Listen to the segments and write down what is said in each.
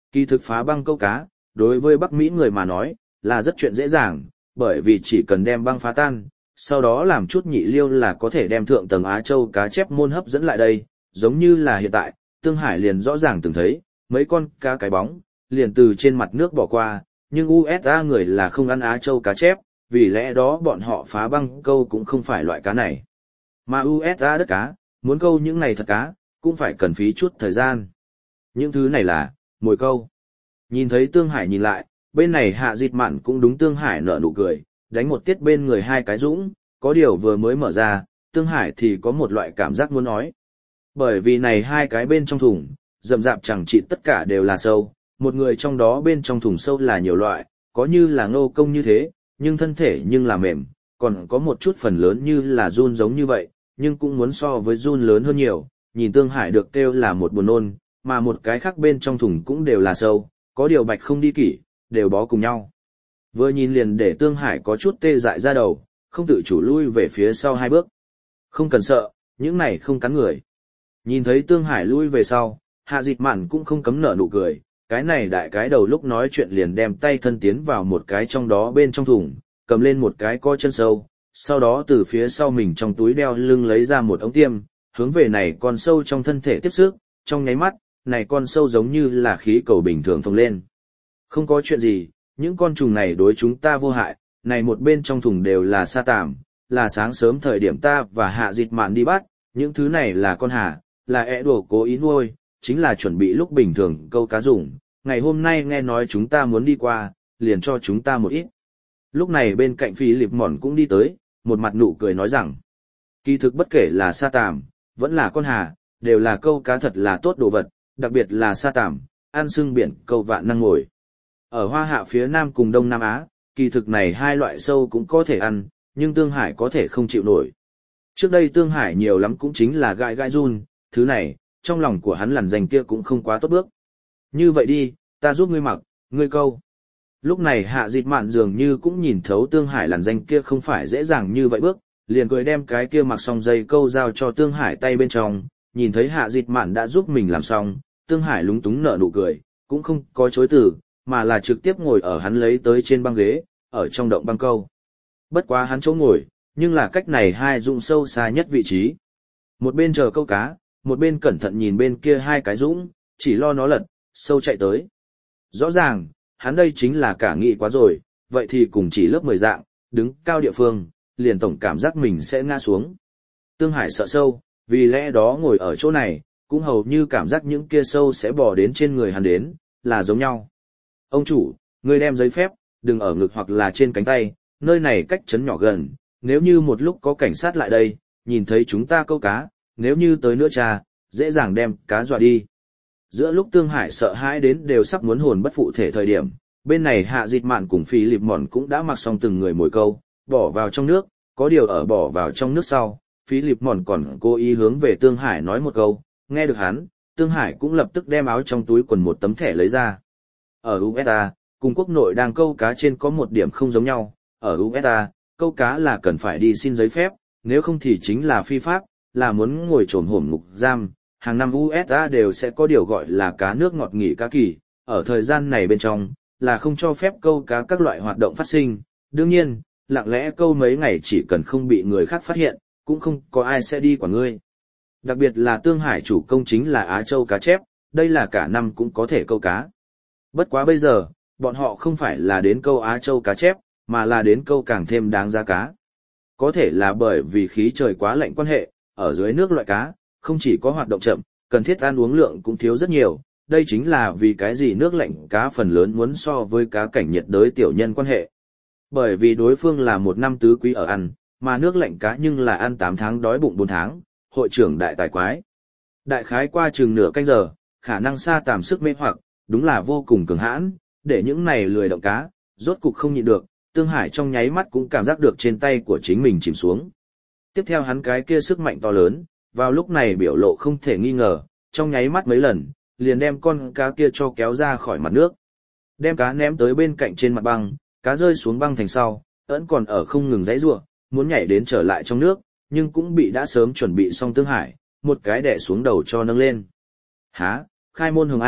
Kỳ thực phá băng câu cá, đối với Bắc Mỹ người mà nói, là rất chuyện dễ dàng, bởi vì chỉ cần đem băng phá tan, sau đó làm chút nhị liêu là có thể đem thượng tầng Á Châu cá chép môn hấp dẫn lại đây, giống như là hiện tại, Tương Hải liền rõ ràng từng thấy, mấy con cá cái bóng, liền từ trên mặt nước bỏ qua, nhưng USA người là không ăn Á Châu cá chép, vì lẽ đó bọn họ phá băng câu cũng không phải loại cá này. Mà USA đất cá, muốn câu những này thật cá, cũng phải cần phí chút thời gian. Những thứ này là mồi câu. Nhìn thấy Tương Hải nhìn lại, bên này Hạ Dịch Mạn cũng đúng Tương Hải nở nụ cười, đánh một tiết bên người hai cái dũng, có điều vừa mới mở ra, Tương Hải thì có một loại cảm giác muốn nói. Bởi vì này hai cái bên trong thùng, rậm rạp chẳng chịt tất cả đều là sâu, một người trong đó bên trong thùng sâu là nhiều loại, có như là ngô công như thế, nhưng thân thể nhưng là mềm, còn có một chút phần lớn như là giun giống như vậy, nhưng cũng muốn so với giun lớn hơn nhiều, nhìn Tương Hải được kêu là một buồn nôn, mà một cái khác bên trong thùng cũng đều là sâu, có điều bạch không đi kỷ, đều bó cùng nhau. Vừa nhìn liền để Tương Hải có chút tê dại ra đầu, không tự chủ lui về phía sau hai bước. Không cần sợ, những này không cắn người. Nhìn thấy Tương Hải lui về sau, Hạ Dịch Mạn cũng không cấm nở nụ cười, cái này đại cái đầu lúc nói chuyện liền đem tay thân tiến vào một cái trong đó bên trong thùng, cầm lên một cái co chân sâu, sau đó từ phía sau mình trong túi đeo lưng lấy ra một ống tiêm, hướng về này con sâu trong thân thể tiếp sức, trong nháy mắt, này con sâu giống như là khí cầu bình thường phồng lên. Không có chuyện gì, những con trùng này đối chúng ta vô hại, này một bên trong thùng đều là sa tảm, là sáng sớm thời điểm ta và Hạ Dịch Mạn đi bắt, những thứ này là con hà, là ẻ đùa cố ý nuôi, chính là chuẩn bị lúc bình thường câu cá dùng, ngày hôm nay nghe nói chúng ta muốn đi qua, liền cho chúng ta một ít. Lúc này bên cạnh Philip Mòn cũng đi tới, một mặt nụ cười nói rằng, kỳ thực bất kể là sa tảm, vẫn là con hà, đều là câu cá thật là tốt đồ vật, đặc biệt là sa tảm, ăn sưng biển câu vạn năng ngồi. Ở Hoa Hạ phía Nam cùng Đông Nam Á, kỳ thực này hai loại sâu cũng có thể ăn, nhưng Tương Hải có thể không chịu nổi. Trước đây Tương Hải nhiều lắm cũng chính là gai gai run, thứ này, trong lòng của hắn lằn danh kia cũng không quá tốt bước. Như vậy đi, ta giúp ngươi mặc, ngươi câu. Lúc này Hạ Dịch Mạn dường như cũng nhìn thấu Tương Hải lằn danh kia không phải dễ dàng như vậy bước, liền cười đem cái kia mặc xong dây câu giao cho Tương Hải tay bên trong, nhìn thấy Hạ Dịch Mạn đã giúp mình làm xong, Tương Hải lúng túng nở nụ cười, cũng không có chối từ, mà là trực tiếp ngồi ở hắn lấy tới trên băng ghế, ở trong động băng câu. Bất quá hắn chỗ ngồi, nhưng là cách này hai dũng sâu xa nhất vị trí. Một bên chờ câu cá, một bên cẩn thận nhìn bên kia hai cái dũng, chỉ lo nó lật, sâu chạy tới. Rõ ràng, hắn đây chính là cả nghị quá rồi, vậy thì cùng chỉ lớp 10 dạng, đứng cao địa phương, liền tổng cảm giác mình sẽ ngã xuống. Tương Hải sợ sâu, vì lẽ đó ngồi ở chỗ này, cũng hầu như cảm giác những kia sâu sẽ bò đến trên người hắn đến, là giống nhau. Ông chủ, ngươi đem giấy phép, đừng ở ngực hoặc là trên cánh tay, nơi này cách trấn nhỏ gần, nếu như một lúc có cảnh sát lại đây, nhìn thấy chúng ta câu cá, nếu như tới nữa cha, dễ dàng đem cá dọa đi. Giữa lúc Tương Hải sợ hãi đến đều sắp muốn hồn bất phụ thể thời điểm, bên này Hạ Dịch Mạn cùng Philip Mòn cũng đã mặc xong từng người mồi câu, bỏ vào trong nước, có điều ở bỏ vào trong nước sau, Philip Mòn còn cố ý hướng về Tương Hải nói một câu, nghe được hắn, Tương Hải cũng lập tức đem áo trong túi quần một tấm thẻ lấy ra. Ở USA, cùng quốc nội đang câu cá trên có một điểm không giống nhau, ở USA, câu cá là cần phải đi xin giấy phép, nếu không thì chính là phi pháp, là muốn ngồi trồm hổm ngục giam. Hàng năm USA đều sẽ có điều gọi là cá nước ngọt nghỉ cá kỳ, ở thời gian này bên trong, là không cho phép câu cá các loại hoạt động phát sinh. Đương nhiên, lặng lẽ câu mấy ngày chỉ cần không bị người khác phát hiện, cũng không có ai sẽ đi quản ngươi. Đặc biệt là Tương Hải chủ công chính là Á Châu cá chép, đây là cả năm cũng có thể câu cá. Bất quá bây giờ, bọn họ không phải là đến câu Á Châu cá chép, mà là đến câu càng thêm đáng giá cá. Có thể là bởi vì khí trời quá lạnh quan hệ, ở dưới nước loại cá, không chỉ có hoạt động chậm, cần thiết ăn uống lượng cũng thiếu rất nhiều, đây chính là vì cái gì nước lạnh cá phần lớn muốn so với cá cảnh nhiệt đới tiểu nhân quan hệ. Bởi vì đối phương là một năm tứ quý ở ăn, mà nước lạnh cá nhưng là ăn 8 tháng đói bụng 4 tháng, hội trưởng đại tài quái. Đại khái qua chừng nửa canh giờ, khả năng sa tàm sức mê hoặc, đúng là vô cùng cường hãn, để những này lười động cá, rốt cục không nhịn được, Tương Hải trong nháy mắt cũng cảm giác được trên tay của chính mình chìm xuống. Tiếp theo hắn cái kia sức mạnh to lớn, vào lúc này biểu lộ không thể nghi ngờ, trong nháy mắt mấy lần, liền đem con cá kia cho kéo ra khỏi mặt nước. Đem cá ném tới bên cạnh trên mặt băng, cá rơi xuống băng thành sau, vẫn còn ở không ngừng giãy giụa, muốn nhảy đến trở lại trong nước, nhưng cũng bị đã sớm chuẩn bị xong Tương Hải, một cái đè xuống đầu cho nâng lên. Há, khai môn hồng A,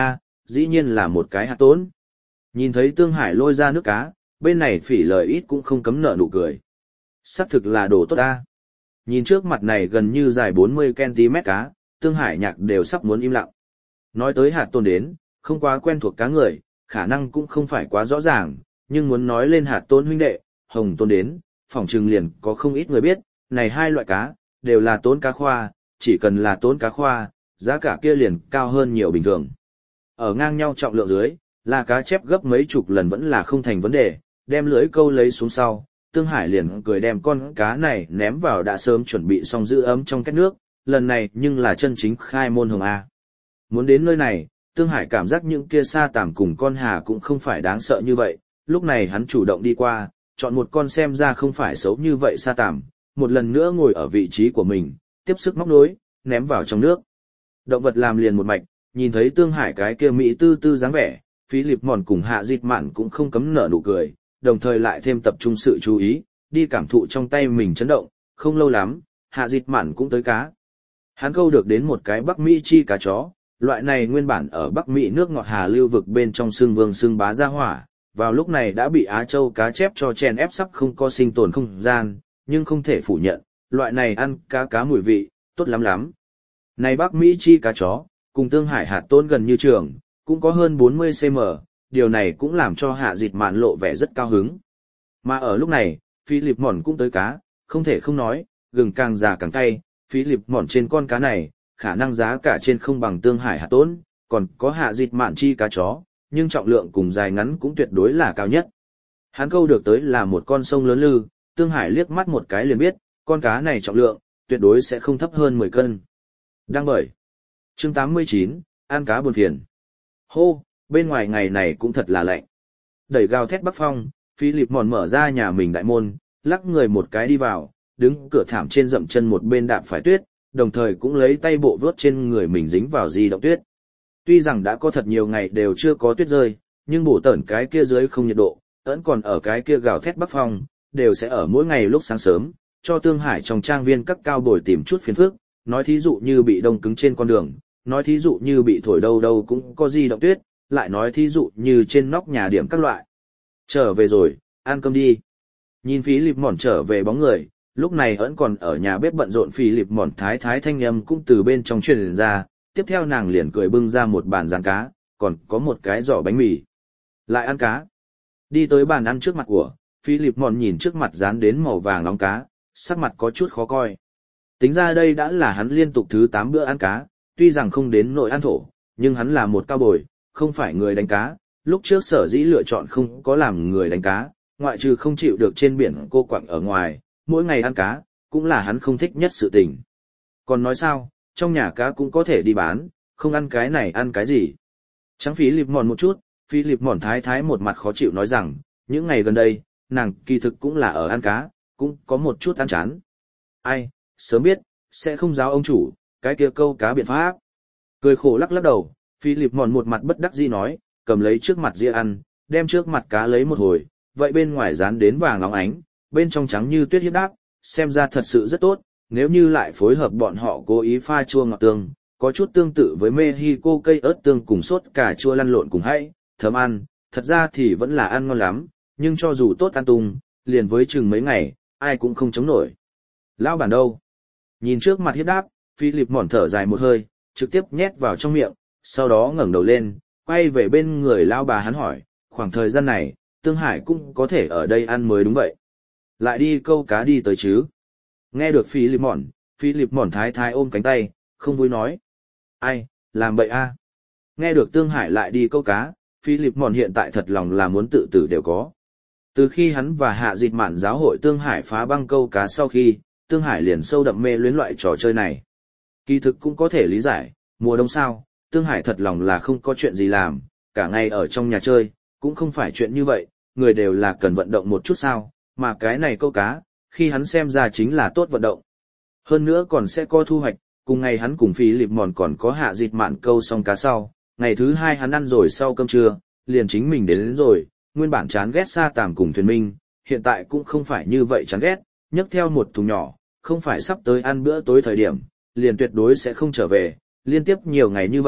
dĩ nhiên là một cái hạt tốn. Nhìn thấy Tương Hải lôi ra nước cá, bên này Phỉ lời ít cũng không cấm nở nụ cười. Sắc thực là đồ tốt ta. Nhìn trước mặt này gần như dài 40cm cá, Tương Hải Nhạc đều sắp muốn im lặng. Nói tới hạt tôn đến, không quá quen thuộc cá người, khả năng cũng không phải quá rõ ràng, nhưng muốn nói lên hạt tôn huynh đệ, hồng tôn đến, phỏng trừng liền có không ít người biết, này hai loại cá, đều là tốn cá khoa, chỉ cần là tốn cá khoa, giá cả kia liền cao hơn nhiều bình thường. Ở ngang nhau trọng lượng dưới, là cá chép gấp mấy chục lần vẫn là không thành vấn đề, đem lưỡi câu lấy xuống sau, Tương Hải liền cười đem con cá này ném vào đã sớm chuẩn bị xong giữ ấm trong két nước, lần này nhưng là chân chính khai môn hồng A. Muốn đến nơi này, Tương Hải cảm giác những kia sa tàm cùng con hà cũng không phải đáng sợ như vậy, lúc này hắn chủ động đi qua, chọn một con xem ra không phải xấu như vậy sa tàm, một lần nữa ngồi ở vị trí của mình, tiếp sức móc nối, ném vào trong nước. Động vật làm liền một mạch, nhìn thấy Tương Hải cái kia mỹ tư tư dáng vẻ, Philip Mòn cùng Hạ Dịch Mạn cũng không cấm nở nụ cười, đồng thời lại thêm tập trung sự chú ý, đi cảm thụ trong tay mình chấn động, không lâu lắm, Hạ Dịch Mạn cũng tới cá. Hắn câu được đến một cái Bắc Mỹ chi cá chó, loại này nguyên bản ở Bắc Mỹ nước ngọt Hà lưu vực bên trong xương vương xương bá ra hỏa, vào lúc này đã bị Á Châu cá chép cho chèn ép sắp không có sinh tồn không gian, nhưng không thể phủ nhận, loại này ăn cá mùi vị, tốt lắm lắm. Này Bắc Mỹ chi cá chó, cùng Tương Hải hạt tôn gần như trường, cũng có hơn 40cm, điều này cũng làm cho Hạ Dịch Mạn lộ vẻ rất cao hứng. Mà ở lúc này, Philip Mòn cũng tới cá, không thể không nói, gừng càng già càng cay, Philip Mòn trên con cá này, khả năng giá cả trên không bằng Tương Hải hạt tôn, còn có Hạ Dịch Mạn chi cá chó, nhưng trọng lượng cùng dài ngắn cũng tuyệt đối là cao nhất. Hắn câu được tới là một con sông lớn lư, Tương Hải liếc mắt một cái liền biết, con cá này trọng lượng, tuyệt đối sẽ không thấp hơn 10 cân. Đang bởi. Chương 89, ăn cá buồn phiền. Hô, bên ngoài ngày này cũng thật là lạnh. Đẩy gào thét bắc phong, Philip Mòn mở ra nhà mình đại môn, lắc người một cái đi vào, đứng cửa thảm trên dậm chân một bên đạp phải tuyết, đồng thời cũng lấy tay bộ vớt trên người mình dính vào di động tuyết. Tuy rằng đã có thật nhiều ngày đều chưa có tuyết rơi, nhưng bổ tẩn cái kia dưới không nhiệt độ, vẫn còn ở cái kia gào thét bắc phong, đều sẽ ở mỗi ngày lúc sáng sớm, cho Tương Hải trong trang viên các cao bồi tìm chút phiền phức, nói thí dụ như bị đông cứng trên con đường, nói thí dụ như bị thổi đâu đâu cũng có di động tuyết, lại nói thí dụ như trên nóc nhà điểm các loại. Trở về rồi, ăn cơm đi. Nhìn Philip Mòn trở về bóng người, lúc này vẫn còn ở nhà bếp bận rộn Philip Mòn thái thanh âm cũng từ bên trong truyền ra, tiếp theo nàng liền cười bưng ra một bàn rán cá, còn có một cái giỏ bánh mì. Lại ăn cá. Đi tới bàn ăn trước mặt của, Philip Mòn nhìn trước mặt rán đến màu vàng nóng cá, sắc mặt có chút khó coi. Tính ra đây đã là hắn liên tục thứ 8 bữa ăn cá, tuy rằng không đến nội ăn thổ, nhưng hắn là một cao bồi, không phải người đánh cá, lúc trước sở dĩ lựa chọn không có làm người đánh cá, ngoại trừ không chịu được trên biển cô quặng ở ngoài, mỗi ngày ăn cá, cũng là hắn không thích nhất sự tình. Còn nói sao, trong nhà cá cũng có thể đi bán, không ăn cái này ăn cái gì. Trắng Philip Mòn một chút, Philip Mòn thái một mặt khó chịu nói rằng, những ngày gần đây, nàng kỳ thực cũng là ở ăn cá, cũng có một chút ăn chán. Ai, sớm biết, sẽ không giáo ông chủ, cái kia câu cá biện pháp. Cười khổ lắc lắc đầu, Philip Mòn một mặt bất đắc dĩ nói, cầm lấy trước mặt dĩa ăn, đem trước mặt cá lấy một hồi, vậy bên ngoài dán đến vàng óng ánh, bên trong trắng như tuyết hiếp đáp, xem ra thật sự rất tốt, nếu như lại phối hợp bọn họ cố ý pha chua ngọt tương, có chút tương tự với Mexico cây ớt tương cùng sốt cà chua lăn lộn cùng hay, thơm ăn, thật ra thì vẫn là ăn ngon lắm, nhưng cho dù tốt ăn tung, liền với chừng mấy ngày, ai cũng không chống nổi. Lão bản đâu? Nhìn trước mặt hiếp đáp, Philip Mòn thở dài một hơi, trực tiếp nhét vào trong miệng, sau đó ngẩng đầu lên, quay về bên người lão bà hắn hỏi, khoảng thời gian này, Tương Hải cũng có thể ở đây ăn mới đúng vậy. Lại đi câu cá đi tới chứ? Nghe được Philip Mòn thái ôm cánh tay, không vui nói. Ai, làm bậy a? Nghe được Tương Hải lại đi câu cá, Philip Mòn hiện tại thật lòng là muốn tự tử đều có. Từ khi hắn và Hạ Dịch Mạn giáo hội Tương Hải phá băng câu cá sau khi, Tương Hải liền sâu đậm mê luyến loại trò chơi này. Kỳ thực cũng có thể lý giải, mùa đông sao, Tương Hải thật lòng là không có chuyện gì làm, cả ngày ở trong nhà chơi, cũng không phải chuyện như vậy, người đều là cần vận động một chút sao, mà cái này câu cá, khi hắn xem ra chính là tốt vận động. Hơn nữa còn sẽ có thu hoạch, cùng ngày hắn cùng Philip Mòn còn có Hạ Dịch Mạn câu xong cá sau, ngày thứ hai hắn ăn rồi sau cơm trưa, liền chính mình đến rồi, nguyên bản chán ghét sa tàm cùng thuyền minh, hiện tại cũng không phải như vậy chán ghét, nhấc theo một thùng nhỏ, không phải sắp tới ăn bữa tối thời điểm, liền tuyệt đối sẽ không trở về, liên tiếp nhiều ngày như vậy,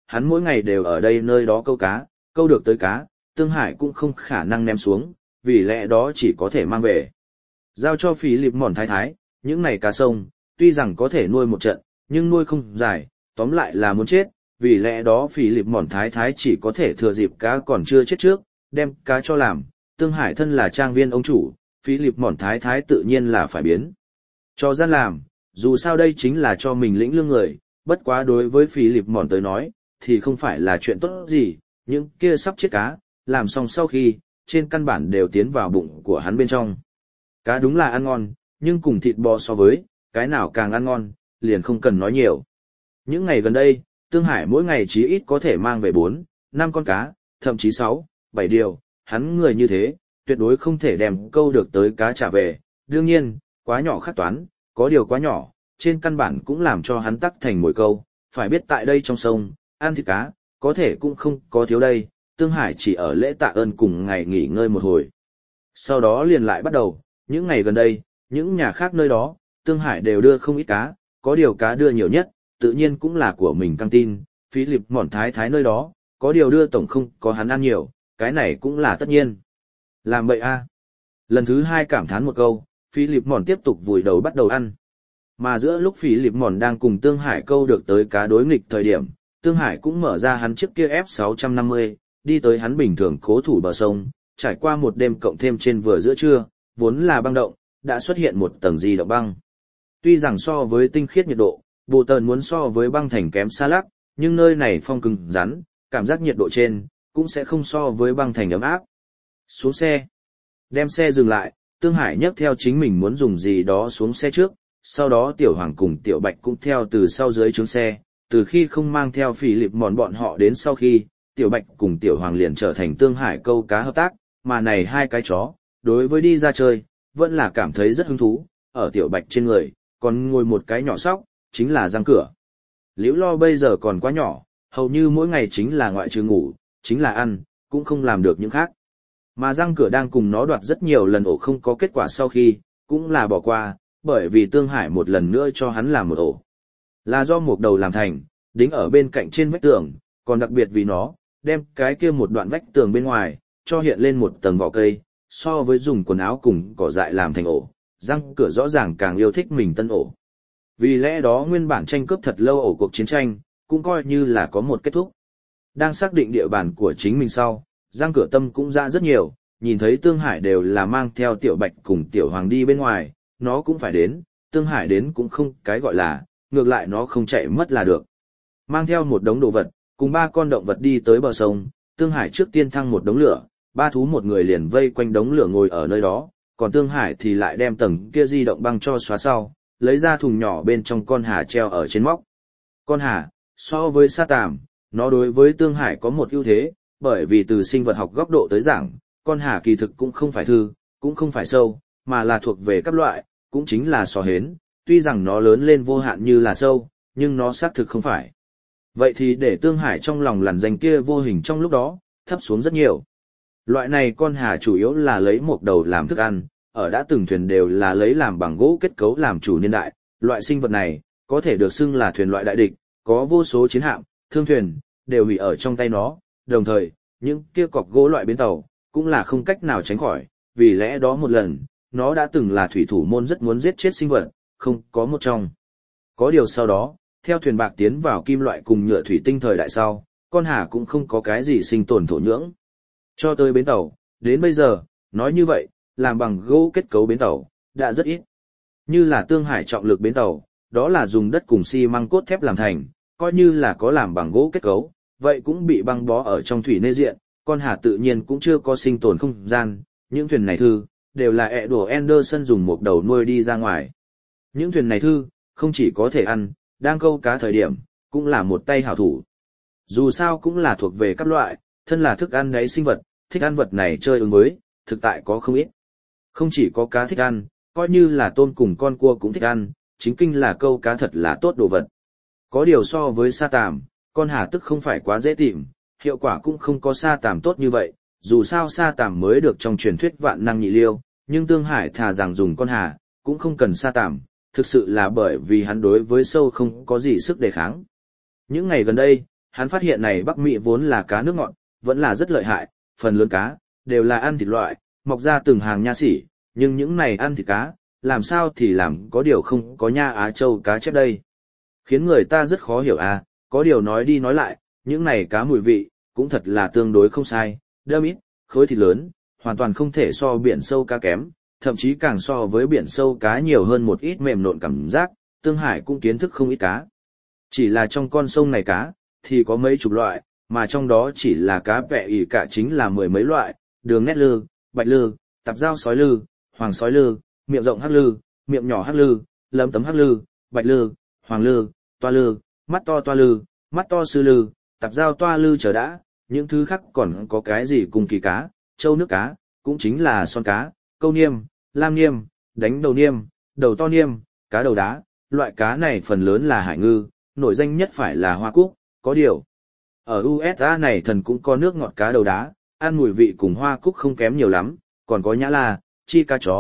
hắn mỗi ngày đều ở đây nơi đó câu cá, câu được tới cá, Tương Hải cũng không khả năng ném xuống, vì lẽ đó chỉ có thể mang về. Giao cho Philip Mòn thái thái, những này cá sông, tuy rằng có thể nuôi một trận, nhưng nuôi không dài, tóm lại là muốn chết, vì lẽ đó Philip Mòn thái thái chỉ có thể thừa dịp cá còn chưa chết trước, đem cá cho làm. Tương Hải thân là trang viên ông chủ, Philip Mòn thái thái tự nhiên là phải biến cho gian làm, dù sao đây chính là cho mình lĩnh lương người, bất quá đối với Philip Mòn tới nói, thì không phải là chuyện tốt gì, những kia sắp chết cá, làm xong sau khi, trên căn bản đều tiến vào bụng của hắn bên trong. Cá đúng là ăn ngon, nhưng cùng thịt bò so với, cái nào càng ăn ngon, liền không cần nói nhiều. Những ngày gần đây, Tương Hải mỗi ngày chí ít có thể mang về 4, 5 con cá, thậm chí 6, 7 điều, hắn người như thế, tuyệt đối không thể đem câu được tới cá trả về. Đương nhiên, quá nhỏ khắc toán, có điều quá nhỏ, trên căn bản cũng làm cho hắn tắc thành mồi câu, phải biết tại đây trong sông, ăn thịt cá, có thể cũng không có thiếu đây, Tương Hải chỉ ở lễ tạ ơn cùng ngày nghỉ ngơi một hồi. Sau đó liền lại bắt đầu, những ngày gần đây, những nhà khác nơi đó, Tương Hải đều đưa không ít cá, có điều cá đưa nhiều nhất, tự nhiên cũng là của mình căng tin, Philip Mòn thái thái nơi đó, có điều đưa tổng không có hắn ăn nhiều, cái này cũng là tất nhiên. Làm vậy a. Lần thứ 2 cảm thán một câu, Philip Mòn tiếp tục vùi đầu bắt đầu ăn. Mà giữa lúc Philip Mòn đang cùng Tương Hải câu được tới cá đối nghịch thời điểm, Tương Hải cũng mở ra hắn chiếc kia F650, đi tới hắn bình thường cố thủ bờ sông, trải qua một đêm cộng thêm trên vừa giữa trưa, vốn là băng động, đã xuất hiện một tầng di động băng. Tuy rằng so với tinh khiết nhiệt độ, Bồ Tần muốn so với băng thành kém xa lắc, nhưng nơi này phong cứng rắn, cảm giác nhiệt độ trên, cũng sẽ không so với băng thành ấm áp. Xuống xe. Đem xe dừng lại, Tương Hải nhấc theo chính mình muốn dùng gì đó xuống xe trước, sau đó Tiểu Hoàng cùng Tiểu Bạch cũng theo từ sau dưới trướng xe, từ khi không mang theo Philip Mòn bọn họ đến sau khi, Tiểu Bạch cùng Tiểu Hoàng liền trở thành Tương Hải câu cá hợp tác, mà này hai cái chó, đối với đi ra chơi, vẫn là cảm thấy rất hứng thú, ở Tiểu Bạch trên người, còn ngồi một cái nhỏ sóc, chính là Răng Cửa. Liễu Lo bây giờ còn quá nhỏ, hầu như mỗi ngày chính là ngoại trừ ngủ, chính là ăn, cũng không làm được những khác. Mà Răng Cửa đang cùng nó đoạt rất nhiều lần ổ không có kết quả sau khi, cũng là bỏ qua, bởi vì Tương Hải một lần nữa cho hắn làm một ổ. Là do một đầu làm thành, đính ở bên cạnh trên vách tường, còn đặc biệt vì nó, đem cái kia một đoạn vách tường bên ngoài, cho hiện lên một tầng vỏ cây, so với dùng quần áo cùng cỏ dại làm thành ổ, Răng Cửa rõ ràng càng yêu thích mình tân ổ. Vì lẽ đó nguyên bản tranh cướp thật lâu ổ cuộc chiến tranh, cũng coi như là có một kết thúc. Đang xác định địa bàn của chính mình sau, Răng Cửa tâm cũng ra rất nhiều, nhìn thấy Tương Hải đều là mang theo Tiểu Bạch cùng Tiểu Hoàng đi bên ngoài, nó cũng phải đến, Tương Hải đến cũng không cái gọi là, ngược lại nó không chạy mất là được. Mang theo một đống đồ vật, cùng 3 con động vật đi tới bờ sông, Tương Hải trước tiên thăng một đống lửa, 3 thú một người liền vây quanh đống lửa ngồi ở nơi đó, còn Tương Hải thì lại đem tầng kia di động băng cho xóa sau, lấy ra thùng nhỏ bên trong con hà treo ở trên móc. Con hà, so với sa tàm, nó đối với Tương Hải có một ưu thế, bởi vì từ sinh vật học góc độ tới giảng, con hà kỳ thực cũng không phải thư, cũng không phải sâu, mà là thuộc về các loại, cũng chính là sò hến, tuy rằng nó lớn lên vô hạn như là sâu, nhưng nó xác thực không phải. Vậy thì để Tương Hải trong lòng lằn danh kia vô hình trong lúc đó, thấp xuống rất nhiều. Loại này con hà chủ yếu là lấy một đầu làm thức ăn, ở đã từng thuyền đều là lấy làm bằng gỗ kết cấu làm chủ niên đại, loại sinh vật này, có thể được xưng là thuyền loại đại địch, có vô số chiến hạm, thương thuyền, đều hủy ở trong tay nó, đồng thời, những kia cọc gỗ loại bến tàu, cũng là không cách nào tránh khỏi, vì lẽ đó một lần, nó đã từng là thủy thủ môn rất muốn giết chết sinh vật, không có một trong. Có điều sau đó, theo thuyền bạc tiến vào kim loại cùng nhựa thủy tinh thời đại sau, con hà cũng không có cái gì sinh tồn thổ nhưỡng. Cho tới bến tàu, đến bây giờ, nói như vậy, làm bằng gỗ kết cấu bến tàu, đã rất ít. Như là Tương Hải trọng lực bến tàu, đó là dùng đất cùng xi măng cốt thép làm thành, coi như là có làm bằng gỗ kết cấu, vậy cũng bị băng bó ở trong thủy nê diện, con hà tự nhiên cũng chưa có sinh tồn không gian, những thuyền này thư, đều là ẹ đùa Anderson dùng một đầu nuôi đi ra ngoài. Những thuyền này thư, không chỉ có thể ăn, đang câu cá thời điểm, cũng là một tay hảo thủ. Dù sao cũng là thuộc về các loại, thân là thức ăn đáy sinh vật, thích ăn vật này chơi ứng với, thực tại có không ít. Không chỉ có cá thích ăn, coi như là tôm cùng con cua cũng thích ăn, chính kinh là câu cá thật là tốt đồ vật. Có điều so với sa tàm, con hà tức không phải quá dễ tìm, hiệu quả cũng không có sa tàm tốt như vậy, dù sao sa tàm mới được trong truyền thuyết vạn năng nhị liêu, nhưng Tương Hải thà rằng dùng con hà, cũng không cần sa tàm, thực sự là bởi vì hắn đối với sâu không có gì sức đề kháng. Những ngày gần đây, hắn phát hiện này Bắc Mỹ vốn là cá nước ngọt, vẫn là rất lợi hại, phần lớn cá, đều là ăn thịt loại, mọc ra từng hàng nha sỉ, nhưng những này ăn thịt cá, làm sao thì làm có điều không có nha Á Châu cá chép đây. Khiến người ta rất khó hiểu à, có điều nói đi nói lại, những này cá mùi vị, cũng thật là tương đối không sai, đơm ít, khối thịt lớn, hoàn toàn không thể so biển sâu cá kém, thậm chí càng so với biển sâu cá nhiều hơn một ít mềm nộn cảm giác, Tương Hải cũng kiến thức không ít cá. Chỉ là trong con sông này cá, thì có mấy chục loại, mà trong đó chỉ là cá vẹ ỉ cả chính là mười mấy loại, đường nét lư, bạch lư, tạp dao sói lư, hoàng sói lư, miệng rộng hắc lư, miệng nhỏ hắc lư, lấm tấm hắc lư, bạch lư, hoàng lư, toa lư, mắt to toa lư, mắt to sư lư, tạp dao toa lư chờ đã, những thứ khác còn có cái gì cùng kỳ cá, châu nước cá, cũng chính là son cá, câu niêm, lam niêm, đánh đầu niêm, đầu to niêm, cá đầu đá, loại cá này phần lớn là hải ngư, nổi danh nhất phải là hoa cúc, có điều. Ở USA này thần cũng có nước ngọt cá đầu đá, ăn mùi vị cùng hoa cúc không kém nhiều lắm, còn có nhã la, chi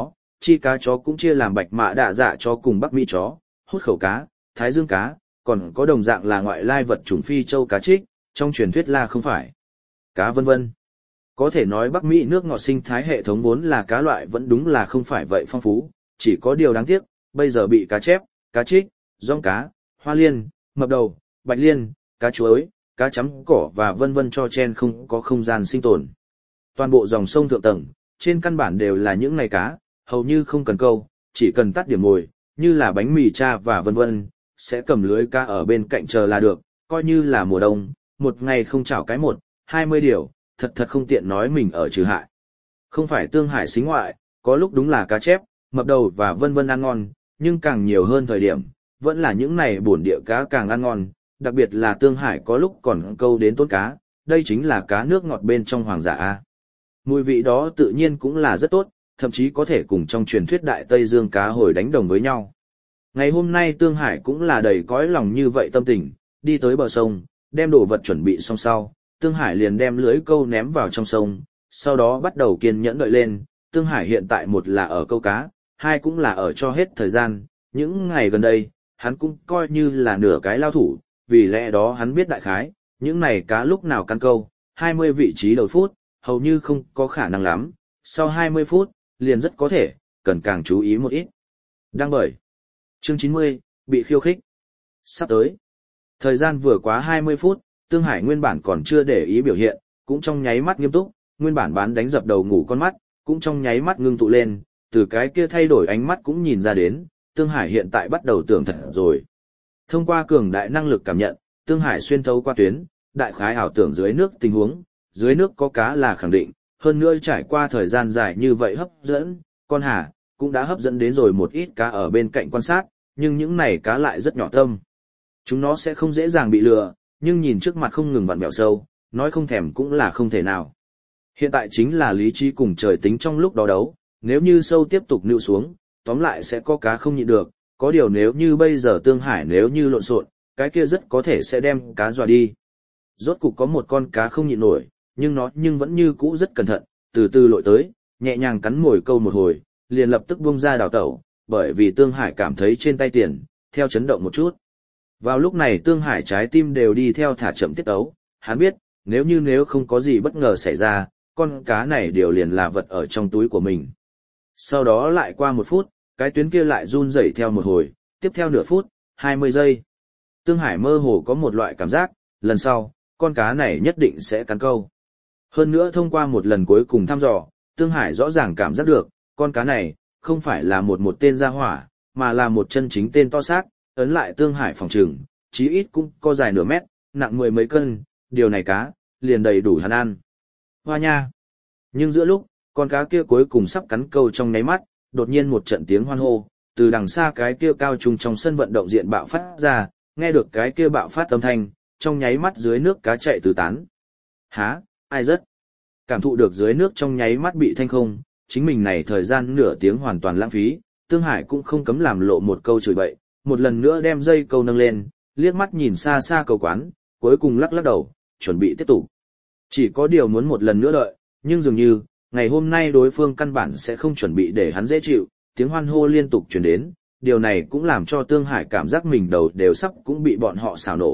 cá chó cũng chia làm bạch mạ đạ dạ chó cùng Bắc Mỹ chó, hút khẩu cá, thái dương cá, còn có đồng dạng là ngoại lai vật chủng phi châu cá trích, trong truyền thuyết là không phải. Cá vân vân. Có thể nói Bắc Mỹ nước ngọt sinh thái hệ thống vốn là cá loại vẫn đúng là không phải vậy phong phú, chỉ có điều đáng tiếc, bây giờ bị cá chép, cá trích, rong cá, hoa liên, mập đầu, bạch liên, cá chuối, cá chấm cỏ và vân vân cho chen không có không gian sinh tồn. Toàn bộ dòng sông thượng tầng, trên căn bản đều là những này cá, hầu như không cần câu, chỉ cần tắt điểm mồi, như là bánh mì cha và vân vân, sẽ cầm lưới cá ở bên cạnh chờ là được, coi như là mùa đông, một ngày không chảo cái 20 điều, thật không tiện nói mình ở trừ hại. Không phải Tương Hải xính ngoại, có lúc đúng là cá chép, mập đầu và vân vân ăn ngon, nhưng càng nhiều hơn thời điểm, vẫn là những này bổn địa cá càng ăn ngon, đặc biệt là Tương Hải có lúc còn câu đến tốt cá, đây chính là cá nước ngọt bên trong hoàng giả A. Mùi vị đó tự nhiên cũng là rất tốt, thậm chí có thể cùng trong truyền thuyết Đại Tây Dương cá hồi đánh đồng với nhau. Ngày hôm nay Tương Hải cũng là đầy cõi lòng như vậy tâm tình, đi tới bờ sông, đem đồ vật chuẩn bị xong sau, Tương Hải liền đem lưới câu ném vào trong sông, sau đó bắt đầu kiên nhẫn đợi lên. Tương Hải hiện tại một là ở câu cá, hai cũng là ở cho hết thời gian, những ngày gần đây, hắn cũng coi như là nửa cái lao thủ, vì lẽ đó hắn biết đại khái, những này cá lúc nào căn câu, 20 vị trí đầu phút, hầu như không có khả năng lắm, sau 20 phút, liền rất có thể, cần càng chú ý một ít. Đăng bởi chương 90, bị khiêu khích. Sắp tới. Thời gian vừa quá 20 phút, Tương Hải nguyên bản còn chưa để ý biểu hiện, cũng trong nháy mắt nghiêm túc, nguyên bản bán đánh dập đầu ngủ con mắt, cũng trong nháy mắt ngưng tụ lên, từ cái kia thay đổi ánh mắt cũng nhìn ra đến, Tương Hải hiện tại bắt đầu tưởng thật rồi. Thông qua cường đại năng lực cảm nhận, Tương Hải xuyên thấu qua tuyến, đại khái ảo tưởng dưới nước tình huống, dưới nước có cá là khẳng định, hơn nữa trải qua thời gian dài như vậy hấp dẫn, con hà cũng đã hấp dẫn đến rồi một ít cá ở bên cạnh quan sát, nhưng những này cá lại rất nhỏ tâm. Chúng nó sẽ không dễ dàng bị lừa, nhưng nhìn trước mặt không ngừng vặn vẹo sâu, nói không thèm cũng là không thể nào. Hiện tại chính là lý trí cùng trời tính trong lúc đó đấu, nếu như sâu tiếp tục nịu xuống, tóm lại sẽ có cá không nhịn được, có điều nếu như bây giờ Tương Hải nếu như lộn xộn, cái kia rất có thể sẽ đem cá dọa đi. Rốt cục có một con cá không nhịn nổi, nhưng nó vẫn như cũ rất cẩn thận, từ từ lội tới, nhẹ nhàng cắn mồi câu một hồi, liền lập tức buông ra đào tẩu, bởi vì Tương Hải cảm thấy trên tay tiền, theo chấn động một chút. Vào lúc này Tương Hải trái tim đều đi theo thả chậm tiết ấu, hắn biết, nếu không có gì bất ngờ xảy ra, con cá này đều liền là vật ở trong túi của mình. Sau đó lại qua 1 phút, cái tuyến kia lại run rẩy theo một hồi, tiếp theo nửa phút, 20 giây. Tương Hải mơ hồ có một loại cảm giác, lần sau, con cá này nhất định sẽ cắn câu. Hơn nữa thông qua một lần cuối cùng thăm dò, Tương Hải rõ ràng cảm giác được, con cá này, không phải là một tên gia hỏa, mà là một chân chính tên to xác, ấn lại Tương Hải phòng trừng, chí ít cũng có dài nửa mét, nặng 10 mấy cân, điều này cá, liền đầy đủ hắn ăn. Hoa nha! Nhưng giữa lúc, con cá kia cuối cùng sắp cắn câu trong nháy mắt, đột nhiên một trận tiếng hoan hô, từ đằng xa cái kia cao trung trong sân vận động diện bạo phát ra, nghe được cái kia bạo phát âm thanh, trong nháy mắt dưới nước cá chạy tứ tán. Hả, ai rất? Cảm thụ được dưới nước trong nháy mắt bị thanh không, chính mình này thời gian nửa tiếng hoàn toàn lãng phí, Tương Hải cũng không cấm làm lộ một câu chửi bậy, một lần nữa đem dây câu nâng lên, liếc mắt nhìn xa xa cầu quán, cuối cùng lắc đầu, chuẩn bị tiếp tục. Chỉ có điều muốn một lần nữa đợi, nhưng dường như, ngày hôm nay đối phương căn bản sẽ không chuẩn bị để hắn dễ chịu, tiếng hoan hô liên tục truyền đến, điều này cũng làm cho Tương Hải cảm giác mình đầu đều sắp cũng bị bọn họ xào nổ,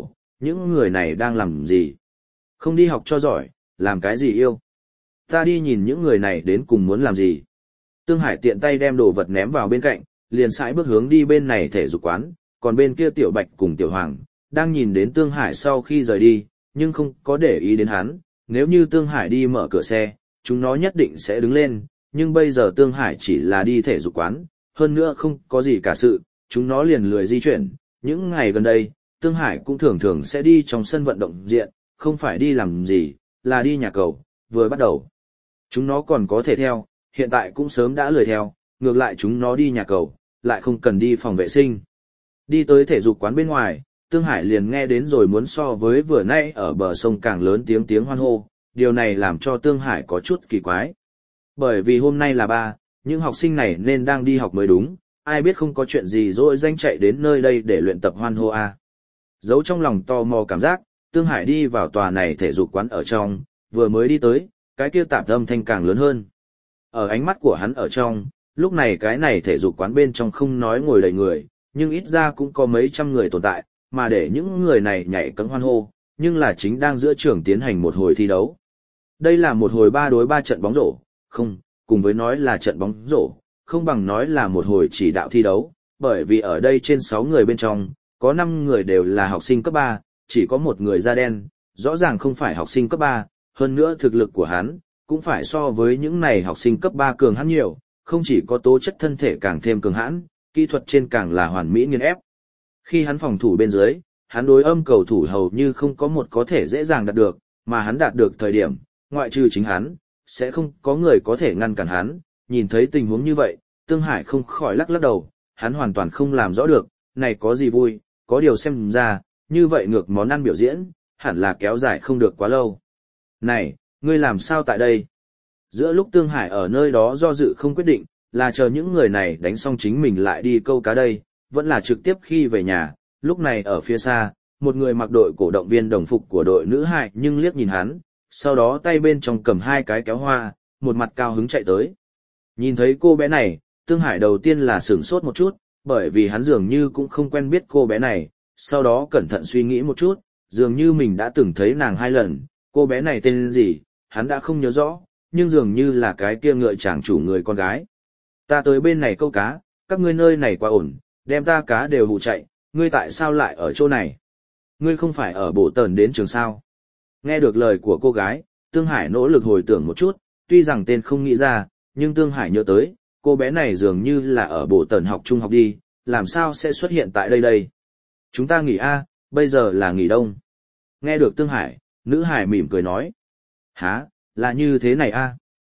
Những người này đang làm gì? Không đi học cho giỏi, làm cái gì yêu? Ta đi nhìn những người này đến cùng muốn làm gì? Tương Hải tiện tay đem đồ vật ném vào bên cạnh, liền sải bước hướng đi bên này thể dục quán, còn bên kia Tiểu Bạch cùng Tiểu Hoàng, đang nhìn đến Tương Hải sau khi rời đi, nhưng không có để ý đến hắn, nếu như Tương Hải đi mở cửa xe, chúng nó nhất định sẽ đứng lên, nhưng bây giờ Tương Hải chỉ là đi thể dục quán, hơn nữa không có gì cả sự, chúng nó liền lười di chuyển, những ngày gần đây, Tương Hải cũng thường thường sẽ đi trong sân vận động diện, không phải đi làm gì, là đi nhà cầu, vừa bắt đầu. Chúng nó còn có thể theo, hiện tại cũng sớm đã lười theo, ngược lại chúng nó đi nhà cầu, lại không cần đi phòng vệ sinh. Đi tới thể dục quán bên ngoài, Tương Hải liền nghe đến rồi muốn so với vừa nãy ở bờ sông càng lớn tiếng hoan hô, điều này làm cho Tương Hải có chút kỳ quái. Bởi vì hôm nay là ba, những học sinh này nên đang đi học mới đúng, ai biết không có chuyện gì rồi danh chạy đến nơi đây để luyện tập hoan hô à. Giấu trong lòng tò mò cảm giác, Tương Hải đi vào tòa này thể dục quán ở trong, vừa mới đi tới, cái kia tạp âm thanh càng lớn hơn. Ở ánh mắt của hắn ở trong, lúc này cái này thể dục quán bên trong không nói ngồi đầy người, nhưng ít ra cũng có mấy trăm người tồn tại, mà để những người này nhảy cẫng hoan hô, nhưng là chính đang giữa trường tiến hành một hồi thi đấu. Đây là một hồi 3 đối 3 trận bóng rổ, không, cùng với nói là trận bóng rổ, không bằng nói là một hồi chỉ đạo thi đấu, bởi vì ở đây trên 6 người bên trong, có 5 người đều là học sinh cấp 3, chỉ có một người da đen, rõ ràng không phải học sinh cấp 3, hơn nữa thực lực của hắn, cũng phải so với những này học sinh cấp 3 cường hãn nhiều, không chỉ có tố chất thân thể càng thêm cường hãn, kỹ thuật trên càng là hoàn mỹ nghiền ép. Khi hắn phòng thủ bên dưới, hắn đối âm cầu thủ hầu như không có một có thể dễ dàng đạt được, mà hắn đạt được thời điểm, ngoại trừ chính hắn, sẽ không có người có thể ngăn cản hắn. Nhìn thấy tình huống như vậy, Tương Hải không khỏi lắc đầu, hắn hoàn toàn không làm rõ được, này có gì vui, có điều xem ra, như vậy ngược món ăn biểu diễn, hẳn là kéo dài không được quá lâu. Này, ngươi làm sao tại đây? Giữa lúc Tương Hải ở nơi đó do dự không quyết định, là chờ những người này đánh xong chính mình lại đi câu cá đây, vẫn là trực tiếp khi về nhà, lúc này ở phía xa, một người mặc đội cổ động viên đồng phục của đội nữ hài nhưng liếc nhìn hắn, sau đó tay bên trong cầm 2 cái kéo hoa, một mặt cao hứng chạy tới. Nhìn thấy cô bé này, Tương Hải đầu tiên là sửng sốt một chút, bởi vì hắn dường như cũng không quen biết cô bé này, sau đó cẩn thận suy nghĩ một chút, dường như mình đã từng thấy nàng 2 lần, cô bé này tên gì, hắn đã không nhớ rõ, nhưng dường như là cái kia ngựa chàng chủ người con gái. Ta tới bên này câu cá, các ngươi nơi này quá ổn, đem ta cá đều hụ chạy, ngươi tại sao lại ở chỗ này? Ngươi không phải ở Bổ Tần đến trường sao? Nghe được lời của cô gái, Tương Hải nỗ lực hồi tưởng một chút, tuy rằng tên không nghĩ ra, nhưng Tương Hải nhớ tới, cô bé này dường như là ở Bổ Tần học trung học đi, làm sao sẽ xuất hiện tại đây? Chúng ta nghỉ A, bây giờ là nghỉ đông. Nghe được Tương Hải, nữ hải mỉm cười nói. Hả, là như thế này A.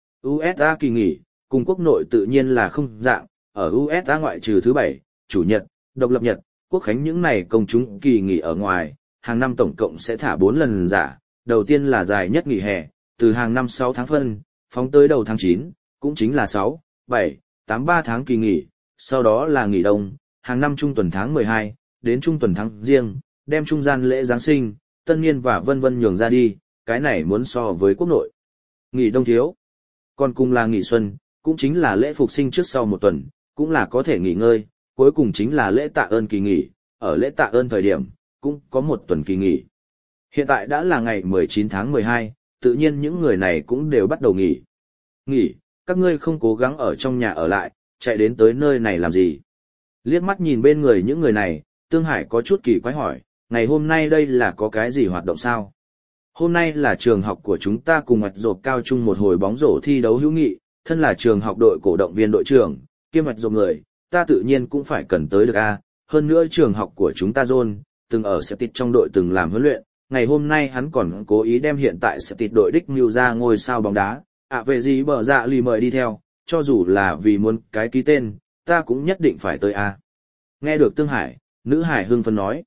USA kỳ nghỉ, cùng quốc nội tự nhiên là không dạng, ở USA ngoại trừ thứ 7, chủ nhật, độc lập nhật, quốc khánh những này công chúng kỳ nghỉ ở ngoài, hàng năm tổng cộng sẽ thả 4 lần giả, đầu tiên là dài nhất nghỉ hè, từ hàng năm 6 tháng phân, phóng tới đầu tháng 9, cũng chính là 6, 7, 8 3 tháng kỳ nghỉ, sau đó là nghỉ đông, hàng năm trung tuần tháng 12, đến trung tuần tháng riêng, đem trung gian lễ Giáng sinh, tân niên và vân vân nhường ra đi, cái này muốn so với quốc nội. Nghỉ đông thiếu, còn cùng là nghỉ xuân, cũng chính là lễ phục sinh trước sau một tuần, cũng là có thể nghỉ ngơi, cuối cùng chính là lễ tạ ơn kỳ nghỉ, ở lễ tạ ơn thời điểm, cũng có một tuần kỳ nghỉ. Hiện tại đã là ngày 19 tháng 12, tự nhiên những người này cũng đều bắt đầu nghỉ. Nghỉ, các ngươi không cố gắng ở trong nhà ở lại, chạy đến tới nơi này làm gì? Liếc mắt nhìn bên người những người này, Tương Hải có chút kỳ quái hỏi, ngày hôm nay đây là có cái gì hoạt động sao? Hôm nay là trường học của chúng ta cùng Mạch Rộp cao trung một hồi bóng rổ thi đấu hữu nghị, thân là trường học đội cổ động viên đội trưởng, kiêm Mạch Rộp người, ta tự nhiên cũng phải cần tới được a. Hơn nữa trường học của chúng ta John, từng ở Septit trong đội từng làm huấn luyện, ngày hôm nay hắn còn cố ý đem hiện tại Septit đội đích mưu ra ngôi sao bóng đá, về gì bờ dạ lì mời đi theo, cho dù là vì muốn cái ký tên, ta cũng nhất định phải tới a. Nghe được Tương Hải, nữ hải hưng phấn nói,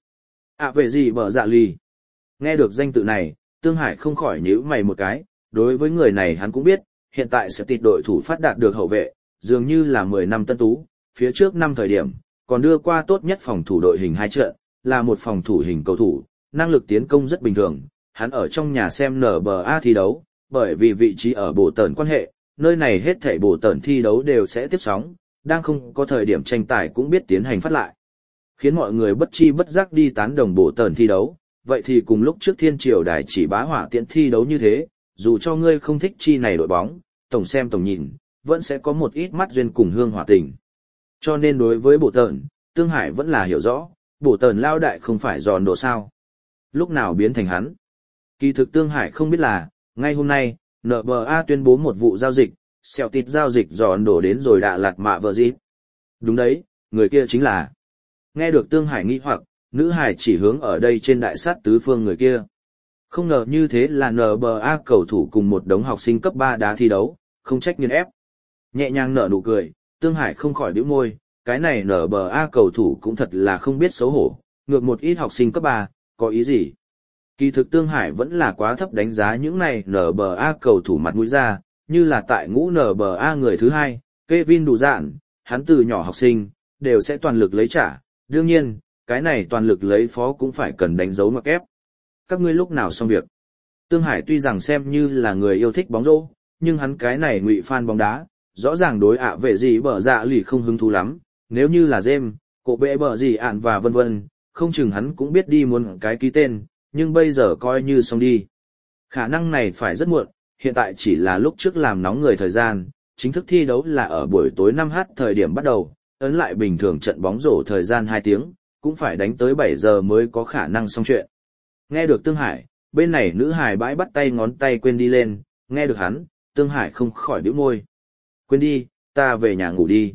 về gì bờ dạ lì. Nghe được danh tự này, Tương Hải không khỏi nhíu mày một cái, đối với người này hắn cũng biết, hiện tại Septit đội thủ phát đạt được hậu vệ, dường như là 10 năm tân tú, phía trước năm thời điểm, còn đưa qua tốt nhất phòng thủ đội hình 2 trận, là một phòng thủ hình cầu thủ, năng lực tiến công rất bình thường, hắn ở trong nhà xem NBA thi đấu, bởi vì vị trí ở Bổ Tần quan hệ, nơi này hết thảy Bổ Tần thi đấu đều sẽ tiếp sóng, đang không có thời điểm tranh tài cũng biết tiến hành phát lại. Khiến mọi người bất chi bất giác đi tán đồng Bổ Tần thi đấu, vậy thì cùng lúc trước thiên triều đài chỉ bá hỏa tiễn thi đấu như thế, dù cho ngươi không thích chi này đội bóng, tổng xem tổng nhìn, vẫn sẽ có một ít mắt duyên cùng hương hỏa tình. Cho nên đối với Bộ Tần, Tương Hải vẫn là hiểu rõ, Bộ Tần lao đại không phải giòn độ sao. Lúc nào biến thành hắn? Kỳ thực Tương Hải không biết là, ngay hôm nay, NBA tuyên bố một vụ giao dịch, xèo tịt giao dịch giòn đổ đến rồi Đà Lạt mạ vợ gì. Đúng đấy, người kia chính là. Nghe được Tương Hải nghi hoặc, nữ hải chỉ hướng ở đây trên đại sát tứ phương người kia. Không ngờ như thế là NBA cầu thủ cùng một đống học sinh cấp 3 đá thi đấu, không trách nghiên ép. Nhẹ nhàng nở nụ cười, Tương Hải không khỏi bĩu môi, cái này NBA cầu thủ cũng thật là không biết xấu hổ, ngược một ít học sinh cấp 3, có ý gì? Kỳ thực Tương Hải vẫn là quá thấp đánh giá những này NBA cầu thủ mặt mũi ra, như là tại ngũ NBA người thứ hai, Kevin Đủ Dạn, hắn từ nhỏ học sinh, đều sẽ toàn lực lấy trả, đương nhiên, cái này toàn lực lấy phó cũng phải cần đánh dấu ngoặc ép. Các ngươi lúc nào xong việc? Tương Hải tuy rằng xem như là người yêu thích bóng rổ, nhưng hắn cái này ngụy fan bóng đá, rõ ràng đối ạ vệ gì bở dạ lì không hứng thú lắm, nếu như là James, cổ bệ bở gì ạn và vân vân, không chừng hắn cũng biết đi muốn cái ký tên, nhưng bây giờ coi như xong đi. Khả năng này phải rất muộn, hiện tại chỉ là lúc trước làm nóng người thời gian, chính thức thi đấu là ở buổi tối 5h thời điểm bắt đầu, ấn lại bình thường trận bóng rổ thời gian 2 tiếng, cũng phải đánh tới 7 giờ mới có khả năng xong chuyện. Nghe được Tương Hải, bên này nữ hài bãi bắt tay ngón tay quên đi lên, nghe được hắn, Tương Hải không khỏi bĩu môi. Quên đi, ta về nhà ngủ đi.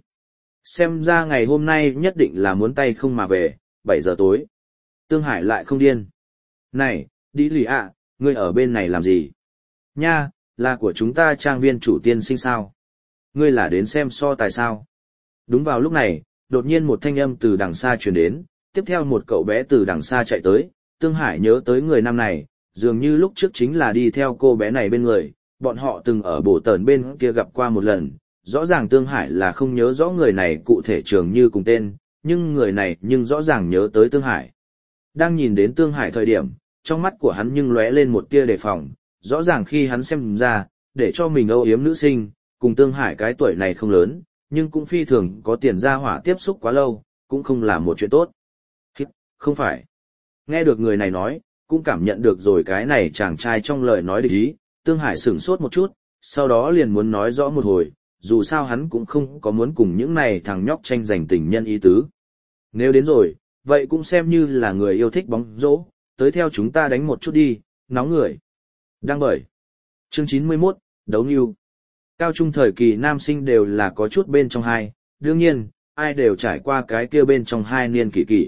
Xem ra ngày hôm nay nhất định là muốn tay không mà về, 7 giờ tối. Tương Hải lại không điên. Này, đi lì ạ, ngươi ở bên này làm gì? Nha, là của chúng ta trang viên chủ tiên sinh sao? Ngươi là đến xem so tài sao? Đúng vào lúc này, đột nhiên một thanh âm từ đằng xa truyền đến, tiếp theo một cậu bé từ đằng xa chạy tới, Tương Hải nhớ tới người nam này, dường như lúc trước chính là đi theo cô bé này bên người, bọn họ từng ở bổ tờn bên kia gặp qua một lần, rõ ràng Tương Hải là không nhớ rõ người này cụ thể trường như cùng tên, nhưng người này nhưng rõ ràng nhớ tới Tương Hải. Đang nhìn đến Tương Hải thời điểm, trong mắt của hắn nhưng lóe lên một tia đề phòng, rõ ràng khi hắn xem ra, để cho mình âu yếm nữ sinh, cùng Tương Hải cái tuổi này không lớn, nhưng cũng phi thường có tiền ra hỏa tiếp xúc quá lâu, cũng không là một chuyện tốt. Không phải. Nghe được người này nói, cũng cảm nhận được rồi cái này chàng trai trong lời nói địch ý, Tương Hải sửng sốt một chút, sau đó liền muốn nói rõ một hồi, dù sao hắn cũng không có muốn cùng những này thằng nhóc tranh giành tình nhân ý tứ. Nếu đến rồi, vậy cũng xem như là người yêu thích bóng rổ, tới theo chúng ta đánh một chút đi, nóng người. Đăng bởi. Chương 91, Đấu Nưu. Cao trung thời kỳ nam sinh đều là có chút bên trong hai, đương nhiên, ai đều trải qua cái kia bên trong hai niên kỷ kỷ.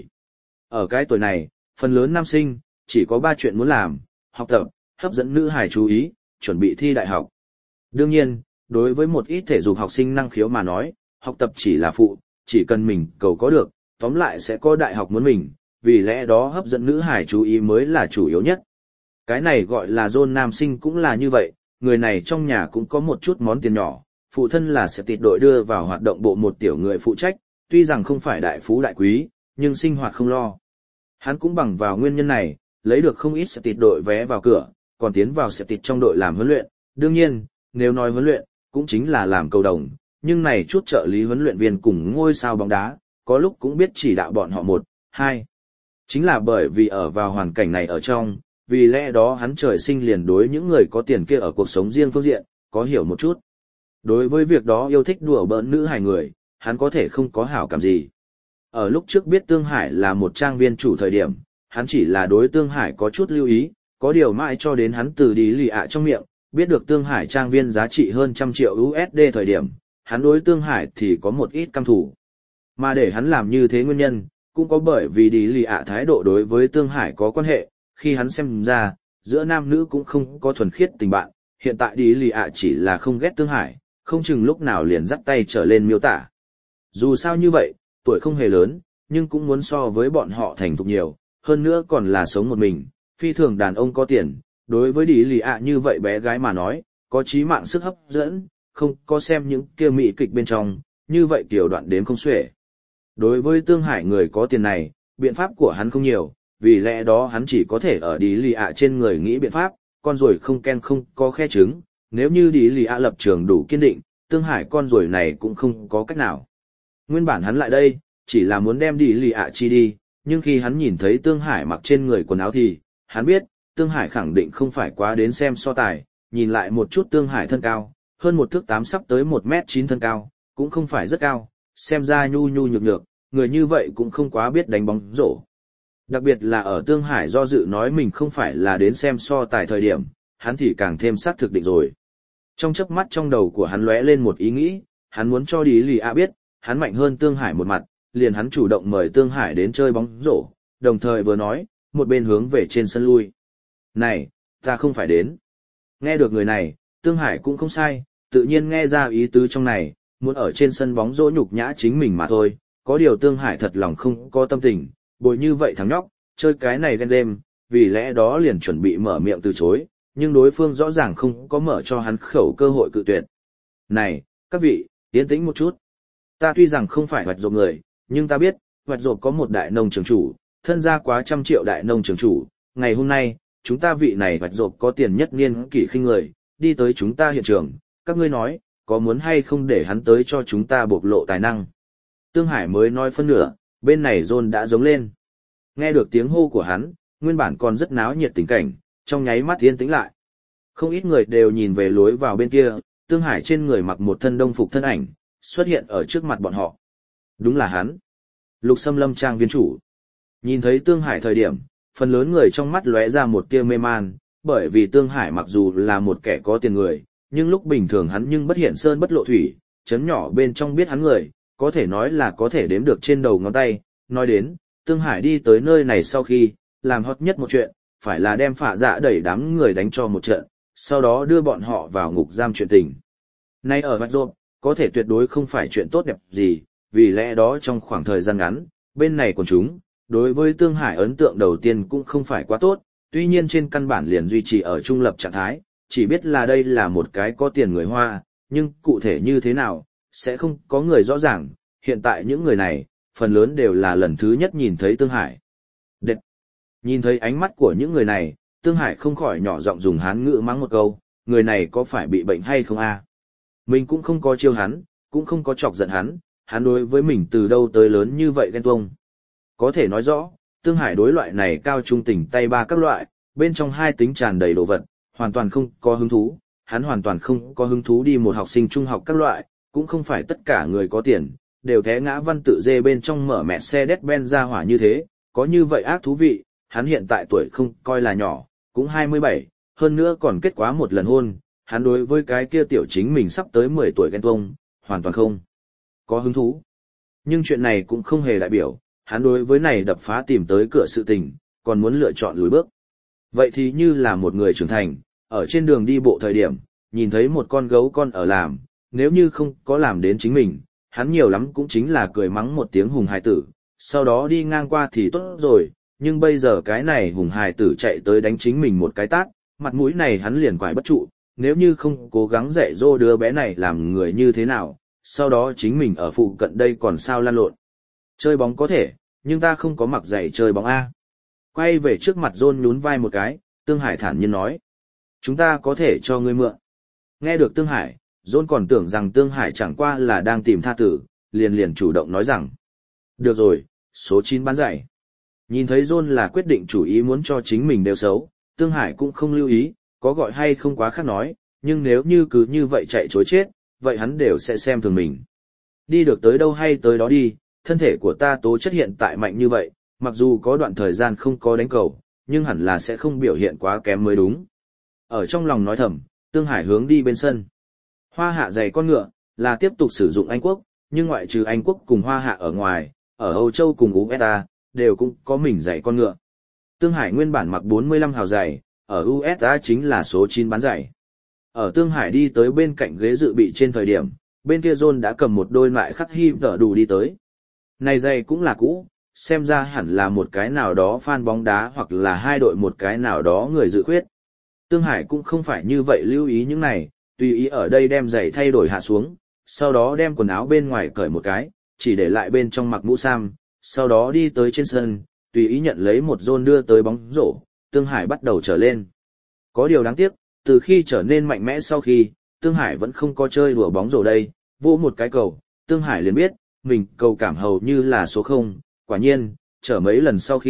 Ở cái tuổi này, phần lớn nam sinh, chỉ có 3 chuyện muốn làm, học tập, hấp dẫn nữ hài chú ý, chuẩn bị thi đại học. Đương nhiên, đối với một ít thể dục học sinh năng khiếu mà nói, học tập chỉ là phụ, chỉ cần mình cầu có được, tóm lại sẽ có đại học muốn mình, vì lẽ đó hấp dẫn nữ hài chú ý mới là chủ yếu nhất. Cái này gọi là John nam sinh cũng là như vậy, người này trong nhà cũng có một chút món tiền nhỏ, phụ thân là sẽ tịt đội đưa vào hoạt động bộ một tiểu người phụ trách, tuy rằng không phải đại phú đại quý, nhưng sinh hoạt không lo. Hắn cũng bằng vào nguyên nhân này, lấy được không ít sẽ tịt đội vé vào cửa, còn tiến vào sẽ tịt trong đội làm huấn luyện. Đương nhiên, nếu nói huấn luyện, cũng chính là làm cầu đồng, nhưng này chút trợ lý huấn luyện viên cùng ngôi sao bóng đá, có lúc cũng biết chỉ đạo bọn họ 1, 2. Chính là bởi vì ở vào hoàn cảnh này ở trong, vì lẽ đó hắn trời sinh liền đối những người có tiền kia ở cuộc sống riêng phương diện, có hiểu một chút. Đối với việc đó yêu thích đùa bỡn nữ hài người, hắn có thể không có hảo cảm gì. Ở lúc trước biết Tương Hải là một trang viên chủ thời điểm, hắn chỉ là đối Tương Hải có chút lưu ý, có điều mãi cho đến hắn từ đi lì ạ trong miệng, biết được Tương Hải trang viên giá trị hơn 100 triệu USD thời điểm, hắn đối Tương Hải thì có một ít căm thủ. Mà để hắn làm như thế nguyên nhân, cũng có bởi vì đi lì ạ thái độ đối với Tương Hải có quan hệ, khi hắn xem ra, giữa nam nữ cũng không có thuần khiết tình bạn, hiện tại đi lì ạ chỉ là không ghét Tương Hải, không chừng lúc nào liền dắt tay trở lên miêu tả. Dù sao như vậy, tuổi không hề lớn, nhưng cũng muốn so với bọn họ thành thục nhiều, hơn nữa còn là sống một mình, phi thường đàn ông có tiền, đối với đi lì ạ như vậy bé gái mà nói, có chí mạng sức hấp dẫn, không có xem những kia mỹ kịch bên trong, như vậy tiểu đoạn đếm không xuể. Đối với Tương Hải người có tiền này, biện pháp của hắn không nhiều, vì lẽ đó hắn chỉ có thể ở đi lì ạ trên người nghĩ biện pháp, con ruồi không ken không có khe trứng, nếu như đi lì ạ lập trường đủ kiên định, Tương Hải con ruồi này cũng không có cách nào. Nguyên bản hắn lại đây, chỉ là muốn đem đi lì ạ chi đi, nhưng khi hắn nhìn thấy Tương Hải mặc trên người quần áo thì, hắn biết, Tương Hải khẳng định không phải quá đến xem so tài, nhìn lại một chút Tương Hải thân cao, hơn 1 thước 8 sắp tới 1m9 thân cao, cũng không phải rất cao, xem ra nhu nhu nhược nhược, người như vậy cũng không quá biết đánh bóng rổ. Đặc biệt là ở Tương Hải do dự nói mình không phải là đến xem so tài thời điểm, hắn thì càng thêm xác thực định rồi. Trong chớp mắt trong đầu của hắn lóe lên một ý nghĩ, hắn muốn cho Đi Lì A biết, hắn mạnh hơn Tương Hải một mặt, liền hắn chủ động mời Tương Hải đến chơi bóng rổ, đồng thời vừa nói, một bên hướng về trên sân lui. Này, ta không phải đến. Nghe được người này, Tương Hải cũng không sai, tự nhiên nghe ra ý tứ trong này, muốn ở trên sân bóng rổ nhục nhã chính mình mà thôi, có điều Tương Hải thật lòng không có tâm tình, bồi như vậy thằng nhóc, chơi cái này ghen đêm, vì lẽ đó liền chuẩn bị mở miệng từ chối, nhưng đối phương rõ ràng không có mở cho hắn khẩu cơ hội cự tuyệt. Này, các vị, yên tĩnh một chút. Ta tuy rằng không phải hoạch rộp người, nhưng ta biết, hoạch rộp có một đại nông trường chủ, thân gia quá 100 triệu đại nông trường chủ. Ngày hôm nay, chúng ta vị này hoạch rộp có tiền nhất niên kỷ khinh người, đi tới chúng ta hiện trường, các ngươi nói, có muốn hay không để hắn tới cho chúng ta bộc lộ tài năng. Tương Hải mới nói phân nửa, bên này John đã giống lên. Nghe được tiếng hô của hắn, nguyên bản còn rất náo nhiệt tình cảnh, trong nháy mắt yên tĩnh lại. Không ít người đều nhìn về lối vào bên kia, Tương Hải trên người mặc một thân đông phục thân ảnh, xuất hiện ở trước mặt bọn họ. Đúng là hắn. Lục Sâm Lâm trang viên chủ. Nhìn thấy Tương Hải thời điểm, phần lớn người trong mắt lóe ra một tia mê man, bởi vì Tương Hải mặc dù là một kẻ có tiền người, nhưng lúc bình thường hắn nhưng bất hiện sơn bất lộ thủy, chấn nhỏ bên trong biết hắn người, có thể nói là có thể đếm được trên đầu ngón tay. Nói đến, Tương Hải đi tới nơi này sau khi, làm hot nhất một chuyện, phải là đem Phạ Dạ đẩy đám người đánh cho một trận, sau đó đưa bọn họ vào ngục giam chuyện tình. Nay ở Vạch Rộp, có thể tuyệt đối không phải chuyện tốt đẹp gì, vì lẽ đó trong khoảng thời gian ngắn, bên này của chúng, đối với Tương Hải ấn tượng đầu tiên cũng không phải quá tốt, tuy nhiên trên căn bản liền duy trì ở trung lập trạng thái, chỉ biết là đây là một cái có tiền người Hoa, nhưng cụ thể như thế nào, sẽ không có người rõ ràng, hiện tại những người này, phần lớn đều là lần thứ nhất nhìn thấy Tương Hải. Đệt! Nhìn thấy ánh mắt của những người này, Tương Hải không khỏi nhỏ giọng dùng Hán ngữ mắng một câu, người này có phải bị bệnh hay không a? Mình cũng không có chiêu hắn, cũng không có chọc giận hắn đối với mình từ đâu tới lớn như vậy ghen tuông. Có thể nói rõ, Tương Hải đối loại này cao trung tình tay ba các loại, bên trong hai tính tràn đầy đồ vật, hoàn toàn không có hứng thú, hắn hoàn toàn không có hứng thú đi một học sinh trung học các loại, cũng không phải tất cả người có tiền, đều té ngã văn tự dê bên trong mở mẹ xe Mercedes-Benz ra hỏa như thế, có như vậy ác thú vị, hắn hiện tại tuổi không coi là nhỏ, cũng 27, hơn nữa còn kết quá một lần hôn, hắn đối với cái kia tiểu chính mình sắp tới 10 tuổi ghen tuông, hoàn toàn không có hứng thú. Nhưng chuyện này cũng không hề đại biểu, hắn đối với này đập phá tìm tới cửa sự tình, còn muốn lựa chọn lùi bước. Vậy thì như là một người trưởng thành, ở trên đường đi bộ thời điểm, nhìn thấy một con gấu con ở làm, nếu như không có làm đến chính mình, hắn nhiều lắm cũng chính là cười mắng một tiếng hùng hài tử, sau đó đi ngang qua thì tốt rồi, nhưng bây giờ cái này hùng hài tử chạy tới đánh chính mình một cái tát, mặt mũi này hắn liền quải bất trụ, nếu như không cố gắng dạy dỗ đứa bé này làm người như thế nào, sau đó chính mình ở phụ cận đây còn sao lan lộn. Chơi bóng có thể, nhưng ta không có mặc giày chơi bóng A. Quay về trước mặt John nhún vai một cái, Tương Hải thản nhiên nói. Chúng ta có thể cho ngươi mượn. Nghe được Tương Hải, John còn tưởng rằng Tương Hải chẳng qua là đang tìm tha tử, liền chủ động nói rằng. Được rồi, số 9 bán giày. Nhìn thấy John là quyết định chủ ý muốn cho chính mình đều xấu, Tương Hải cũng không lưu ý, có gọi hay không quá khác nói, nhưng nếu như cứ như vậy chạy chối chết, vậy hắn đều sẽ xem thường mình. Đi được tới đâu hay tới đó đi, thân thể của ta tố chất hiện tại mạnh như vậy, mặc dù có đoạn thời gian không có đánh cầu, nhưng hẳn là sẽ không biểu hiện quá kém mới đúng. Ở trong lòng nói thầm, Tương Hải hướng đi bên sân. Hoa hạ giày con ngựa, là tiếp tục sử dụng Anh Quốc, nhưng ngoại trừ Anh Quốc cùng Hoa hạ ở ngoài, ở Âu Châu cùng USA, đều cũng có mình giày con ngựa. Tương Hải nguyên bản mặc 45 hào giày, ở USA chính là số 9 bán giày. Ở Tương Hải đi tới bên cạnh ghế dự bị trên thời điểm, bên kia John đã cầm một đôi lại khắc hi tở đủ đi tới. Này giày cũng là cũ, xem ra hẳn là một cái nào đó fan bóng đá hoặc là hai đội một cái nào đó người dự khuyết. Tương Hải cũng không phải như vậy lưu ý những này, tùy ý ở đây đem giày thay đổi hạ xuống, sau đó đem quần áo bên ngoài cởi một cái, chỉ để lại bên trong mặc mũ sam, sau đó đi tới trên sân, tùy ý nhận lấy một John đưa tới bóng rổ, Tương Hải bắt đầu trở lên. Có điều đáng tiếc, từ khi trở nên mạnh mẽ sau khi, Tương Hải vẫn không có chơi đùa bóng rổ đây, vô một cái cầu, Tương Hải liền biết, mình cầu cảm hầu như là số 0, quả nhiên, trở mấy lần sau khi,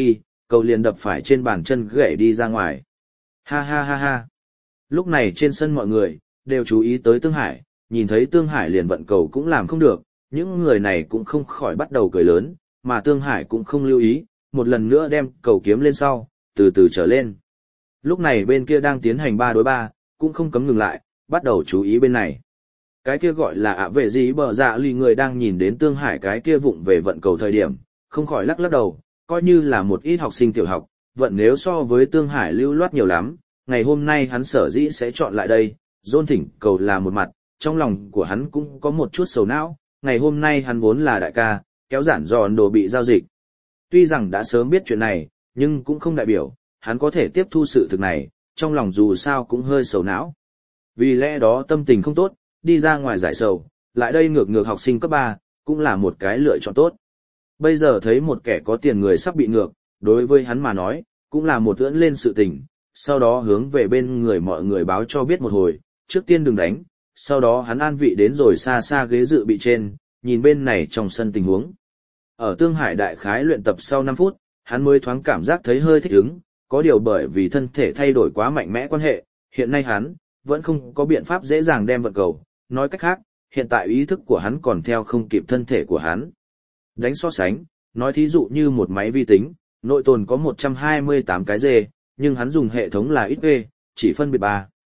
cầu liền đập phải trên bàn chân gãy đi ra ngoài. Ha ha ha ha. Lúc này trên sân mọi người đều chú ý tới Tương Hải, nhìn thấy Tương Hải liền vận cầu cũng làm không được, những người này cũng không khỏi bắt đầu cười lớn, mà Tương Hải cũng không lưu ý, một lần nữa đem cầu kiếm lên sau, từ từ trở lên. Lúc này bên kia đang tiến hành 3 đối 3, cũng không cấm ngừng lại, bắt đầu chú ý bên này. Cái kia gọi là ạ vệ gì bờ dạ lì người đang nhìn đến Tương Hải cái kia vụng về vận cầu thời điểm, không khỏi lắc lắc đầu, coi như là một ít học sinh tiểu học, vận nếu so với Tương Hải lưu loát nhiều lắm, ngày hôm nay hắn sở dĩ sẽ chọn lại đây, John thỉnh cầu là một mặt, trong lòng của hắn cũng có một chút sầu não, ngày hôm nay hắn vốn là đại ca, kéo giản giòn đồ bị giao dịch. Tuy rằng đã sớm biết chuyện này, nhưng cũng không đại biểu, hắn có thể tiếp thu sự thực này, trong lòng dù sao cũng hơi sầu não. Vì lẽ đó tâm tình không tốt, đi ra ngoài giải sầu, lại đây ngược ngược học sinh cấp 3, cũng là một cái lựa chọn tốt. Bây giờ thấy một kẻ có tiền người sắp bị ngược, đối với hắn mà nói, cũng là một ưỡn lên sự tình, sau đó hướng về bên người mọi người báo cho biết một hồi, trước tiên đừng đánh, sau đó hắn an vị đến rồi xa xa ghế dự bị trên, nhìn bên này trong sân tình huống. Ở Tương Hải đại khái luyện tập sau 5 phút, hắn mới thoáng cảm giác thấy hơi thích ứng, có điều bởi vì thân thể thay đổi quá mạnh mẽ quan hệ, hiện nay hắn vẫn không có biện pháp dễ dàng đem vận cầu, nói cách khác, hiện tại ý thức của hắn còn theo không kịp thân thể của hắn. Đánh so sánh, nói thí dụ như một máy vi tính, nội tồn có 128 cái dê, nhưng hắn dùng hệ thống là XP, chỉ phân biệt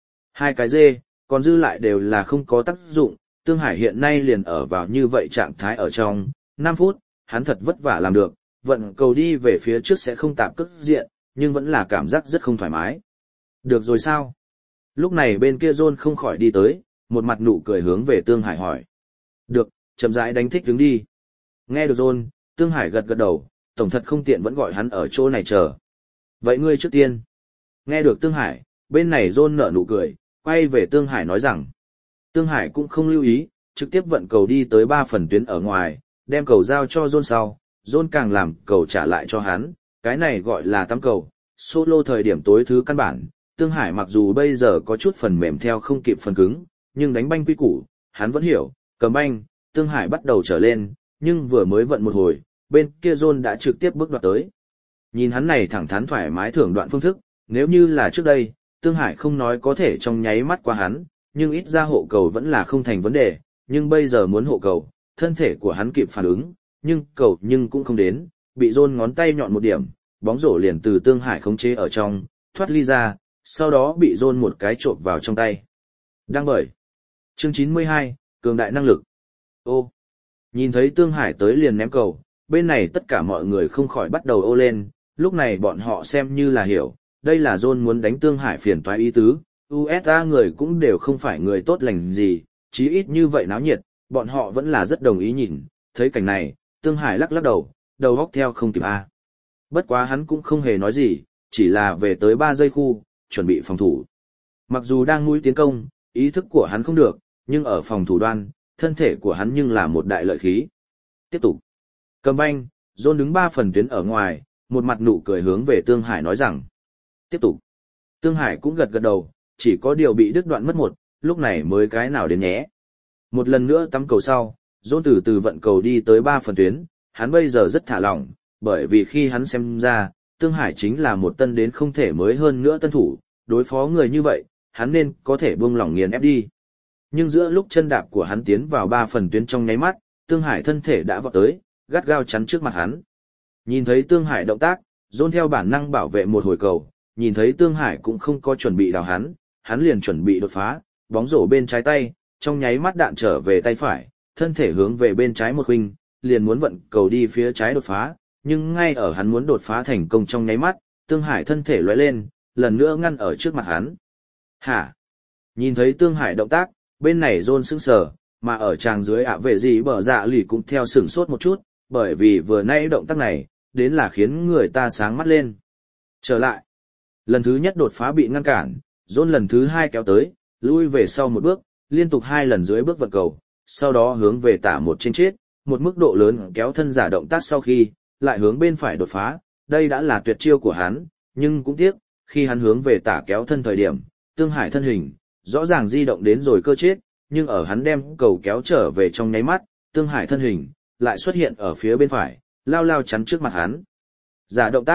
2 cái dê, còn dư lại đều là không có tác dụng. Tương Hải hiện nay liền ở vào như vậy trạng thái ở trong 5 phút, hắn thật vất vả làm được, vận cầu đi về phía trước sẽ không tạm cất diện, nhưng vẫn là cảm giác rất không thoải mái. Được rồi sao? Lúc này bên kia John không khỏi đi tới, một mặt nụ cười hướng về Tương Hải hỏi. Được, chậm rãi đánh thích đứng đi. Nghe được John, Tương Hải gật gật đầu, tổng thật không tiện vẫn gọi hắn ở chỗ này chờ. Vậy ngươi trước tiên. Nghe được Tương Hải, bên này John nở nụ cười, quay về Tương Hải nói rằng. Tương Hải cũng không lưu ý, trực tiếp vận cầu đi tới 3 phần tuyến ở ngoài, đem cầu giao cho John sau, John càng làm cầu trả lại cho hắn, cái này gọi là tắm cầu, solo thời điểm tối thứ căn bản. Tương Hải mặc dù bây giờ có chút phần mềm theo không kịp phần cứng, nhưng đánh banh quy củ, hắn vẫn hiểu, cầm banh, Tương Hải bắt đầu trở lên, nhưng vừa mới vận một hồi, bên kia John đã trực tiếp bước đoạt tới. Nhìn hắn này thẳng thắn thoải mái thưởng đoạn phương thức, nếu như là trước đây, Tương Hải không nói có thể trong nháy mắt qua hắn, nhưng ít ra hộ cầu vẫn là không thành vấn đề, nhưng bây giờ muốn hộ cầu, thân thể của hắn kịp phản ứng, nhưng cầu cũng không đến, bị John ngón tay nhọn một điểm, bóng rổ liền từ Tương Hải khống chế ở trong, thoát ly ra, sau đó bị John một cái trộm vào trong tay. Đăng bởi. Chương 92, cường đại năng lực. Ô. Nhìn thấy Tương Hải tới liền ném cầu, bên này tất cả mọi người không khỏi bắt đầu ô lên, lúc này bọn họ xem như là hiểu, đây là John muốn đánh Tương Hải phiền toái ý tứ, USA người cũng đều không phải người tốt lành gì, chí ít như vậy náo nhiệt, bọn họ vẫn là rất đồng ý nhìn, thấy cảnh này, Tương Hải lắc lắc đầu, đầu góc theo không kịp A. Bất quá hắn cũng không hề nói gì, chỉ là về tới 3 giây khu, chuẩn bị phòng thủ. Mặc dù đang mũi tiến công, ý thức của hắn không được, nhưng ở phòng thủ đoan, thân thể của hắn nhưng là một đại lợi khí. Tiếp tục. Cầm banh, John đứng 3 phần tuyến ở ngoài, một mặt nụ cười hướng về Tương Hải nói rằng. Tiếp tục. Tương Hải cũng gật gật đầu, chỉ có điều bị đứt đoạn mất một, lúc này mới cái nào đến nhé. Một lần nữa tắm cầu sau, John từ từ vận cầu đi tới 3 phần tuyến, hắn bây giờ rất thả lỏng, bởi vì khi hắn xem ra, Tương Hải chính là một tân đến không thể mới hơn nữa tân thủ, đối phó người như vậy, hắn nên có thể buông lỏng nghiền ép đi. Nhưng giữa lúc chân đạp của hắn tiến vào 3 phần tuyến trong nháy mắt, Tương Hải thân thể đã vọt tới, gắt gao chắn trước mặt hắn. Nhìn thấy Tương Hải động tác, John theo bản năng bảo vệ một hồi cầu, nhìn thấy Tương Hải cũng không có chuẩn bị đào hắn liền chuẩn bị đột phá, bóng rổ bên trái tay, trong nháy mắt đạn trở về tay phải, thân thể hướng về bên trái một huynh, liền muốn vận cầu đi phía trái đột phá, nhưng ngay ở hắn muốn đột phá thành công trong nháy mắt, Tương Hải thân thể lóe lên, lần nữa ngăn ở trước mặt hắn. Hả? Nhìn thấy Tương Hải động tác, bên này John sững sờ, mà ở tràng dưới ạ vệ gì bờ dạ lì cũng theo sửng sốt một chút, bởi vì vừa nãy động tác này, đến là khiến người ta sáng mắt lên. Trở lại. Lần thứ nhất đột phá bị ngăn cản, John lần thứ 2 kéo tới, lui về sau một bước, liên tục 2 lần dưới bước vận cầu, sau đó hướng về tả một trên chết, một mức độ lớn kéo thân giả động tác sau khi, lại hướng bên phải đột phá, đây đã là tuyệt chiêu của hắn, nhưng cũng tiếc, khi hắn hướng về tả kéo thân thời điểm, Tương Hải thân hình, rõ ràng di động đến rồi cơ chết, nhưng ở hắn đem cầu kéo trở về trong nháy mắt, Tương Hải thân hình, lại xuất hiện ở phía bên phải, lao lao chắn trước mặt hắn. Giả động tác,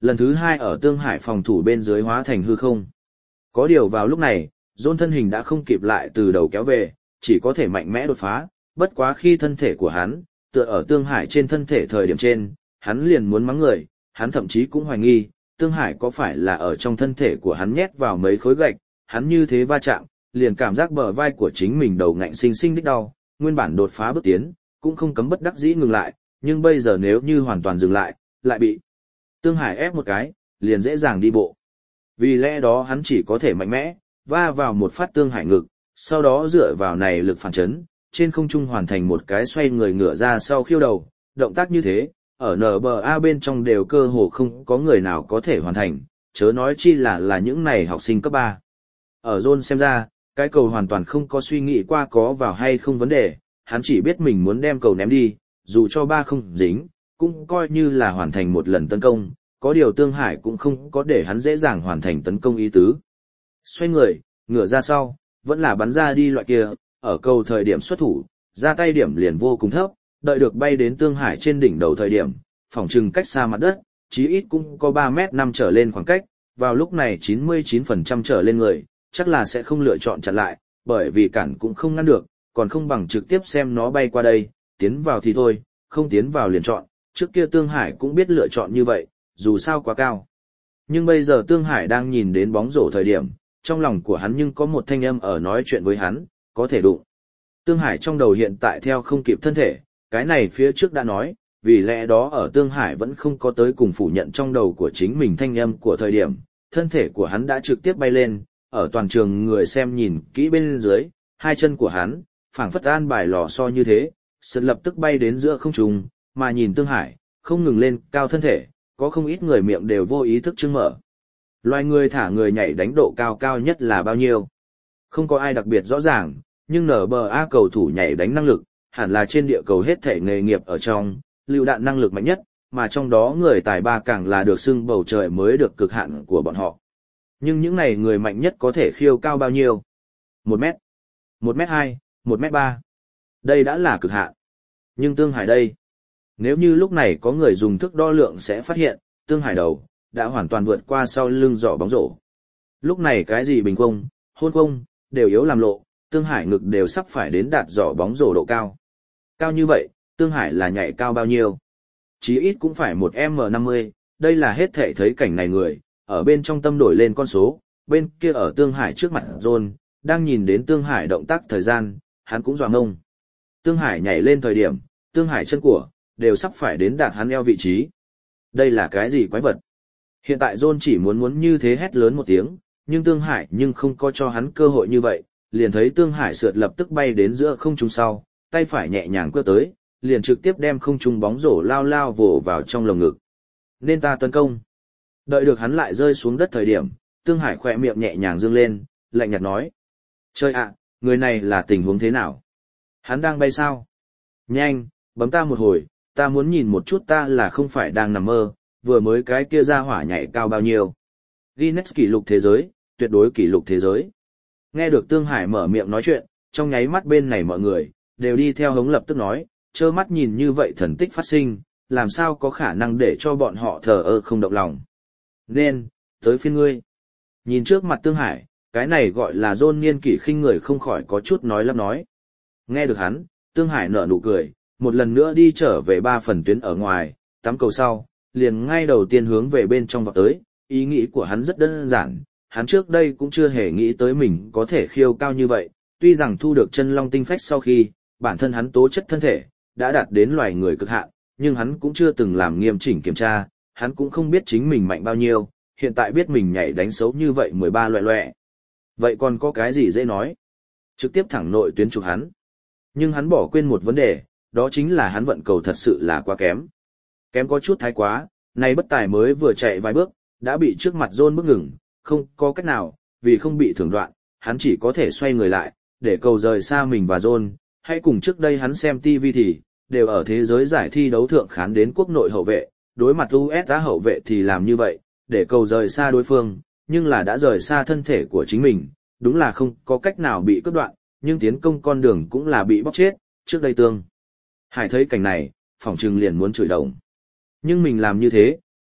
lần thứ hai ở Tương Hải phòng thủ bên dưới hóa thành hư không. Có điều vào lúc này, John thân hình đã không kịp lại từ đầu kéo về, chỉ có thể mạnh mẽ đột phá, bất quá khi thân thể của hắn, tựa ở Tương Hải trên thân thể thời điểm trên, hắn liền muốn mắng người, hắn thậm chí cũng hoài nghi, Tương Hải có phải là ở trong thân thể của hắn nhét vào mấy khối gạch, hắn như thế va chạm, liền cảm giác bờ vai của chính mình đầu ngạnh sinh sinh đích đau, nguyên bản đột phá bước tiến, cũng không cấm bất đắc dĩ ngừng lại, nhưng bây giờ nếu như hoàn toàn dừng lại, lại bị Tương Hải ép một cái, liền dễ dàng đi bộ. Vì lẽ đó hắn chỉ có thể mạnh mẽ, va vào một phát Tương Hải ngực, sau đó dựa vào này lực phản chấn, trên không trung hoàn thành một cái xoay người ngửa ra sau khiêu đầu, động tác như thế, ở NBA bên trong đều cơ hồ không có người nào có thể hoàn thành, chớ nói chi là những này học sinh cấp 3. Ở John xem ra, cái cầu hoàn toàn không có suy nghĩ qua có vào hay không vấn đề, hắn chỉ biết mình muốn đem cầu ném đi, dù cho ba không dính, cũng coi như là hoàn thành một lần tấn công, có điều Tương Hải cũng không có để hắn dễ dàng hoàn thành tấn công ý tứ. Xoay người, ngửa ra sau, vẫn là bắn ra đi loại kia, ở cầu thời điểm xuất thủ, ra tay điểm liền vô cùng thấp, đợi được bay đến Tương Hải trên đỉnh đầu thời điểm, phỏng chừng cách xa mặt đất, chí ít cũng có 3m5 trở lên khoảng cách, vào lúc này 99% trở lên người, chắc là sẽ không lựa chọn chặn lại, bởi vì cản cũng không ngăn được, còn không bằng trực tiếp xem nó bay qua đây, tiến vào thì thôi, không tiến vào liền chọn, trước kia Tương Hải cũng biết lựa chọn như vậy, dù sao quá cao. Nhưng bây giờ Tương Hải đang nhìn đến bóng rổ thời điểm, trong lòng của hắn nhưng có một thanh âm ở nói chuyện với hắn, có thể đụng. Tương Hải trong đầu hiện tại theo không kịp thân thể, cái này phía trước đã nói, vì lẽ đó ở Tương Hải vẫn không có tới cùng phủ nhận trong đầu của chính mình thanh âm của thời điểm, thân thể của hắn đã trực tiếp bay lên, ở toàn trường người xem nhìn kỹ bên dưới, hai chân của hắn, phảng phất an bài lò xo như thế, sượt lập tức bay đến giữa không trung, mà nhìn Tương Hải, không ngừng lên cao thân thể, có không ít người miệng đều vô ý thức trưng mở. Loài người thả người nhảy đánh độ cao cao nhất là bao nhiêu? Không có ai đặc biệt rõ ràng, nhưng NBA cầu thủ nhảy đánh năng lực, hẳn là trên địa cầu hết thể nghề nghiệp ở trong, lưu đạn năng lực mạnh nhất, mà trong đó người tài ba càng là được xưng bầu trời mới được cực hạn của bọn họ. Nhưng những này người mạnh nhất có thể khiêu cao bao nhiêu? 1 mét, 1 mét 2, 1 mét 3. Đây đã là cực hạn. Nhưng Tương Hải đây, nếu như lúc này có người dùng thước đo lượng sẽ phát hiện, Tương Hải đầu đã hoàn toàn vượt qua sau lưng giỏ bóng rổ. Lúc này cái gì bình không, hôn không, đều yếu làm lộ, Tương Hải ngực đều sắp phải đến đạt giỏ bóng rổ độ cao. Cao như vậy, Tương Hải là nhảy cao bao nhiêu? Chí ít cũng phải 1m50, đây là hết thể thấy cảnh này người, ở bên trong tâm đổi lên con số, bên kia ở Tương Hải trước mặt John, đang nhìn đến Tương Hải động tác thời gian, hắn cũng dọa ngông. Tương Hải nhảy lên thời điểm, Tương Hải chân của, đều sắp phải đến đạt hắn eo vị trí. Đây là cái gì quái vật? Hiện tại John chỉ muốn như thế hét lớn một tiếng, nhưng Tương Hải nhưng không có cho hắn cơ hội như vậy, liền thấy Tương Hải sượt lập tức bay đến giữa không trung sau, tay phải nhẹ nhàng quơ tới, liền trực tiếp đem không trung bóng rổ lao vồ vào trong lồng ngực. Nên ta tấn công. Đợi được hắn lại rơi xuống đất thời điểm, Tương Hải khỏe miệng nhẹ nhàng dương lên, lạnh nhạt nói. Trời ạ, người này là tình huống thế nào? Hắn đang bay sao? Nhanh, bấm ta một hồi, ta muốn nhìn một chút ta là không phải đang nằm mơ, vừa mới cái kia ra hỏa nhảy cao bao nhiêu. Guinness kỷ lục thế giới, tuyệt đối kỷ lục thế giới. Nghe được Tương Hải mở miệng nói chuyện, trong nháy mắt bên này mọi người, đều đi theo hống lập tức nói, trơ mắt nhìn như vậy thần tích phát sinh, làm sao có khả năng để cho bọn họ thờ ơ không động lòng. Nên, tới phiên ngươi. Nhìn trước mặt Tương Hải, cái này gọi là John niên kỷ khinh người không khỏi có chút nói lắp nói. Nghe được hắn, Tương Hải nở nụ cười, một lần nữa đi trở về 3 phần tuyến ở ngoài, tắm cầu sau, liền ngay đầu tiên hướng về bên trong vào tới, ý nghĩ của hắn rất đơn giản, hắn trước đây cũng chưa hề nghĩ tới mình có thể khiêu cao như vậy, tuy rằng thu được chân long tinh phách sau khi, bản thân hắn tố chất thân thể, đã đạt đến loài người cực hạn, nhưng hắn cũng chưa từng làm nghiêm chỉnh kiểm tra, hắn cũng không biết chính mình mạnh bao nhiêu, hiện tại biết mình nhảy đánh xấu như vậy 13 loẹ loẹ. Vậy còn có cái gì dễ nói? Trực tiếp thẳng nội tuyến chụp hắn. Nhưng hắn bỏ quên một vấn đề, đó chính là hắn vận cầu thật sự là quá kém. Kém có chút thái quá, nay bất tài mới vừa chạy vài bước, đã bị trước mặt John bước ngừng, không có cách nào, vì không bị thưởng đoạn, hắn chỉ có thể xoay người lại, để cầu rời xa mình và John, hay cùng trước đây hắn xem TV thì, đều ở thế giới giải thi đấu thượng khán đến quốc nội hậu vệ, đối mặt USA hậu vệ thì làm như vậy, để cầu rời xa đối phương, nhưng là đã rời xa thân thể của chính mình, đúng là không có cách nào bị cắt đoạn, nhưng tiến công con đường cũng là bị bóc chết, trước đây Tương Hải thấy cảnh này, phỏng chừng liền muốn chửi đồng. Nhưng mình làm như thế,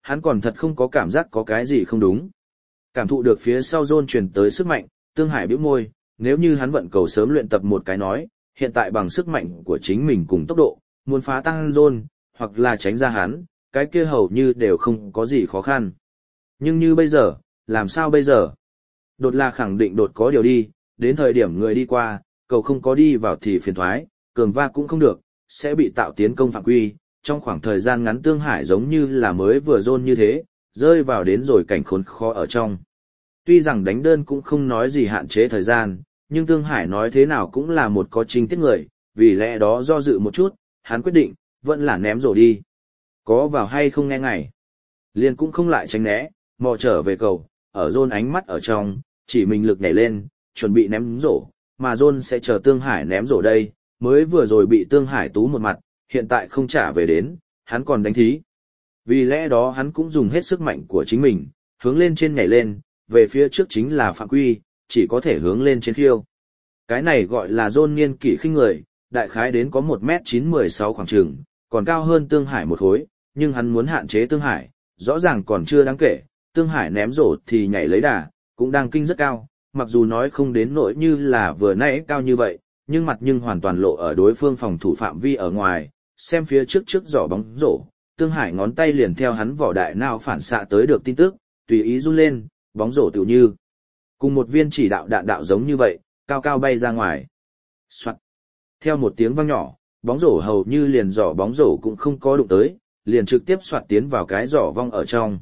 hắn còn thật không có cảm giác có cái gì không đúng. Cảm thụ được phía sau John truyền tới sức mạnh, Tương Hải bĩu môi, nếu như hắn vận cầu sớm luyện tập một cái nói, hiện tại bằng sức mạnh của chính mình cùng tốc độ, muốn phá tan John, hoặc là tránh ra hắn, cái kia hầu như đều không có gì khó khăn. Nhưng như bây giờ, làm sao bây giờ? Đột là khẳng định đột có điều đi, đến thời điểm người đi qua, cầu không có đi vào thì phiền thoái, cường va cũng không được, sẽ bị tạo tiến công phạm quy. Trong khoảng thời gian ngắn Tương Hải giống như là mới vừa John như thế, rơi vào đến rồi cảnh khốn khó ở trong. Tuy rằng đánh đơn cũng không nói gì hạn chế thời gian, nhưng Tương Hải nói thế nào cũng là một có chính tiết người, vì lẽ đó do dự một chút, hắn quyết định, vẫn là ném rổ đi. Có vào hay không nghe ngày. Liền cũng không lại tránh né, mò trở về cầu, ở John ánh mắt ở trong, chỉ mình lực nhảy lên, chuẩn bị ném rổ, mà John sẽ chờ Tương Hải ném rổ đây, mới vừa rồi bị Tương Hải tú một mặt, hiện tại không trả về đến, hắn còn đánh thí. Vì lẽ đó hắn cũng dùng hết sức mạnh của chính mình, hướng lên trên nhảy lên, về phía trước chính là phạm quy, chỉ có thể hướng lên trên khiêu. Cái này gọi là John niên kỷ khinh người, đại khái đến có 1m9-16 khoảng trường, còn cao hơn Tương Hải một khối, nhưng hắn muốn hạn chế Tương Hải, rõ ràng còn chưa đáng kể, Tương Hải ném rổ thì nhảy lấy đà, cũng đang kinh rất cao, mặc dù nói không đến nỗi như là vừa nãy cao như vậy, nhưng mặt nhưng hoàn toàn lộ ở đối phương phòng thủ phạm vi ở ngoài, xem phía trước giỏ bóng rổ, Tương Hải ngón tay liền theo hắn vỏ đại nào phản xạ tới được tin tức, tùy ý run lên, bóng rổ tựu như cùng một viên chỉ đạo đạn đạo giống như vậy, cao cao bay ra ngoài. Soạt. Theo một tiếng vang nhỏ, bóng rổ hầu như liền giỏ bóng rổ cũng không có đụng tới, liền trực tiếp soạt tiến vào cái giỏ vong ở trong.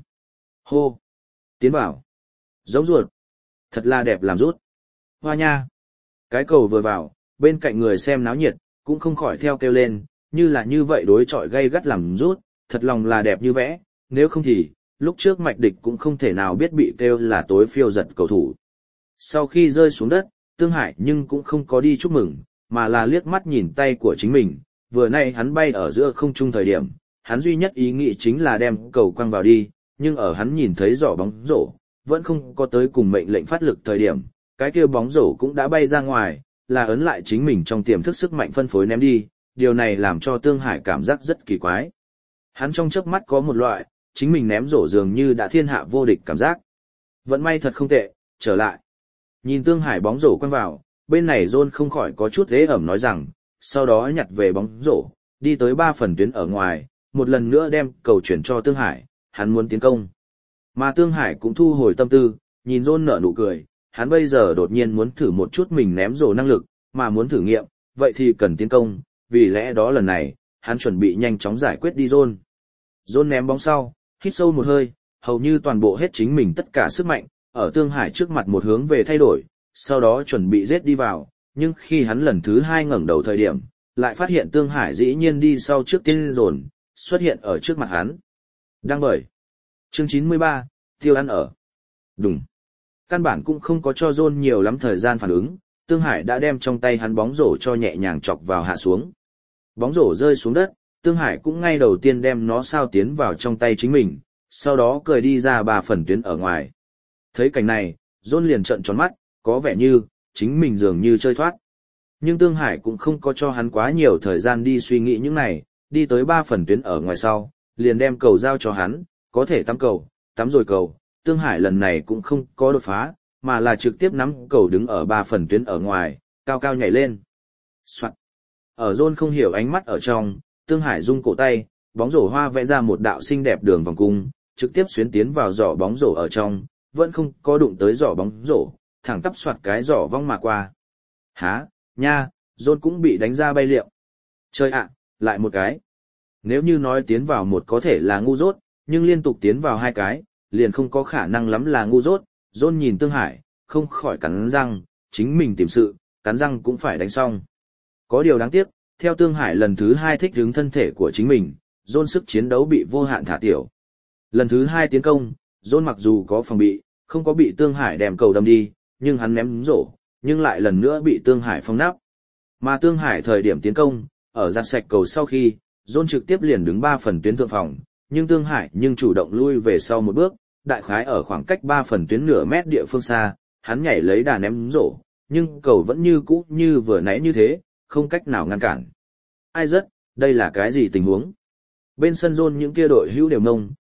Hô. Tiến vào. Giống ruột. Thật là đẹp làm rút. Hoa nha. Cái cầu vừa vào, bên cạnh người xem náo nhiệt, cũng không khỏi theo kêu lên, như là như vậy đối chọi gay gắt làm rút, thật lòng là đẹp như vẽ, nếu không thì, lúc trước Mạch Địch cũng không thể nào biết bị kêu là tối phiêu giật cầu thủ. Sau khi rơi xuống đất, Tương Hải nhưng cũng không có đi chúc mừng, mà là liếc mắt nhìn tay của chính mình, vừa nay hắn bay ở giữa không trung thời điểm, hắn duy nhất ý nghĩ chính là đem cầu quăng vào đi, nhưng ở hắn nhìn thấy giỏ bóng rổ, vẫn không có tới cùng mệnh lệnh phát lực thời điểm, cái kia bóng rổ cũng đã bay ra ngoài, là ấn lại chính mình trong tiềm thức sức mạnh phân phối ném đi, điều này làm cho Tương Hải cảm giác rất kỳ quái. Hắn trong chớp mắt có một loại, chính mình ném rổ dường như đã thiên hạ vô địch cảm giác. Vận may thật không tệ, trở lại. Nhìn Tương Hải bóng rổ quăng vào, bên này John không khỏi có chút ghế ẩm nói rằng, sau đó nhặt về bóng rổ, đi tới 3 phần tuyến ở ngoài, một lần nữa đem cầu chuyển cho Tương Hải, hắn muốn tiến công. Mà Tương Hải cũng thu hồi tâm tư, nhìn John nở nụ cười, hắn bây giờ đột nhiên muốn thử một chút mình ném rổ năng lực, mà muốn thử nghiệm, vậy thì cần tiến công, vì lẽ đó lần này, hắn chuẩn bị nhanh chóng giải quyết đi John. John ném bóng sau, hít sâu một hơi, hầu như toàn bộ hết chính mình tất cả sức mạnh, ở Tương Hải trước mặt một hướng về thay đổi, sau đó chuẩn bị giết đi vào, nhưng khi hắn lần thứ 2 ngẩng đầu thời điểm, lại phát hiện Tương Hải dĩ nhiên đi sau trước tiên dồn, xuất hiện ở trước mặt hắn. Đang bởi. Chương 93, tiêu ăn ở. Đùng. Căn bản cũng không có cho John nhiều lắm thời gian phản ứng, Tương Hải đã đem trong tay hắn bóng rổ cho nhẹ nhàng chọc vào hạ xuống. Bóng rổ rơi xuống đất, Tương Hải cũng ngay đầu tiên đem nó sao tiến vào trong tay chính mình, sau đó cười đi ra 3 phần tuyến ở ngoài. Thấy cảnh này, John liền trợn tròn mắt, có vẻ như, chính mình dường như chơi thoát. Nhưng Tương Hải cũng không có cho hắn quá nhiều thời gian đi suy nghĩ những này, đi tới 3 phần tuyến ở ngoài sau, liền đem cầu giao cho hắn, có thể tắm cầu, tắm rồi cầu, Tương Hải lần này cũng không có đột phá, mà là trực tiếp nắm cầu đứng ở 3 phần tuyến ở ngoài, cao cao nhảy lên. Soạn. Ở John không hiểu ánh mắt ở trong, Tương Hải rung cổ tay, bóng rổ hoa vẽ ra một đạo xinh đẹp đường vòng cung, trực tiếp xuyến tiến vào giỏ bóng rổ ở trong, vẫn không có đụng tới giỏ bóng rổ, thẳng tắp soạt cái giỏ vong mà qua. Há, nha, John cũng bị đánh ra bay liệu. Chơi ạ, lại một cái. Nếu như nói tiến vào một có thể là ngu dốt, nhưng liên tục tiến vào 2 cái, liền không có khả năng lắm là ngu dốt. John nhìn Tương Hải, không khỏi cắn răng, chính mình tìm sự, cắn răng cũng phải đánh xong. Có điều đáng tiếc, theo Tương Hải lần thứ 2 thích ứng thân thể của chính mình, John sức chiến đấu bị vô hạn thả tiểu. Lần thứ 2 tiến công, John mặc dù có phòng bị, không có bị Tương Hải đem cầu đâm đi, nhưng hắn ném rổ, nhưng lại lần nữa bị Tương Hải phong nắp. Mà Tương Hải thời điểm tiến công, ở giặt sạch cầu sau khi, John trực tiếp liền đứng 3 phần tuyến thượng phòng, nhưng Tương Hải nhưng chủ động lui về sau một bước, đại khái ở khoảng cách 3 phần tuyến nửa mét địa phương xa, hắn nhảy lấy đà ném rổ, nhưng cầu vẫn như cũ như vừa nãy như thế, không cách nào ngăn cản. Ai rất, đây là cái gì tình huống? Bên sân John những kia đội hữu đều ngông,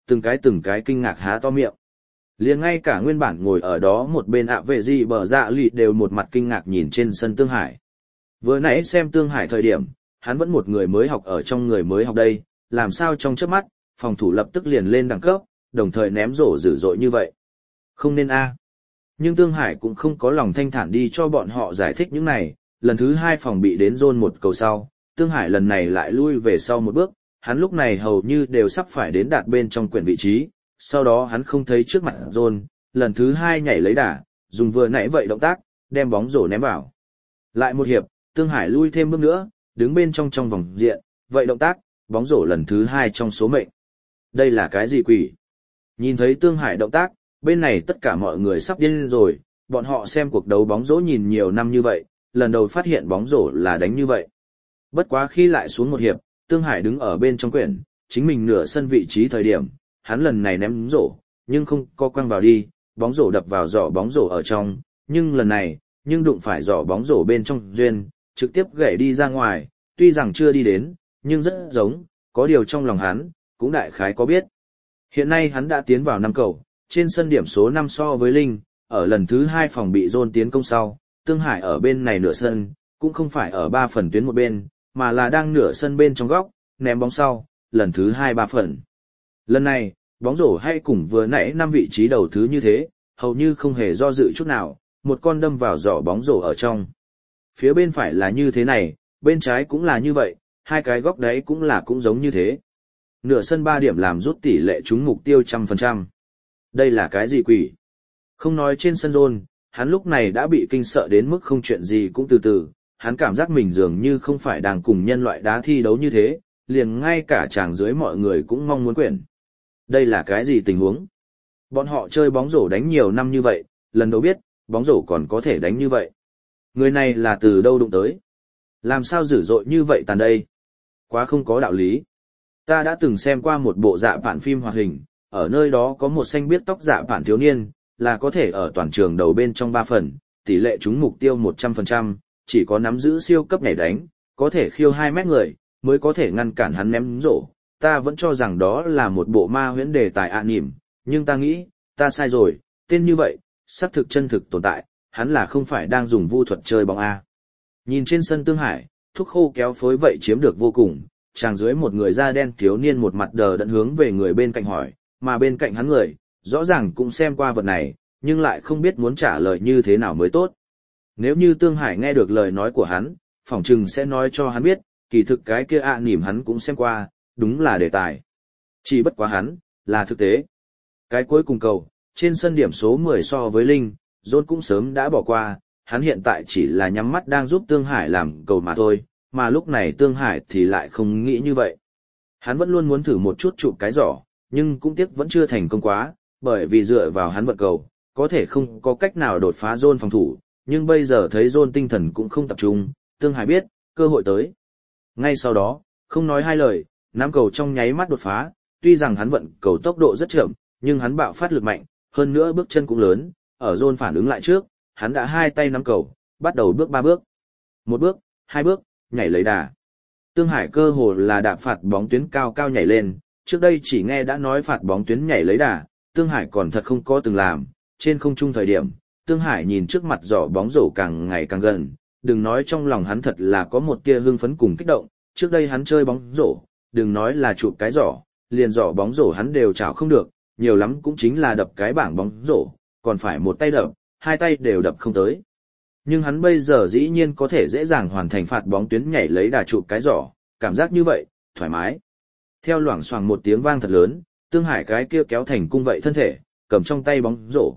từng cái kinh ngạc há to miệng. Liền ngay cả nguyên bản ngồi ở đó một bên ạ vệ gì bờ dạ lì đều một mặt kinh ngạc nhìn trên sân Tương Hải. Vừa nãy xem Tương Hải thời điểm, hắn vẫn một người mới học ở trong người mới học đây, làm sao trong chớp mắt, phòng thủ lập tức liền lên đẳng cấp, đồng thời ném rổ dữ dội như vậy. Không nên a. Nhưng Tương Hải cũng không có lòng thanh thản đi cho bọn họ giải thích những này, lần thứ 2 phòng bị đến zone một cầu sau, Tương Hải lần này lại lui về sau một bước, hắn lúc này hầu như đều sắp phải đến đạt bên trong quyển vị trí, sau đó hắn không thấy trước mặt zone, lần thứ 2 nhảy lấy đà, dùng vừa nãy vậy động tác, đem bóng rổ ném vào. Lại một hiệp, Tương Hải lui thêm bước nữa, đứng bên trong vòng diện, vậy động tác, bóng rổ lần thứ 2 trong số mệnh. Đây là cái gì quỷ? Nhìn thấy Tương Hải động tác, bên này tất cả mọi người sắp điên rồi, bọn họ xem cuộc đấu bóng rổ nhìn nhiều năm như vậy, lần đầu phát hiện bóng rổ là đánh như vậy. Bất quá khi lại xuống một hiệp, Tương Hải đứng ở bên trong quyển, chính mình nửa sân vị trí thời điểm, hắn lần này ném rổ, nhưng không có quăng vào đi, bóng rổ đập vào giỏ bóng rổ ở trong, nhưng lần này, đụng phải giỏ bóng rổ bên trong duyên, trực tiếp gãy đi ra ngoài, tuy rằng chưa đi đến, nhưng rất giống, có điều trong lòng hắn, cũng đại khái có biết. Hiện nay hắn đã tiến vào 5 cầu, trên sân điểm số 5 so với Linh, ở lần thứ 2 phòng bị zone tiến công sau, Tương Hải ở bên này nửa sân, cũng không phải ở 3 phần tuyến một bên, mà là đang nửa sân bên trong góc, ném bóng sau, lần thứ 2 3 phần. Lần này, bóng rổ hay cùng vừa nãy 5 vị trí đầu thứ như thế, hầu như không hề do dự chút nào, một con đâm vào giỏ bóng rổ ở trong. Phía bên phải là như thế này, bên trái cũng là như vậy, hai cái góc đấy cũng giống như thế. Nửa sân 3 điểm làm rút tỷ lệ trúng mục tiêu 100%. Đây là cái gì quỷ? Không nói trên sân zone, hắn lúc này đã bị kinh sợ đến mức không chuyện gì cũng từ từ, hắn cảm giác mình dường như không phải đang cùng nhân loại đá thi đấu như thế, liền ngay cả chàng dưới mọi người cũng mong muốn quyển. Đây là cái gì tình huống? Bọn họ chơi bóng rổ đánh nhiều năm như vậy, lần đầu biết, bóng rổ còn có thể đánh như vậy. Người này là từ đâu đụng tới? Làm sao dữ dội như vậy tàn đây? Quá không có đạo lý. Ta đã từng xem qua một bộ dạ bản phim hoạt hình, ở nơi đó có một xanh biếc tóc dạ bản thiếu niên, là có thể ở toàn trường đầu bên trong 3 phần, tỷ lệ trúng mục tiêu 100%, chỉ có nắm giữ siêu cấp nhảy đánh, có thể khiêu 2 mét người, mới có thể ngăn cản hắn ném rổ. Ta vẫn cho rằng đó là một bộ ma huyễn đề tài anime, nhưng ta nghĩ, ta sai rồi, tên như vậy, xác thực chân thực tồn tại, hắn là không phải đang dùng vu thuật chơi bóng A. Nhìn trên sân Tương Hải, thúc khô kéo phối vậy chiếm được vô cùng, chàng dưới một người da đen thiếu niên một mặt đờ đẫn hướng về người bên cạnh hỏi, mà bên cạnh hắn người, rõ ràng cũng xem qua vật này, nhưng lại không biết muốn trả lời như thế nào mới tốt. Nếu như Tương Hải nghe được lời nói của hắn, phỏng chừng sẽ nói cho hắn biết, kỳ thực cái kia nỉm hắn cũng xem qua, đúng là đề tài. Chỉ bất quá hắn, là thực tế. Cái cuối cùng cầu, trên sân điểm số 10 so với Linh, John cũng sớm đã bỏ qua, hắn hiện tại chỉ là nhắm mắt đang giúp Tương Hải làm cầu mà thôi, mà lúc này Tương Hải thì lại không nghĩ như vậy. Hắn vẫn luôn muốn thử một chút chụp cái giỏ, nhưng cũng tiếc vẫn chưa thành công quá, bởi vì dựa vào hắn vận cầu, có thể không có cách nào đột phá John phòng thủ, nhưng bây giờ thấy John tinh thần cũng không tập trung, Tương Hải biết, cơ hội tới. Ngay sau đó, không nói hai lời, nắm cầu trong nháy mắt đột phá, tuy rằng hắn vận cầu tốc độ rất chậm, nhưng hắn bạo phát lực mạnh, hơn nữa bước chân cũng lớn, ở John phản ứng lại trước, hắn đã hai tay nắm cầu, bắt đầu bước 3 bước. 1 bước, 2 bước, nhảy lấy đà. Tương Hải cơ hồ là đạp phạt bóng tuyến cao cao nhảy lên, trước đây chỉ nghe đã nói phạt bóng tuyến nhảy lấy đà, Tương Hải còn thật không có từng làm, trên không trung thời điểm, Tương Hải nhìn trước mặt giỏ bóng rổ càng ngày càng gần, đừng nói trong lòng hắn thật là có một tia hưng phấn cùng kích động, trước đây hắn chơi bóng rổ, đừng nói là chụp cái giỏ, liền giỏ bóng rổ hắn đều chảo không được, nhiều lắm cũng chính là đập cái bảng bóng rổ, còn phải một tay đập, hai tay đều đập không tới. Nhưng hắn bây giờ dĩ nhiên có thể dễ dàng hoàn thành phạt bóng tuyến nhảy lấy đà chụp cái giỏ, cảm giác như vậy, thoải mái. Theo loảng xoảng một tiếng vang thật lớn, Tương Hải cái kia kéo thành cung vậy thân thể, cầm trong tay bóng rổ,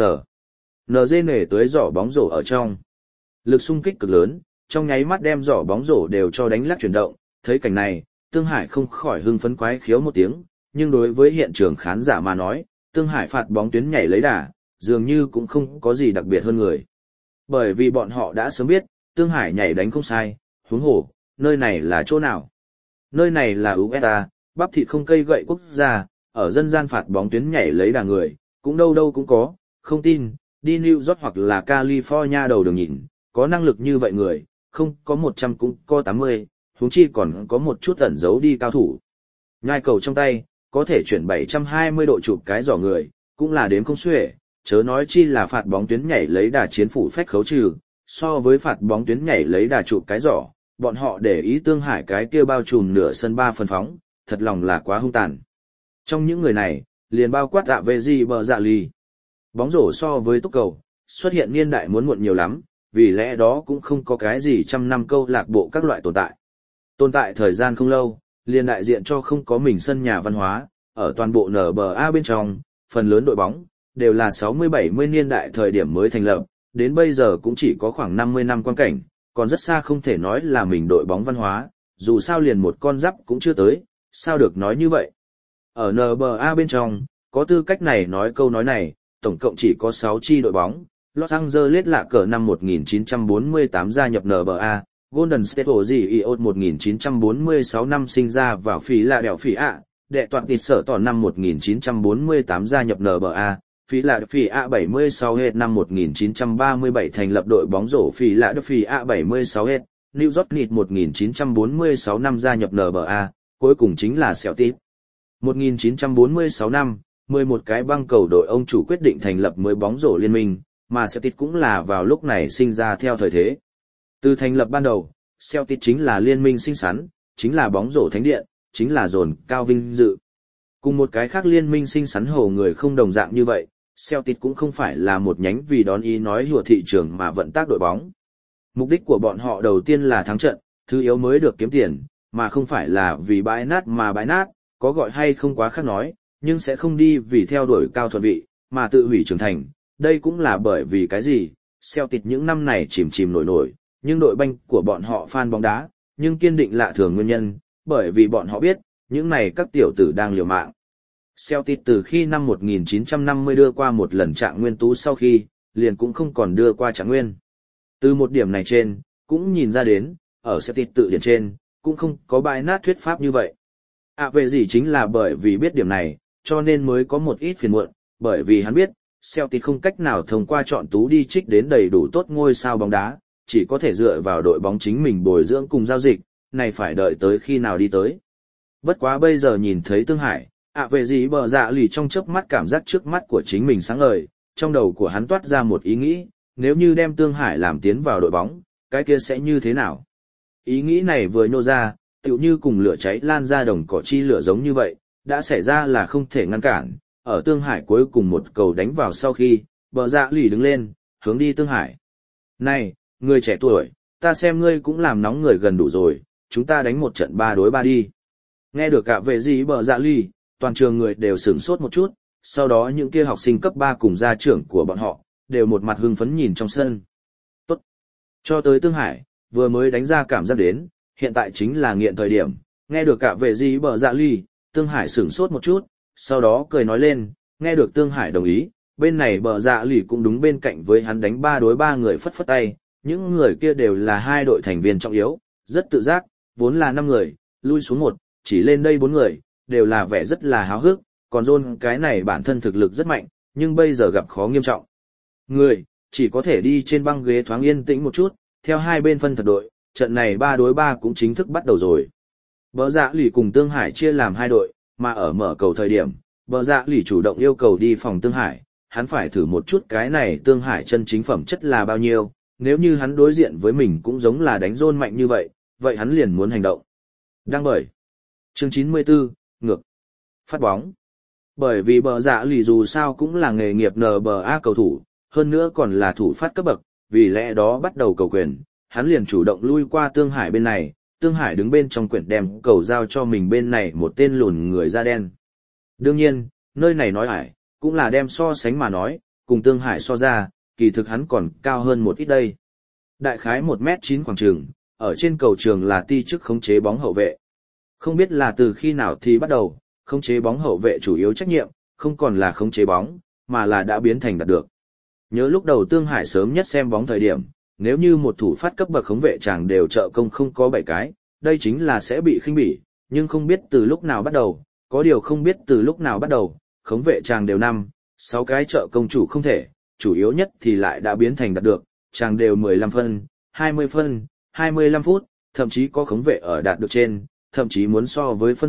NG nể tới giỏ bóng rổ ở trong. Lực xung kích cực lớn, trong nháy mắt đem giỏ bóng rổ đều cho đánh lắc chuyển động, thấy cảnh này, Tương Hải không khỏi hưng phấn quái khiếu một tiếng, nhưng đối với hiện trường khán giả mà nói, Tương Hải phạt bóng tuyến nhảy lấy đà, dường như cũng không có gì đặc biệt hơn người. Bởi vì bọn họ đã sớm biết, Tương Hải nhảy đánh không sai, huống hồ, nơi này là chỗ nào? Nơi này là USA, bắp thịt không cây gậy quốc gia, ở dân gian phạt bóng tuyến nhảy lấy đà người, cũng đâu đâu cũng có, không tin, đi New York hoặc là California đầu đường nhìn, có năng lực như vậy người, không có 100 cũng có 80, huống chi còn có một chút ẩn giấu đi cao thủ. Nhai cầu trong tay, có thể chuyển 720 độ chụp cái giỏ người, cũng là đếm không xuể, chớ nói chi là phạt bóng tuyến nhảy lấy đà chiến phủ phách khấu trừ, so với phạt bóng tuyến nhảy lấy đà chụp cái giỏ, bọn họ để ý Tương Hải cái kia bao trùm nửa sân 3 phần phóng, thật lòng là quá hung tàn. Trong những người này, liền bao quát ạ về gì bờ dạ lì. Bóng rổ so với túc cầu, xuất hiện niên đại muốn muộn nhiều lắm, vì lẽ đó cũng không có cái gì trăm năm câu lạc bộ các loại tồn tại. Tồn tại thời gian không lâu, liền đại diện cho không có mình sân nhà văn hóa, ở toàn bộ NBA bên trong, phần lớn đội bóng, đều là 60-70 niên đại thời điểm mới thành lập, đến bây giờ cũng chỉ có khoảng 50 năm quan cảnh, còn rất xa không thể nói là mình đội bóng văn hóa, dù sao liền một con giáp cũng chưa tới, sao được nói như vậy. Ở NBA bên trong, có tư cách này nói câu nói này, tổng cộng chỉ có 6 chi đội bóng, Los Angeles lạ cờ năm 1948 gia nhập NBA, Golden State Warriors 1946 năm sinh ra vào Philadelphia, đệ toàn tịt sở tỏ năm 1948 gia nhập NBA, Philadelphia 76 hết năm 1937 thành lập đội bóng rổ Philadelphia 76 hết, New York Knicks 1946 năm gia nhập NBA, cuối cùng chính là Celtics. 1946 năm, 11 cái băng cầu đội ông chủ quyết định thành lập mới bóng rổ liên minh, mà Celtics cũng là vào lúc này sinh ra theo thời thế. Từ thành lập ban đầu, Celtics chính là liên minh xinh xắn, chính là bóng rổ thánh điện, chính là dồn cao vinh dự. Cùng một cái khác liên minh xinh xắn hồ người không đồng dạng như vậy, Celtics cũng không phải là một nhánh vì đón ý nói hùa thị trường mà vận tác đội bóng. Mục đích của bọn họ đầu tiên là thắng trận, thứ yếu mới được kiếm tiền, mà không phải là vì bãi nát mà bãi nát, có gọi hay không quá khác nói, nhưng sẽ không đi vì theo đuổi cao thuận vị, mà tự hủy trưởng thành. Đây cũng là bởi vì cái gì, Celtics những năm này chìm chìm nổi nổi, nhưng đội banh của bọn họ fan bóng đá, nhưng kiên định lạ thường nguyên nhân, bởi vì bọn họ biết, những này các tiểu tử đang liều mạng. Celtics từ khi năm 1950 đưa qua một lần trạng nguyên tú sau khi, liền cũng không còn đưa qua trạng nguyên. Từ một điểm này trên, cũng nhìn ra đến, ở Celtics tự điển trên, cũng không có bài nát thuyết pháp như vậy. Về gì chính là bởi vì biết điểm này, cho nên mới có một ít phiền muộn, bởi vì hắn biết, Celtics không cách nào thông qua chọn tú đi trích đến đầy đủ tốt ngôi sao bóng đá, chỉ có thể dựa vào đội bóng chính mình bồi dưỡng cùng giao dịch, này phải đợi tới khi nào đi tới. Bất quá bây giờ nhìn thấy Tương Hải, về gì bờ dạ lì trong chớp mắt cảm giác trước mắt của chính mình sáng ngời, trong đầu của hắn toát ra một ý nghĩ, nếu như đem Tương Hải làm tiến vào đội bóng, cái kia sẽ như thế nào? Ý nghĩ này vừa nhô ra, tựu như cùng lửa cháy lan ra đồng cỏ chi lửa giống như vậy, đã xảy ra là không thể ngăn cản. Ở Tương Hải cuối cùng một cầu đánh vào sau khi, bờ dạ lì đứng lên, hướng đi Tương Hải. Này, người trẻ tuổi, ta xem ngươi cũng làm nóng người gần đủ rồi, chúng ta đánh một trận 3 đối 3 đi. Nghe được cả về gì bờ dạ lì, toàn trường người đều sửng sốt một chút, sau đó những kia học sinh cấp 3 cùng gia trưởng của bọn họ, đều một mặt hưng phấn nhìn trong sân. Tốt. Cho tới Tương Hải, vừa mới đánh ra cảm giác đến, hiện tại chính là nghiện thời điểm, nghe được cả về gì bờ dạ lì, Tương Hải sửng sốt một chút, sau đó cười nói lên, nghe được Tương Hải đồng ý, bên này bờ dạ lì cũng đúng bên cạnh với hắn đánh 3 đối 3 người phất phất tay, những người kia đều là hai đội thành viên trọng yếu, rất tự giác, vốn là 5 người, lui xuống 1, chỉ lên đây 4 người, đều là vẻ rất là háo hức, còn John cái này bản thân thực lực rất mạnh, nhưng bây giờ gặp khó nghiêm trọng. Người, chỉ có thể đi trên băng ghế thoáng yên tĩnh một chút, theo hai bên phân thật đội, trận này 3 đối 3 cũng chính thức bắt đầu rồi. Bờ dạ lì cùng Tương Hải chia làm 2 đội, mà ở mở cầu thời điểm, bờ dạ lì chủ động yêu cầu đi phòng Tương Hải, hắn phải thử một chút cái này Tương Hải chân chính phẩm chất là bao nhiêu, nếu như hắn đối diện với mình cũng giống là đánh John mạnh như vậy, vậy hắn liền muốn hành động. Đăng bởi chương 94, ngược. Phát bóng. Bởi vì bờ dạ lì dù sao cũng là nghề nghiệp NBA cầu thủ, hơn nữa còn là thủ phát cấp bậc, vì lẽ đó bắt đầu cầu quyền, hắn liền chủ động lui qua Tương Hải bên này, Tương Hải đứng bên trong quyển đem cầu giao cho mình bên này một tên lùn người da đen. Đương nhiên, nơi này nói ải, cũng là đem so sánh mà nói, cùng Tương Hải so ra, kỳ thực hắn còn cao hơn một ít đây. Đại khái 1m9 khoảng trường, ở trên cầu trường là ti chức khống chế bóng hậu vệ. Không biết là từ khi nào thì bắt đầu, khống chế bóng hậu vệ chủ yếu trách nhiệm, không còn là khống chế bóng, mà là đã biến thành đạt được. Nhớ lúc đầu Tương Hải sớm nhất xem bóng thời điểm, nếu như một thủ phát cấp bậc khống vệ chàng đều trợ công không có 7 cái, đây chính là sẽ bị khinh bỉ, nhưng không biết từ lúc nào bắt đầu, có điều không biết từ lúc nào bắt đầu, khống vệ chàng đều 5-6 cái trợ công chủ không thể, chủ yếu nhất thì lại đã biến thành đạt được, chàng đều 15 phân, 20 phân, 25 phút, thậm chí có khống vệ ở đạt được trên, thậm chí muốn so với phân vệ,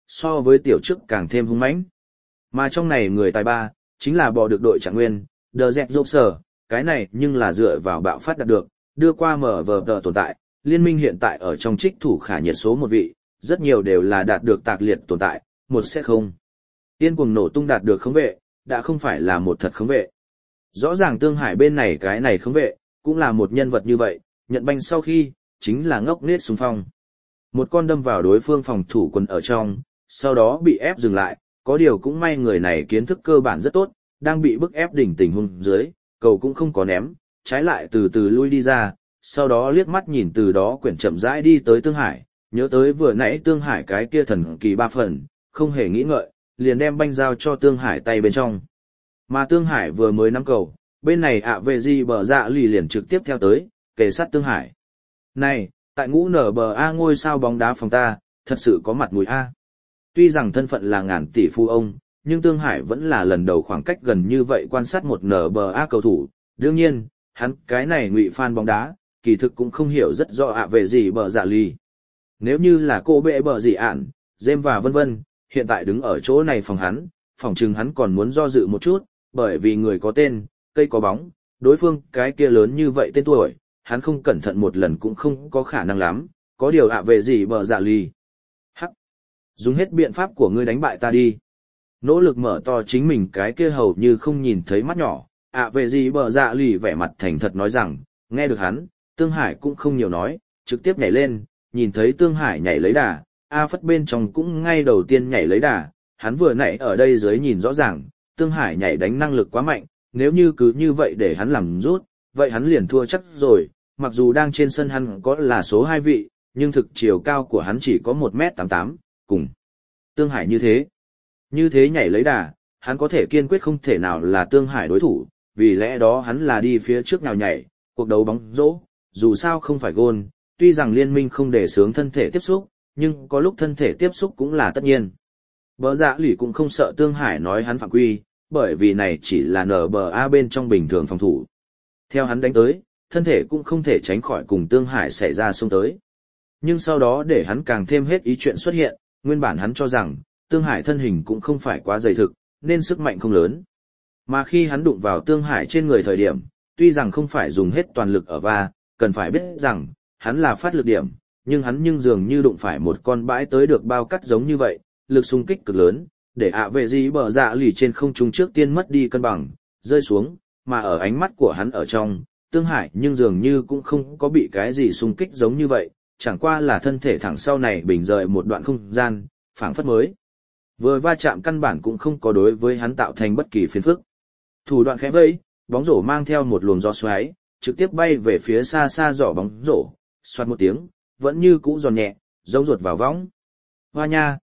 so với tiểu chức càng thêm hung mãnh. Mà trong này người tài ba, chính là bò được đội trạng nguyên, The Jet Joker, cái này nhưng là dựa vào bạo phát đạt được, đưa qua mở vờ tờ tồn tại, liên minh hiện tại ở trong trích thủ khả nhiệt số một vị, rất nhiều đều là đạt được tạc liệt tồn tại, một sẽ không. Tiên cuồng nổ tung đạt được khống vệ, đã không phải là một thật khống vệ. Rõ ràng Tương Hải bên này cái này khống vệ, cũng là một nhân vật như vậy, nhận banh sau khi, chính là ngốc nết xung phong. Một con đâm vào đối phương phòng thủ quân ở trong, sau đó bị ép dừng lại, có điều cũng may người này kiến thức cơ bản rất tốt, đang bị bức ép đỉnh tình huống dưới, cầu cũng không có ném, trái lại từ từ lui đi ra, sau đó liếc mắt nhìn từ đó quyển chậm rãi đi tới Tương Hải, nhớ tới vừa nãy Tương Hải cái kia thần kỳ ba phần, không hề nghĩ ngợi, liền đem banh giao cho Tương Hải tay bên trong. Mà Tương Hải vừa mới nắm cầu, bên này về gì bờ dạ lì liền trực tiếp theo tới, kề sát Tương Hải. Này, tại ngũ nở bờ A ngôi sao bóng đá phòng ta, thật sự có mặt mũi A. Tuy rằng thân phận là ngàn tỷ phú ông, nhưng Tương Hải vẫn là lần đầu khoảng cách gần như vậy quan sát một nở bờ A cầu thủ. Đương nhiên, hắn cái này ngụy fan bóng đá, kỳ thực cũng không hiểu rất rõ về gì bờ dạ lì. Nếu như là cô bệ bờ gì ạn, James và vân vân, hiện tại đứng ở chỗ này phòng chừng hắn còn muốn do dự một chút, bởi vì người có tên, cây có bóng, đối phương cái kia lớn như vậy tên tuổi, hắn không cẩn thận một lần cũng không có khả năng lắm, có điều về gì bờ dạ lì. Hắc! Dùng hết biện pháp của ngươi đánh bại ta đi. Nỗ lực mở to chính mình cái kia hầu như không nhìn thấy mắt nhỏ, về gì bờ dạ lì vẻ mặt thành thật nói rằng, nghe được hắn, Tương Hải cũng không nhiều nói, trực tiếp nhảy lên, nhìn thấy Tương Hải nhảy lấy đà, Phất bên trong cũng ngay đầu tiên nhảy lấy đà, hắn vừa nãy ở đây dưới nhìn rõ ràng, Tương Hải nhảy đánh năng lực quá mạnh, nếu như cứ như vậy để hắn làm rút, vậy hắn liền thua chắc rồi, mặc dù đang trên sân hắn có là số 2 vị, nhưng thực chiều cao của hắn chỉ có 1m88, cùng Tương Hải như thế. Như thế nhảy lấy đà, hắn có thể kiên quyết không thể nào là Tương Hải đối thủ, vì lẽ đó hắn là đi phía trước nào nhảy, cuộc đấu bóng rổ, dù sao không phải gôn, tuy rằng liên minh không để sướng thân thể tiếp xúc, nhưng có lúc thân thể tiếp xúc cũng là tất nhiên. Bờ dạ lì cũng không sợ Tương Hải nói hắn phạm quy, bởi vì này chỉ là NBA bên trong bình thường phòng thủ. Theo hắn đánh tới, thân thể cũng không thể tránh khỏi cùng Tương Hải xảy ra xung tới. Nhưng sau đó để hắn càng thêm hết ý chuyện xuất hiện, nguyên bản hắn cho rằng, Tương Hải thân hình cũng không phải quá dày thực, nên sức mạnh không lớn. Mà khi hắn đụng vào Tương Hải trên người thời điểm, tuy rằng không phải dùng hết toàn lực ở va, cần phải biết rằng, hắn là phát lực điểm, nhưng dường như đụng phải một con bãi tới được bao cắt giống như vậy, lực xung kích cực lớn, để về gì bờ dạ lì trên không trung trước tiên mất đi cân bằng, rơi xuống, mà ở ánh mắt của hắn ở trong, Tương Hải nhưng dường như cũng không có bị cái gì xung kích giống như vậy, chẳng qua là thân thể thẳng sau này bình rời một đoạn không gian, phảng phất mới. Vừa va chạm căn bản cũng không có đối với hắn tạo thành bất kỳ phiền phức. Thủ đoạn khẽ vẫy, bóng rổ mang theo một luồng gió xoáy, trực tiếp bay về phía xa xa giỏ bóng rổ, xoát một tiếng, vẫn như cũ giòn nhẹ, giống ruột vào võng. Hoa nha,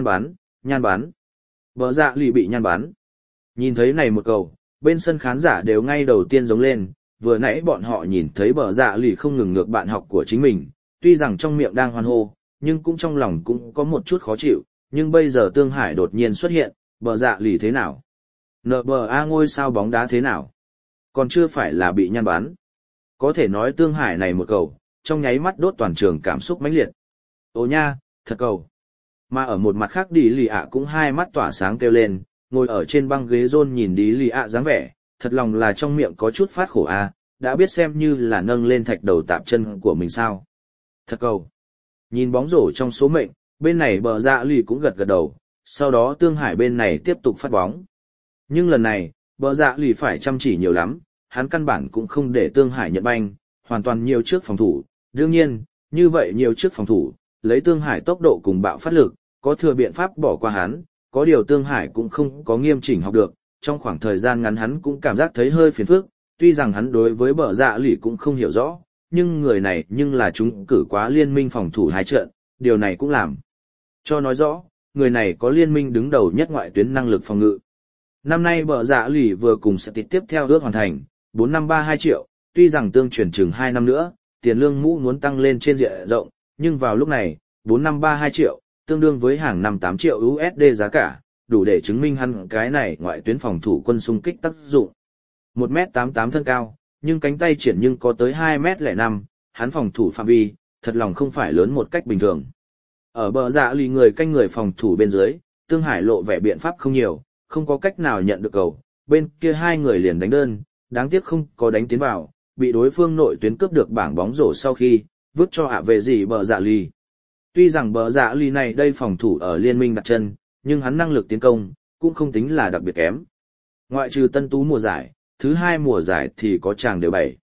nhan bắn. Bờ dạ lì bị nhan bắn. Nhìn thấy này một cầu, bên sân khán giả đều ngay đầu tiên giống lên, vừa nãy bọn họ nhìn thấy bờ dạ lì không ngừng ngược bạn học của chính mình, tuy rằng trong miệng đang hoan hô, nhưng cũng trong lòng cũng có một chút khó chịu, nhưng bây giờ Tương Hải đột nhiên xuất hiện, bờ dạ lì thế nào? NBA ngôi sao bóng đá thế nào? Còn chưa phải là bị nhan bắn. Có thể nói Tương Hải này một cầu, trong nháy mắt đốt toàn trường cảm xúc mãnh liệt. Ồ nha, thật cầu. Mà ở một mặt khác Đi Lì ạ cũng hai mắt tỏa sáng kêu lên, ngồi ở trên băng ghế rôn nhìn Đi Lì ạ dáng vẻ, thật lòng là trong miệng có chút phát khổ đã biết xem như là nâng lên thạch đầu tạp chân của mình sao. Thật cầu. Nhìn bóng rổ trong số mệnh, bên này bờ dạ lì cũng gật gật đầu, sau đó Tương Hải bên này tiếp tục phát bóng. Nhưng lần này, bờ dạ lì phải chăm chỉ nhiều lắm, hắn căn bản cũng không để Tương Hải nhận banh, hoàn toàn nhiều trước phòng thủ. Đương nhiên, như vậy nhiều trước phòng thủ, lấy Tương Hải tốc độ cùng bạo phát lực, có thừa biện pháp bỏ qua hắn, có điều Tương Hải cũng không có nghiêm chỉnh học được, trong khoảng thời gian ngắn hắn cũng cảm giác thấy hơi phiền phức, tuy rằng hắn đối với bờ dạ lì cũng không hiểu rõ, nhưng người này nhưng là chúng cử quá liên minh phòng thủ 2 trận, điều này cũng làm cho nói rõ, người này có liên minh đứng đầu nhất ngoại tuyến năng lực phòng ngự. Năm nay bờ dạ lì vừa cùng sẽ tiếp theo ước hoàn thành, 4 năm 32 triệu, tuy rằng tương chuyển chừng 2 năm nữa, tiền lương mũ muốn tăng lên trên diện rộng, nhưng vào lúc này, 4 năm 32 triệu, tương đương với hàng năm 8 triệu USD giá cả, đủ để chứng minh hắn cái này ngoại tuyến phòng thủ quân xung kích tác dụng. 1m88 thân cao, nhưng cánh tay triển nhưng có tới 2m05, hắn phòng thủ phạm vi, thật lòng không phải lớn một cách bình thường. Ở bờ dạ lì người canh người phòng thủ bên dưới, Tương Hải lộ vẻ biện pháp không nhiều, không có cách nào nhận được cầu, bên kia hai người liền đánh đơn, đáng tiếc không có đánh tiến vào, bị đối phương nội tuyến cướp được bảng bóng rổ sau khi, vứt cho ạ về gì bờ dạ lì. Tuy rằng bờ dạ lì này đây phòng thủ ở liên minh đặt chân, nhưng hắn năng lực tiến công, cũng không tính là đặc biệt kém. Ngoại trừ tân tú mùa giải, thứ hai mùa giải thì có chàng đều 7.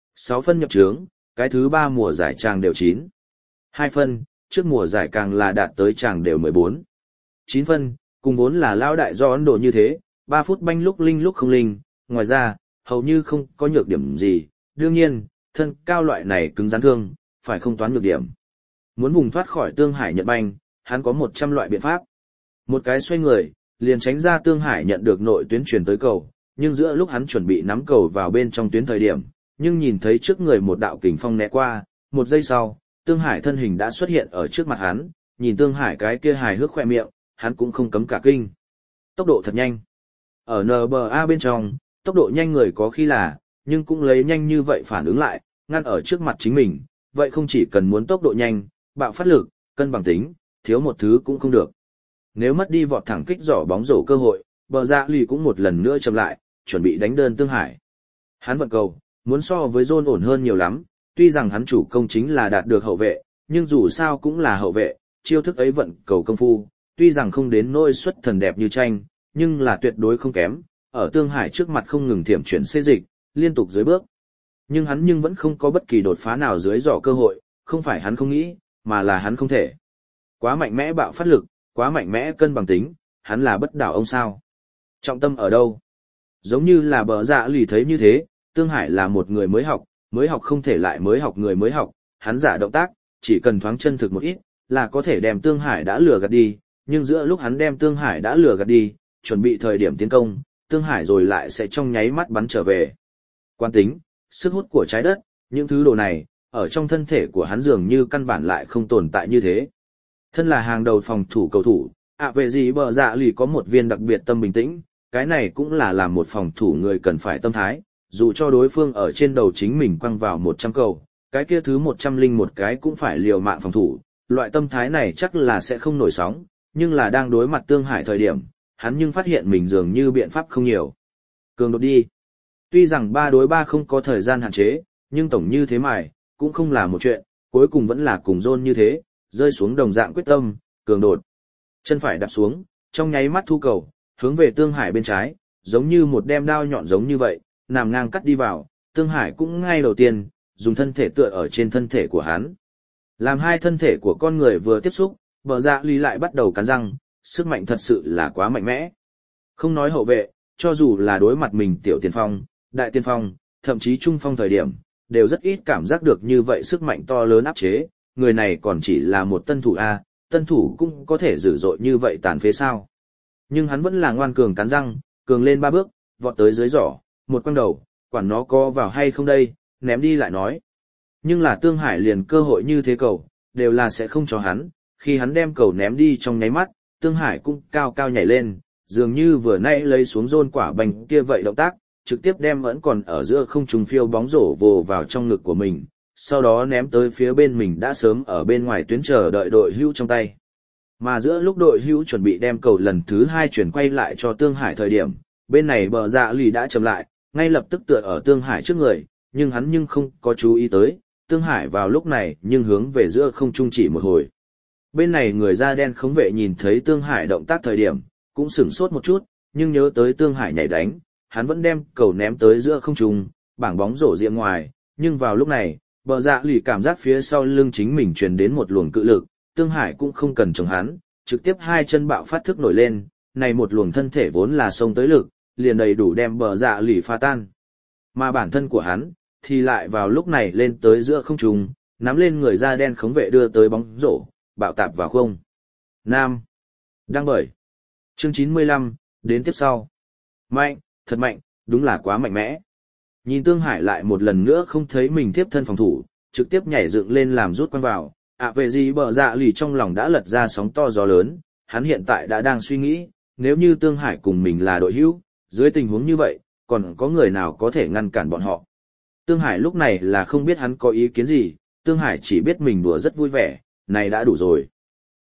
6 phân nhập trướng, cái thứ ba mùa giải chàng đều 9. 2 phân, trước mùa giải càng là đạt tới chàng đều 14. 9 phân, cùng vốn là lao đại do Ấn Độ như thế, 3 phút banh lúc linh lúc không linh, ngoài ra, hầu như không có nhược điểm gì, đương nhiên, thân cao loại này cứng rắn thương, phải không toán nhược điểm. Muốn vùng thoát khỏi Tương Hải nhận banh, hắn có 100 loại biện pháp. Một cái xoay người, liền tránh ra Tương Hải nhận được nội tuyến chuyển tới cầu, nhưng giữa lúc hắn chuẩn bị nắm cầu vào bên trong tuyến thời điểm, nhưng nhìn thấy trước người một đạo kình phong né qua, một giây sau, Tương Hải thân hình đã xuất hiện ở trước mặt hắn, nhìn Tương Hải cái kia hài hước khoe miệng, hắn cũng không cấm cả kinh. Tốc độ thật nhanh. Ở NBA bên trong, tốc độ nhanh người có khi là, nhưng cũng lấy nhanh như vậy phản ứng lại, ngăn ở trước mặt chính mình, vậy không chỉ cần muốn tốc độ nhanh, bạo phát lực, cân bằng tính, thiếu một thứ cũng không được. Nếu mất đi vọt thẳng kích giỏ bóng rổ cơ hội, bờ dạ lì cũng một lần nữa chậm lại, chuẩn bị đánh đơn Tương Hải. Hắn vận cầu, muốn so với John ổn hơn nhiều lắm, tuy rằng hắn chủ công chính là đạt được hậu vệ, nhưng dù sao cũng là hậu vệ, chiêu thức ấy vận cầu công phu, tuy rằng không đến nỗi xuất thần đẹp như tranh, nhưng là tuyệt đối không kém, ở Tương Hải trước mặt không ngừng thiểm chuyển xê dịch, liên tục dưới bước. Nhưng hắn vẫn không có bất kỳ đột phá nào dưới giỏ cơ hội, không phải hắn không nghĩ, mà là hắn không thể. Quá mạnh mẽ bạo phát lực, quá mạnh mẽ cân bằng tính, hắn là bất đảo ông sao. Trọng tâm ở đâu? Giống như là bờ dạ lì thấy như thế, Tương Hải là một người mới học không thể lại mới học người mới học, hắn giả động tác, chỉ cần thoáng chân thực một ít, là có thể đem Tương Hải đã lừa gạt đi, nhưng giữa lúc hắn đem Tương Hải đã lừa gạt đi, chuẩn bị thời điểm tiến công, Tương Hải rồi lại sẽ trong nháy mắt bắn trở về. Quán tính, sức hút của trái đất, những thứ đồ này, ở trong thân thể của hắn dường như căn bản lại không tồn tại như thế. Thân là hàng đầu phòng thủ cầu thủ, về gì bờ dạ lì có một viên đặc biệt tâm bình tĩnh, cái này cũng là làm một phòng thủ người cần phải tâm thái, dù cho đối phương ở trên đầu chính mình quăng vào 100 cầu, cái kia thứ 101 cái cũng phải liều mạng phòng thủ, loại tâm thái này chắc là sẽ không nổi sóng, nhưng là đang đối mặt Tương Hải thời điểm, hắn nhưng phát hiện mình dường như biện pháp không nhiều. Cường đột đi. Tuy rằng 3 đối 3 không có thời gian hạn chế, nhưng tổng như thế mài, cũng không là một chuyện, cuối cùng vẫn là cùng John như thế, rơi xuống đồng dạng quyết tâm, cường đột. Chân phải đạp xuống, trong nháy mắt thu cầu, hướng về Tương Hải bên trái, giống như một đem đao nhọn giống như vậy, nằm ngang cắt đi vào, Tương Hải cũng ngay đầu tiên, dùng thân thể tựa ở trên thân thể của hắn. Làm hai thân thể của con người vừa tiếp xúc, bờ dạ lì lại bắt đầu cắn răng, sức mạnh thật sự là quá mạnh mẽ. Không nói hậu vệ, cho dù là đối mặt mình tiểu tiền phong, đại tiền phong, thậm chí trung phong thời điểm, đều rất ít cảm giác được như vậy sức mạnh to lớn áp chế, người này còn chỉ là một tân thủ A, tân thủ cũng có thể dữ dội như vậy tàn phế sao. Nhưng hắn vẫn là ngoan cường cắn răng, cường lên 3 bước, vọt tới dưới giỏ, một quăng đầu, quản nó có vào hay không đây, ném đi lại nói. Nhưng là Tương Hải liền cơ hội như thế cầu, đều là sẽ không cho hắn, khi hắn đem cầu ném đi trong nháy mắt, Tương Hải cũng cao cao nhảy lên, dường như vừa nãy lấy xuống rôn quả bành kia vậy động tác, trực tiếp đem vẫn còn ở giữa không trung phiêu bóng rổ vồ vào trong ngực của mình, sau đó ném tới phía bên mình đã sớm ở bên ngoài tuyến chờ đợi đội hữu trong tay. Mà giữa lúc đội hữu chuẩn bị đem cầu lần thứ 2 chuyển quay lại cho Tương Hải thời điểm, bên này bờ dạ lì đã chậm lại, ngay lập tức tựa ở Tương Hải trước người, nhưng hắn không có chú ý tới, Tương Hải vào lúc này nhưng hướng về giữa không trung chỉ một hồi. Bên này người da đen khống vệ nhìn thấy Tương Hải động tác thời điểm, cũng sửng sốt một chút, nhưng nhớ tới Tương Hải nhảy đánh, hắn vẫn đem cầu ném tới giữa không trung, bảng bóng rổ diện ngoài, nhưng vào lúc này, bờ dạ lì cảm giác phía sau lưng chính mình truyền đến một luồng cự lực, Tương Hải cũng không cần chống hắn, trực tiếp hai chân bạo phát thức nổi lên, này một luồng thân thể vốn là xông tới lực, liền đầy đủ đem bờ dạ lì pha tan. Mà bản thân của hắn, thì lại vào lúc này lên tới giữa không trung, nắm lên người da đen khống vệ đưa tới bóng rổ, bạo tạp vào không. Nam. Đăng bởi. Chương 95, đến tiếp sau. Mạnh, thật mạnh, đúng là quá mạnh mẽ. Nhìn Tương Hải lại một lần nữa không thấy mình tiếp thân phòng thủ, trực tiếp nhảy dựng lên làm rút quăng vào. Về gì bờ dạ lì trong lòng đã lật ra sóng to gió lớn, hắn hiện tại đã đang suy nghĩ, nếu như Tương Hải cùng mình là đội hữu, dưới tình huống như vậy, còn có người nào có thể ngăn cản bọn họ. Tương Hải lúc này là không biết hắn có ý kiến gì, Tương Hải chỉ biết mình đùa rất vui vẻ, này đã đủ rồi.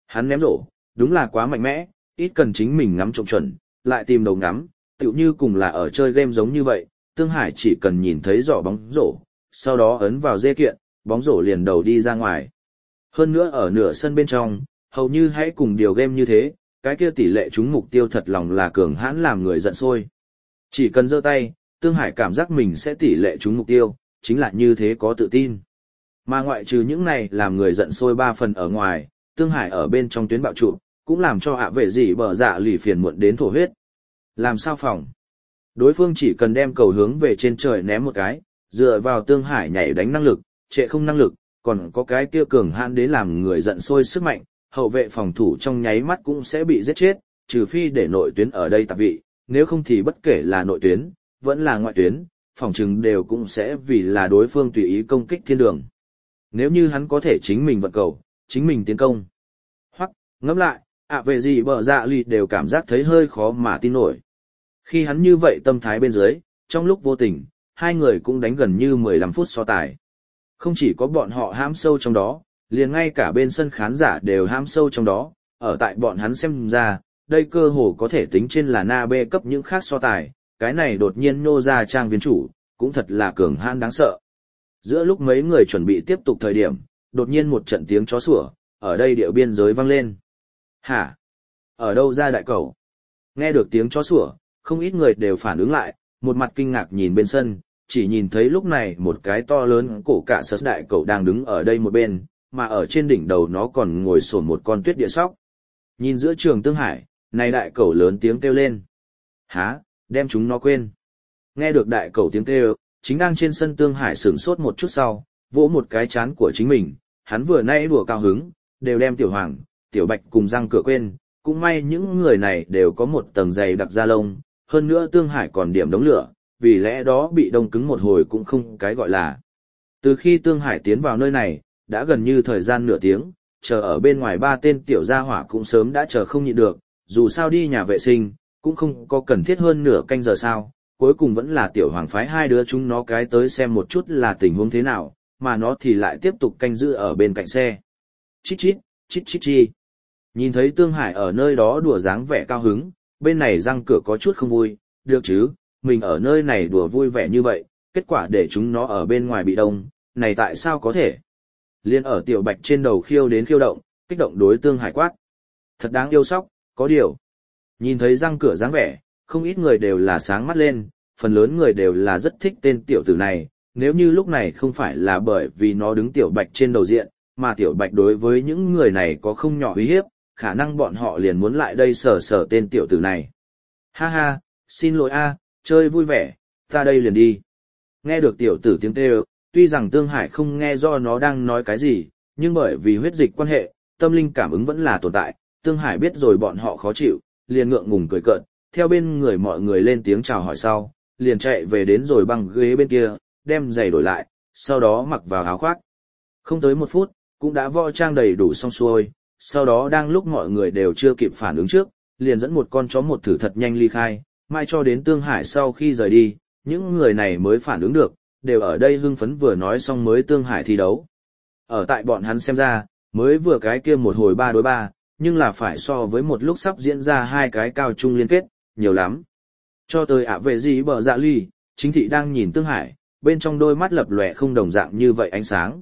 Hắn ném rổ, đúng là quá mạnh mẽ, ít cần chính mình ngắm trộm chuẩn, lại tìm đầu ngắm, tựu như cùng là ở chơi game giống như vậy, Tương Hải chỉ cần nhìn thấy giỏ bóng rổ, sau đó ấn vào dê kiện, bóng rổ liền đầu đi ra ngoài. Hơn nữa ở nửa sân bên trong, hầu như hãy cùng điều game như thế, cái kia tỷ lệ trúng mục tiêu thật lòng là cường hãn làm người giận sôi. Chỉ cần giơ tay, Tương Hải cảm giác mình sẽ tỷ lệ trúng mục tiêu, chính là như thế có tự tin. Mà ngoại trừ những này làm người giận sôi 3 phần ở ngoài, Tương Hải ở bên trong tuyến bạo trụ, cũng làm cho ạ vệ gì bờ dạ lì phiền muộn đến thổ huyết. Làm sao phòng? Đối phương chỉ cần đem cầu hướng về trên trời ném một cái, dựa vào Tương Hải nhảy đánh năng lực, trệ không năng lực, còn có cái kia cường hãn đến làm người giận sôi sức mạnh, hậu vệ phòng thủ trong nháy mắt cũng sẽ bị giết chết, trừ phi để nội tuyến ở đây tạp vị, nếu không thì bất kể là nội tuyến, vẫn là ngoại tuyến, phòng trừng đều cũng sẽ vì là đối phương tùy ý công kích thiên đường. Nếu như hắn có thể chính mình vận cầu, chính mình tiến công. Hoặc, ngẫm lại, về gì bờ dạ lì đều cảm giác thấy hơi khó mà tin nổi. Khi hắn như vậy tâm thái bên dưới, trong lúc vô tình, hai người cũng đánh gần như 15 phút so tài. Không chỉ có bọn họ hãm sâu trong đó, liền ngay cả bên sân khán giả đều hãm sâu trong đó, ở tại bọn hắn xem ra, đây cơ hồ có thể tính trên là na bê cấp những khác so tài, cái này đột nhiên nô ra trang viên chủ, cũng thật là cường hãn đáng sợ. Giữa lúc mấy người chuẩn bị tiếp tục thời điểm, đột nhiên một trận tiếng chó sủa, ở đây địa biên giới vang lên. Hả? Ở đâu ra đại cầu? Nghe được tiếng chó sủa, không ít người đều phản ứng lại, một mặt kinh ngạc nhìn bên sân, chỉ nhìn thấy lúc này một cái to lớn cổ cả sật đại cầu đang đứng ở đây một bên, mà ở trên đỉnh đầu nó còn ngồi sổn một con tuyết địa sóc. Nhìn giữa trường Tương Hải, này đại cầu lớn tiếng kêu lên. Hả, đem chúng nó quên. Nghe được đại cầu tiếng kêu, chính đang trên sân Tương Hải sửng sốt một chút sau, vỗ một cái chán của chính mình, hắn vừa nãy đùa cao hứng, đều đem Tiểu Hoàng, Tiểu Bạch cùng răng cửa quên, cũng may những người này đều có một tầng dày đặc da lông, hơn nữa Tương Hải còn điểm đống lửa, vì lẽ đó bị đông cứng một hồi cũng không cái gọi là. Từ khi Tương Hải tiến vào nơi này, đã gần như thời gian nửa tiếng, chờ ở bên ngoài 3 tên tiểu gia hỏa cũng sớm đã chờ không nhịn được, dù sao đi nhà vệ sinh, cũng không có cần thiết hơn nửa canh giờ sao, cuối cùng vẫn là Tiểu Hoàng phái 2 đứa chúng nó cái tới xem một chút là tình huống thế nào, mà nó thì lại tiếp tục canh giữ ở bên cạnh xe. Chít chít, chít chít chi. Nhìn thấy Tương Hải ở nơi đó đùa dáng vẻ cao hứng, bên này răng cửa có chút không vui, được chứ, mình ở nơi này đùa vui vẻ như vậy, kết quả để chúng nó ở bên ngoài bị đông, này tại sao có thể? Liên ở Tiểu Bạch trên đầu khiêu đến khiêu động, kích động đối Tương Hải quát. Thật đáng yêu sóc, có điều. Nhìn thấy răng cửa dáng vẻ, không ít người đều là sáng mắt lên, phần lớn người đều là rất thích tên tiểu tử này, nếu như lúc này không phải là bởi vì nó đứng Tiểu Bạch trên đầu diện, mà Tiểu Bạch đối với những người này có không nhỏ uy hiếp, khả năng bọn họ liền muốn lại đây sờ sờ tên tiểu tử này. Ha ha, xin lỗi a, chơi vui vẻ, ta đây liền đi. Nghe được tiểu tử tiếng kêu, tuy rằng Tương Hải không nghe do nó đang nói cái gì, nhưng bởi vì huyết dịch quan hệ, tâm linh cảm ứng vẫn là tồn tại, Tương Hải biết rồi bọn họ khó chịu, liền ngượng ngùng cười cợt, theo bên người mọi người lên tiếng chào hỏi sau, liền chạy về đến rồi băng ghế bên kia, đem giày đổi lại, sau đó mặc vào áo khoác. Không tới 1 phút, cũng đã võ trang đầy đủ xong xuôi, sau đó đang lúc mọi người đều chưa kịp phản ứng trước, liền dẫn một con chó một thử thật nhanh ly khai, mai cho đến Tương Hải sau khi rời đi, những người này mới phản ứng được, đều ở đây hưng phấn vừa nói xong mới Tương Hải thi đấu. Ở tại bọn hắn xem ra, mới vừa cái kia một hồi 3 đối 3, nhưng là phải so với một lúc sắp diễn ra 2 cái cao trung liên kết, nhiều lắm. Cho tới về gì bờ dạ ly, chính thị đang nhìn Tương Hải, bên trong đôi mắt lập lòe không đồng dạng như vậy ánh sáng.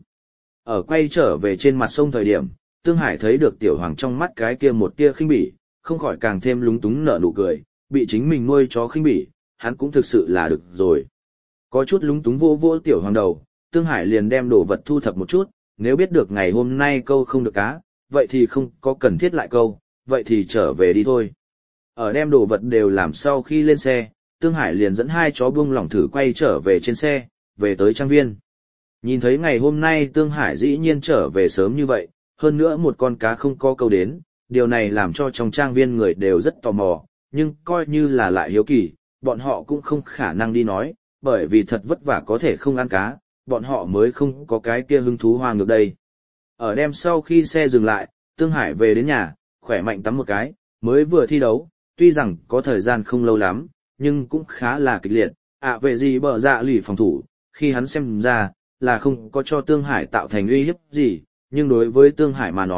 Ở quay trở về trên mặt sông thời điểm, Tương Hải thấy được Tiểu Hoàng trong mắt cái kia một tia khinh bỉ, không khỏi càng thêm lúng túng nở nụ cười, bị chính mình nuôi chó khinh bỉ, hắn cũng thực sự là được rồi. Có chút lúng túng vô vô Tiểu Hoàng đầu, Tương Hải liền đem đồ vật thu thập một chút, nếu biết được ngày hôm nay câu không được cá, vậy thì không có cần thiết lại câu, vậy thì trở về đi thôi. Ở đem đồ vật đều làm sau khi lên xe, Tương Hải liền dẫn 2 chó buông lỏng thử quay trở về trên xe, về tới trang viên. Nhìn thấy ngày hôm nay Tương Hải dĩ nhiên trở về sớm như vậy, hơn nữa một con cá không có câu đến, điều này làm cho trong trang viên người đều rất tò mò, nhưng coi như là lại hiếu kỳ, bọn họ cũng không khả năng đi nói, bởi vì thật vất vả có thể không ăn cá, bọn họ mới không có cái kia hứng thú hoa ngược đây. Ở đêm sau khi xe dừng lại, Tương Hải về đến nhà, khỏe mạnh tắm một cái, mới vừa thi đấu, tuy rằng có thời gian không lâu lắm, nhưng cũng khá là kịch liệt, về gì bờ dạ lì phòng thủ, khi hắn xem ra, là không có cho Tương Hải tạo thành uy hiếp gì, nhưng đối với Tương Hải mà nói,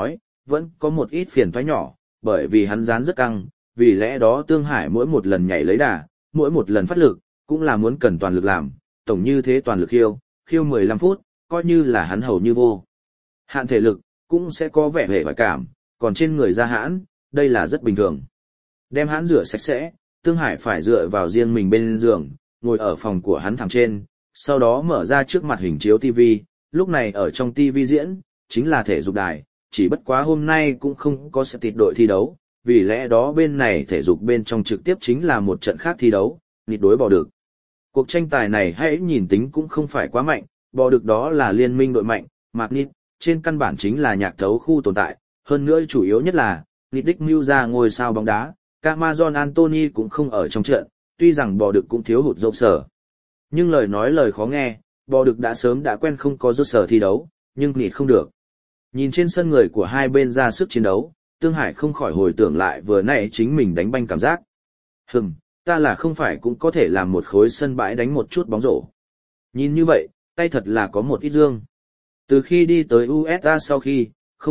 vẫn có một ít phiền toái nhỏ, bởi vì hắn dán rất căng, vì lẽ đó Tương Hải mỗi một lần nhảy lấy đà, mỗi một lần phát lực, cũng là muốn cần toàn lực làm, tổng như thế toàn lực khiêu 15 phút, coi như là hắn hầu như vô. Hạn thể lực, cũng sẽ có vẻ hề vải cảm, còn trên người ra hãn, đây là rất bình thường. Đem hãn rửa sạch sẽ, Tương Hải phải dựa vào riêng mình bên giường, ngồi ở phòng của hắn thẳng trên, sau đó mở ra trước mặt hình chiếu TV, lúc này ở trong TV diễn, chính là thể dục đài, chỉ bất quá hôm nay cũng không có sẽ tịt đội thi đấu, vì lẽ đó bên này thể dục bên trong trực tiếp chính là một trận khác thi đấu, nịt đối bò đực. Cuộc tranh tài này hãy nhìn tính cũng không phải quá mạnh, bò đực đó là liên minh đội mạnh, mạc nịt, trên căn bản chính là nhạc thấu khu tồn tại, hơn nữa chủ yếu nhất là, nịt đích mưu ra ngôi sao bóng đá, Camazon Anthony cũng không ở trong trận, tuy rằng bò đực cũng thiếu hụt dốc sở. Nhưng lời khó nghe, bò đực đã sớm đã quen không có dốc sở thi đấu, nhưng nịt không được. Nhìn trên sân người của hai bên ra sức chiến đấu, Tương Hải không khỏi hồi tưởng lại vừa nãy chính mình đánh banh cảm giác. Ta là không phải cũng có thể làm một khối sân bãi đánh một chút bóng rổ. Nhìn như vậy, tay thật là có một ít dương. Từ khi đi tới USA sau khi,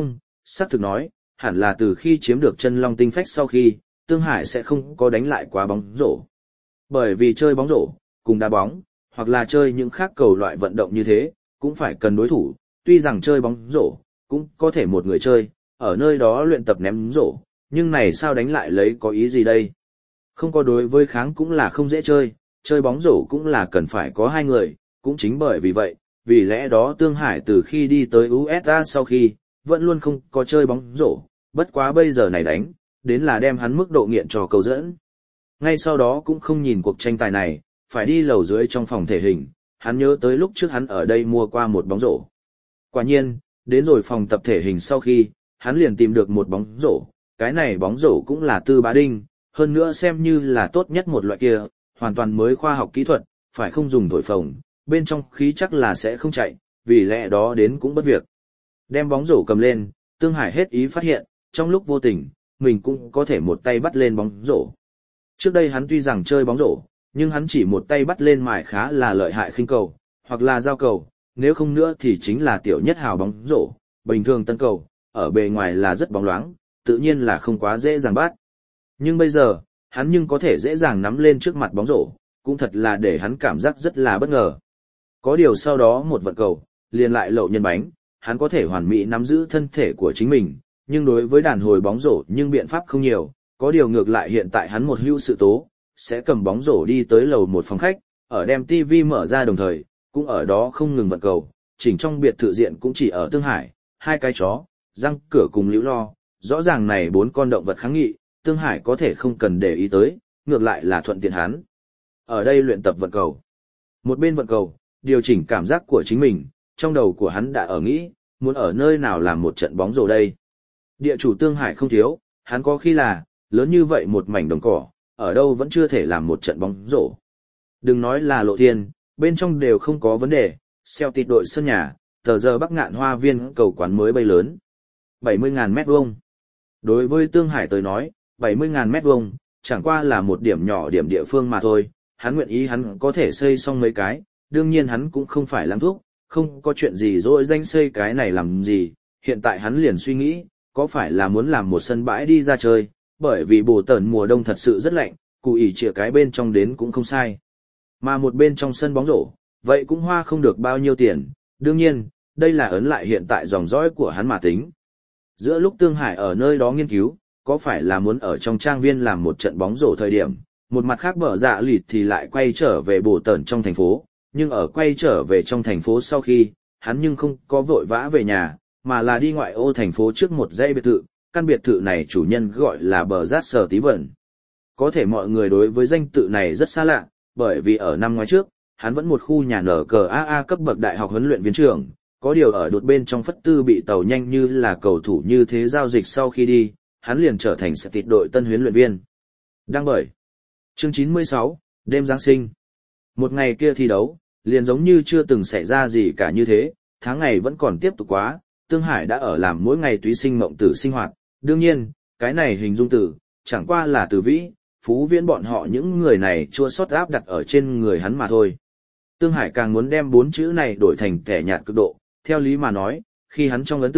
xác thực nói, hẳn là từ khi chiếm được chân long tinh phách sau khi, Tương Hải sẽ không có đánh lại quá bóng rổ. Bởi vì chơi bóng rổ, cùng đá bóng, hoặc là chơi những khác cầu loại vận động như thế, cũng phải cần đối thủ, tuy rằng chơi bóng rổ, cũng có thể một người chơi, ở nơi đó luyện tập ném rổ, nhưng này sao đánh lại lấy có ý gì đây? Không có đối với kháng cũng là không dễ chơi bóng rổ cũng là cần phải có hai người, cũng chính bởi vì vậy, vì lẽ đó Tương Hải từ khi đi tới USA sau khi, vẫn luôn không có chơi bóng rổ, bất quá bây giờ này đánh, đến là đem hắn mức độ nghiện cho cầu dẫn. Ngay sau đó cũng không nhìn cuộc tranh tài này, phải đi lầu dưới trong phòng thể hình, hắn nhớ tới lúc trước hắn ở đây mua qua một bóng rổ. Quả nhiên, đến rồi phòng tập thể hình sau khi, hắn liền tìm được một bóng rổ, cái này bóng rổ cũng là tư bá đinh, hơn nữa xem như là tốt nhất một loại kia, hoàn toàn mới khoa học kỹ thuật, phải không dùng thổi phồng, bên trong khí chắc là sẽ không chạy, vì lẽ đó đến cũng bất việc. Đem bóng rổ cầm lên, Tương Hải hết ý phát hiện, trong lúc vô tình, mình cũng có thể một tay bắt lên bóng rổ. Trước đây hắn tuy rằng chơi bóng rổ, nhưng hắn chỉ một tay bắt lên mài khá là lợi hại khinh cầu, hoặc là giao cầu, nếu không nữa thì chính là tiểu nhất hào bóng rổ, bình thường tân cầu, ở bề ngoài là rất bóng loáng, tự nhiên là không quá dễ dàng bắt. Nhưng bây giờ, hắn nhưng có thể dễ dàng nắm lên trước mặt bóng rổ, cũng thật là để hắn cảm giác rất là bất ngờ. Có điều sau đó một vận cầu, liền lại lậu nhân bánh, hắn có thể hoàn mỹ nắm giữ thân thể của chính mình, nhưng đối với đàn hồi bóng rổ nhưng biện pháp không nhiều, có điều ngược lại hiện tại hắn một hữu sự tố, sẽ cầm bóng rổ đi tới lầu một phòng khách, ở đem TV mở ra đồng thời, cũng ở đó không ngừng vận cầu, chỉnh trong biệt thự diện cũng chỉ ở Tương Hải, hai cái chó, răng cửa cùng liễu lo, rõ ràng này bốn con động vật kháng nghị, Tương Hải có thể không cần để ý tới, ngược lại là thuận tiện hắn. Ở đây luyện tập vận cầu. Một bên vận cầu, điều chỉnh cảm giác của chính mình, trong đầu của hắn đã ở nghĩ, muốn ở nơi nào làm một trận bóng rổ đây. Địa chủ Tương Hải không thiếu, hắn có khi là, lớn như vậy một mảnh đồng cỏ, ở đâu vẫn chưa thể làm một trận bóng rổ. Đừng nói là lộ thiên, bên trong đều không có vấn đề, xeo tịt đội sân nhà, tờ giờ Bắc Ngạn Hoa Viên cầu quán mới bay lớn. 70.000 mét vuông. Đối với Tương Hải tới nói, 70.000 mét vuông, chẳng qua là một điểm nhỏ điểm địa phương mà thôi, hắn nguyện ý hắn có thể xây xong mấy cái, đương nhiên hắn cũng không phải làm thuốc, không có chuyện gì dỗi danh xây cái này làm gì, hiện tại hắn liền suy nghĩ, có phải là muốn làm một sân bãi đi ra chơi, bởi vì Bồ Tần mùa đông thật sự rất lạnh, cụ ỉ chĩa cái bên trong đến cũng không sai. Mà một bên trong sân bóng rổ, vậy cũng hoa không được bao nhiêu tiền, đương nhiên, đây là ấn lại hiện tại dòng dõi của hắn mà tính. Giữa lúc Tương Hải ở nơi đó nghiên cứu, có phải là muốn ở trong trang viên làm một trận bóng rổ thời điểm, một mặt khác Bờ Dạ Lịt thì lại quay trở về Bồ Tần trong thành phố, nhưng ở quay trở về trong thành phố sau khi, hắn nhưng không có vội vã về nhà, mà là đi ngoại ô thành phố trước một dãy biệt thự, căn biệt thự này chủ nhân gọi là Bờ Rát Sở Tí Vẩn. Có thể mọi người đối với danh tự này rất xa lạ, bởi vì ở năm ngoái trước, hắn vẫn một khu nhà nở cờ AA cấp bậc đại học huấn luyện viên trưởng, có điều ở đột bên trong phất tư bị tàu nhanh như là cầu thủ như thế giao dịch sau khi đi, hắn liền trở thành sẽ tịt đội tân huấn luyện viên. Đăng bởi chương 96, đêm Giáng sinh. Một ngày kia thi đấu, liền giống như chưa từng xảy ra gì cả như thế, tháng ngày vẫn còn tiếp tục quá, Tương Hải đã ở làm mỗi ngày túy sinh mộng tử sinh hoạt, đương nhiên, cái này hình dung tử, chẳng qua là từ vĩ, phú viễn bọn họ những người này chua xót áp đặt ở trên người hắn mà thôi. Tương Hải càng muốn đem bốn chữ này đổi thành kẻ nhạt cực độ, theo lý mà nói, khi hắn trong ấn tượng,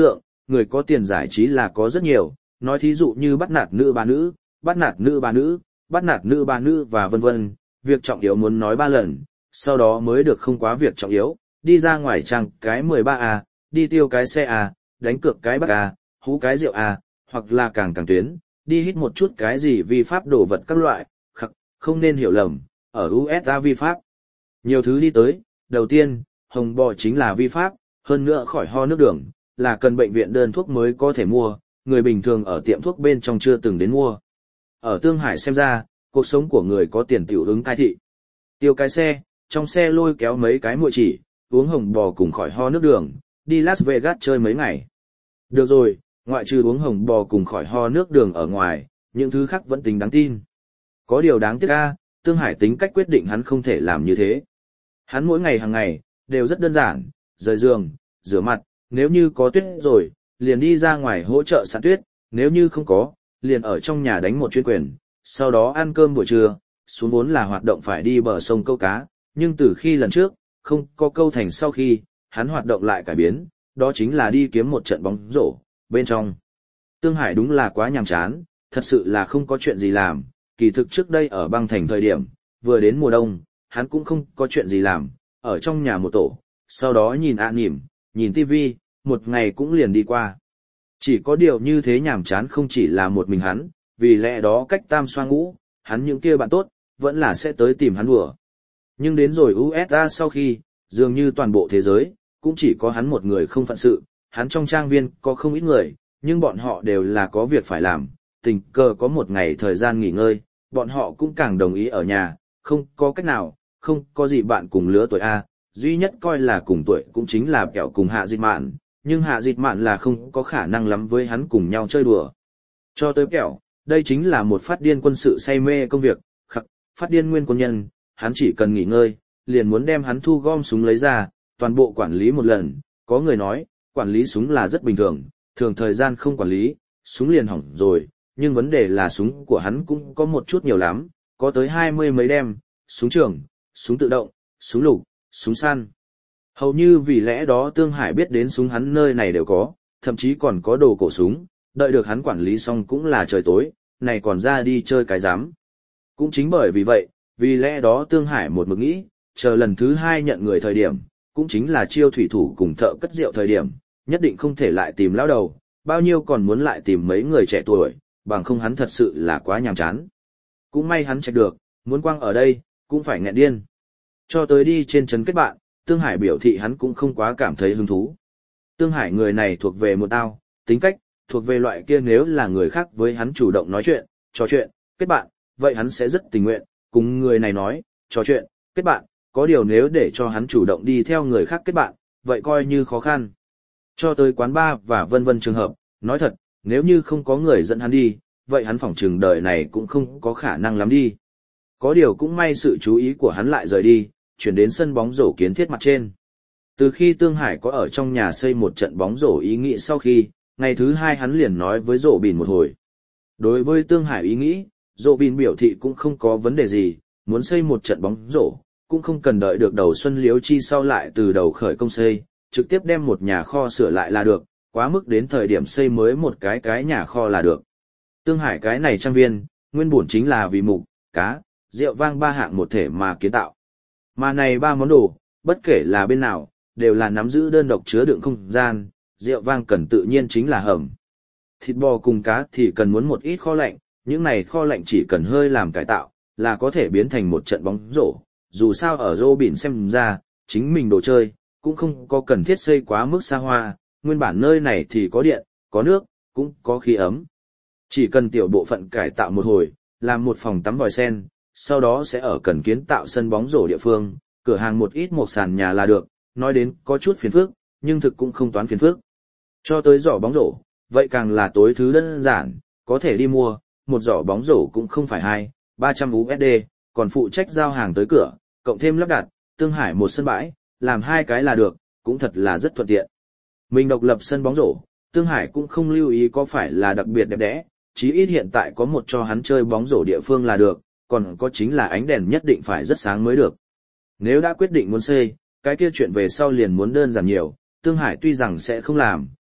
người có tiền giải trí là có rất nhiều, nói thí dụ như bắt nạt nữ ba nữ, bắt nạt nữ ba nữ, bắt nạt nữ ba nữ và vân vân, việc trọng yếu muốn nói 3 lần, sau đó mới được không quá việc trọng yếu, đi ra ngoài trang cái 13A, đi tiêu cái xe A, đánh cược cái bác A, hú cái rượu A, hoặc là càng tuyến, đi hít một chút cái gì vi pháp đồ vật các loại, không nên hiểu lầm, ở USA vi pháp. Nhiều thứ đi tới, đầu tiên, hồng bò chính là vi pháp, hơn nữa khỏi ho nước đường, là cần bệnh viện đơn thuốc mới có thể mua, người bình thường ở tiệm thuốc bên trong chưa từng đến mua. Ở Tương Hải xem ra, cuộc sống của người có tiền tiểu ứng cai thị. Tiêu cái xe, trong xe lôi kéo mấy cái muội chỉ, uống hồng bò cùng khỏi ho nước đường, đi Las Vegas chơi mấy ngày. Được rồi, ngoại trừ uống hồng bò cùng khỏi ho nước đường ở ngoài, những thứ khác vẫn tính đáng tin. Có điều đáng tiếc Tương Hải tính cách quyết định hắn không thể làm như thế. Hắn mỗi ngày hàng ngày, đều rất đơn giản, rời giường, rửa mặt, nếu như có tuyết rồi, liền đi ra ngoài hỗ trợ sạn tuyết, nếu như không có, liền ở trong nhà đánh một chuyên quyền, sau đó ăn cơm buổi trưa, xuống vốn là hoạt động phải đi bờ sông câu cá, nhưng từ khi lần trước, không có câu thành sau khi, hắn hoạt động lại cải biến, đó chính là đi kiếm một trận bóng rổ, bên trong. Tương Hải đúng là quá nhàm chán, thật sự là không có chuyện gì làm, kỳ thực trước đây ở băng thành thời điểm, vừa đến mùa đông, hắn cũng không có chuyện gì làm, ở trong nhà một tổ, sau đó nhìn anime, nhìn tivi, một ngày cũng liền đi qua. Chỉ có điều như thế nhàm chán không chỉ là một mình hắn, vì lẽ đó cách tam xoa ngũ, hắn những kia bạn tốt, vẫn là sẽ tới tìm hắn đùa. Nhưng đến rồi USA sau khi, dường như toàn bộ thế giới, cũng chỉ có hắn một người không phận sự, hắn trong trang viên có không ít người, nhưng bọn họ đều là có việc phải làm, tình cờ có một ngày thời gian nghỉ ngơi, bọn họ cũng càng đồng ý ở nhà, không có cách nào, không có gì bạn cùng lứa tuổi A, duy nhất coi là cùng tuổi cũng chính là kẹo cùng Hạ Dịch Mạn, nhưng Hạ Dịch Mạn là không có khả năng lắm với hắn cùng nhau chơi đùa. Cho tới kẹo, đây chính là một phát điên quân sự say mê công việc, phát điên nguyên quân nhân, hắn chỉ cần nghỉ ngơi, liền muốn đem hắn thu gom súng lấy ra, toàn bộ quản lý một lần, có người nói, quản lý súng là rất bình thường, thường thời gian không quản lý, súng liền hỏng rồi, nhưng vấn đề là súng của hắn cũng có một chút nhiều lắm, có tới 20 mấy đem, súng trường, súng tự động, súng lục, súng săn. Hầu như vì lẽ đó Tương Hải biết đến súng hắn nơi này đều có, thậm chí còn có đồ cổ súng, đợi được hắn quản lý xong cũng là trời tối, này còn ra đi chơi cái giám. Cũng chính bởi vì vậy, vì lẽ đó Tương Hải một mực nghĩ, chờ lần thứ 2 nhận người thời điểm, cũng chính là chiêu thủy thủ cùng thợ cất rượu thời điểm, nhất định không thể lại tìm lão đầu, bao nhiêu còn muốn lại tìm mấy người trẻ tuổi, bằng không hắn thật sự là quá nhàm chán. Cũng may hắn chạy được, muốn quăng ở đây, cũng phải nghẹn điên. Cho tới đi trên trấn kết bạn, Tương Hải biểu thị hắn cũng không quá cảm thấy hứng thú. Tương Hải người này thuộc về một tao, tính cách, thuộc về loại kia nếu là người khác với hắn chủ động nói chuyện, trò chuyện, kết bạn, vậy hắn sẽ rất tình nguyện, cùng người này nói, trò chuyện, kết bạn, có điều nếu để cho hắn chủ động đi theo người khác kết bạn, vậy coi như khó khăn. Cho tới quán bar và vân vân trường hợp, nói thật, nếu như không có người dẫn hắn đi, vậy hắn phỏng chừng đời này cũng không có khả năng lắm đi. Có điều cũng may sự chú ý của hắn lại rời đi, chuyển đến sân bóng rổ kiến thiết mặt trên. Từ khi Tương Hải có ở trong nhà xây một trận bóng rổ ý nghĩ sau khi, ngày thứ 2 hắn liền nói với Dỗ Bìn một hồi. Đối với Tương Hải ý nghĩ, Dỗ Bìn biểu thị cũng không có vấn đề gì, muốn xây một trận bóng rổ, cũng không cần đợi được đầu xuân liếu chi sau lại từ đầu khởi công xây, trực tiếp đem một nhà kho sửa lại là được, quá mức đến thời điểm xây mới một cái nhà kho là được. Tương Hải cái này trang viên, nguyên bổn chính là vì mục, cá, rượu vang 3 hạng một thể mà kiến tạo. Mà này 3 món đồ, bất kể là bên nào, đều là nắm giữ đơn độc chứa đựng không gian, rượu vang cần tự nhiên chính là hầm. Thịt bò cùng cá thì cần muốn một ít kho lạnh, những này kho lạnh chỉ cần hơi làm cải tạo, là có thể biến thành một trận bóng rổ. Dù sao ở Dỗ Bìn xem ra, chính mình đồ chơi, cũng không có cần thiết xây quá mức xa hoa, nguyên bản nơi này thì có điện, có nước, cũng có khí ấm. Chỉ cần tiểu bộ phận cải tạo một hồi, làm một phòng tắm vòi sen, sau đó sẽ ở cần kiến tạo sân bóng rổ địa phương, cửa hàng một ít một sàn nhà là được, nói đến có chút phiền phức, nhưng thực cũng không toán phiền phức. Cho tới giỏ bóng rổ, vậy càng là tối thứ đơn giản, có thể đi mua, một giỏ bóng rổ cũng không phải 200-300 USD, còn phụ trách giao hàng tới cửa, cộng thêm lắp đặt, Tương Hải một sân bãi, làm 2 cái là được, cũng thật là rất thuận tiện. Mình độc lập sân bóng rổ, Tương Hải cũng không lưu ý có phải là đặc biệt đẹp đẽ, chí ít hiện tại có một cho hắn chơi bóng rổ địa phương là được, còn có chính là ánh đèn nhất định phải rất sáng mới được. Nếu đã quyết định muốn xây, cái kia chuyện về sau liền muốn đơn giản nhiều, Tương Hải tuy rằng sẽ không làm,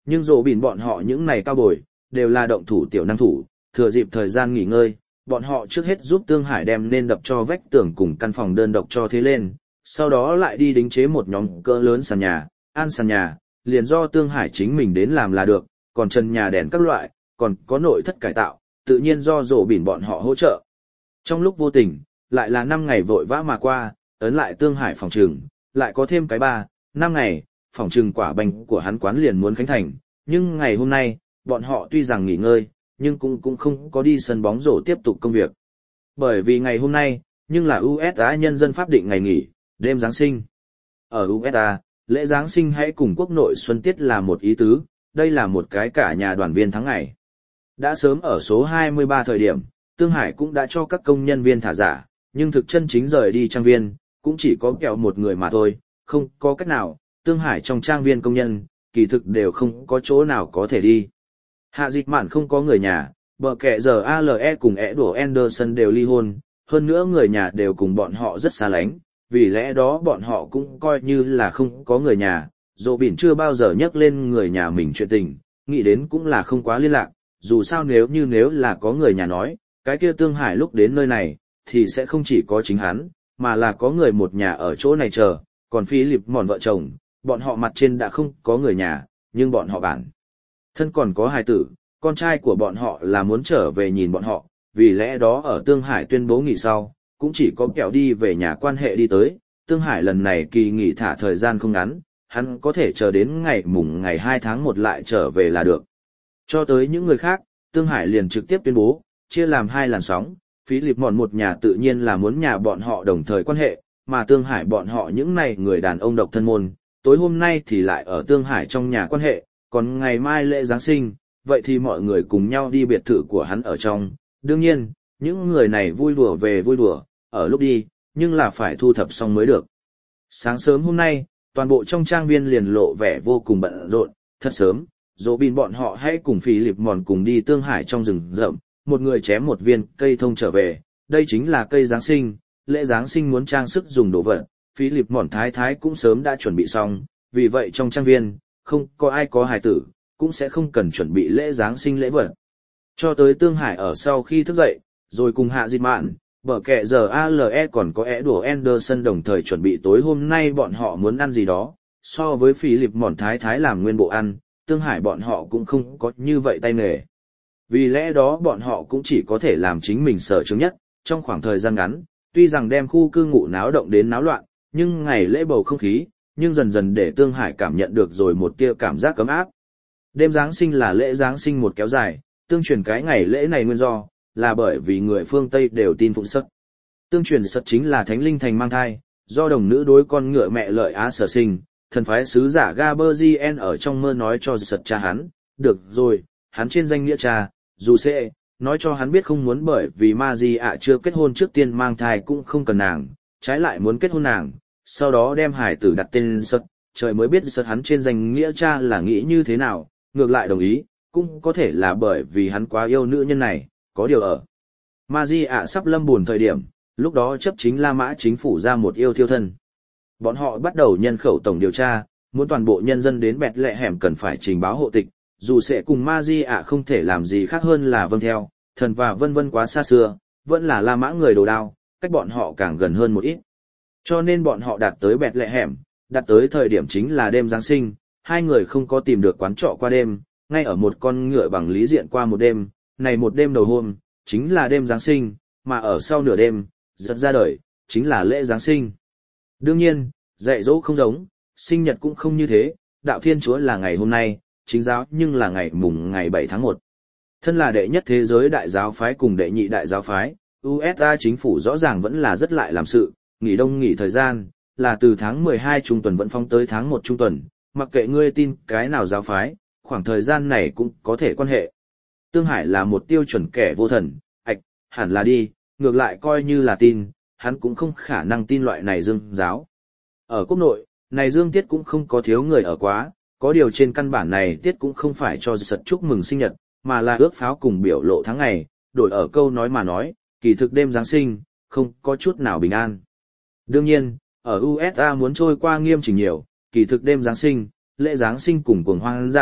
Nhưng rộ bỉn bọn họ những này cao bồi, đều là động thủ tiểu năng thủ, thừa dịp thời gian nghỉ ngơi, bọn họ trước hết giúp Tương Hải đem nên đập cho vách tường cùng căn phòng đơn độc cho thế lên, sau đó lại đi đính chế một nhóm cỡ lớn sàn nhà, an sàn nhà, liền do Tương Hải chính mình đến làm là được, còn trần nhà đèn các loại, còn có nội thất cải tạo, tự nhiên do rộ bỉn bọn họ hỗ trợ. Trong lúc vô tình, lại là 5 ngày vội vã mà qua, ấn lại Tương Hải phòng trừng, lại có thêm cái 3-5 ngày, phòng trừng quả bánh của hắn quán liền muốn khánh thành, nhưng ngày hôm nay, bọn họ tuy rằng nghỉ ngơi, nhưng cũng không có đi sân bóng rổ tiếp tục công việc. Bởi vì ngày hôm nay, nhưng là USA nhân dân pháp định ngày nghỉ, đêm Giáng sinh. Ở USA, lễ Giáng sinh hãy cùng quốc nội xuân tiết là một ý tứ, đây là một cái cả nhà đoàn viên tháng ngày. Đã sớm ở số 23 thời điểm, Tương Hải cũng đã cho các công nhân viên thả giả, nhưng thực chân chính rời đi trang viên, cũng chỉ có kẹo một người mà thôi, không có cách nào, Tương Hải trong trang viên công nhân, kỳ thực đều không có chỗ nào có thể đi. Hạ dịch mạn không có người nhà, bờ kẹ giờ ALE cùng Edo Anderson đều ly hôn, hơn nữa người nhà đều cùng bọn họ rất xa lánh, vì lẽ đó bọn họ cũng coi như là không có người nhà, dỗ bỉn chưa bao giờ nhắc lên người nhà mình chuyện tình, nghĩ đến cũng là không quá liên lạc, dù sao nếu là có người nhà nói, cái kia Tương Hải lúc đến nơi này, thì sẽ không chỉ có chính hắn, mà là có người một nhà ở chỗ này chờ, còn Philip mòn vợ chồng, bọn họ mặt trên đã không có người nhà, nhưng bọn họ bản thân còn có hài tử, con trai của bọn họ là muốn trở về nhìn bọn họ, vì lẽ đó ở Tương Hải tuyên bố nghỉ sau, cũng chỉ có kẹo đi về nhà quan hệ đi tới, Tương Hải lần này kỳ nghỉ thả thời gian không ngắn, hắn có thể chờ đến ngày 2 tháng 1 lại trở về là được. Cho tới những người khác, Tương Hải liền trực tiếp tuyên bố, chia làm 2 làn sóng, Philip mòn một nhà tự nhiên là muốn nhà bọn họ đồng thời quan hệ, mà Tương Hải bọn họ những này người đàn ông độc thân môn, tối hôm nay thì lại ở Tương Hải trong nhà quan hệ, còn ngày mai lễ Giáng sinh, vậy thì mọi người cùng nhau đi biệt thự của hắn ở trong. Đương nhiên, những người này vui đùa về vui đùa, ở lúc đi, nhưng là phải thu thập xong mới được. Sáng sớm hôm nay, toàn bộ trong trang viên liền lộ vẻ vô cùng bận rộn, thật sớm, dỗ bin bọn họ hãy cùng Philip mòn cùng đi Tương Hải trong rừng rậm, một người chém một viên cây thông trở về, đây chính là cây Giáng sinh, lễ Giáng sinh muốn trang sức dùng đồ vật, Philip mòn thái thái cũng sớm đã chuẩn bị xong, vì vậy trong trang viên, không có ai có hài tử, cũng sẽ không cần chuẩn bị lễ Giáng sinh lễ vật. Cho tới Tương Hải ở sau khi thức dậy, rồi cùng Hạ Dịch Mạn, bờ kẹ giờ ALE còn có Edo Anderson đồng thời chuẩn bị tối hôm nay bọn họ muốn ăn gì đó, so với Philip mòn thái thái làm nguyên bộ ăn, Tương Hải bọn họ cũng không có như vậy tay nghề. Vì lẽ đó bọn họ cũng chỉ có thể làm chính mình sở trường nhất, trong khoảng thời gian ngắn, tuy rằng đem khu cư ngụ náo động đến náo loạn, nhưng ngày lễ bầu không khí, nhưng dần dần để Tương Hải cảm nhận được rồi một tia cảm giác ấm áp. Đêm Giáng sinh là lễ Giáng sinh một kéo dài, tương truyền cái ngày lễ này nguyên do, là bởi vì người phương Tây đều tin phụng Sật. Tương truyền Sật chính là thánh linh thành mang thai, do đồng nữ đối con ngựa mẹ lợi Á sở sinh, thần phái sứ giả Gabriel ở trong mơ nói cho Sật cha hắn, được rồi, hắn trên danh nghĩa cha, dù sẽ, nói cho hắn biết không muốn bởi vì Maria chưa kết hôn trước tiên mang thai cũng không cần nàng, trái lại muốn kết hôn nàng, sau đó đem hải tử đặt tên Sật, trời mới biết Sật hắn trên danh nghĩa cha là nghĩ như thế nào, ngược lại đồng ý, cũng có thể là bởi vì hắn quá yêu nữ nhân này, có điều ở. Maria sắp lâm buồn thời điểm, lúc đó chấp chính La Mã chính phủ ra một yêu thiêu thân. Bọn họ bắt đầu nhân khẩu tổng điều tra, muốn toàn bộ nhân dân đến Bẹt Lẹ Hẻm cần phải trình báo hộ tịch, dù sẽ cùng Maria không thể làm gì khác hơn là vâng theo, thần và vân vân quá xa xưa, vẫn là La Mã người đồ đao, cách bọn họ càng gần hơn một ít. Cho nên bọn họ đạt tới Bẹt Lẹ Hẻm, đạt tới thời điểm chính là đêm Giáng sinh, hai người không có tìm được quán trọ qua đêm, ngay ở một con ngựa bằng lý diện qua một đêm, này một đêm đầu hôm, chính là đêm Giáng sinh, mà ở sau nửa đêm, giật ra đời, chính là lễ Giáng sinh. Đương nhiên, dạy dỗ không giống, sinh nhật cũng không như thế, đạo thiên chúa là ngày hôm nay, chính giáo nhưng là ngày 7 tháng 1. Thân là đệ nhất thế giới đại giáo phái cùng đệ nhị đại giáo phái, USA chính phủ rõ ràng vẫn là rất lại làm sự, nghỉ đông nghỉ thời gian, là từ tháng 12 trung tuần vẫn phong tới tháng 1 trung tuần, mặc kệ ngươi tin cái nào giáo phái, khoảng thời gian này cũng có thể quan hệ. Tương Hải là một tiêu chuẩn kẻ vô thần, hẳn là đi, ngược lại coi như là tin, hắn cũng không khả năng tin loại này dương giáo. Ở quốc nội, này dương tiết cũng không có thiếu người ở quá, có điều trên căn bản này tiết cũng không phải cho Sật chúc mừng sinh nhật, mà là ước pháo cùng biểu lộ tháng ngày, đổi ở câu nói mà nói, kỳ thực đêm Giáng sinh, không có chút nào bình an. Đương nhiên, ở USA muốn trôi qua nghiêm chỉnh nhiều, kỳ thực đêm Giáng sinh, lễ Giáng sinh cùng cuồng hoang dạ,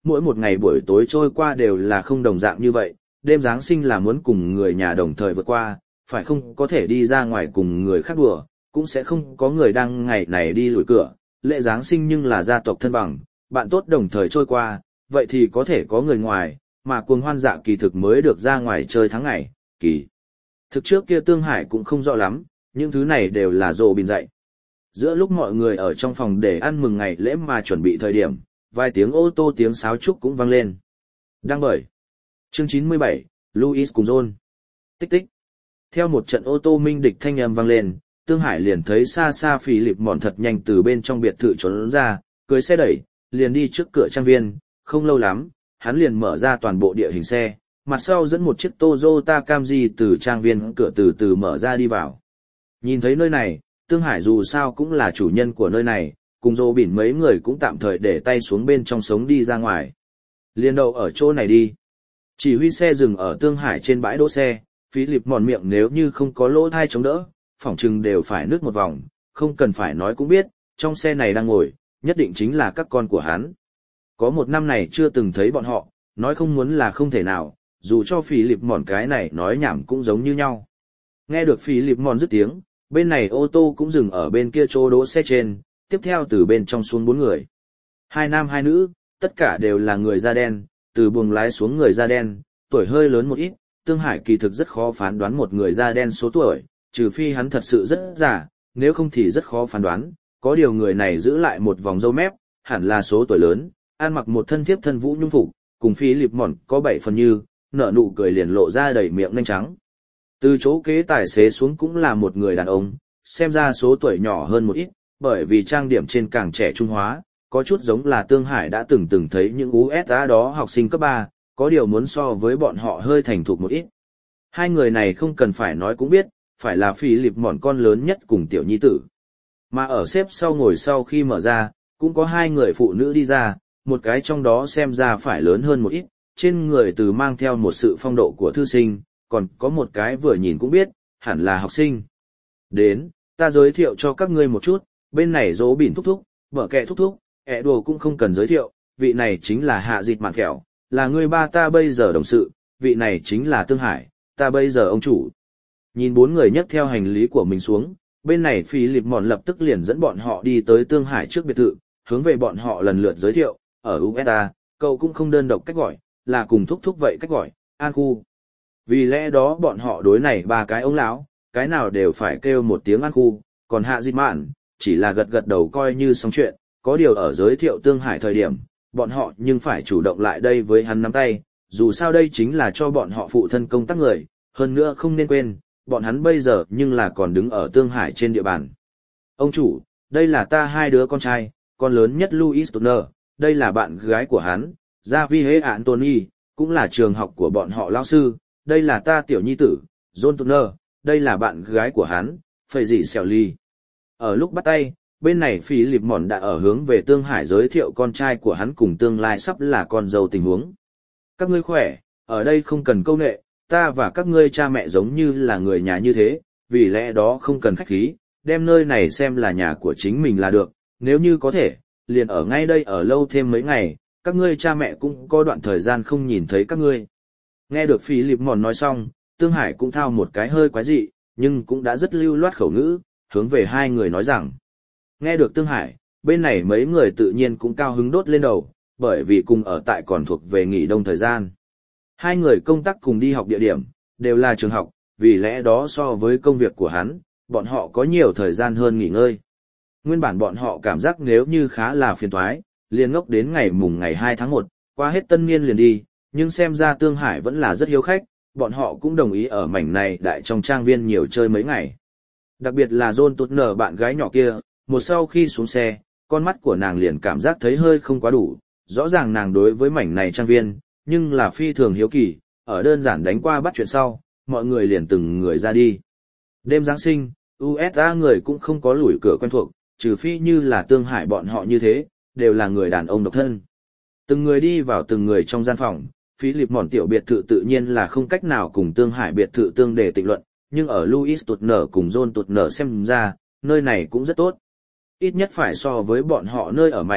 mỗi một ngày buổi tối trôi qua đều là không đồng dạng như vậy, đêm Giáng sinh là muốn cùng người nhà đồng thời vượt qua, phải không có thể đi ra ngoài cùng người khác đùa, cũng sẽ không có người đang ngày này đi lùi cửa, lễ Giáng sinh nhưng là gia tộc thân bằng, bạn tốt đồng thời trôi qua, vậy thì có thể có người ngoài, mà cuồng hoan dạ kỳ thực mới được ra ngoài chơi tháng ngày, kỳ. Thực trước kia Tương Hải cũng không rõ lắm, những thứ này đều là Dỗ Bình dạy. Giữa lúc mọi người ở trong phòng để ăn mừng ngày lễ mà chuẩn bị thời điểm, vài tiếng ô tô tiếng sáo trúc cũng vang lên. Đang bởi. Chương 97, Louis cùng John. Tích tích. Theo một trận ô tô minh địch thanh âm vang lên, Tương Hải liền thấy xa xa Philip mòn thật nhanh từ bên trong biệt thự trốn ra, cưới xe đẩy, liền đi trước cửa trang viên, không lâu lắm, hắn liền mở ra toàn bộ địa hình xe, mặt sau dẫn một chiếc Toyota Camry từ trang viên cửa từ từ mở ra đi vào. Nhìn thấy nơi này, Tương Hải dù sao cũng là chủ nhân của nơi này, cùng Dô Bỉn mấy người cũng tạm thời để tay xuống bên trong sống đi ra ngoài. Liên đậu ở chỗ này đi. Chỉ huy xe dừng ở Tương Hải trên bãi đỗ xe, Philip mòn miệng nếu như không có lỗ thai chống đỡ, phỏng chừng đều phải nứt một vòng, không cần phải nói cũng biết, trong xe này đang ngồi, nhất định chính là các con của hắn. Có một năm này chưa từng thấy bọn họ, nói không muốn là không thể nào, dù cho Philip mòn cái này nói nhảm cũng giống như nhau. Nghe được Philip mòn dứt tiếng, bên này ô tô cũng dừng ở bên kia chỗ đỗ xe trên, tiếp theo từ bên trong xuống 4 người. 2 nam 2 nữ, tất cả đều là người da đen, từ buồng lái xuống người da đen, tuổi hơi lớn một ít, Tương Hải kỳ thực rất khó phán đoán một người da đen số tuổi, trừ phi hắn thật sự rất già, nếu không thì rất khó phán đoán, có điều người này giữ lại một vòng râu mép, hẳn là số tuổi lớn, ăn mặc một thân thiếp thân vũ nhung phục, cùng Philip mòn có 7 phần như, nở nụ cười liền lộ ra đầy miệng nhanh trắng. Từ chỗ kế tài xế xuống cũng là một người đàn ông, xem ra số tuổi nhỏ hơn một ít, bởi vì trang điểm trên càng trẻ trung hóa, có chút giống là Tương Hải đã từng thấy những USA đó học sinh cấp 3, có điều muốn so với bọn họ hơi thành thục một ít. Hai người này không cần phải nói cũng biết, phải là Philip mòn con lớn nhất cùng tiểu nhi tử. Mà ở xếp sau ngồi sau khi mở ra, cũng có 2 người phụ nữ đi ra, một cái trong đó xem ra phải lớn hơn một ít, trên người từ mang theo một sự phong độ của thư sinh, còn có một cái vừa nhìn cũng biết, hẳn là học sinh. Đến, ta giới thiệu cho các ngươi một chút, bên này Dỗ Bỉn thúc thúc, vợ kệ thúc thúc, ẹ đồ cũng không cần giới thiệu, vị này chính là Hạ Dịch Mạn Phèo, là người ba ta bây giờ đồng sự, vị này chính là Tương Hải, ta bây giờ ông chủ. Nhìn 4 người nhấc theo hành lý của mình xuống, bên này Philip mòn lập tức liền dẫn bọn họ đi tới Tương Hải trước biệt thự, hướng về bọn họ lần lượt giới thiệu, ở USA, cậu cũng không đơn độc cách gọi, là cùng thúc thúc vậy cách gọi, An Khu. Vì lẽ đó bọn họ đối này 3 cái ông lão, cái nào đều phải kêu một tiếng An Khu, còn Hạ Dịch Mạn, chỉ là gật gật đầu coi như xong chuyện, có điều ở giới thiệu Tương Hải thời điểm, bọn họ nhưng phải chủ động lại đây với hắn nắm tay, dù sao đây chính là cho bọn họ phụ thân công tác người, hơn nữa không nên quên, bọn hắn bây giờ nhưng là còn đứng ở Tương Hải trên địa bàn. Ông chủ, đây là ta 2 đứa con trai, con lớn nhất Louis Turner, đây là bạn gái của hắn, Javier Anthony, cũng là trường học của bọn họ lão sư, đây là ta tiểu nhi tử, John Turner, đây là bạn gái của hắn, Phầy dị Xẻo Ly. Ở lúc bắt tay, bên này Philip mòn đã ở hướng về Tương Hải giới thiệu con trai của hắn cùng tương lai sắp là con dâu tình huống. Các ngươi khỏe, ở đây không cần câu nệ, ta và các ngươi cha mẹ giống như là người nhà như thế, vì lẽ đó không cần khách khí, đem nơi này xem là nhà của chính mình là được, nếu như có thể, liền ở ngay đây ở lâu thêm mấy ngày, các ngươi cha mẹ cũng có đoạn thời gian không nhìn thấy các ngươi. Nghe được Philip mòn nói xong, Tương Hải cũng thao một cái hơi quái dị, nhưng cũng đã rất lưu loát khẩu ngữ, hướng về 2 người nói rằng. Nghe được Tương Hải, bên này mấy người tự nhiên cũng cao hứng đốt lên đầu, bởi vì cùng ở tại còn thuộc về nghỉ đông thời gian. 2 người công tác cùng đi học địa điểm, đều là trường học, vì lẽ đó so với công việc của hắn, bọn họ có nhiều thời gian hơn nghỉ ngơi. Nguyên bản bọn họ cảm giác nếu như khá là phiền toái, liền ngốc đến ngày 2 tháng 1, qua hết tân niên liền đi, nhưng xem ra Tương Hải vẫn là rất hiếu khách, bọn họ cũng đồng ý ở mảnh này đại trong trang viên nhiều chơi mấy ngày. Đặc biệt là John Turner bạn gái nhỏ kia, một sau khi xuống xe, con mắt của nàng liền cảm giác thấy hơi không quá đủ, rõ ràng nàng đối với mảnh này trang viên, nhưng là phi thường hiếu kỳ, ở đơn giản đánh qua bắt chuyện sau, mọi người liền từng người ra đi. Đêm Giáng sinh, USA người cũng không có lủi cửa quen thuộc, trừ phi như là Tương Hải bọn họ như thế, đều là người đàn ông độc thân. Từng người đi vào từng người trong gian phòng, Philip mòn tiểu biệt thự tự nhiên là không cách nào cùng Tương Hải biệt thự tương để tịnh luận, nhưng ở Louis Turner cùng John Turner xem ra, nơi này cũng rất tốt. Ít nhất phải so với bọn họ nơi ở mạnh,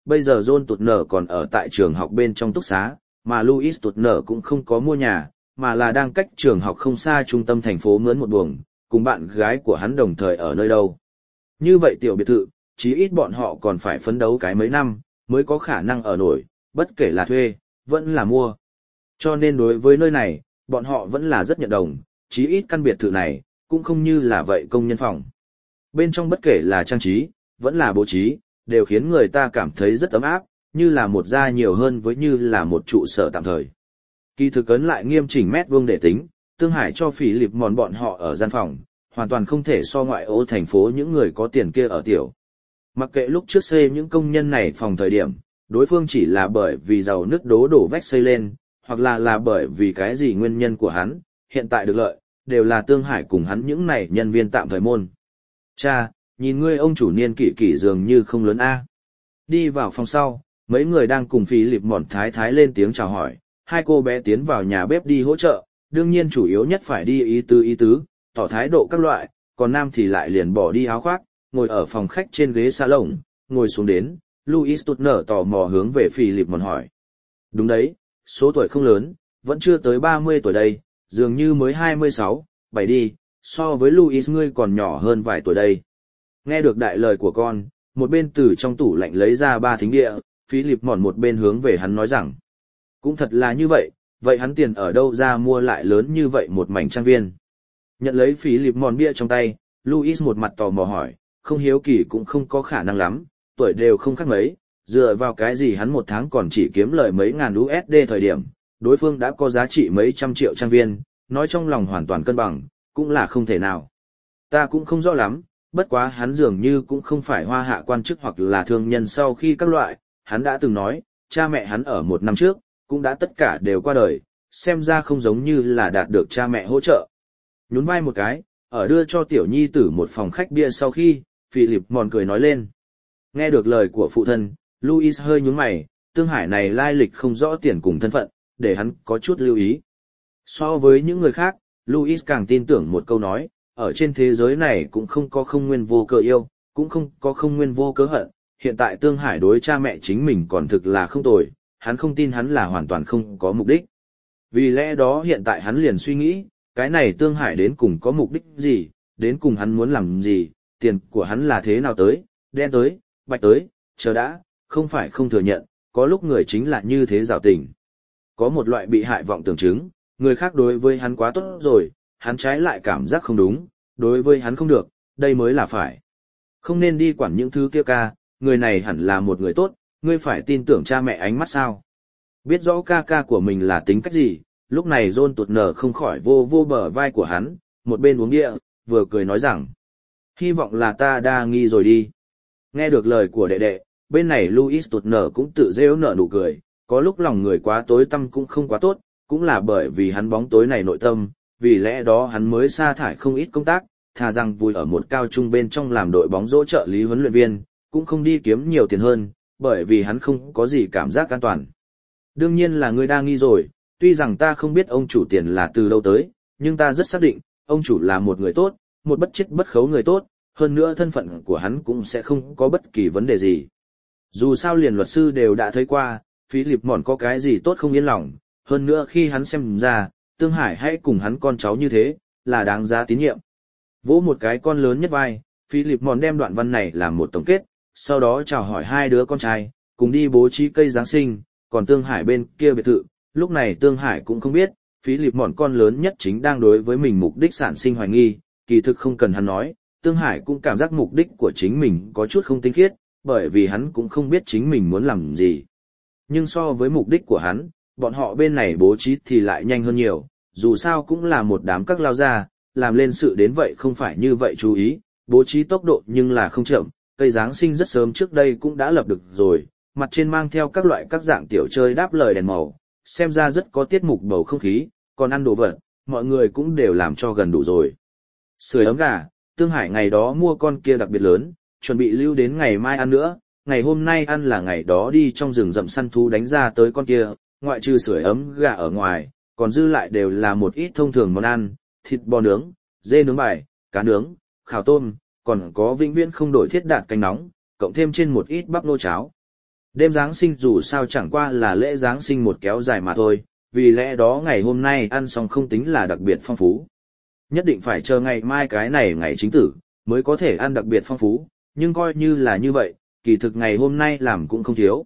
bây giờ John Tụt Nở còn ở tại trường học bên trong túc xá, mà Louis Tụt Nở cũng không có mua nhà, mà là đang cách trường học không xa trung tâm thành phố mướn một buồng, cùng bạn gái của hắn đồng thời ở nơi đâu. Như vậy tiểu biệt thự, chí ít bọn họ còn phải phấn đấu cái mấy năm, mới có khả năng ở nổi, bất kể là thuê, vẫn là mua. Cho nên đối với nơi này, bọn họ vẫn là rất nhận đồng, chí ít căn biệt thự này, cũng không như là vậy công nhân phòng. Bên trong bất kể là trang trí, vẫn là bố trí, đều khiến người ta cảm thấy rất ấm áp, như là một gia nhiều hơn với như là một trụ sở tạm thời. Kỳ thực ấn lại nghiêm chỉnh mét vuông để tính, Tương Hải cho Phỉ Lịp Mòn bọn họ ở gian phòng, hoàn toàn không thể so ngoại ô thành phố những người có tiền kia ở tiểu. Mặc kệ lúc trước xây những công nhân này phòng thời điểm, đối phương chỉ là bởi vì giàu nước đổ vách xây lên, hoặc là bởi vì cái gì nguyên nhân của hắn, hiện tại được lợi, đều là Tương Hải cùng hắn những này nhân viên tạm thời môn. Cha, nhìn ngươi ông chủ niên kỷ kỷ dường như không lớn a. Đi vào phòng sau, mấy người đang cùng Phỉ Lịp Mòn thái thái lên tiếng chào hỏi, hai cô bé tiến vào nhà bếp đi hỗ trợ, đương nhiên chủ yếu nhất phải đi ý tứ, tỏ thái độ các loại, còn nam thì lại liền bỏ đi áo khoác, ngồi ở phòng khách trên ghế salon, ngồi xuống đến, Louis Tụt Nở tò mò hướng về Phỉ Lịp Mòn hỏi. Đúng đấy, số tuổi không lớn, vẫn chưa tới 30 tuổi đây, dường như mới 26, 7 đi, so với Louis ngươi còn nhỏ hơn vài tuổi đây. Nghe được đại lời của con, một bên từ trong tủ lạnh lấy ra 3 thính địa, Phỉ Lịp Mòn một bên hướng về hắn nói rằng, cũng thật là như vậy hắn tiền ở đâu ra mua lại lớn như vậy một mảnh trang viên. Nhận lấy Phỉ Lịp Mòn bia trong tay, Louis một mặt tò mò hỏi, không hiếu kỳ cũng không có khả năng lắm, tuổi đều không khác mấy, dựa vào cái gì hắn một tháng còn chỉ kiếm lời mấy ngàn USD thời điểm, đối phương đã có giá trị mấy trăm triệu trang viên, nói trong lòng hoàn toàn cân bằng, cũng là không thể nào. Ta cũng không rõ lắm, bất quá hắn dường như cũng không phải hoa hạ quan chức hoặc là thương nhân sau khi các loại, hắn đã từng nói, cha mẹ hắn ở 1 năm trước, cũng đã tất cả đều qua đời, xem ra không giống như là đạt được cha mẹ hỗ trợ. Nhún vai một cái, ở đưa cho tiểu nhi tử một phòng khách bia sau khi, Phỉ Lịp Mòn cười nói lên. Nghe được lời của phụ thân, Louis hơi nhướng mày, Tương Hải này lai lịch không rõ tiền cùng thân phận, để hắn có chút lưu ý. So với những người khác, Louis càng tin tưởng một câu nói, ở trên thế giới này cũng không có không nguyên vô cớ yêu, cũng không có không nguyên vô cớ hận, hiện tại Tương Hải đối cha mẹ chính mình còn thực là không tồi, hắn không tin hắn là hoàn toàn không có mục đích. Vì lẽ đó hiện tại hắn liền suy nghĩ, cái này Tương Hải đến cùng có mục đích gì, đến cùng hắn muốn làm gì, tiền của hắn là thế nào tới, đen tới, bạch tới, chờ đã, không phải không thừa nhận, có lúc người chính là như thế giảo tình. Có một loại bị hại vọng tưởng chứng, người khác đối với hắn quá tốt rồi, hắn trái lại cảm giác không đúng, đối với hắn không được, đây mới là phải. Không nên đi quản những thứ kia ca, người này hẳn là một người tốt, ngươi phải tin tưởng cha mẹ ánh mắt sao. Biết rõ ca ca của mình là tính cách gì, lúc này John Tụt Nở không khỏi vô bờ vai của hắn, một bên uống địa, vừa cười nói rằng, hy vọng là ta đa nghi rồi đi. Nghe được lời của đệ đệ, bên này Louis Tụt Nở cũng tự rêu nở nụ cười, có lúc lòng người quá tối tăm cũng không quá tốt, cũng là bởi vì hắn bóng tối này nội tâm, vì lẽ đó hắn mới sa thải không ít công tác, thà rằng vui ở một cao trung bên trong làm đội bóng rổ trợ lý huấn luyện viên, cũng không đi kiếm nhiều tiền hơn, bởi vì hắn không có gì cảm giác an toàn. Đương nhiên là ngươi đa nghi rồi, tuy rằng ta không biết ông chủ tiền là từ đâu tới, nhưng ta rất xác định, ông chủ là một người tốt, một bất chết bất khấu người tốt, hơn nữa thân phận của hắn cũng sẽ không có bất kỳ vấn đề gì. Dù sao liền luật sư đều đã thấy qua, Phỉ Lịp Mòn có cái gì tốt không yên lòng, hơn nữa khi hắn xem ra, Tương Hải hãy cùng hắn con cháu như thế, là đáng giá tín nhiệm. Vỗ một cái con lớn nhất vai, Phỉ Lịp Mòn đem đoạn văn này làm một tổng kết, sau đó chào hỏi hai đứa con trai, cùng đi bố trí cây Giáng sinh, còn Tương Hải bên kia biệt thự, lúc này Tương Hải cũng không biết, Phỉ Lịp Mòn con lớn nhất chính đang đối với mình mục đích sản sinh hoài nghi, kỳ thực không cần hắn nói, Tương Hải cũng cảm giác mục đích của chính mình có chút không tinh khiết, bởi vì hắn cũng không biết chính mình muốn làm gì. Nhưng so với mục đích của hắn, bọn họ bên này bố trí thì lại nhanh hơn nhiều, dù sao cũng là một đám các lao gia, làm lên sự đến vậy không phải như vậy chú ý, bố trí tốc độ nhưng là không chậm, cây Giáng sinh rất sớm trước đây cũng đã lập được rồi, mặt trên mang theo các loại các dạng tiểu chơi đáp lời đèn màu, xem ra rất có tiết mục bầu không khí, còn ăn đồ vật, mọi người cũng đều làm cho gần đủ rồi. Sưởi ấm gà, Tương Hải ngày đó mua con kia đặc biệt lớn, chuẩn bị lưu đến ngày mai ăn nữa, ngày hôm nay ăn là ngày đó đi trong rừng rậm săn thú đánh ra tới con kia, ngoại trừ sưởi ấm gà ở ngoài, còn dư lại đều là một ít thông thường món ăn, thịt bò nướng, dê nướng bài, cá nướng, khảo tôm, còn có vĩnh viễn không đổi thiết đạt canh nóng, cộng thêm trên một ít bắp nô cháo. Đêm Giáng sinh dù sao chẳng qua là lễ Giáng sinh một kéo dài mà thôi, vì lẽ đó ngày hôm nay ăn xong không tính là đặc biệt phong phú. Nhất định phải chờ ngày mai cái này ngày chính tử, mới có thể ăn đặc biệt phong phú, nhưng coi như là như vậy, kỳ thực ngày hôm nay làm cũng không thiếu.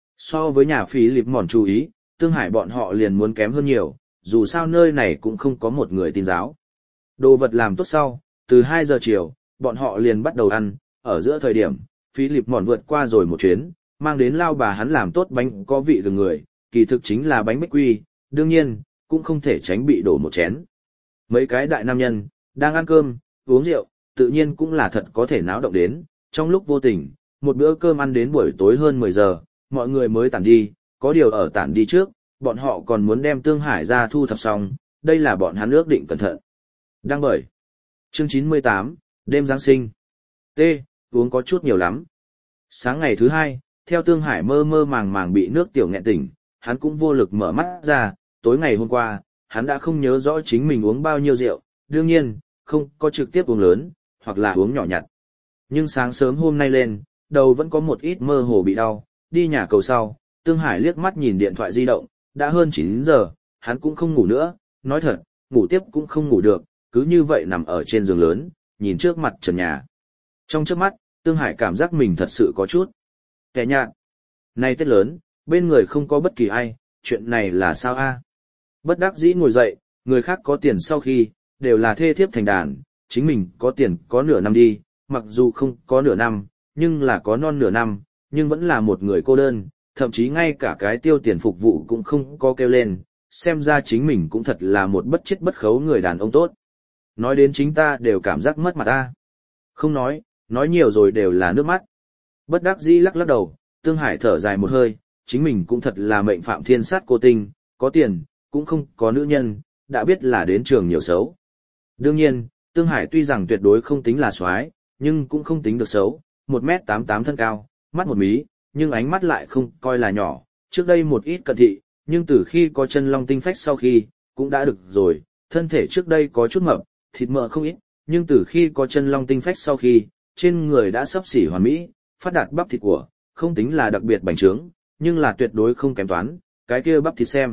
So với nhà phí lịp mòn chú ý, Tương Hải bọn họ liền muốn kém hơn nhiều, dù sao nơi này cũng không có một người tin giáo. Đồ vật làm tốt sau, từ 2 giờ chiều, bọn họ liền bắt đầu ăn, ở giữa thời điểm, phí lịp mòn vượt qua rồi một chuyến, mang đến lao bà hắn làm tốt bánh có vị gừng người, kỳ thực chính là bánh bích quy, đương nhiên, cũng không thể tránh bị đổ một chén. Mấy cái đại nam nhân, đang ăn cơm, uống rượu, tự nhiên cũng là thật có thể náo động đến, trong lúc vô tình, một bữa cơm ăn đến buổi tối hơn 10 giờ, mọi người mới tản đi, có điều ở tản đi trước, bọn họ còn muốn đem Tương Hải ra thu thập xong, đây là bọn hắn ước định cẩn thận. Đăng bởi chương 98, đêm Giáng sinh. T. Uống có chút nhiều lắm. Sáng ngày thứ 2, theo Tương Hải mơ mơ màng màng bị nước tiểu nghẹn tỉnh, hắn cũng vô lực mở mắt ra, tối ngày hôm qua, hắn đã không nhớ rõ chính mình uống bao nhiêu rượu, đương nhiên, không có trực tiếp uống lớn, hoặc là uống nhỏ nhặt. Nhưng sáng sớm hôm nay lên, đầu vẫn có một ít mơ hồ bị đau, đi nhà cầu sau, Tương Hải liếc mắt nhìn điện thoại di động, đã hơn 9 giờ, hắn cũng không ngủ nữa, nói thật, ngủ tiếp cũng không ngủ được, cứ như vậy nằm ở trên giường lớn, nhìn trước mặt trần nhà. Trong trước mắt, Tương Hải cảm giác mình thật sự có chút kẻ nhạt. Nay Tết lớn, bên người không có bất kỳ ai, chuyện này là sao a? Bất đắc dĩ ngồi dậy, người khác có tiền sau khi, đều là thê thiếp thành đàn, chính mình có tiền có nửa năm đi, mặc dù không có nửa năm, nhưng là có non nửa năm, nhưng vẫn là một người cô đơn, thậm chí ngay cả cái tiêu tiền phục vụ cũng không có kêu lên, xem ra chính mình cũng thật là một bất chết bất khấu người đàn ông tốt. Nói đến chính ta đều cảm giác mất mặt ta. Không nói nhiều rồi đều là nước mắt. Bất đắc dĩ lắc lắc đầu, Tương Hải thở dài một hơi, chính mình cũng thật là mệnh phạm thiên sát cô tinh, có tiền, cũng không có nữ nhân, đã biết là đến trường nhiều xấu. Đương nhiên, Tương Hải tuy rằng tuyệt đối không tính là soái, nhưng cũng không tính được xấu, 1m88 thân cao, mắt một mí, nhưng ánh mắt lại không coi là nhỏ, trước đây một ít cận thị, nhưng từ khi có chân long tinh phách sau khi, cũng đã được rồi, thân thể trước đây có chút mập, thịt mỡ không ít, nhưng từ khi có chân long tinh phách sau khi, trên người đã sắp xỉ hoàn mỹ, phát đạt bắp thịt của, không tính là đặc biệt bành trướng, nhưng là tuyệt đối không kém toán, cái kia bắp thịt xem.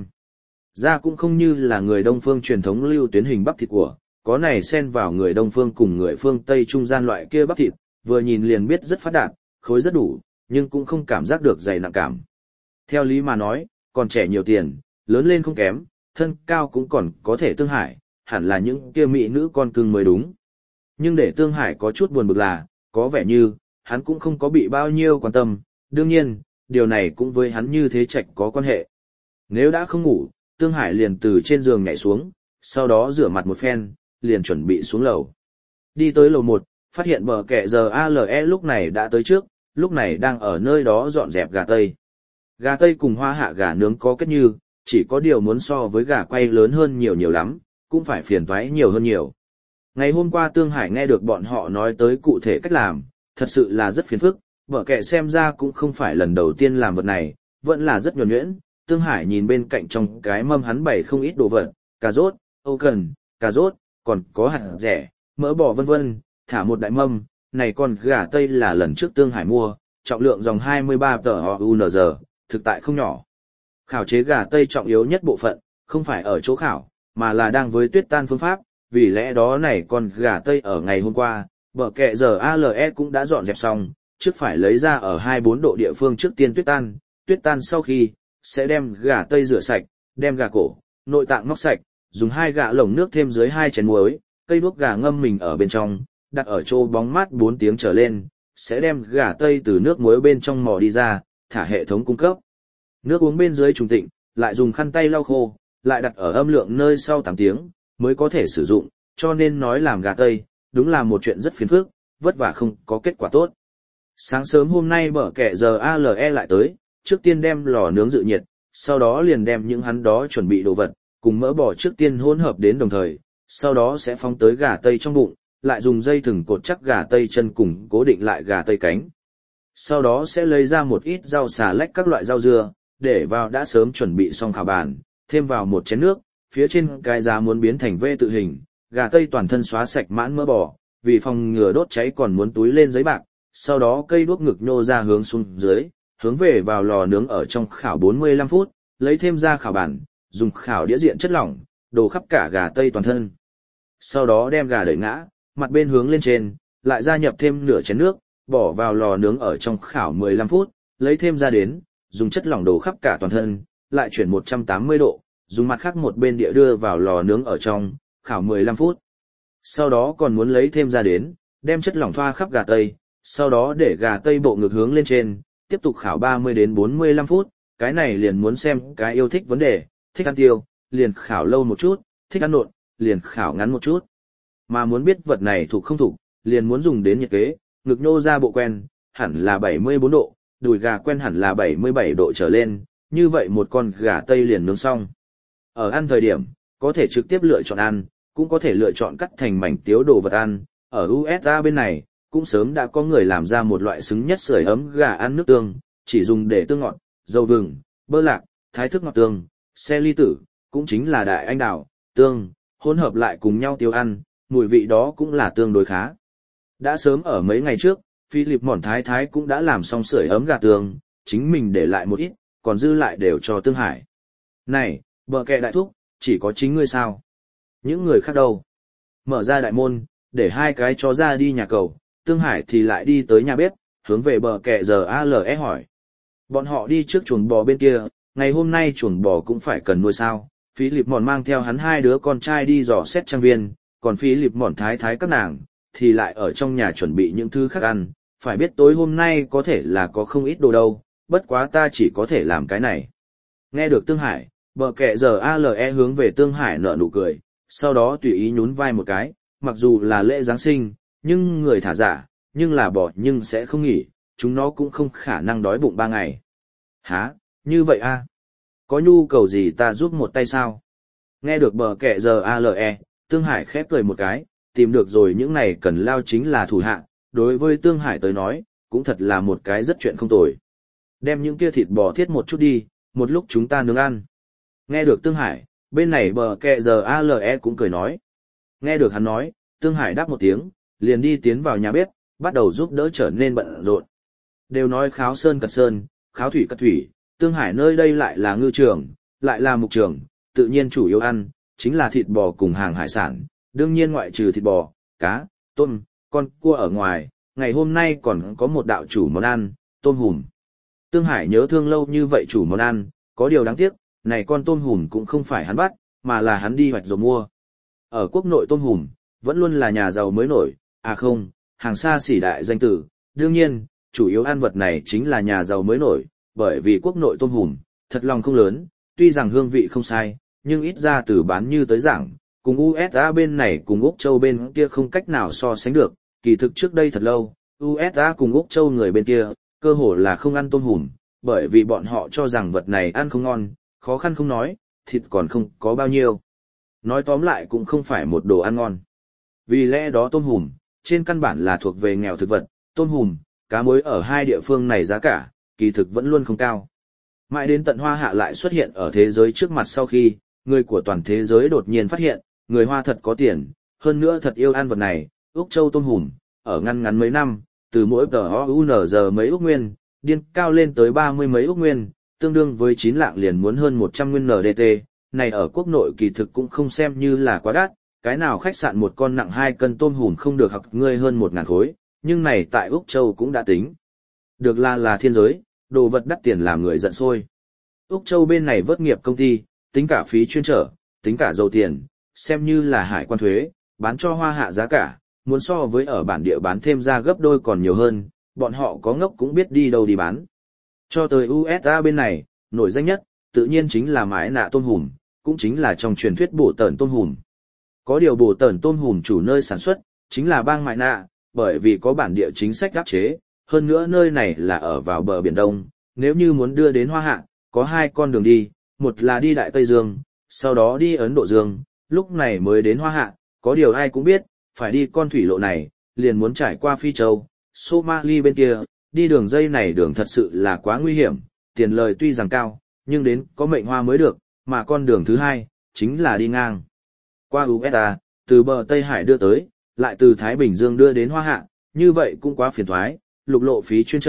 Da cũng không như là người Đông Phương truyền thống lưu tuyến hình bắp thịt của, có này xen vào người Đông Phương cùng người phương Tây trung gian loại kia bắp thịt, vừa nhìn liền biết rất phát đạt, khối rất đủ, nhưng cũng không cảm giác được dày nặng cảm. Theo lý mà nói, còn trẻ nhiều tiền, lớn lên không kém, thân cao cũng còn có thể Tương Hải, hẳn là những kia mỹ nữ con cưng mới đúng. Nhưng để Tương Hải có chút buồn bực là, có vẻ như, hắn cũng không có bị bao nhiêu quan tâm, đương nhiên, điều này cũng với hắn như thế trạch có quan hệ. Nếu đã không ngủ, Tương Hải liền từ trên giường nhảy xuống, sau đó rửa mặt một phen, liền chuẩn bị xuống lầu. Đi tới lầu 1, phát hiện bờ kẹ giờ ALE lúc này đã tới trước, lúc này đang ở nơi đó dọn dẹp gà tây. Gà tây cùng hoa hạ gà nướng có kết như, chỉ có điều muốn so với gà quay lớn hơn nhiều nhiều lắm, cũng phải phiền toái nhiều hơn nhiều. Ngày hôm qua Tương Hải nghe được bọn họ nói tới cụ thể cách làm, thật sự là rất phiền phức, bờ kẹ xem ra cũng không phải lần đầu tiên làm vật này, vẫn là rất nhuần nhuyễn. Tương Hải nhìn bên cạnh trong cái mâm hắn bày không ít đồ vật, cà rốt, âu cần, cà rốt, còn có hạt rẻ, mỡ bò vân vân, thả một đại mâm, này còn gà tây là lần trước Tương Hải mua, trọng lượng dòng 23 tờ thực tại không nhỏ. Khảo chế gà tây trọng yếu nhất bộ phận, không phải ở chỗ khảo, mà là đang với tuyết tan phương pháp, vì lẽ đó này còn gà tây ở ngày hôm qua, bờ kẹ giờ ALE cũng đã dọn dẹp xong, trước phải lấy ra ở 24 độ địa phương trước tiên tuyết tan sau khi, sẽ đem gà tây rửa sạch, đem gà cổ, nội tạng móc sạch, dùng 2 gạ lồng nước thêm dưới 2 chén muối, cây đuốc gà ngâm mình ở bên trong, đặt ở chỗ bóng mát 4 tiếng trở lên, sẽ đem gà tây từ nước muối bên trong mò đi ra, thả hệ thống cung cấp. Nước uống bên dưới trùng tịnh, lại dùng khăn tay lau khô, lại đặt ở âm lượng nơi sau 8 tiếng, mới có thể sử dụng, cho nên nói làm gà tây, đúng là một chuyện rất phiền phức, vất vả không có kết quả tốt. Sáng sớm hôm nay bở kẹ giờ ALE lại tới, trước tiên đem lò nướng dự nhiệt, sau đó liền đem những hắn đó chuẩn bị đồ vật, cùng mỡ bò trước tiên hỗn hợp đến đồng thời, sau đó sẽ phóng tới gà tây trong bụng, lại dùng dây thừng cột chắc gà tây chân cùng cố định lại gà tây cánh. Sau đó sẽ lấy ra một ít rau xà lách các loại rau dưa, để vào đã sớm chuẩn bị xong khảo bàn, thêm vào một chén nước, phía trên cái giá muốn biến thành V tự hình, gà tây toàn thân xóa sạch mãn mỡ bò, vì phòng ngừa đốt cháy còn muốn túi lên giấy bạc, sau đó cây đuốc ngực nhô ra hướng xuống dưới, hướng về vào lò nướng ở trong khảo 45 phút, lấy thêm ra khảo bản, dùng khảo đĩa diện chất lỏng, đổ khắp cả gà tây toàn thân. Sau đó đem gà đẩy ngã, mặt bên hướng lên trên, lại gia nhập thêm nửa chén nước, bỏ vào lò nướng ở trong khảo 15 phút, lấy thêm ra đến, dùng chất lỏng đổ khắp cả toàn thân, lại chuyển 180 độ, dùng mặt khác một bên địa đưa vào lò nướng ở trong, khảo 15 phút. Sau đó còn muốn lấy thêm ra đến, đem chất lỏng thoa khắp gà tây, sau đó để gà tây bộ ngực hướng lên trên, tiếp tục khảo 30 đến 45 phút, cái này liền muốn xem cái yêu thích vấn đề, thích ăn tiêu, liền khảo lâu một chút, thích ăn nộn, liền khảo ngắn một chút. Mà muốn biết vật này thuộc không thuộc, liền muốn dùng đến nhiệt kế, ngực nhô ra bộ quen, hẳn là 74 độ, đùi gà quen hẳn là 77 độ trở lên, như vậy một con gà tây liền nướng xong. Ở ăn thời điểm, có thể trực tiếp lựa chọn ăn, cũng có thể lựa chọn cắt thành mảnh tiếu đồ vật ăn. Ở USA bên này, cũng sớm đã có người làm ra một loại xứng nhất sưởi ấm gà ăn nước tương, chỉ dùng để tương ngọt, dầu vừng, bơ lạc, thái thức ngọt tương, xe ly tử, cũng chính là đại anh đào, tương, hỗn hợp lại cùng nhau tiêu ăn, mùi vị đó cũng là tương đối khá. Đã sớm ở mấy ngày trước, Philip Mòn Thái Thái cũng đã làm xong sưởi ấm gà tương, chính mình để lại một ít, còn dư lại đều cho Tương Hải. Này, bờ kẹ đại thúc, chỉ có chính ngươi sao? Những người khác đâu? Mở ra đại môn, để hai cái chó ra đi nhà cầu, Tương Hải thì lại đi tới nhà bếp, hướng về bờ kẹ giờ ALE hỏi. Bọn họ đi trước chuồng bò bên kia, ngày hôm nay chuồng bò cũng phải cần nuôi sao. Philip Mòn mang theo hắn hai đứa con trai đi dò xét trang viên, còn Philip Mòn Thái Thái các nàng, thì lại ở trong nhà chuẩn bị những thứ khác ăn, phải biết tối hôm nay có thể là có không ít đồ đâu, bất quá ta chỉ có thể làm cái này. Nghe được Tương Hải, bờ kẹ giờ ALE hướng về Tương Hải nở nụ cười, sau đó tùy ý nhún vai một cái, mặc dù là lễ Giáng sinh, nhưng người thả giả, nhưng là bò nhưng sẽ không nghỉ, chúng nó cũng không khả năng đói bụng 3 ngày. Hả, như vậy a? Có nhu cầu gì ta giúp một tay sao? Nghe được bờ kẹ giờ ALE, Tương Hải khép cười một cái, tìm được rồi những này cần lao chính là thủ hạ, đối với Tương Hải tới nói, cũng thật là một cái rất chuyện không tồi. Đem những kia thịt bò thiết một chút đi, một lúc chúng ta nướng ăn. Nghe được Tương Hải, bên này bờ kẹ giờ ALE cũng cười nói. Nghe được hắn nói, Tương Hải đáp một tiếng, liền đi tiến vào nhà bếp, bắt đầu giúp đỡ trở nên bận rộn. Đều nói kháo sơn cật sơn, kháo thủy cật thủy, Tương Hải nơi đây lại là ngư trường, lại là mục trường, tự nhiên chủ yếu ăn, chính là thịt bò cùng hàng hải sản, đương nhiên ngoại trừ thịt bò, cá, tôm, con cua ở ngoài, ngày hôm nay còn có một đạo chủ món ăn, tôm hùm. Tương Hải nhớ thương lâu như vậy chủ món ăn, có điều đáng tiếc, này con tôm hùm cũng không phải hắn bắt, mà là hắn đi hoạch rồi mua. Ở quốc nội tôm hùm, vẫn luôn là nhà giàu mới nổi, à không, hàng xa xỉ đại danh tử, đương nhiên, chủ yếu ăn vật này chính là nhà giàu mới nổi, bởi vì quốc nội tôm hùm, thật lòng không lớn, tuy rằng hương vị không sai, nhưng ít ra từ bán như tới giảng, cùng USA bên này cùng Úc Châu bên kia không cách nào so sánh được, kỳ thực trước đây thật lâu, USA cùng Úc Châu người bên kia, cơ hồ là không ăn tôm hùm, bởi vì bọn họ cho rằng vật này ăn không ngon, khó khăn không nói, thịt còn không có bao nhiêu. Nói tóm lại cũng không phải một đồ ăn ngon. Vì lẽ đó tôm hùm, trên căn bản là thuộc về nghèo thực vật, tôm hùm, cá muối ở hai địa phương này giá cả, kỳ thực vẫn luôn không cao. Mãi đến tận Hoa Hạ lại xuất hiện ở thế giới trước mặt sau khi, người của toàn thế giới đột nhiên phát hiện, người Hoa thật có tiền, hơn nữa thật yêu ăn vật này, Úc Châu tôm hùm, ở ngắn mấy năm, từ mỗi giờ mấy Úc Nguyên, điên cao lên tới 30 mấy Úc Nguyên, tương đương với 9 lạng liền muốn hơn 100 Nguyên NDT, này ở quốc nội kỳ thực cũng không xem như là quá đắt, cái nào khách sạn một con nặng 2 cân tôm hùm không được học ngươi hơn 1.000 khối, nhưng này tại Úc Châu cũng đã tính. Được là thiên giới, đồ vật đắt tiền làm người giận sôi. Úc Châu bên này vớt nghiệp công ty, tính cả phí chuyên trở, tính cả dầu tiền, xem như là hải quan thuế, bán cho Hoa Hạ giá cả, muốn so với ở bản địa bán thêm ra gấp đôi còn nhiều hơn, bọn họ có ngốc cũng biết đi đâu đi bán. Cho tới USA bên này, nổi danh nhất, tự nhiên chính là mái nạ tôm hùm, cũng chính là trong truyền thuyết bổ tẩn tôm hùm. Có điều bổ tẩn tôm hùm chủ nơi sản xuất, chính là bang mái nạ, bởi vì có bản địa chính sách áp chế, hơn nữa nơi này là ở vào bờ Biển Đông, nếu như muốn đưa đến Hoa Hạ, có 2 con đường đi, một là đi Đại Tây Dương, sau đó đi Ấn Độ Dương, lúc này mới đến Hoa Hạ, có điều ai cũng biết, phải đi con thủy lộ này, liền muốn trải qua Phi Châu, Somali bên kia, đi đường dây này đường thật sự là quá nguy hiểm, tiền lời tuy rằng cao, nhưng đến có mệnh hoa mới được, mà con đường thứ hai, chính là đi ngang. Qua USA, từ bờ Tây Hải đưa tới, lại từ Thái Bình Dương đưa đến Hoa Hạ, như vậy cũng quá phiền thoái, lục lộ phí chuyên trở,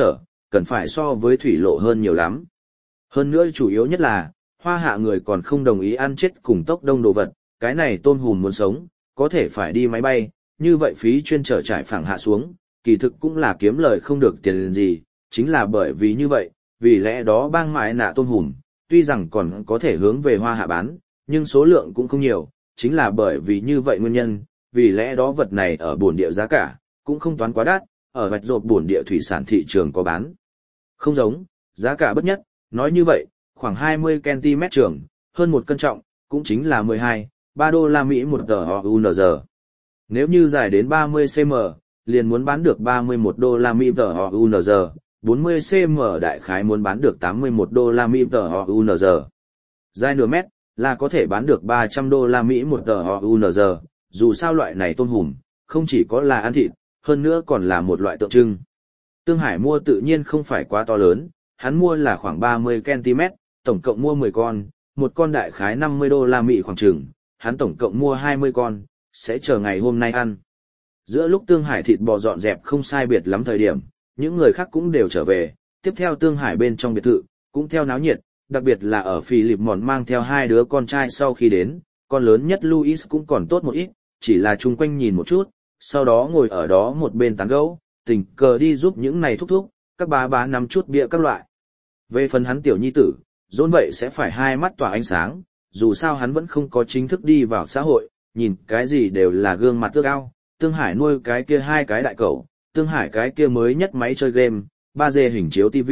cần phải so với thủy lộ hơn nhiều lắm. Hơn nữa chủ yếu nhất là, Hoa Hạ người còn không đồng ý ăn chết cùng tốc đông đồ vật, cái này tôm hùm muốn sống, có thể phải đi máy bay, như vậy phí chuyên trở trải phẳng hạ xuống, kỳ thực cũng là kiếm lời không được tiền gì, chính là bởi vì như vậy, vì lẽ đó bang mãi nạ tôm hùm, tuy rằng còn có thể hướng về Hoa Hạ bán, nhưng số lượng cũng không nhiều, chính là bởi vì như vậy nguyên nhân, vì lẽ đó vật này ở bổn địa giá cả, cũng không toán quá đắt, ở vạch rộp bổn địa thủy sản thị trường có bán. Không giống, giá cả bất nhất, nói như vậy, khoảng 20 cm trường, hơn 1 cân trọng, cũng chính là 12-3 đô la Mỹ một tờ OUNZ. Nếu như dài đến 30 cm, liền muốn bán được 31 đô la Mỹ tờ OUNZ, 40 cm đại khái muốn bán được 81 đô la Mỹ tờ OUNZ. Dài nửa mét, là có thể bán được 300 đô la Mỹ một tờ OUNZ, dù sao loại này tôm hùm, không chỉ có là ăn thịt, hơn nữa còn là một loại tượng trưng. Tương Hải mua tự nhiên không phải quá to lớn, hắn mua là khoảng 30 cm, tổng cộng mua 10 con, một con đại khái 50 đô la Mỹ khoảng chừng, hắn tổng cộng mua 20 con, sẽ chờ ngày hôm nay ăn. Giữa lúc Tương Hải thịt bò dọn dẹp không sai biệt lắm thời điểm, những người khác cũng đều trở về, tiếp theo Tương Hải bên trong biệt thự, cũng theo náo nhiệt, đặc biệt là ở Philip Mòn mang theo hai đứa con trai sau khi đến, con lớn nhất Louis cũng còn tốt một ít, chỉ là chung quanh nhìn một chút, sau đó ngồi ở đó một bên tán gẫu, tình cờ đi giúp những này thúc thúc, các bá nắm chút bia các loại. Về phần hắn tiểu nhi tử, John vậy sẽ phải hai mắt tỏa ánh sáng, dù sao hắn vẫn không có chính thức đi vào xã hội, nhìn cái gì đều là gương mặt ước ao. Tương Hải nuôi cái kia hai cái đại cẩu, Tương Hải cái kia mới nhất máy chơi game, 3D hình chiếu TV.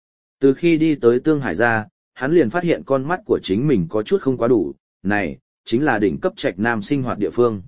Từ khi đi tới Tương Hải ra, hắn liền phát hiện con mắt của chính mình có chút không quá đủ, này, chính là đỉnh cấp trạch nam sinh hoạt địa phương.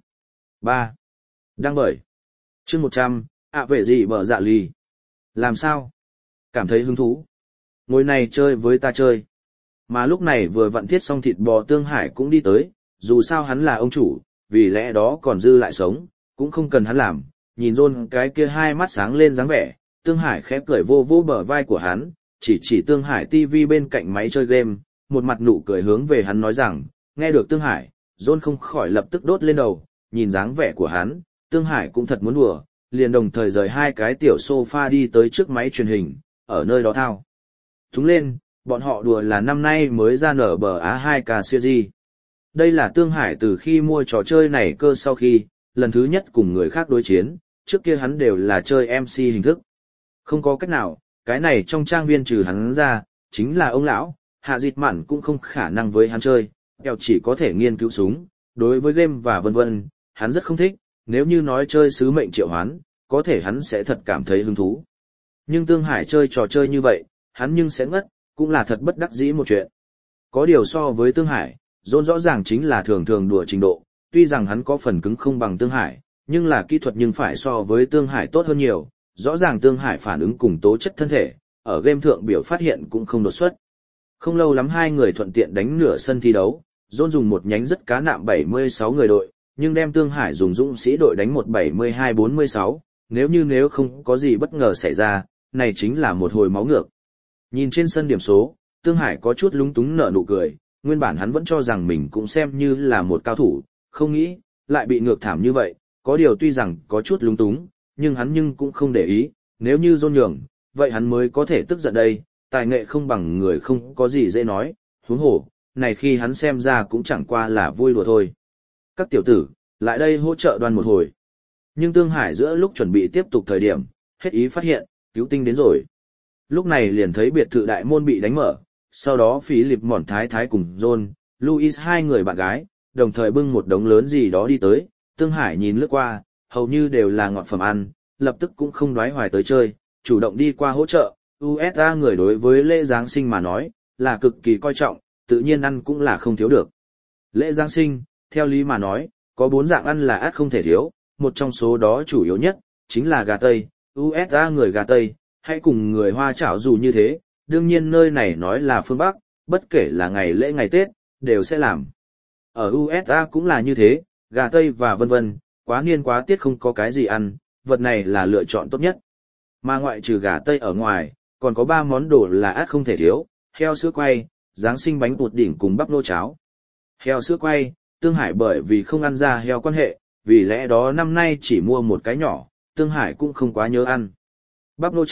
3. Đăng bởi. Chương 100, về gì bờ dạ lì. Làm sao? Cảm thấy hứng thú. Ngồi này chơi với ta chơi. Mà lúc này vừa vặn thiết xong thịt bò Tương Hải cũng đi tới, dù sao hắn là ông chủ, vì lẽ đó còn dư lại sống, cũng không cần hắn làm. Nhìn John cái kia hai mắt sáng lên dáng vẻ, Tương Hải khẽ cười vô vô bờ vai của hắn, chỉ Tương Hải TV bên cạnh máy chơi game, một mặt nụ cười hướng về hắn nói rằng, nghe được Tương Hải, John không khỏi lập tức đốt lên đầu, nhìn dáng vẻ của hắn, Tương Hải cũng thật muốn đùa, liền đồng thời rời hai cái tiểu sofa đi tới trước máy truyền hình, ở nơi đó thao. Túng lên, bọn họ đùa là năm nay mới ra nở bờ Á 2K series. Đây là Tương Hải từ khi mua trò chơi này cơ sau khi, lần thứ nhất cùng người khác đối chiến, trước kia hắn đều là chơi MC hình thức. Không có cách nào, cái này trong trang viên trừ hắn ra, chính là ông lão, Hạ Dịch Mạn cũng không khả năng với hắn chơi, kẻo chỉ có thể nghiên cứu súng, đối với game và vân vân, hắn rất không thích, nếu như nói chơi sứ mệnh triệu hoán, có thể hắn sẽ thật cảm thấy hứng thú. Nhưng Tương Hải chơi trò chơi như vậy, hắn nhưng sẽ ngất, cũng là thật bất đắc dĩ một chuyện. Có điều so với Tương Hải, John rõ ràng chính là thường đùa trình độ, tuy rằng hắn có phần cứng không bằng Tương Hải, nhưng là kỹ thuật nhưng phải so với Tương Hải tốt hơn nhiều, rõ ràng Tương Hải phản ứng cùng tố chất thân thể, ở game thượng biểu phát hiện cũng không đột xuất. Không lâu lắm hai người thuận tiện đánh nửa sân thi đấu, John dùng một nhánh rất cá nạm 76 người đội, nhưng đem Tương Hải dùng dũng sĩ đội đánh một 72-46, nếu không có gì bất ngờ xảy ra, này chính là một hồi máu ngược. Nhìn trên sân điểm số, Tương Hải có chút lúng túng nở nụ cười, nguyên bản hắn vẫn cho rằng mình cũng xem như là một cao thủ, không nghĩ, lại bị ngược thảm như vậy, có điều tuy rằng có chút lúng túng, nhưng hắn cũng không để ý, nếu như John nhường, vậy hắn mới có thể tức giận đây, tài nghệ không bằng người không có gì dễ nói, huống hồ, này khi hắn xem ra cũng chẳng qua là vui đùa thôi. Các tiểu tử, lại đây hỗ trợ Đoan một hồi. Nhưng Tương Hải giữa lúc chuẩn bị tiếp tục thời điểm, hết ý phát hiện, cứu tinh đến rồi. Lúc này liền thấy biệt thự đại môn bị đánh mở, sau đó Philip Mòn thái thái cùng John, Louis hai người bạn gái, đồng thời bưng một đống lớn gì đó đi tới, Tương Hải nhìn lướt qua, hầu như đều là ngọt phẩm ăn, lập tức cũng không đoái hoài tới chơi, chủ động đi qua hỗ trợ. USA người đối với lễ Giáng sinh mà nói, là cực kỳ coi trọng, tự nhiên ăn cũng là không thiếu được. Lễ Giáng sinh, theo lý mà nói, có 4 dạng ăn là ắt không thể thiếu, một trong số đó chủ yếu nhất, chính là gà Tây. USA người gà Tây, hay cùng người Hoa chảo dù như thế, đương nhiên nơi này nói là phương Bắc, bất kể là ngày lễ ngày Tết, đều sẽ làm. Ở USA cũng là như thế, gà Tây và vân vân, quá niên quá tiết không có cái gì ăn, vật này là lựa chọn tốt nhất. Mà ngoại trừ gà Tây ở ngoài, còn có 3 món đồ là ắt không thể thiếu, heo sữa quay, Giáng sinh bánh bột đỉnh cùng bắp nô cháo. Heo sữa quay, Tương Hải bởi vì không ăn ra heo quan hệ, vì lẽ đó năm nay chỉ mua một cái nhỏ, Tương Hải cũng không quá nhớ ăn. Bắp nô cháo,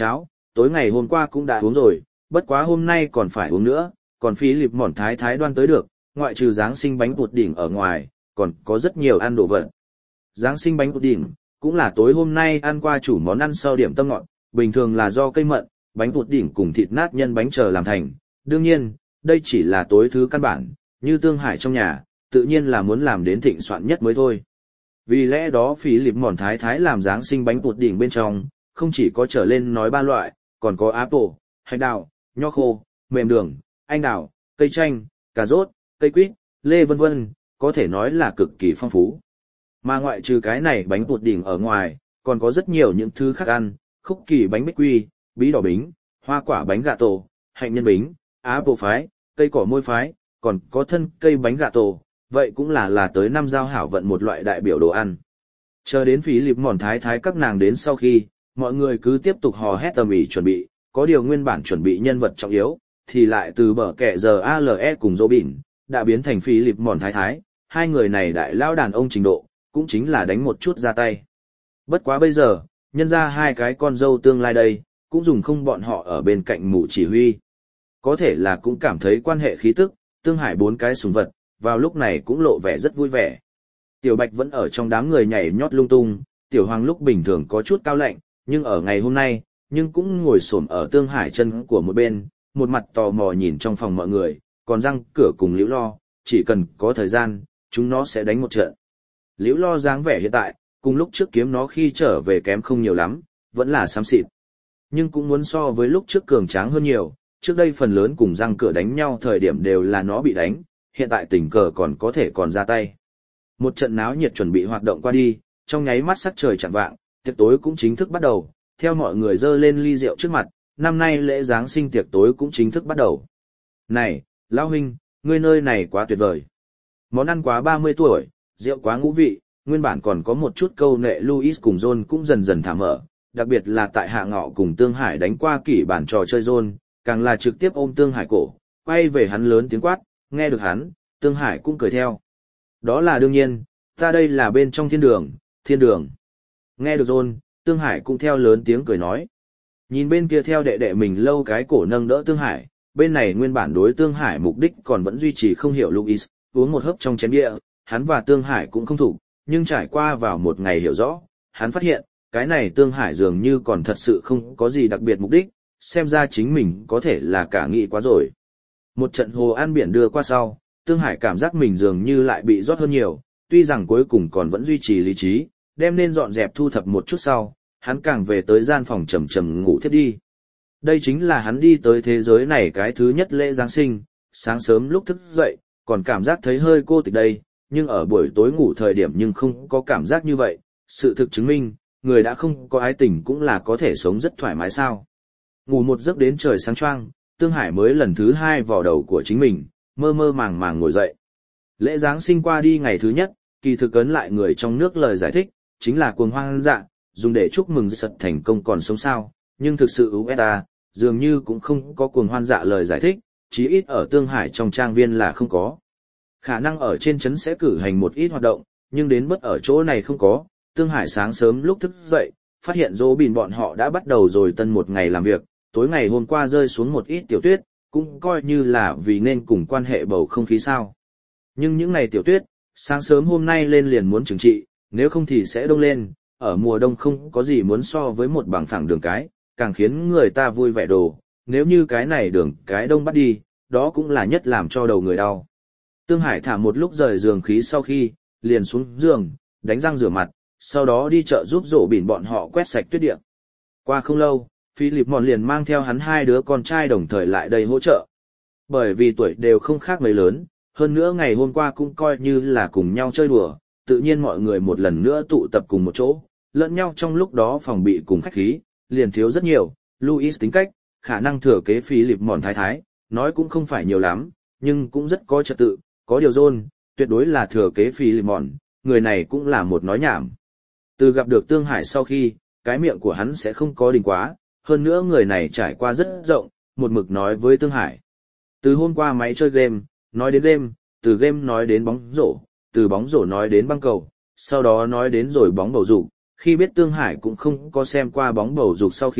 tối ngày hôm qua cũng đã uống rồi, bất quá hôm nay còn phải uống nữa, còn Philip Mòn thái thái đoan tới được, ngoại trừ Giáng sinh bánh bột đỉnh ở ngoài, còn có rất nhiều ăn đồ vật. Giáng sinh bánh bột đỉnh cũng là tối hôm nay ăn qua chủ món ăn sau điểm tâm ngọt, bình thường là do cây mận, bánh bột đỉnh cùng thịt nát nhân bánh chờ làm thành. Đương nhiên, đây chỉ là tối thứ căn bản, như Tương Hải trong nhà, tự nhiên là muốn làm đến thịnh soạn nhất mới thôi. Vì lẽ đó Philip Mòn thái thái làm Giáng sinh bánh bột đỉnh bên trong, không chỉ có trở lên nói 3 loại, còn có apple, hạch đào, nho khô, mềm đường, anh đào, cây chanh, cà rốt, cây quýt, lê vân vân, có thể nói là cực kỳ phong phú. Mà ngoại trừ cái này bánh bột đỉnh ở ngoài, còn có rất nhiều những thứ khác ăn, khúc kỳ bánh bích quy, bí đỏ bính, hoa quả bánh gà tổ, hạnh nhân bính, apple phái, cây cỏ môi phái, còn có thân cây bánh gà tổ, vậy cũng là tới 5 giao hảo vận một loại đại biểu đồ ăn. Chờ đến Philip Mòn thái thái các nàng đến sau khi, mọi người cứ tiếp tục hò hét tầm ĩ chuẩn bị, có điều nguyên bản chuẩn bị nhân vật trọng yếu, thì lại từ bờ kẻ giờ ALE cùng Robin, đã biến thành Philip Mòn thái thái, hai người này đại lao đàn ông trình độ, cũng chính là đánh một chút ra tay. Bất quá bây giờ, nhân ra hai cái con dâu tương lai đây, cũng dùng không bọn họ ở bên cạnh mụ chỉ huy. Có thể là cũng cảm thấy quan hệ khí tức, Tương Hải 4 cái súng vật, vào lúc này cũng lộ vẻ rất vui vẻ. Tiểu Bạch vẫn ở trong đám người nhảy nhót lung tung, Tiểu Hoàng lúc bình thường có chút cao lạnh, nhưng ở ngày hôm nay, nhưng cũng ngồi xổm ở Tương Hải chân của một bên, một mặt tò mò nhìn trong phòng mọi người, còn răng cửa cùng Liễu Lo, chỉ cần có thời gian, chúng nó sẽ đánh một trận. Liễu Lo dáng vẻ hiện tại, cùng lúc trước kiếm nó khi trở về kém không nhiều lắm, vẫn là xám xịt. Nhưng cũng muốn so với lúc trước cường tráng hơn nhiều, trước đây phần lớn cùng răng cửa đánh nhau thời điểm đều là nó bị đánh, hiện tại tình cờ còn có thể còn ra tay. Một trận náo nhiệt chuẩn bị hoạt động qua đi, trong nháy mắt sắc trời chạng vạng, tiệc tối cũng chính thức bắt đầu, theo mọi người dơ lên ly rượu trước mặt, năm nay lễ Giáng sinh tiệc tối cũng chính thức bắt đầu. Này, lão huynh, ngươi nơi này quá tuyệt vời. Món ăn quá 30 tuổi, rượu quá ngũ vị, nguyên bản còn có một chút câu nệ Louis cùng John cũng dần dần thả mở, đặc biệt là tại hạ ngọ cùng Tương Hải đánh qua kỷ bản trò chơi John, càng là trực tiếp ôm Tương Hải cổ, quay về hắn lớn tiếng quát, nghe được hắn, Tương Hải cũng cười theo. Đó là đương nhiên, ta đây là bên trong thiên đường, thiên đường. Nghe được John, Tương Hải cũng theo lớn tiếng cười nói. Nhìn bên kia theo đệ đệ mình lâu cái cổ nâng đỡ Tương Hải, bên này nguyên bản đối Tương Hải mục đích còn vẫn duy trì không hiểu Louis, uống một hớp trong chén bia, hắn và Tương Hải cũng không thủ, nhưng trải qua vào một ngày hiểu rõ, hắn phát hiện, cái này Tương Hải dường như còn thật sự không có gì đặc biệt mục đích, xem ra chính mình có thể là cả nghĩ quá rồi. Một trận hồ an biển đưa qua sau, Tương Hải cảm giác mình dường như lại bị rót hơn nhiều, tuy rằng cuối cùng còn vẫn duy trì lý trí, đem nên dọn dẹp thu thập một chút sau, hắn càng về tới gian phòng trầm trầm ngủ thiếp đi. Đây chính là hắn đi tới thế giới này cái thứ nhất lễ Giáng sinh, sáng sớm lúc thức dậy, còn cảm giác thấy hơi cô tịch đây, nhưng ở buổi tối ngủ thời điểm nhưng không có cảm giác như vậy, sự thực chứng minh, người đã không có ái tình cũng là có thể sống rất thoải mái sao. Ngủ một giấc đến trời sáng choang, Tương Hải mới lần thứ 2 vào đầu của chính mình, mơ mơ màng màng ngồi dậy. Lễ Giáng sinh qua đi ngày thứ nhất, kỳ thực ấn lại người trong nước lời giải thích, chính là cuồng hoang dạ, dùng để chúc mừng sật thành công còn sống sao, nhưng thực sự USA, dường như cũng không có cuồng hoan dạ lời giải thích, chí ít ở Tương Hải trong trang viên là không có. Khả năng ở trên trấn sẽ cử hành một ít hoạt động, nhưng đến bất ở chỗ này không có. Tương Hải sáng sớm lúc thức dậy, phát hiện Robin bọn họ đã bắt đầu rồi tân một ngày làm việc, tối ngày hôm qua rơi xuống một ít tiểu tuyết, cũng coi như là vì nên cùng quan hệ bầu không khí sao. Nhưng những ngày tiểu tuyết, sáng sớm hôm nay lên liền muốn trừng trị, nếu không thì sẽ đông lên, ở mùa đông không có gì muốn so với một bằng phẳng đường cái, càng khiến người ta vui vẻ đồ, nếu như cái này đường cái đông bắt đi, đó cũng là nhất làm cho đầu người đau. Tương Hải thả một lúc rời giường khí sau khi, liền xuống giường, đánh răng rửa mặt, sau đó đi chợ giúp rổ bỉn bọn họ quét sạch tuyết địa. Qua không lâu, Philip Mòn liền mang theo hắn 2 đứa con trai đồng thời lại đây hỗ trợ. Bởi vì tuổi đều không khác mấy lớn, hơn nữa ngày hôm qua cũng coi như là cùng nhau chơi đùa, tự nhiên mọi người một lần nữa tụ tập cùng một chỗ, lẫn nhau trong lúc đó phòng bị cùng khách khí, liền thiếu rất nhiều. Louis tính cách, khả năng thừa kế Philip Mòn thái thái, nói cũng không phải nhiều lắm, nhưng cũng rất có trật tự, có điều John, tuyệt đối là thừa kế Philip Mòn, người này cũng là một nói nhảm. Từ gặp được Tương Hải sau khi, cái miệng của hắn sẽ không có đình quá, hơn nữa người này trải qua rất rộng, một mực nói với Tương Hải. Từ hôm qua máy chơi game, nói đến game, từ game nói đến bóng rổ, từ bóng rổ nói đến băng cầu, sau đó nói đến rồi bóng bầu dục. Khi biết Tương Hải cũng không có xem qua bóng bầu dục sau khi,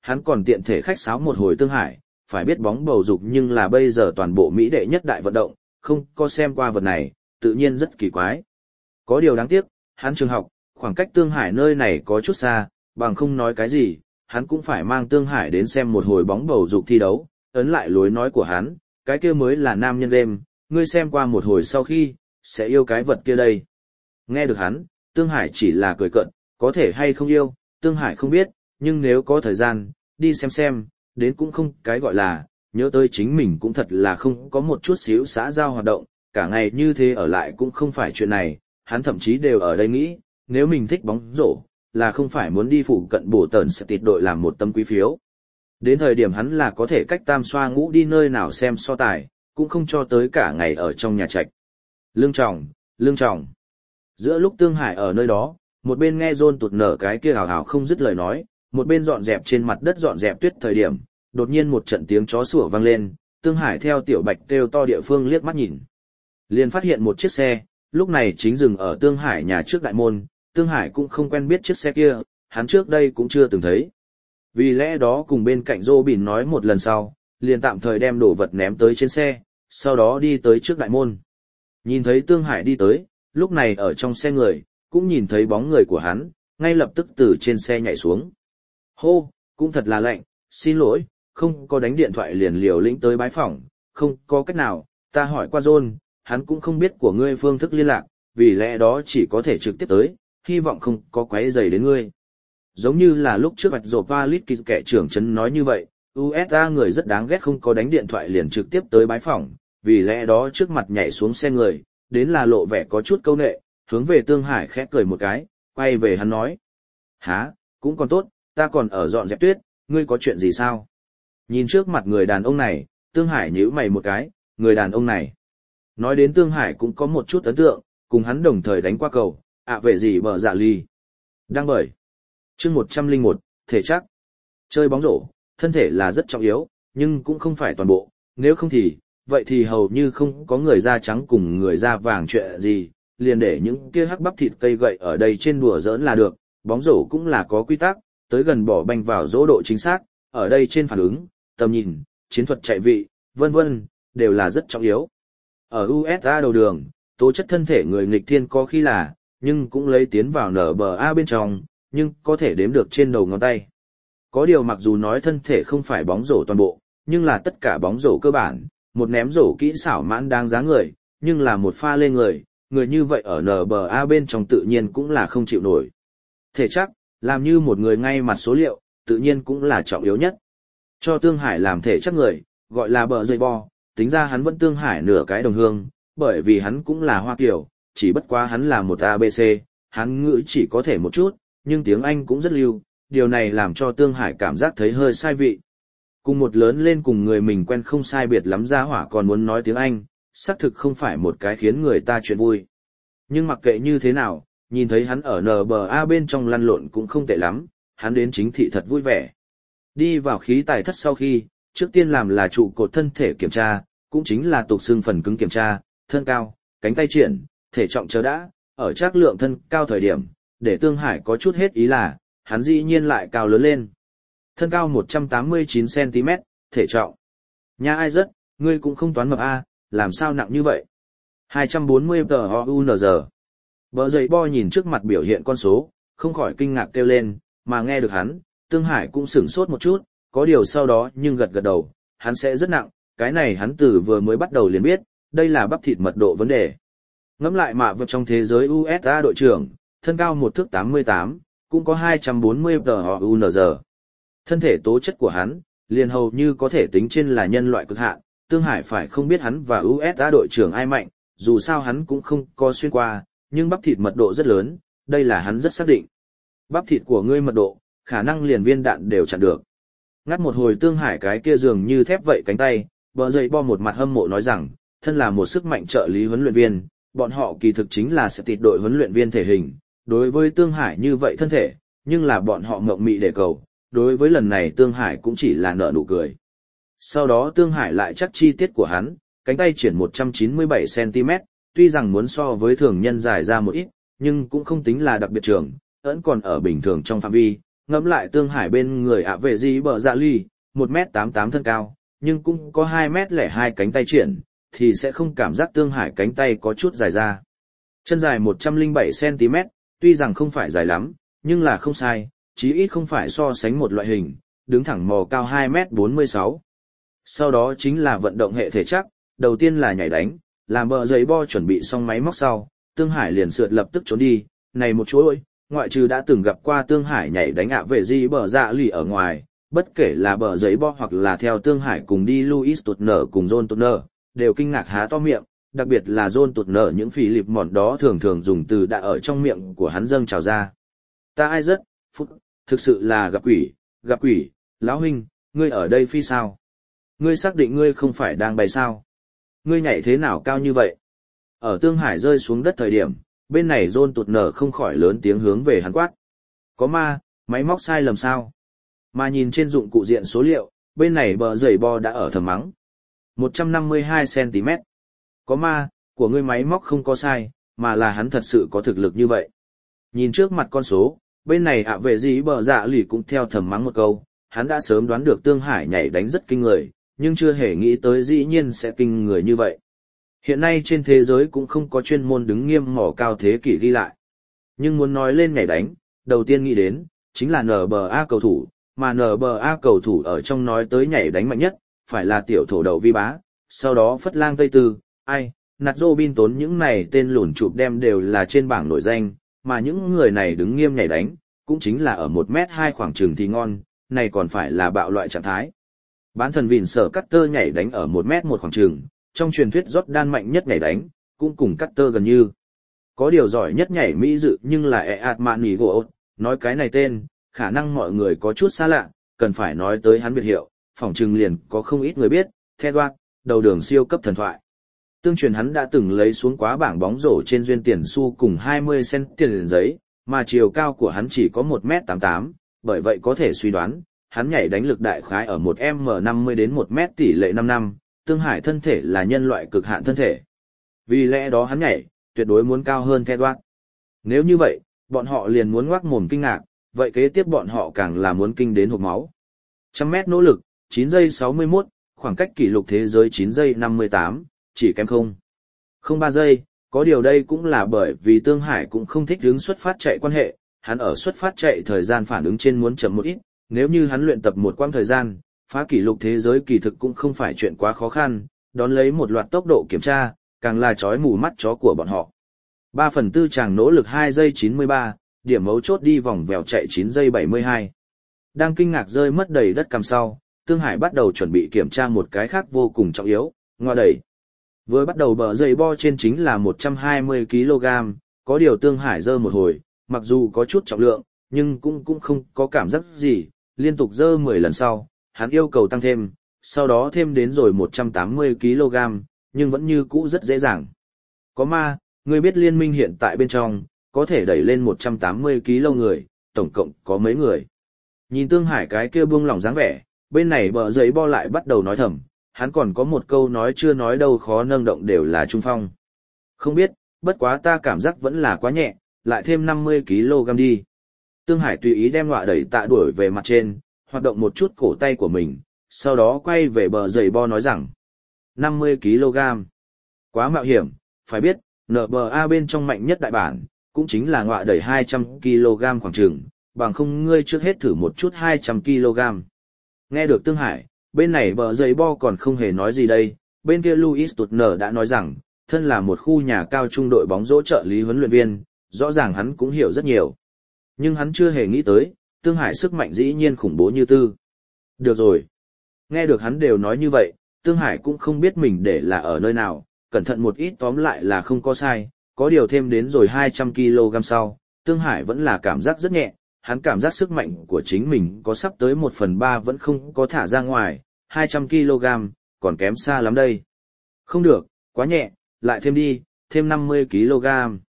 hắn còn tiện thể khách sáo một hồi Tương Hải, phải biết bóng bầu dục nhưng là bây giờ toàn bộ Mỹ đệ nhất đại vận động, không có xem qua vật này, tự nhiên rất kỳ quái. Có điều đáng tiếc, hắn trường học, khoảng cách Tương Hải nơi này có chút xa, bằng không nói cái gì, hắn cũng phải mang Tương Hải đến xem một hồi bóng bầu dục thi đấu, ấn lại lối nói của hắn, cái kia mới là nam nhân đêm, ngươi xem qua một hồi sau khi, sẽ yêu cái vật kia đây. Nghe được hắn, Tương Hải chỉ là cười cợt, có thể hay không yêu, Tương Hải không biết, nhưng nếu có thời gian, đi xem, đến cũng không cái gọi là, nhớ tới chính mình cũng thật là không có một chút xíu xã giao hoạt động, cả ngày như thế ở lại cũng không phải chuyện này, hắn thậm chí đều ở đây nghĩ, nếu mình thích bóng rổ, là không phải muốn đi phụ cận bổ tần sẽ tịt đội làm một tấm quý phiếu. Đến thời điểm hắn là có thể cách tam xoa ngũ đi nơi nào xem so tài, cũng không cho tới cả ngày ở trong nhà trạch. Lương trọng. Giữa lúc Tương Hải ở nơi đó, một bên nghe John tụt nở cái kia hào hào không dứt lời nói, một bên dọn dẹp trên mặt đất dọn dẹp tuyết thời điểm, đột nhiên một trận tiếng chó sủa vang lên, Tương Hải theo Tiểu Bạch kêu to địa phương liếc mắt nhìn. Liền phát hiện một chiếc xe, lúc này chính dừng ở Tương Hải nhà trước đại môn, Tương Hải cũng không quen biết chiếc xe kia, hắn trước đây cũng chưa từng thấy. Vì lẽ đó cùng bên cạnh Robin nói một lần sau, liền tạm thời đem đồ vật ném tới trên xe, sau đó đi tới trước đại môn. Nhìn thấy Tương Hải đi tới, lúc này ở trong xe người, cũng nhìn thấy bóng người của hắn, ngay lập tức từ trên xe nhảy xuống. Hô, cũng thật là lạnh, xin lỗi, không có đánh điện thoại liền liều lĩnh tới bái phỏng, không có cách nào, ta hỏi qua John, hắn cũng không biết của ngươi phương thức liên lạc, vì lẽ đó chỉ có thể trực tiếp tới, hy vọng không có quấy rầy đến ngươi. Giống như là lúc trước Bạch Dồ Palitki kẻ trưởng trấn nói như vậy, USA người rất đáng ghét không có đánh điện thoại liền trực tiếp tới bái phỏng, vì lẽ đó trước mặt nhảy xuống xe người, đến là lộ vẻ có chút câu nệ, hướng về Tương Hải khẽ cười một cái, quay về hắn nói. Hả, cũng còn tốt, ta còn ở dọn dẹp tuyết, ngươi có chuyện gì sao? Nhìn trước mặt người đàn ông này, Tương Hải nhíu mày một cái, người đàn ông này. Nói đến Tương Hải cũng có một chút ấn tượng, cùng hắn đồng thời đánh qua cầu, về gì bờ dạ ly. Đang bởi. Chương 101, thể chắc. Chơi bóng rổ, thân thể là rất trọng yếu, nhưng cũng không phải toàn bộ, nếu không thì, vậy thì hầu như không có người da trắng cùng người da vàng chuyện gì, liền để những kia hắc bắp thịt cây gậy ở đây trên đùa giỡn là được, bóng rổ cũng là có quy tắc, tới gần bỏ banh vào dỗ độ chính xác, ở đây trên phản ứng, tầm nhìn, chiến thuật chạy vị, vân vân, đều là rất trọng yếu. Ở USA đầu đường, tố chất thân thể người nghịch thiên có khi là, nhưng cũng lấy tiến vào NBA bên trong, nhưng có thể đếm được trên đầu ngón tay. Có điều mặc dù nói thân thể không phải bóng rổ toàn bộ, nhưng là tất cả bóng rổ cơ bản, một ném rổ kỹ xảo mãn đáng giá người, nhưng là một pha lên người như vậy ở NBA bên trong tự nhiên cũng là không chịu nổi. Thể chắc, làm như một người ngay mặt số liệu, tự nhiên cũng là trọng yếu nhất. Cho Tương Hải làm thể chắc người, gọi là bờ dây bo, tính ra hắn vẫn Tương Hải nửa cái đồng hương, bởi vì hắn cũng là Hoa Kiều, chỉ bất quá hắn là một ABC, hắn ngữ chỉ có thể một chút, nhưng tiếng Anh cũng rất lưu, điều này làm cho Tương Hải cảm giác thấy hơi sai vị. Cùng một lớn lên cùng người mình quen không sai biệt lắm ra hỏa còn muốn nói tiếng Anh, xác thực không phải một cái khiến người ta chuyện vui. Nhưng mặc kệ như thế nào, nhìn thấy hắn ở NBA bên trong lăn lộn cũng không tệ lắm, hắn đến chính thị thật vui vẻ. Đi vào khí tài thất sau khi, trước tiên làm là trụ cột thân thể kiểm tra, cũng chính là tục xương phần cứng kiểm tra, thân cao, cánh tay triển, thể trọng chớ đã, ở trác lượng thân cao thời điểm, để Tương Hải có chút hết ý là, hắn dĩ nhiên lại cao lớn lên. Thân cao 189cm, thể trọng. Nha ai rất, ngươi cũng không toán mập A, làm sao nặng như vậy? 240 TOUNZ. Bờ dậy bo nhìn trước mặt biểu hiện con số, không khỏi kinh ngạc kêu lên, mà nghe được hắn, Tương Hải cũng sửng sốt một chút, có điều sau đó nhưng gật gật đầu, hắn sẽ rất nặng, cái này hắn từ vừa mới bắt đầu liền biết, đây là bắp thịt mật độ vấn đề. Ngẫm lại mạ vật trong thế giới USA đội trưởng, thân cao 1 thước 88, cũng có 240 TOUNZ. Thân thể tố chất của hắn, liền hầu như có thể tính trên là nhân loại cực hạn, Tương Hải phải không biết hắn và USA đội trưởng ai mạnh, dù sao hắn cũng không có xuyên qua, nhưng bắp thịt mật độ rất lớn, đây là hắn rất xác định. Bắp thịt của ngươi mật độ, khả năng liền viên đạn đều chặn được. Ngắt một hồi Tương Hải cái kia dường như thép vậy cánh tay, bờ dậy bo một mặt hâm mộ nói rằng, thân là một sức mạnh trợ lý huấn luyện viên, bọn họ kỳ thực chính là sẽ tịt đội huấn luyện viên thể hình, đối với Tương Hải như vậy thân thể, nhưng là bọn họ ngậm mị để cầu, đối với lần này Tương Hải cũng chỉ là nở nụ cười. Sau đó Tương Hải lại chắc chi tiết của hắn, cánh tay triển 197cm, tuy rằng muốn so với thường nhân dài ra một ít, nhưng cũng không tính là đặc biệt trường, vẫn còn ở bình thường trong phạm vi, ngẫm lại Tương Hải bên người ạ vệ gì bờ dạ ly, 1m88 thân cao, nhưng cũng có 2m02 cánh tay triển, thì sẽ không cảm giác Tương Hải cánh tay có chút dài ra. Chân dài 107cm, tuy rằng không phải dài lắm, nhưng là không sai, chí ít không phải so sánh một loại hình, đứng thẳng mò cao 2m46. Sau đó chính là vận động hệ thể chắc, đầu tiên là nhảy đánh, làm bờ giấy bo chuẩn bị xong máy móc sau, Tương Hải liền sượt lập tức trốn đi, này một chuỗi, ngoại trừ đã từng gặp qua Tương Hải nhảy đánh ạ về gì bờ dạ lì ở ngoài, bất kể là bờ giấy bo hoặc là theo Tương Hải cùng đi Louis Turner cùng John Turner, đều kinh ngạc há to miệng, đặc biệt là John Turner những phỉ lịp mòn đó thường thường dùng từ đã ở trong miệng của hắn dâng trào ra. Ta ai rất, phút, thực sự là gặp quỷ, lão huynh, ngươi ở đây phi sao? Ngươi xác định ngươi không phải đang bay sao? Ngươi nhảy thế nào cao như vậy? Ở Tương Hải rơi xuống đất thời điểm, bên này John Turner không khỏi lớn tiếng hướng về hắn quát. Có ma, máy móc sai lầm sao? Mà nhìn trên dụng cụ diện số liệu, bên này bờ giày bo đã ở thầm mắng. 152cm. Có ma, của ngươi máy móc không có sai, mà là hắn thật sự có thực lực như vậy. Nhìn trước mặt con số, bên này ạ vệ gì bờ dạ lì cũng theo thầm mắng một câu, hắn đã sớm đoán được Tương Hải nhảy đánh rất kinh người, nhưng chưa hề nghĩ tới dĩ nhiên sẽ kinh người như vậy. Hiện nay trên thế giới cũng không có chuyên môn đứng nghiêm mỏ cao thế kỷ ghi lại. Nhưng muốn nói lên nhảy đánh, đầu tiên nghĩ đến, chính là NBA cầu thủ, mà NBA cầu thủ ở trong nói tới nhảy đánh mạnh nhất, phải là tiểu thổ đậu vi bá, sau đó Phất Lang Tây Tư, Nat Robin tốn những này tên lùn chụp đem đều là trên bảng nổi danh, mà những người này đứng nghiêm nhảy đánh, cũng chính là ở 1m2 khoảng chừng thì ngon, này còn phải là bạo loại trạng thái. Bán thần Vịn Sở Cutter nhảy đánh ở 1m1 khoảng chừng, trong truyền thuyết Jordan mạnh nhất nhảy đánh, cũng cùng Cutter gần như. Có điều giỏi nhất nhảy Mỹ dự nhưng là Eat Manigo, nói cái này tên, khả năng mọi người có chút xa lạ, cần phải nói tới hắn biệt hiệu, phỏng chừng liền có không ít người biết, Edward, đầu đường siêu cấp thần thoại. Tương truyền hắn đã từng lấy xuống quá bảng bóng rổ trên duyên tiền xu cùng 20 cent tiền giấy, mà chiều cao của hắn chỉ có 1m88, bởi vậy có thể suy đoán, hắn nhảy đánh lực đại khái ở 1m50 đến 1m tỷ lệ 5 năm, Tương Hải thân thể là nhân loại cực hạn thân thể. Vì lẽ đó hắn nhảy, tuyệt đối muốn cao hơn Edward. Nếu như vậy, bọn họ liền muốn ngoác mồm kinh ngạc, vậy kế tiếp bọn họ càng là muốn kinh đến hộc máu. 100m nỗ lực, 9 giây 61, khoảng cách kỷ lục thế giới 9 giây 58, chỉ kém 0,3 giây, có điều đây cũng là bởi vì Tương Hải cũng không thích hướng xuất phát chạy quan hệ, hắn ở xuất phát chạy thời gian phản ứng trên muốn chậm một ít, nếu như hắn luyện tập một quãng thời gian, phá kỷ lục thế giới kỳ thực cũng không phải chuyện quá khó khăn, đón lấy một loạt tốc độ kiểm tra, càng là chói mù mắt chó của bọn họ. 3/4 chàng nỗ lực 2 giây 93, điểm mấu chốt đi vòng vèo chạy 9 giây 72. Đang kinh ngạc rơi mất đầy đất cằm sau, Tương Hải bắt đầu chuẩn bị kiểm tra một cái khác vô cùng trọng yếu, ngoa đẩy. Vừa bắt đầu bờ giày bo trên chính là 120 kg, có điều Tương Hải giơ một hồi, mặc dù có chút trọng lượng, nhưng cũng không có cảm giác gì, liên tục giơ 10 lần sau, hắn yêu cầu tăng thêm, sau đó thêm đến rồi 180 kg, nhưng vẫn như cũ rất dễ dàng. Có ma, ngươi biết liên minh hiện tại bên trong, có thể đẩy lên 180 kg người, tổng cộng có mấy người. Nhìn Tương Hải cái kia buông lỏng dáng vẻ, bên này bờ giấy bo lại bắt đầu nói thầm, hắn còn có một câu nói chưa nói đâu khó nâng động đều là trung phong. Không biết, bất quá ta cảm giác vẫn là quá nhẹ, lại thêm 50 kg đi. Tương Hải tùy ý đem ngọa đẩy tạ đuổi về mặt trên, hoạt động một chút cổ tay của mình, sau đó quay về bờ giày bo nói rằng 50 kg. Quá mạo hiểm, phải biết, NBA bên trong mạnh nhất đại bản, cũng chính là ngọa đẩy 200 kg khoảng chừng, bằng không ngươi trước hết thử một chút 200 kg. Nghe được Tương Hải, bên này bờ giày bo còn không hề nói gì đây, bên kia Louis Turner đã nói rằng, thân là một khu nhà cao trung đội bóng rổ trợ lý huấn luyện viên, rõ ràng hắn cũng hiểu rất nhiều. Nhưng hắn chưa hề nghĩ tới, Tương Hải sức mạnh dĩ nhiên khủng bố như tư. Được rồi. Nghe được hắn đều nói như vậy, Tương Hải cũng không biết mình để là ở nơi nào, cẩn thận một ít tóm lại là không có sai, có điều thêm đến rồi 200 kg sau, Tương Hải vẫn là cảm giác rất nhẹ, hắn cảm giác sức mạnh của chính mình có sắp tới 1/3 vẫn không có thả ra ngoài, 200 kg, còn kém xa lắm đây. Không được, quá nhẹ, lại thêm đi, thêm 50 kg.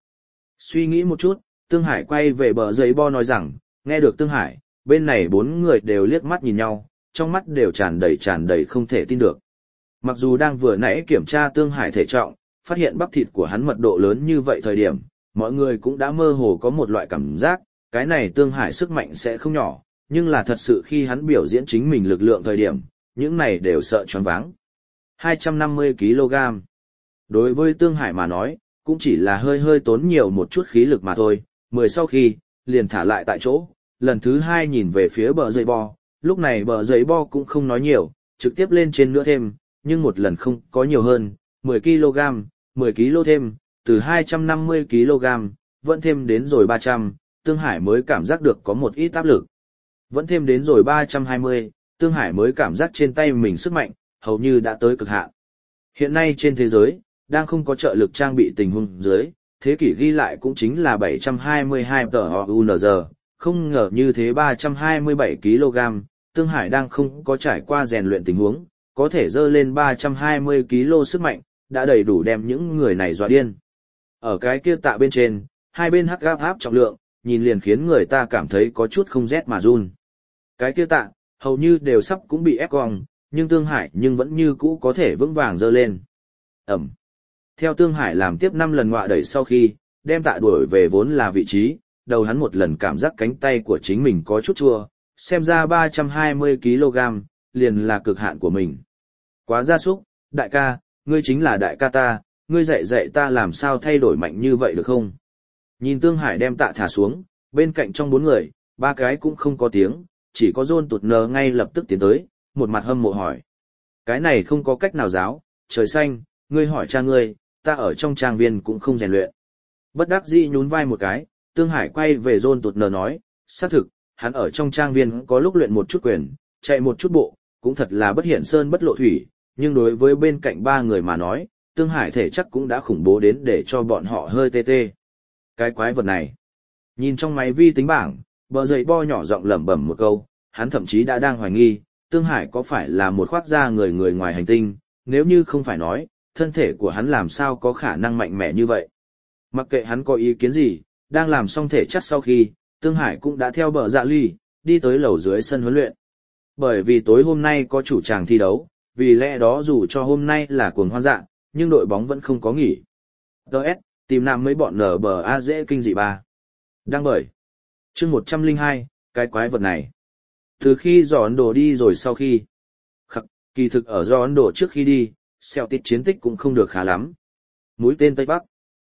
Suy nghĩ một chút, Tương Hải quay về bờ giấy bo nói rằng, nghe được Tương Hải, bên này 4 người đều liếc mắt nhìn nhau, trong mắt đều tràn đầy không thể tin được. Mặc dù đang vừa nãy kiểm tra Tương Hải thể trọng, phát hiện bắp thịt của hắn mật độ lớn như vậy thời điểm, mọi người cũng đã mơ hồ có một loại cảm giác, cái này Tương Hải sức mạnh sẽ không nhỏ, nhưng là thật sự khi hắn biểu diễn chính mình lực lượng thời điểm, những này đều sợ choáng váng. 250 kg. Đối với Tương Hải mà nói, cũng chỉ là hơi hơi tốn nhiều một chút khí lực mà thôi, 10 sau khi, liền thả lại tại chỗ, lần thứ 2 nhìn về phía bờ dây bo, lúc này bờ dây bo cũng không nói nhiều, trực tiếp lên trên nữa thêm, nhưng một lần không có nhiều hơn, 10 kg, 10 kg thêm, từ 250 kg, vẫn thêm đến rồi 300, Tương Hải mới cảm giác được có một ít áp lực. Vẫn thêm đến rồi 320, Tương Hải mới cảm giác trên tay mình sức mạnh, hầu như đã tới cực hạn. Hiện nay trên thế giới, đang không có trợ lực trang bị tình huống dưới, thế kỷ ghi lại cũng chính là 722 TOUNZ, không ngờ như thế 327 kg, Tương Hải đang không có trải qua rèn luyện tình huống, có thể dơ lên 320 kg sức mạnh, đã đầy đủ đem những người này dọa điên. Ở cái kia tạ bên trên, hai bên hắc áp trọng lượng, nhìn liền khiến người ta cảm thấy có chút không rét mà run. Cái kia tạ, hầu như đều sắp cũng bị ép cong, nhưng Tương Hải nhưng vẫn như cũ có thể vững vàng dơ lên. Ẩm. Theo Tương Hải làm tiếp 5 lần ngọa đẩy sau khi, đem tạ đuổi về vốn là vị trí, đầu hắn một lần cảm giác cánh tay của chính mình có chút chua, xem ra 320 kg, liền là cực hạn của mình. Quá gia súc, đại ca, ngươi chính là đại ca ta, ngươi dạy ta làm sao thay đổi mạnh như vậy được không? Nhìn Tương Hải đem tạ thả xuống, bên cạnh trong 4 người, 3 cái cũng không có tiếng, chỉ có John tụt nờ ngay lập tức tiến tới, một mặt hâm mộ hỏi. Cái này không có cách nào giáo, trời xanh, ngươi hỏi cha ngươi, ta ở trong trang viên cũng không rèn luyện. Bất đắc dĩ nhún vai một cái, Tương Hải quay về John tụt nờ nói, xác thực, hắn ở trong trang viên có lúc luyện một chút quyền, chạy một chút bộ, cũng thật là bất hiện sơn bất lộ thủy, nhưng đối với bên cạnh 3 người mà nói, Tương Hải thể chắc cũng đã khủng bố đến để cho bọn họ hơi tê tê. Cái quái vật này. Nhìn trong máy vi tính bảng, bờ dậy bo nhỏ giọng lẩm bẩm một câu, hắn thậm chí đã đang hoài nghi, Tương Hải có phải là một khoác da người ngoài hành tinh, nếu như không phải nói, thân thể của hắn làm sao có khả năng mạnh mẽ như vậy. Mặc kệ hắn có ý kiến gì, đang làm xong thể chắc sau khi, Tương Hải cũng đã theo bờ dạ ly, đi tới lầu dưới sân huấn luyện. Bởi vì tối hôm nay có chủ tràng thi đấu, vì lẽ đó dù cho hôm nay là cuồng hoan dạ, nhưng đội bóng vẫn không có nghỉ. DS, tìm nam mấy bọn NBA dễ kinh dị ba. Đang bởi. Chương 102, cái quái vật này. Từ khi do Ấn Độ đi rồi sau khi. Kỳ thực ở do Ấn Độ trước khi đi, Celtic chiến tích cũng không được khá lắm. Mũi tên Tây Bắc.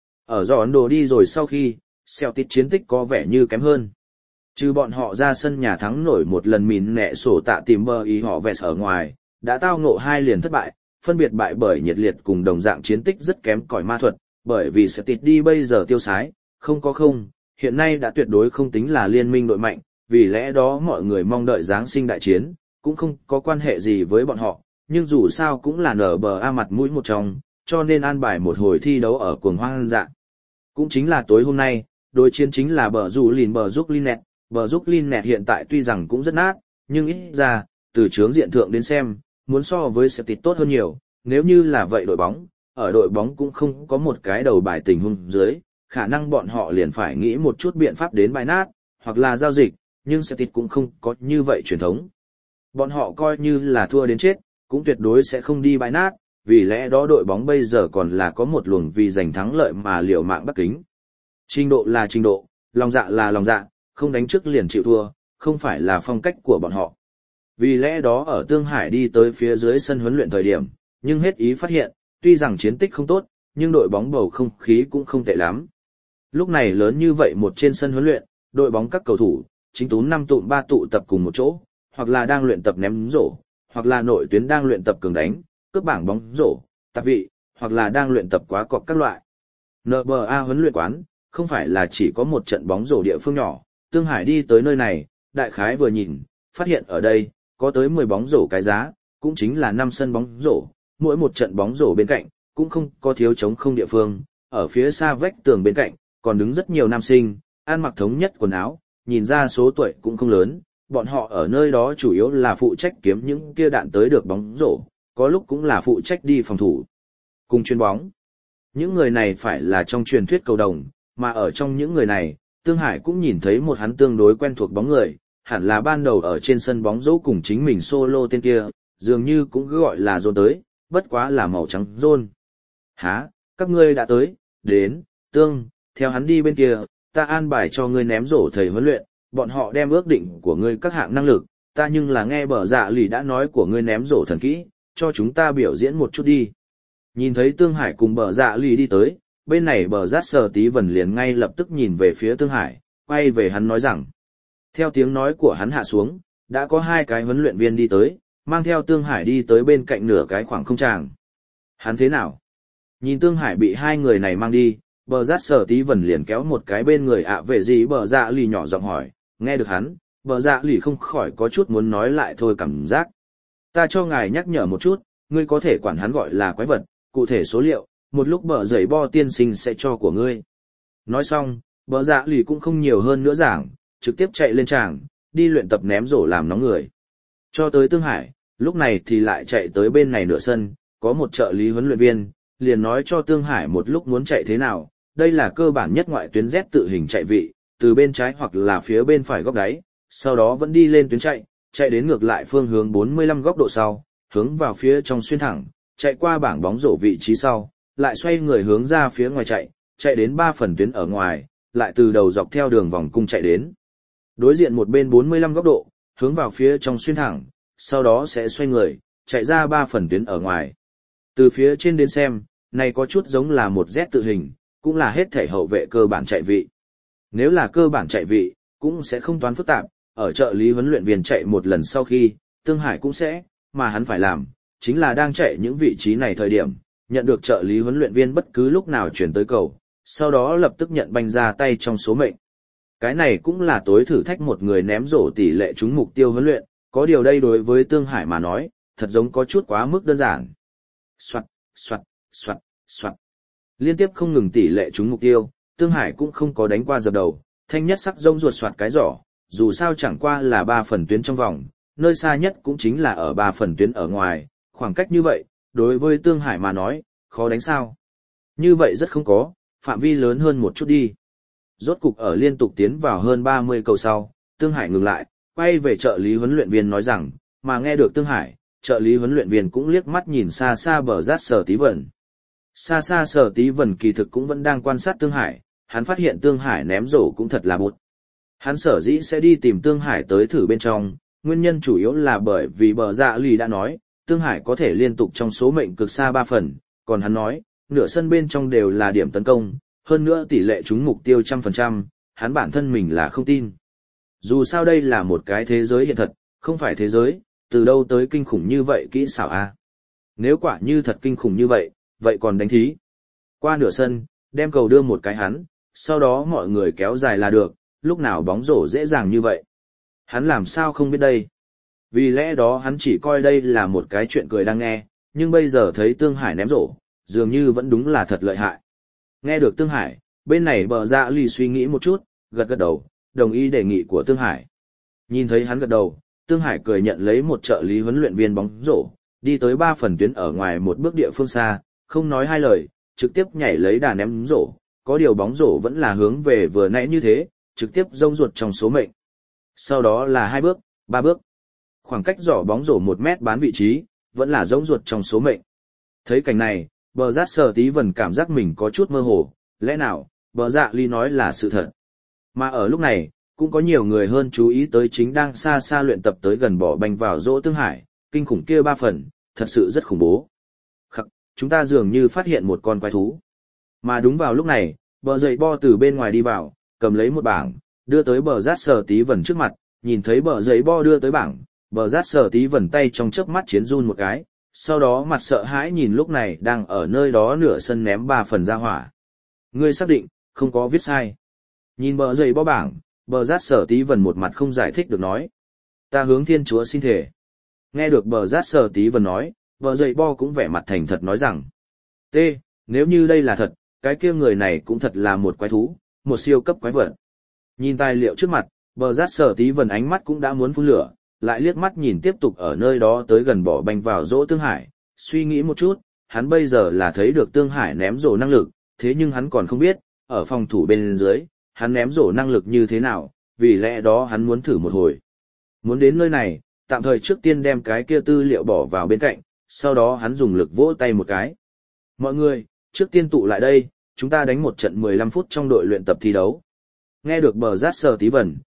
Ở do Ấn Độ đi rồi sau khi, Celtic chiến tích có vẻ như kém hơn. Trừ bọn họ ra sân nhà thắng nổi một lần mìn nẹ sổ tạ tìm bờ ý họ vẹt ở ngoài, đã tao ngộ 2 liền thất bại, phân biệt bại bởi nhiệt liệt cùng đồng dạng chiến tích rất kém cỏi ma thuật, bởi vì Celtic đi bây giờ tiêu sái, không, hiện nay đã tuyệt đối không tính là liên minh đội mạnh, vì lẽ đó mọi người mong đợi Giáng sinh đại chiến, cũng không có quan hệ gì với bọn họ, nhưng dù sao cũng là NBA mặt mũi một trong, cho nên an bài một hồi thi đấu ở cuồng hoang dạ. Cũng chính là tối hôm nay, đối chiến chính là bờ giúp Linet. Bờ giúp Linet hiện tại tuy rằng cũng rất nát, nhưng ít ra, từ chướng diện thượng đến xem, muốn so với Celtic tốt hơn nhiều, nếu như là vậy đội bóng, ở đội bóng cũng không có một cái đầu bài tình huống dưới, khả năng bọn họ liền phải nghĩ một chút biện pháp đến bài nát, hoặc là giao dịch, nhưng Celtic cũng không có như vậy truyền thống. Bọn họ coi như là thua đến chết, cũng tuyệt đối sẽ không đi bài nát, vì lẽ đó đội bóng bây giờ còn là có một luồng vì giành thắng lợi mà liều mạng Bắc Kính. Trình độ là trình độ, lòng dạ là lòng dạ, không đánh trước liền chịu thua, không phải là phong cách của bọn họ. Vì lẽ đó ở Tương Hải đi tới phía dưới sân huấn luyện thời điểm, nhưng hết ý phát hiện, tuy rằng chiến tích không tốt, nhưng đội bóng bầu không khí cũng không tệ lắm. Lúc này lớn như vậy một trên sân huấn luyện, đội bóng các cầu thủ, chính tú 5 tụm 3 tụ tập cùng một chỗ, hoặc là đang luyện tập ném rổ, hoặc là nội tuyến đang luyện tập cường đánh, cướp bảng bóng rổ, tạp vị, hoặc là đang luyện tập quá cọp các loại. NBA huấn luyện quán, không phải là chỉ có một trận bóng rổ địa phương nhỏ, Tương Hải đi tới nơi này, đại khái vừa nhìn, phát hiện ở đây, có tới 10 bóng rổ cái giá, cũng chính là 5 sân bóng rổ, mỗi một trận bóng rổ bên cạnh, cũng không có thiếu trống không địa phương, ở phía xa vách tường bên cạnh, còn đứng rất nhiều nam sinh, ăn mặc thống nhất quần áo, nhìn ra số tuổi cũng không lớn, bọn họ ở nơi đó chủ yếu là phụ trách kiếm những kia đạn tới được bóng rổ, có lúc cũng là phụ trách đi phòng thủ, cùng chuyền bóng. Những người này phải là trong truyền thuyết cầu đồng, mà ở trong những người này, Tương Hải cũng nhìn thấy một hắn tương đối quen thuộc bóng người, hẳn là ban đầu ở trên sân bóng rổ cùng chính mình solo tên kia, dường như cũng cứ gọi là John tới, bất quá là màu trắng John. Hả, các ngươi đã tới, đến, Tương, theo hắn đi bên kia, ta an bài cho ngươi ném rổ thầy huấn luyện, bọn họ đem ước định của ngươi các hạng năng lực, ta nhưng là nghe bờ dạ lì đã nói của ngươi ném rổ thần kỹ, cho chúng ta biểu diễn một chút đi. Nhìn thấy Tương Hải cùng bờ dạ lì đi tới, bên này bờ rát sờ tí vần liền ngay lập tức nhìn về phía Tương Hải, quay về hắn nói rằng. Theo tiếng nói của hắn hạ xuống, đã có 2 cái huấn luyện viên đi tới, mang theo Tương Hải đi tới bên cạnh nửa cái khoảng không tràng. Hắn thế nào? Nhìn Tương Hải bị 2 người này mang đi, bờ rát sờ tí vần liền kéo một cái bên người về gì bờ dạ lì nhỏ giọng hỏi, nghe được hắn, bờ dạ lì không khỏi có chút muốn nói lại thôi cảm giác. Ta cho ngài nhắc nhở một chút, ngươi có thể quản hắn gọi là quái vật, cụ thể số liệu, một lúc bờ giấy bo tiên sinh sẽ cho của ngươi. Nói xong, bờ dạ lì cũng không nhiều hơn nữa giảng, trực tiếp chạy lên tràng, đi luyện tập ném rổ làm nóng người. Cho tới Tương Hải, lúc này thì lại chạy tới bên này nửa sân, có một trợ lý huấn luyện viên, liền nói cho Tương Hải một lúc muốn chạy thế nào, đây là cơ bản nhất ngoại tuyến Z tự hình chạy vị, từ bên trái hoặc là phía bên phải góc đáy, sau đó vẫn đi lên tuyến chạy đến ngược lại phương hướng 45 góc độ sau, hướng vào phía trong xuyên thẳng, chạy qua bảng bóng rổ vị trí sau, lại xoay người hướng ra phía ngoài chạy đến 3 phần tuyến ở ngoài, lại từ đầu dọc theo đường vòng cung chạy đến. Đối diện một bên 45 góc độ, hướng vào phía trong xuyên thẳng, sau đó sẽ xoay người, chạy ra 3 phần tuyến ở ngoài. Từ phía trên đến xem, này có chút giống là một Z tự hình, cũng là hết thể hậu vệ cơ bản chạy vị. Nếu là cơ bản chạy vị, cũng sẽ không toán phức tạp, ở trợ lý huấn luyện viên chạy một lần sau khi, Tương Hải cũng sẽ, mà hắn phải làm, chính là đang chạy những vị trí này thời điểm, nhận được trợ lý huấn luyện viên bất cứ lúc nào chuyển tới cầu, sau đó lập tức nhận banh ra tay trong số mệnh. Cái này cũng là tối thử thách một người ném rổ tỷ lệ trúng mục tiêu huấn luyện, có điều đây đối với Tương Hải mà nói, thật giống có chút quá mức đơn giản. Soạt, soạt, soạt, soạt. Liên tiếp không ngừng tỷ lệ trúng mục tiêu, Tương Hải cũng không có đánh qua dập đầu, thanh nhất sắc rông ruột soạt cái giỏ, dù sao chẳng qua là 3 phần tuyến trong vòng, nơi xa nhất cũng chính là ở 3 phần tuyến ở ngoài, khoảng cách như vậy, đối với Tương Hải mà nói, khó đánh sao. Như vậy rất không có, phạm vi lớn hơn một chút đi. Rốt cục ở liên tục tiến vào hơn 30 cầu sau, Tương Hải ngừng lại, quay về trợ lý huấn luyện viên nói rằng, mà nghe được Tương Hải, trợ lý huấn luyện viên cũng liếc mắt nhìn xa xa bờ rát Sở Tí Vẩn. Xa xa Sở Tí Vẩn kỳ thực cũng vẫn đang quan sát Tương Hải, hắn phát hiện Tương Hải ném rổ cũng thật là bụt. Hắn sở dĩ sẽ đi tìm Tương Hải tới thử bên trong, nguyên nhân chủ yếu là bởi vì bờ dạ lì đã nói, Tương Hải có thể liên tục trong số mệnh cực xa 3 phần, còn hắn nói, nửa sân bên trong đều là điểm tấn công, hơn nữa tỷ lệ trúng mục tiêu 100%, hắn bản thân mình là không tin. Dù sao đây là một cái thế giới hiện thật, không phải thế giới, từ đâu tới kinh khủng như vậy kỹ xảo a? Nếu quả như thật kinh khủng như vậy, vậy còn đánh thí. Qua nửa sân, đem cầu đưa một cái hắn, sau đó mọi người kéo dài là được, lúc nào bóng rổ dễ dàng như vậy. Hắn làm sao không biết đây? Vì lẽ đó hắn chỉ coi đây là một cái chuyện cười đang nghe, nhưng bây giờ thấy Tương Hải ném rổ, dường như vẫn đúng là thật lợi hại. Nghe được Tương Hải, bên này bờ dạ lì suy nghĩ một chút, gật gật đầu, đồng ý đề nghị của Tương Hải. Nhìn thấy hắn gật đầu, Tương Hải cười nhận lấy một trợ lý huấn luyện viên bóng rổ, đi tới 3 phần tuyến ở ngoài một bước địa phương xa, không nói hai lời, trực tiếp nhảy lấy đà ném rổ, có điều bóng rổ vẫn là hướng về vừa nãy như thế, trực tiếp rông ruột trong số mệnh. Sau đó là 2 bước, 3 bước. Khoảng cách giỏ bóng rổ 1 mét bán vị trí, vẫn là rông ruột trong số mệnh. Thấy cảnh này, bờ rát Sở Tí Vẩn cảm giác mình có chút mơ hồ, lẽ nào, bờ dạ ly nói là sự thật. Mà ở lúc này, cũng có nhiều người hơn chú ý tới chính đang xa xa luyện tập tới gần bỏ banh vào rỗ Tương Hải, kinh khủng kia 3 phần, thật sự rất khủng bố. Khắc, chúng ta dường như phát hiện một con quái thú. Mà đúng vào lúc này, bờ dậy bo từ bên ngoài đi vào, cầm lấy một bảng, đưa tới bờ rát Sở Tí Vẩn trước mặt, nhìn thấy bờ dậy bo đưa tới bảng, bờ rát Sở Tí Vẩn tay trong chớp mắt chiến run một cái, sau đó mặt sợ hãi nhìn lúc này đang ở nơi đó nửa sân ném 3 phần ra hỏa. Ngươi xác định, không có viết sai. Nhìn bờ dậy bo bảng, bờ rát Sở Tí Vẩn một mặt không giải thích được nói. Ta hướng Thiên Chúa xin thề. Nghe được bờ rát Sở Tí Vẩn nói, bờ dậy bo cũng vẻ mặt thành thật nói rằng. T, nếu như đây là thật, cái kia người này cũng thật là một quái thú, một siêu cấp quái vật. Nhìn tài liệu trước mặt, bờ rát Sở Tí Vẩn ánh mắt cũng đã muốn phun lửa, lại liếc mắt nhìn tiếp tục ở nơi đó tới gần bỏ banh vào rỗ Tương Hải, suy nghĩ một chút, hắn bây giờ là thấy được Tương Hải ném rổ năng lực, thế nhưng hắn còn không biết, ở phòng thủ bên dưới, hắn ném rổ năng lực như thế nào, vì lẽ đó hắn muốn thử một hồi. Muốn đến nơi này, tạm thời trước tiên đem cái kia tư liệu bỏ vào bên cạnh, sau đó hắn dùng lực vỗ tay một cái. Mọi người, trước tiên tụ lại đây, chúng ta đánh một trận 15 phút trong đội luyện tập thi đấu. Nghe được bờ rát Sở Tí Vẩn,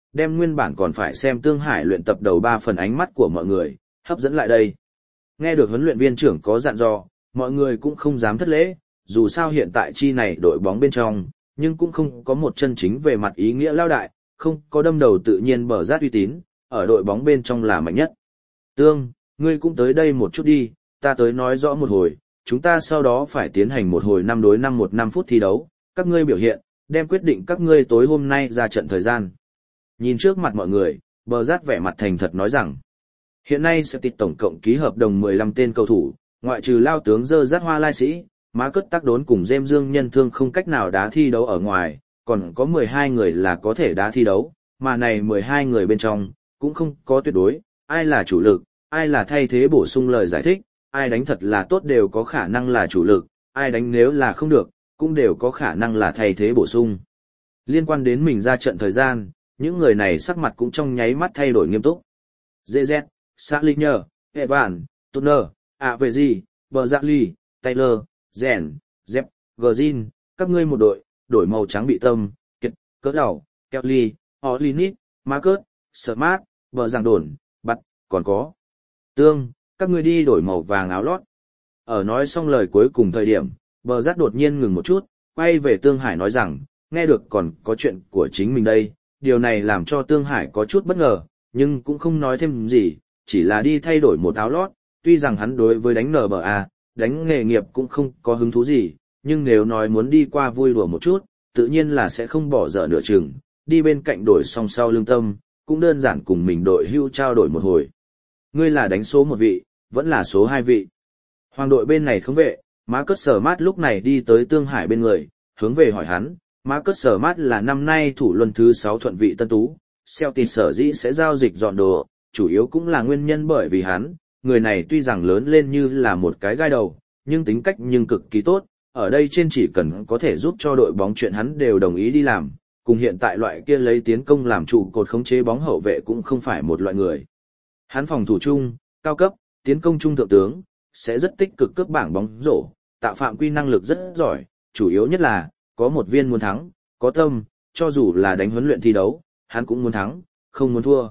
đem nguyên bản còn phải xem Tương Hải luyện tập đầu 3 phần ánh mắt của mọi người, hấp dẫn lại đây. Nghe được huấn luyện viên trưởng có dặn dò, mọi người cũng không dám thất lễ, dù sao hiện tại chi này đội bóng bên trong, nhưng cũng không có một chân chính về mặt ý nghĩa lao đại, không có đâm đầu tự nhiên bờ rát uy tín, ở đội bóng bên trong là mạnh nhất. Tương, ngươi cũng tới đây một chút đi, ta tới nói rõ một hồi, chúng ta sau đó phải tiến hành một hồi 5 đối 5 5 phút thi đấu, các ngươi biểu hiện, đem quyết định các ngươi tối hôm nay ra trận thời gian. Nhìn trước mặt mọi người, bờ rát vẻ mặt thành thật nói rằng, hiện nay sẽ tịch tổng cộng ký hợp đồng 15 tên cầu thủ, ngoại trừ lao tướng dơ rát hoa lai sĩ, má cất tác đốn cùng Dêm Dương nhân thương không cách nào đá thi đấu ở ngoài, còn có 12 người là có thể đá thi đấu, mà này 12 người bên trong, cũng không có tuyệt đối, ai là chủ lực, ai là thay thế bổ sung lời giải thích, ai đánh thật là tốt đều có khả năng là chủ lực, ai đánh nếu là không được, cũng đều có khả năng là thay thế bổ sung. Liên quan đến mình ra trận thời gian, những người này sắc mặt cũng trong nháy mắt thay đổi nghiêm túc. ZZ, Salinger, Evan, Turner, Avezi, Berzacli, Taylor, Zen, Zep, Grzin, các ngươi một đội, đổi màu trắng bị tâm, kiệt, cỡ đầu, Kelly, Olinik, Marcus, Smart, Bờ Giang Đồn, Bắt, còn có Tương, các ngươi đi đổi màu vàng áo lót. Ở nói xong lời cuối cùng thời điểm, Bờ Giác đột nhiên ngừng một chút, quay về Tương Hải nói rằng, nghe được còn có chuyện của chính mình đây, điều này làm cho Tương Hải có chút bất ngờ, nhưng cũng không nói thêm gì, chỉ là đi thay đổi một áo lót, tuy rằng hắn đối với đánh NBA, đánh nghề nghiệp cũng không có hứng thú gì, nhưng nếu nói muốn đi qua vui đùa một chút, tự nhiên là sẽ không bỏ dở nửa chừng, đi bên cạnh đổi song sau lương tâm, cũng đơn giản cùng mình đội hưu trao đổi một hồi. Ngươi là đánh số 1 vị, vẫn là số 2 vị. Hoàng đội bên này không vệ, Marcus Smart lúc này đi tới Tương Hải bên người, hướng về hỏi hắn, Marcus Smart là năm nay thủ luân thứ 6 thuận vị tân tú, Celtic sở dĩ sẽ giao dịch dọn đồ, chủ yếu cũng là nguyên nhân bởi vì hắn, người này tuy rằng lớn lên như là một cái gai đầu, nhưng tính cách nhưng cực kỳ tốt, ở đây trên chỉ cần có thể giúp cho đội bóng chuyện hắn đều đồng ý đi làm, cùng hiện tại loại kia lấy tiến công làm trụ cột khống chế bóng hậu vệ cũng không phải một loại người. Hắn phòng thủ chung, cao cấp, tiến công trung thượng tướng, sẽ rất tích cực cướp bảng bóng rổ, tạo phạm quy năng lực rất giỏi, chủ yếu nhất là, có một viên muốn thắng, có tâm, cho dù là đánh huấn luyện thi đấu, hắn cũng muốn thắng, không muốn thua.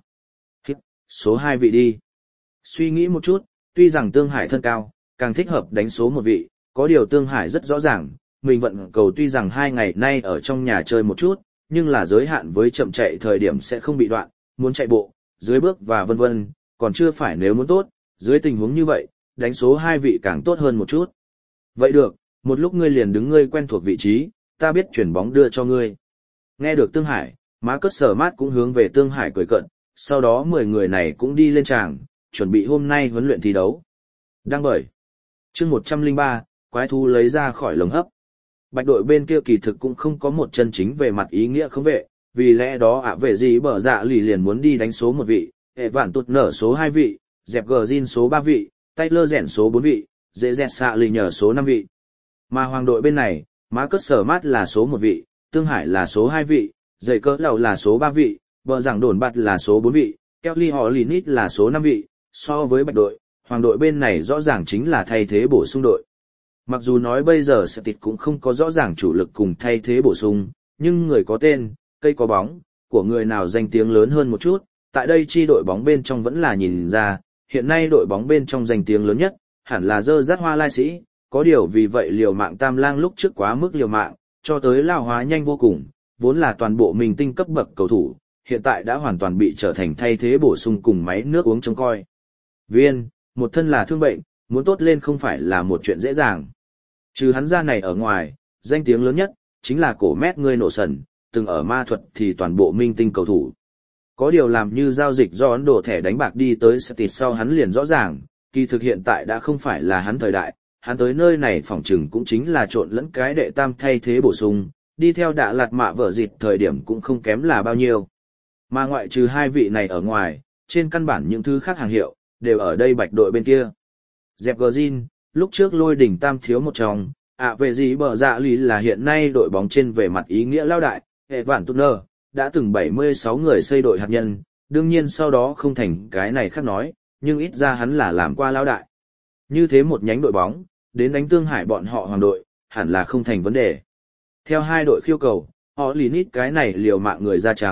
Số 2 vị đi. Suy nghĩ một chút, tuy rằng Tương Hải thân cao, càng thích hợp đánh số 1 vị, có điều Tương Hải rất rõ ràng, mình vận cầu tuy rằng 2 ngày nay ở trong nhà chơi một chút, nhưng là giới hạn với chậm chạy thời điểm sẽ không bị đoạn, muốn chạy bộ, dưới bước và vân vân, còn chưa phải nếu muốn tốt, dưới tình huống như vậy, đánh số 2 vị càng tốt hơn một chút. Vậy được, một lúc ngươi liền đứng ngươi quen thuộc vị trí, ta biết chuyển bóng đưa cho ngươi. Nghe được Tương Hải, Marcus Smart cũng hướng về Tương Hải cười cận, sau đó 10 người này cũng đi lên tràng, chuẩn bị hôm nay huấn luyện thi đấu. Đăng bởi chương 103, quái thú lấy ra khỏi lồng hấp. Bạch đội bên kia kỳ thực cũng không có một chân chính về mặt ý nghĩa không vệ, vì lẽ đó về gì bở dạ lì liền muốn đi đánh số 1 vị, hệ vạn tụt nở số 2 vị, dẹp gờ Jin số 3 vị, Taylor rèn số 4 vị, dễ dẹt xạ lì nhờ số 5 vị. Mà hoàng đội bên này, Marcus Smart là số 1 vị, Tương Hải là số 2 vị, dậy cỡ lầu là số 3 vị, bờ giảng đồn bạt là số 4 vị, Kelly Olynyk là số 5 vị, so với bạch đội, hoàng đội bên này rõ ràng chính là thay thế bổ sung đội. Mặc dù nói bây giờ Celtic cũng không có rõ ràng chủ lực cùng thay thế bổ sung, nhưng người có tên, cây có bóng, của người nào danh tiếng lớn hơn một chút, tại đây chi đội bóng bên trong vẫn là nhìn ra, hiện nay đội bóng bên trong danh tiếng lớn nhất, hẳn là dơ rát hoa lai sĩ, có điều vì vậy liều mạng Tam Lang lúc trước quá mức liều mạng, cho tới lao hóa nhanh vô cùng, vốn là toàn bộ mình tinh cấp bậc cầu thủ, hiện tại đã hoàn toàn bị trở thành thay thế bổ sung cùng máy nước uống trông coi. Viên, một thân là thương bệnh, muốn tốt lên không phải là một chuyện dễ dàng. Trừ hắn ra này ở ngoài, danh tiếng lớn nhất, chính là cổ mét ngươi nổ sần, từng ở ma thuật thì toàn bộ minh tinh cầu thủ. Có điều làm như giao dịch do Ấn Độ thẻ đánh bạc đi tới Celtic sau hắn liền rõ ràng, kỳ thực hiện tại đã không phải là hắn thời đại, hắn tới nơi này phỏng chừng cũng chính là trộn lẫn cái đệ tam thay thế bổ sung, đi theo Đạ Lạt Mạ vợ dịt thời điểm cũng không kém là bao nhiêu. Mà ngoại trừ hai vị này ở ngoài, trên căn bản những thứ khác hàng hiệu, đều ở đây bạch đội bên kia. Dẹp Grzin, lúc trước lôi đỉnh tam thiếu một trong, về gì bờ dạ lý là hiện nay đội bóng trên về mặt ý nghĩa lao đại, hệ vạn Turner, đã từng 76 người xây đội hạt nhân, đương nhiên sau đó không thành cái này khác nói, nhưng ít ra hắn là làm qua lao đại. Như thế một nhánh đội bóng, đến đánh Tương Hải bọn họ hoàng đội, hẳn là không thành vấn đề. Theo hai đội khiêu cầu, họ lì nít cái này liều mạng người da trắng,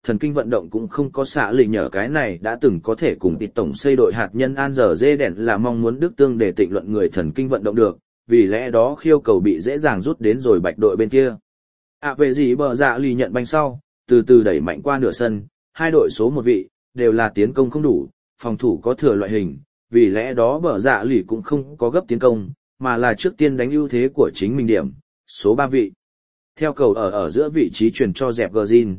thần kinh vận động cũng không có xạ lì nhờ cái này đã từng có thể cùng tịt tổng xây đội hạt nhân An giờ dê đèn là mong muốn Đức Tương để tịnh luận người thần kinh vận động được, vì lẽ đó khiêu cầu bị dễ dàng rút đến rồi bạch đội bên kia. Về gì bờ dạ lì nhận banh sau, từ từ đẩy mạnh qua nửa sân, hai đội số một vị, đều là tiến công không đủ, phòng thủ có thừa loại hình, vì lẽ đó bờ dạ lì cũng không có gấp tiến công, mà là trước tiên đánh ưu thế của chính mình điểm, số 3 vị. Theo cầu ở giữa vị trí truyền cho dẹp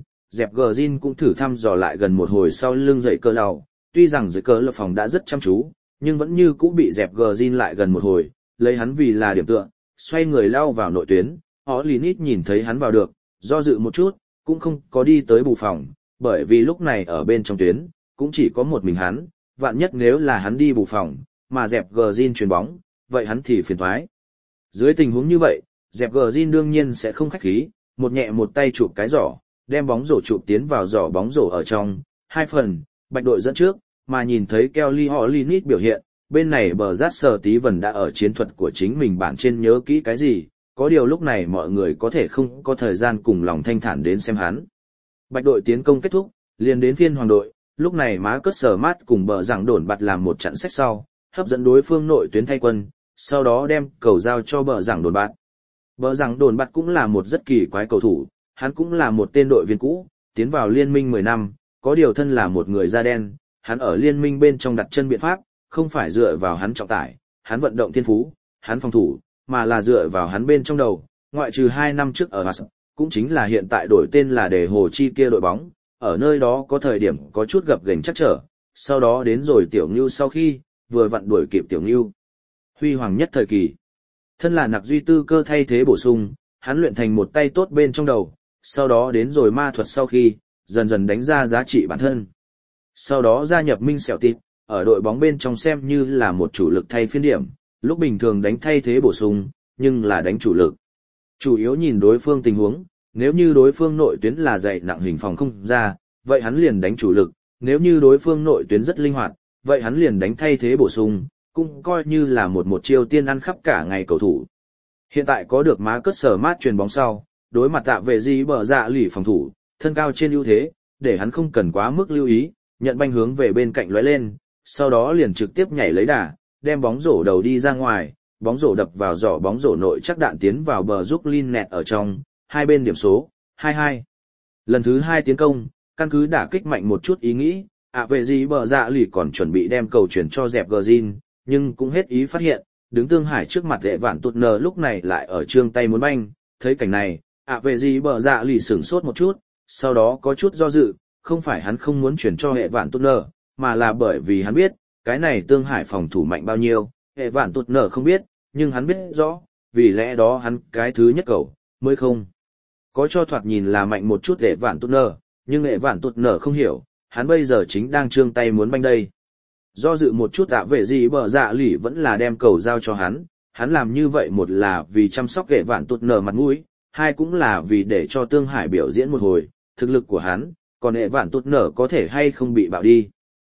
Gờ cũng thử thăm dò lại gần một hồi sau lưng dậy cơ đầu, tuy rằng dậy cơ lập phòng đã rất chăm chú, nhưng vẫn như cũ bị dẹp Gờ lại gần một hồi, lấy hắn vì là điểm tựa, xoay người lao vào nội tuyến, Linit nhìn thấy hắn vào được, do dự một chút, cũng không có đi tới bù phòng, bởi vì lúc này ở bên trong tuyến, cũng chỉ có một mình hắn, vạn nhất nếu là hắn đi bù phòng, mà dẹp Gờ chuyền bóng, vậy hắn thì phiền toái. Dưới tình huống như vậy, dẹp Gờ đương nhiên sẽ không khách khí, một nhẹ một tay chụp cái giỏ, đem bóng rổ chụp tiến vào giỏ bóng rổ ở trong, 2 phần, bạch đội dẫn trước, mà nhìn thấy Kelly Olynyk biểu hiện, bên này bờ rát sờ tí vần đã ở chiến thuật của chính mình bản trên nhớ kỹ cái gì, có điều lúc này mọi người có thể không có thời gian cùng lòng thanh thản đến xem hắn. Bạch đội tiến công kết thúc, liền đến phiên hoàng đội, lúc này má cất sở mát cùng bờ rằng đồn bạt làm một trận sách sau, hấp dẫn đối phương nội tuyến thay quân, sau đó đem cầu giao cho bờ rằng đồn bạt. Bờ rằng đồn bạt cũng là một rất kỳ quái cầu thủ, hắn cũng là một tên đội viên cũ, tiến vào liên minh 10 năm, có điều thân là một người da đen, hắn ở liên minh bên trong đặt chân biện pháp, không phải dựa vào hắn trọng tải, hắn vận động thiên phú, hắn phòng thủ, mà là dựa vào hắn bên trong đầu, ngoại trừ 2 năm trước ở Haas, cũng chính là hiện tại đổi tên là Đề Hồ Chi kia đội bóng, ở nơi đó có thời điểm có chút gập ghềnh chắc trở, sau đó đến rồi Tiểu Ngưu sau khi, vừa vặn đuổi kịp Tiểu Ngưu. Huy hoàng nhất thời kỳ. Thân là nặc duy tư cơ thay thế bổ sung, hắn luyện thành một tay tốt bên trong đầu, sau đó đến rồi ma thuật sau khi, dần dần đánh ra giá trị bản thân. Sau đó gia nhập Minh Sẹo Tịt, ở đội bóng bên trong xem như là một chủ lực thay phiên điểm, lúc bình thường đánh thay thế bổ sung, nhưng là đánh chủ lực. Chủ yếu nhìn đối phương tình huống, nếu như đối phương nội tuyến là dày nặng hình phòng không ra, vậy hắn liền đánh chủ lực, nếu như đối phương nội tuyến rất linh hoạt, vậy hắn liền đánh thay thế bổ sung, cũng coi như là một chiêu tiên ăn khắp cả ngày cầu thủ. Hiện tại có được má cất sở mát truyền bóng sau, đối mặt tạ vệ gì bờ dạ lì phòng thủ, thân cao trên ưu thế, để hắn không cần quá mức lưu ý, nhận banh hướng về bên cạnh lóe lên, sau đó liền trực tiếp nhảy lấy đà, đem bóng rổ đầu đi ra ngoài, bóng rổ đập vào giỏ bóng rổ nội chắc đạn tiến vào bờ giúp Lin nẹt ở trong, hai bên điểm số 2-2. Lần thứ 2 tiến công, căn cứ đả kích mạnh một chút ý nghĩ, vệ gì bờ dạ lì còn chuẩn bị đem cầu chuyển cho dẹp Gờ nhưng cũng hết ý phát hiện, đứng Tương Hải trước mặt Lệ Vạn Tụt Nờ lúc này lại ở trương tay muốn banh, thấy cảnh này, vệ gì bờ dạ lì sửng sốt một chút, sau đó có chút do dự, không phải hắn không muốn chuyển cho Hệ Vạn Tụt Nờ, mà là bởi vì hắn biết, cái này Tương Hải phòng thủ mạnh bao nhiêu, Hệ Vạn Tụt Nờ không biết, nhưng hắn biết rõ, vì lẽ đó hắn cái thứ nhất cầu, mới không. Có cho thoạt nhìn là mạnh một chút Hệ Vạn Tụt Nờ, nhưng Hệ Vạn Tụt Nờ không hiểu, hắn bây giờ chính đang trương tay muốn banh đây. Do dự một chút vệ gì bờ dạ lì vẫn là đem cầu giao cho hắn làm như vậy một là vì chăm sóc Hệ Vạn Tụt Nờ mặt mũi, hai cũng là vì để cho Tương Hải biểu diễn một hồi, thực lực của hắn, còn Hệ Vạn Tụt Nờ có thể hay không bị bạo đi.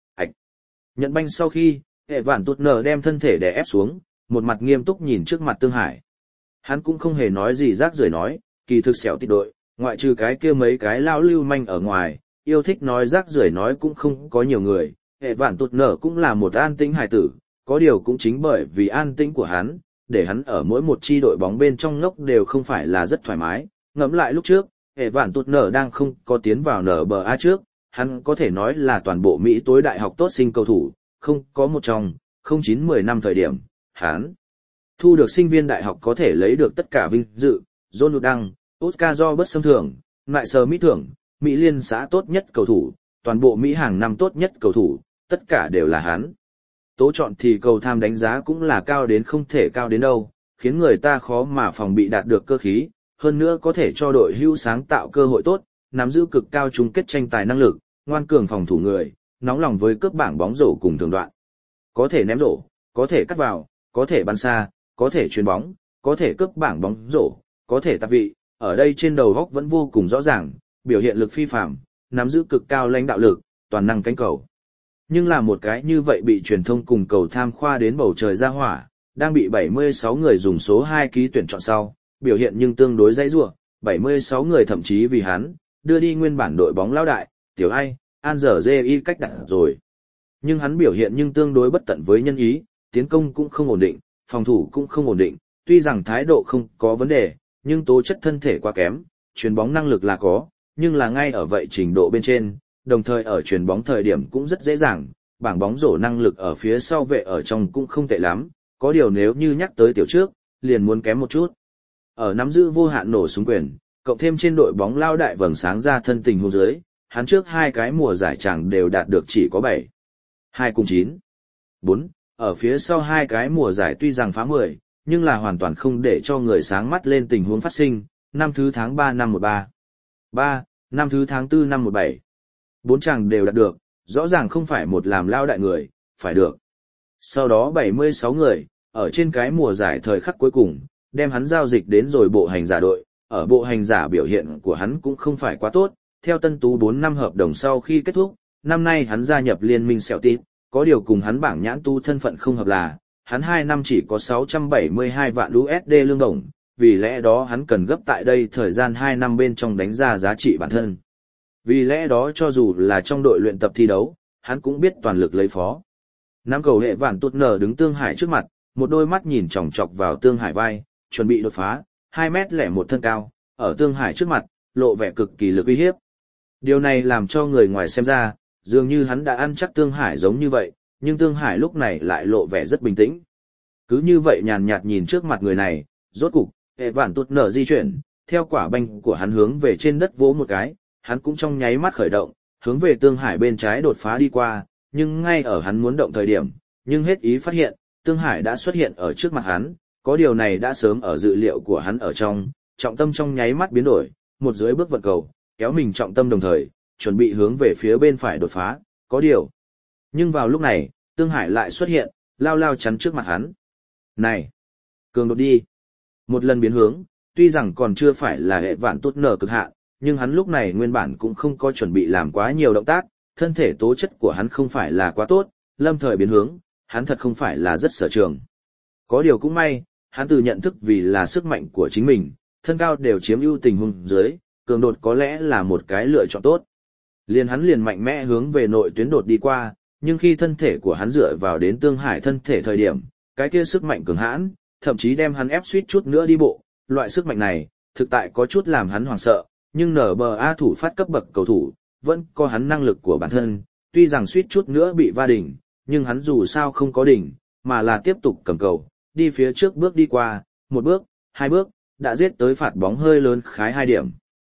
Nhận banh sau khi, Hệ Vạn Tụt Nờ đem thân thể đè ép xuống, một mặt nghiêm túc nhìn trước mặt Tương Hải. Hắn cũng không hề nói gì rác rưởi nói, kỳ thực xẻo tịt đội, ngoại trừ cái kia mấy cái lao lưu manh ở ngoài, yêu thích nói rác rưởi nói cũng không có nhiều người. Hệ Vạn Tụt Nờ cũng là một an tĩnh hài tử, có điều cũng chính bởi vì an tĩnh của hắn, để hắn ở mỗi một chi đội bóng bên trong ngốc đều không phải là rất thoải mái. Ngẫm lại lúc trước, Hệ Vạn Tụt Nờ đang không có tiến vào NBA trước, hắn có thể nói là toàn bộ Mỹ tối đại học tốt sinh cầu thủ, không có một trong, 09-10 năm thời điểm, hắn thu được sinh viên đại học có thể lấy được tất cả vinh dự, John Đăng, Oscar do bất xâm thưởng, lại sờ Mỹ thưởng, Mỹ liên xã tốt nhất cầu thủ, toàn bộ Mỹ hàng năm tốt nhất cầu thủ, tất cả đều là hắn. Tố chọn thì cầu tham đánh giá cũng là cao đến không thể cao đến đâu, khiến người ta khó mà phòng bị đạt được cơ khí, hơn nữa có thể cho đội hữu sáng tạo cơ hội tốt, nắm giữ cực cao chung kết tranh tài năng lực, ngoan cường phòng thủ người, nóng lòng với cướp bảng bóng rổ cùng thường đoạn. Có thể ném rổ, có thể cắt vào, có thể bắn xa, có thể chuyền bóng, có thể cướp bảng bóng rổ, có thể tạp vị, ở đây trên đầu góc vẫn vô cùng rõ ràng, biểu hiện lực phi phàm, nắm giữ cực cao lãnh đạo lực, toàn năng cánh cầu. Nhưng là một cái như vậy bị truyền thông cùng cầu tham khoa đến bầu trời ra hỏa, đang bị 76 người dùng số 2 ký tuyển chọn sau, biểu hiện nhưng tương đối dãy rủa, 76 người thậm chí vì hắn, đưa đi nguyên bản đội bóng lão đại, Tiểu ai, An giờ dê y cách đặt rồi. Nhưng hắn biểu hiện nhưng tương đối bất tận với nhân ý, tiến công cũng không ổn định, phòng thủ cũng không ổn định, tuy rằng thái độ không có vấn đề, nhưng tố chất thân thể quá kém, chuyền bóng năng lực là có, nhưng là ngay ở vậy trình độ bên trên, đồng thời ở chuyền bóng thời điểm cũng rất dễ dàng, bảng bóng rổ năng lực ở phía sau vệ ở trong cũng không tệ lắm, có điều nếu như nhắc tới tiểu trước, liền muốn kém một chút. Ở nắm giữ vô hạn nổ súng quyền, cộng thêm trên đội bóng lao đại vầng sáng ra thân tình hôn dưới, hắn trước hai cái mùa giải chẳng đều đạt được chỉ có 7, 2 cùng 9, 4, ở phía sau hai cái mùa giải tuy rằng phá 10, nhưng là hoàn toàn không để cho người sáng mắt lên tình huống phát sinh, năm thứ tháng 3 năm 13, 3, năm thứ tháng 4 năm 17, 4 chàng đều đạt được, rõ ràng không phải một làm lao đại người, phải được. Sau đó 76 người, ở trên cái mùa giải thời khắc cuối cùng, đem hắn giao dịch đến rồi bộ hành giả đội, ở bộ hành giả biểu hiện của hắn cũng không phải quá tốt, theo Tân Tú 4 năm hợp đồng sau khi kết thúc, năm nay hắn gia nhập liên minh Celtic, có điều cùng hắn bảng nhãn tu thân phận không hợp là, hắn 2 năm chỉ có 672 vạn USD lương đồng, vì lẽ đó hắn cần gấp tại đây thời gian 2 năm bên trong đánh ra giá trị bản thân. Vì lẽ đó cho dù là trong đội luyện tập thi đấu, hắn cũng biết toàn lực lấy phó. Nam cầu hệ vạn tụt nở đứng Tương Hải trước mặt, một đôi mắt nhìn chòng chọc vào Tương Hải vai, chuẩn bị đột phá, 2m01 thân cao, ở Tương Hải trước mặt, lộ vẻ cực kỳ lực uy hiếp. Điều này làm cho người ngoài xem ra, dường như hắn đã ăn chắc Tương Hải giống như vậy, nhưng Tương Hải lúc này lại lộ vẻ rất bình tĩnh. Cứ như vậy nhàn nhạt nhìn trước mặt người này, rốt cục, hệ vạn tụt nở di chuyển, theo quả banh của hắn hướng về trên đất vỗ một cái, hắn cũng trong nháy mắt khởi động, hướng về Tương Hải bên trái đột phá đi qua, nhưng ngay ở hắn muốn động thời điểm, nhưng hết ý phát hiện, Tương Hải đã xuất hiện ở trước mặt hắn, có điều này đã sớm ở dự liệu của hắn ở trong, trọng tâm trong nháy mắt biến đổi, một dưới bước vận cầu, kéo mình trọng tâm đồng thời, chuẩn bị hướng về phía bên phải đột phá, có điều. Nhưng vào lúc này, Tương Hải lại xuất hiện, lao lao chắn trước mặt hắn. Này! Cường đột đi! Một lần biến hướng, tuy rằng còn chưa phải là hệ vạn tốt nở cực hạn, nhưng hắn lúc này nguyên bản cũng không có chuẩn bị làm quá nhiều động tác, thân thể tố chất của hắn không phải là quá tốt, lâm thời biến hướng, hắn thật không phải là rất sở trường. Có điều cũng may, hắn tự nhận thức vì là sức mạnh của chính mình, thân cao đều chiếm ưu tình huống dưới, cường đột có lẽ là một cái lựa chọn tốt. Hắn liền mạnh mẽ hướng về nội tuyến đột đi qua, nhưng khi thân thể của hắn dựa vào đến Tương Hải thân thể thời điểm, cái kia sức mạnh cường hãn, thậm chí đem hắn ép suýt chút nữa đi bộ, loại sức mạnh này, thực tại có chút làm hắn hoảng sợ, nhưng NBA thủ phát cấp bậc cầu thủ, vẫn có hắn năng lực của bản thân, tuy rằng suýt chút nữa bị va đỉnh, nhưng hắn dù sao không có đỉnh, mà là tiếp tục cầm cầu, đi phía trước bước đi qua, một bước, hai bước, đã giết tới phạt bóng hơi lớn khái 2 điểm.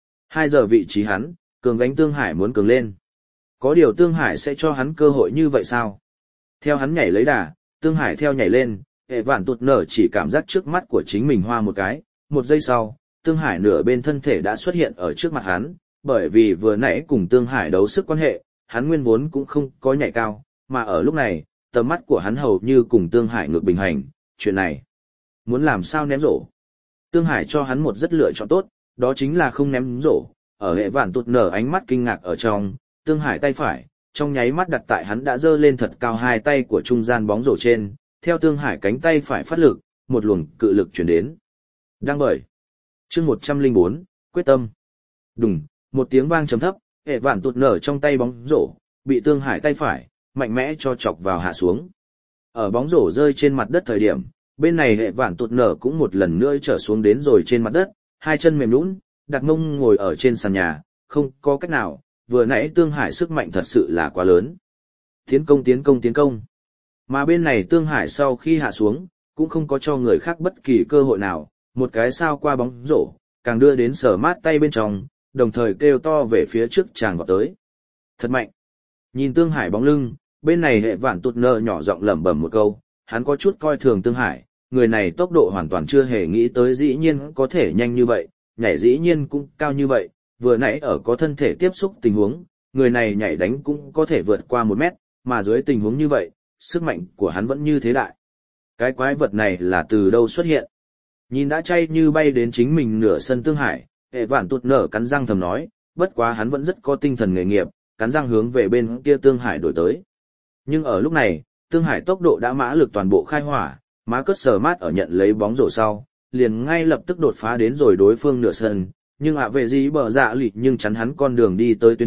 2 giờ vị trí hắn, cường gánh Tương Hải muốn cường lên. Có điều Tương Hải sẽ cho hắn cơ hội như vậy sao? Theo hắn nhảy lấy đà, Tương Hải theo nhảy lên, hệ vạn tụt nở chỉ cảm giác trước mắt của chính mình hoa một cái, một giây sau, Tương Hải nửa bên thân thể đã xuất hiện ở trước mặt hắn, bởi vì vừa nãy cùng Tương Hải đấu sức quan hệ, hắn nguyên vốn cũng không có nhảy cao, mà ở lúc này, tầm mắt của hắn hầu như cùng Tương Hải ngược bình hành, chuyện này, muốn làm sao ném rổ. Tương Hải cho hắn một rất lựa chọn tốt, đó chính là không ném rổ, ở hệ vạn tụt nở ánh mắt kinh ngạc ở trong, Tương Hải tay phải, trong nháy mắt đặt tại hắn đã giơ lên thật cao hai tay của trung gian bóng rổ trên, theo Tương Hải cánh tay phải phát lực, một luồng cự lực chuyển đến. Đang bởi. Chương 104, quyết tâm. Đùng, một tiếng vang trầm thấp, hệ vạn tụt nở trong tay bóng rổ, bị Tương Hải tay phải, mạnh mẽ cho chọc vào hạ xuống. Ở bóng rổ rơi trên mặt đất thời điểm, bên này hệ vạn tụt nở cũng một lần nữa trở xuống đến rồi trên mặt đất, hai chân mềm nhũn, đặt mông ngồi ở trên sàn nhà, không có cách nào, vừa nãy Tương Hải sức mạnh thật sự là quá lớn. Tiến công tiến công tiến công. Mà bên này Tương Hải sau khi hạ xuống, cũng không có cho người khác bất kỳ cơ hội nào, một cái sao qua bóng rổ, càng đưa đến sở mát tay bên trong, đồng thời kêu to về phía trước chàng vọt tới. Thật mạnh. Nhìn Tương Hải bóng lưng, bên này hệ vạn tụt nở nhỏ giọng lẩm bẩm một câu, hắn có chút coi thường Tương Hải, người này tốc độ hoàn toàn chưa hề nghĩ tới dĩ nhiên có thể nhanh như vậy, nhảy dĩ nhiên cũng cao như vậy, vừa nãy ở có thân thể tiếp xúc tình huống, người này nhảy đánh cũng có thể vượt qua 1 mét, mà dưới tình huống như vậy, sức mạnh của hắn vẫn như thế đại. Cái quái vật này là từ đâu xuất hiện? Nhìn đã chay như bay đến chính mình nửa sân Tương Hải, hệ vạn tụt nở cắn răng thầm nói, bất quá hắn vẫn rất có tinh thần nghề nghiệp, cắn răng hướng về bên kia Tương Hải đổi tới. Nhưng ở lúc này, Tương Hải tốc độ đã mã lực toàn bộ khai hỏa, Marcus Smart ở nhận lấy bóng rổ sau, liền ngay lập tức đột phá đến rồi đối phương nửa sân, nhưng về gì bờ dạ lì nhưng chắn hắn con đường đi tới tuyến thượng,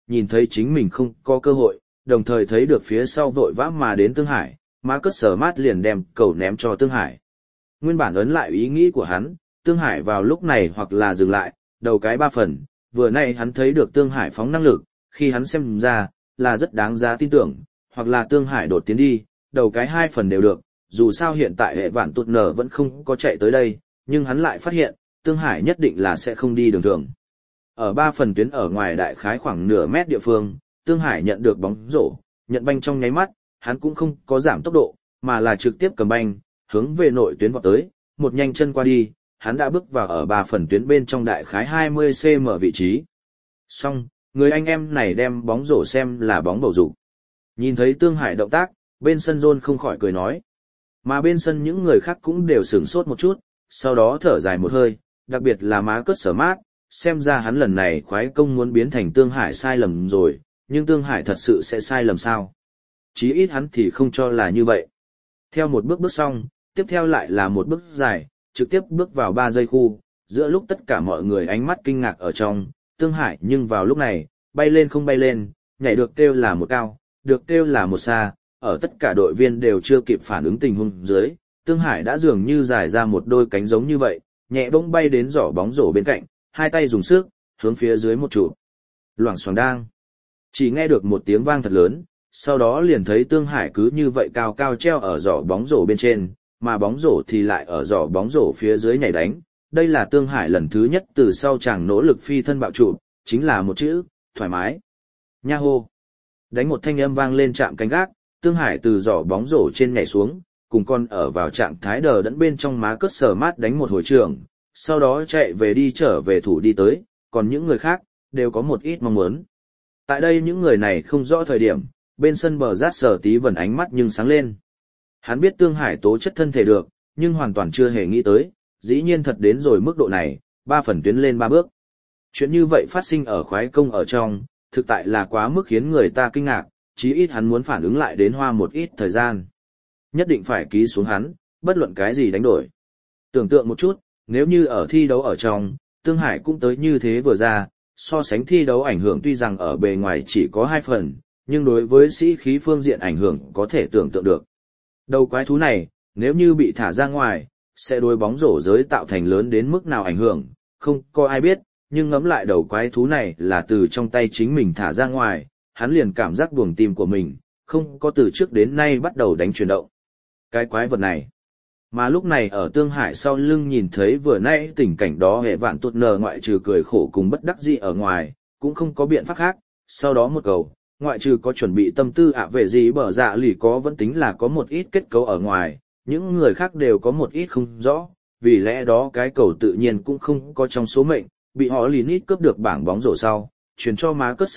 nhìn thấy chính mình không có cơ hội, đồng thời thấy được phía sau vội vã mà đến Tương Hải, má cất sở mát liền đem cầu ném cho Tương Hải. Nguyên bản ấn lại ý nghĩ của hắn, Tương Hải vào lúc này hoặc là dừng lại, đầu cái 3 phần, vừa nay hắn thấy được Tương Hải phóng năng lực, khi hắn xem ra, là rất đáng giá tin tưởng, hoặc là Tương Hải đột tiến đi, đầu cái 2 phần đều được, dù sao hiện tại hệ vạn tụt nở vẫn không có chạy tới đây, nhưng hắn lại phát hiện, Tương Hải nhất định là sẽ không đi đường thường. Ở 3 phần tuyến ở ngoài đại khái khoảng nửa mét địa phương, Tương Hải nhận được bóng rổ, nhận banh trong nháy mắt, hắn cũng không có giảm tốc độ, mà là trực tiếp cầm banh, hướng về nội tuyến vọt tới, một nhanh chân qua đi, hắn đã bước vào ở 3 phần tuyến bên trong đại khái 20 cm vị trí. Xong, người anh em này đem bóng rổ xem là bóng bầu dục. Nhìn thấy Tương Hải động tác, bên sân John không khỏi cười nói. Mà bên sân những người khác cũng đều sửng sốt một chút, sau đó thở dài một hơi, đặc biệt là má cất sở mát, xem ra hắn lần này khoái công muốn biến thành Tương Hải sai lầm rồi, nhưng Tương Hải thật sự sẽ sai lầm sao? Chí ít hắn thì không cho là như vậy. Theo một bước xong, tiếp theo lại là một bước dài, trực tiếp bước vào 3 giây khu, giữa lúc tất cả mọi người ánh mắt kinh ngạc ở trong, Tương Hải nhưng vào lúc này, bay lên không bay lên, nhảy được kêu là một cao, được kêu là một xa, ở tất cả đội viên đều chưa kịp phản ứng tình huống dưới, Tương Hải đã dường như dài ra một đôi cánh giống như vậy, nhẹ bỗng bay đến giỏ bóng rổ bên cạnh, hai tay dùng sức, hướng phía dưới một trụ. Loảng xoảng đang. Chỉ nghe được một tiếng vang thật lớn, sau đó liền thấy Tương Hải cứ như vậy cao cao treo ở giỏ bóng rổ bên trên, mà bóng rổ thì lại ở giỏ bóng rổ phía dưới nhảy đánh. Đây là Tương Hải lần thứ nhất từ sau chàng nỗ lực phi thân bạo trụ, chính là một chữ, thoải mái. Nha hô. Đánh một thanh âm vang lên chạm cánh gác, Tương Hải từ giỏ bóng rổ trên nhảy xuống, cùng con ở vào trạng thái đờ đẫn bên trong má cất sờ mát đánh một hồi trường, sau đó chạy về đi trở về thủ đi tới, còn những người khác, đều có một ít mong muốn. Tại đây những người này không rõ thời điểm, bên sân bờ rát sở tí vần ánh mắt nhưng sáng lên. Hắn biết Tương Hải tố chất thân thể được, nhưng hoàn toàn chưa hề nghĩ tới, dĩ nhiên thật đến rồi mức độ này, 3 phần tuyến lên 3 bước. Chuyện như vậy phát sinh ở khoái công ở trong, thực tại là quá mức khiến người ta kinh ngạc, chí ít hắn muốn phản ứng lại đến hoa một ít thời gian. Nhất định phải ký xuống hắn, bất luận cái gì đánh đổi. Tưởng tượng một chút, nếu như ở thi đấu ở trong, Tương Hải cũng tới như thế vừa ra, so sánh thi đấu ảnh hưởng tuy rằng ở bề ngoài chỉ có 2 phần, nhưng đối với sĩ khí phương diện ảnh hưởng có thể tưởng tượng được. Đầu quái thú này, nếu như bị thả ra ngoài, sẽ đối bóng rổ giới tạo thành lớn đến mức nào ảnh hưởng, không có ai biết, nhưng ngẫm lại đầu quái thú này là từ trong tay chính mình thả ra ngoài, hắn liền cảm giác buồng tim của mình, không có từ trước đến nay bắt đầu đánh chuyển động. Cái quái vật này. Mà lúc này ở Tương Hải sau lưng nhìn thấy vừa nãy tình cảnh đó hệ vạn tuột nở ngoại trừ cười khổ cùng bất đắc dĩ ở ngoài, cũng không có biện pháp khác, sau đó một cầu, ngoại trừ có chuẩn bị tâm tư về gì bở dạ lì có vẫn tính là có một ít kết cấu ở ngoài, những người khác đều có một ít không rõ, vì lẽ đó cái cầu tự nhiên cũng không có trong số mệnh, bị họ lì nít cướp được bảng bóng rổ sau, chuyển cho má cất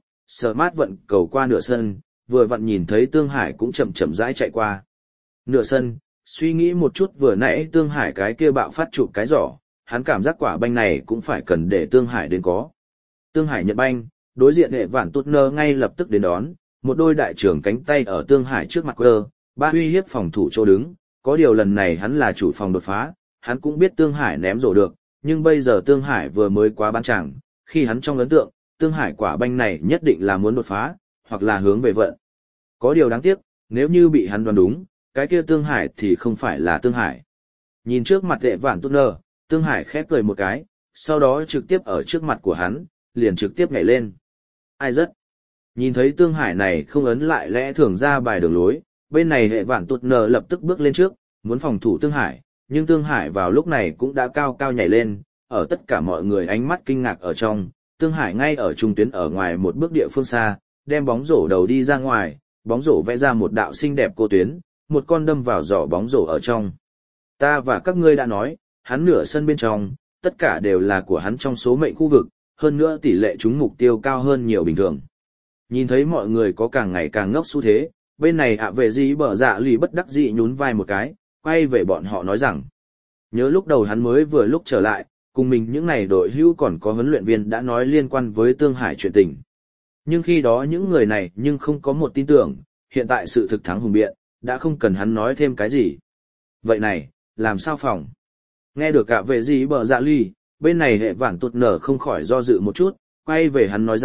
sở mát vận cầu qua nửa sân, vừa vặn nhìn thấy Tương Hải cũng chậm chậm rãi chạy qua. Nửa sân, suy nghĩ một chút vừa nãy Tương Hải cái kia bạo phát chụp cái giỏ, hắn cảm giác quả banh này cũng phải cần để Tương Hải đến có. Tương Hải nhận banh, đối diện hệ vạn tốt nơ ngay lập tức đến đón, một đôi đại trưởng cánh tay ở Tương Hải trước mặt quơ, ba uy hiếp phòng thủ chỗ đứng, có điều lần này hắn là chủ phòng đột phá, hắn cũng biết Tương Hải ném rổ được, nhưng bây giờ Tương Hải vừa mới quá bán chẳng, khi hắn trong ấn tượng, Tương Hải quả banh này nhất định là muốn đột phá, hoặc là hướng về vận. Có điều đáng tiếc, nếu như bị hắn đoán đúng, cái kia Tương Hải thì không phải là Tương Hải. Nhìn trước mặt hệ vạn tốt nơ, Tương Hải khép cười một cái, sau đó trực tiếp ở trước mặt của hắn, liền trực tiếp nhảy lên. Ai rất. Nhìn thấy Tương Hải này không ấn lại lẽ thường ra bài đường lối, bên này hệ vạn tụt nở lập tức bước lên trước, muốn phòng thủ Tương Hải, nhưng Tương Hải vào lúc này cũng đã cao cao nhảy lên, ở tất cả mọi người ánh mắt kinh ngạc ở trong, Tương Hải ngay ở trung tuyến ở ngoài một bước địa phương xa, đem bóng rổ đầu đi ra ngoài, bóng rổ vẽ ra một đạo xinh đẹp cô tuyến, một con đâm vào giỏ bóng rổ ở trong. Ta và các ngươi đã nói, hắn nửa sân bên trong, tất cả đều là của hắn trong số mệnh khu vực, hơn nữa tỷ lệ trúng mục tiêu cao hơn nhiều bình thường. Nhìn thấy mọi người có càng ngày càng ngốc xu thế, bên này về gì bở dạ lì bất đắc dĩ nhún vai một cái, quay về bọn họ nói rằng. Nhớ lúc đầu hắn mới vừa lúc trở lại, cùng mình những này đội hữu còn có huấn luyện viên đã nói liên quan với Tương Hải chuyện tình. Nhưng khi đó những người này nhưng không có một tin tưởng, hiện tại sự thực thắng hùng biện, đã không cần hắn nói thêm cái gì. Vậy này, làm sao phòng? Nghe được về gì bở dạ lì, bên này hệ vạn tụt nở không khỏi do dự một chút, quay về hắn nói rằng,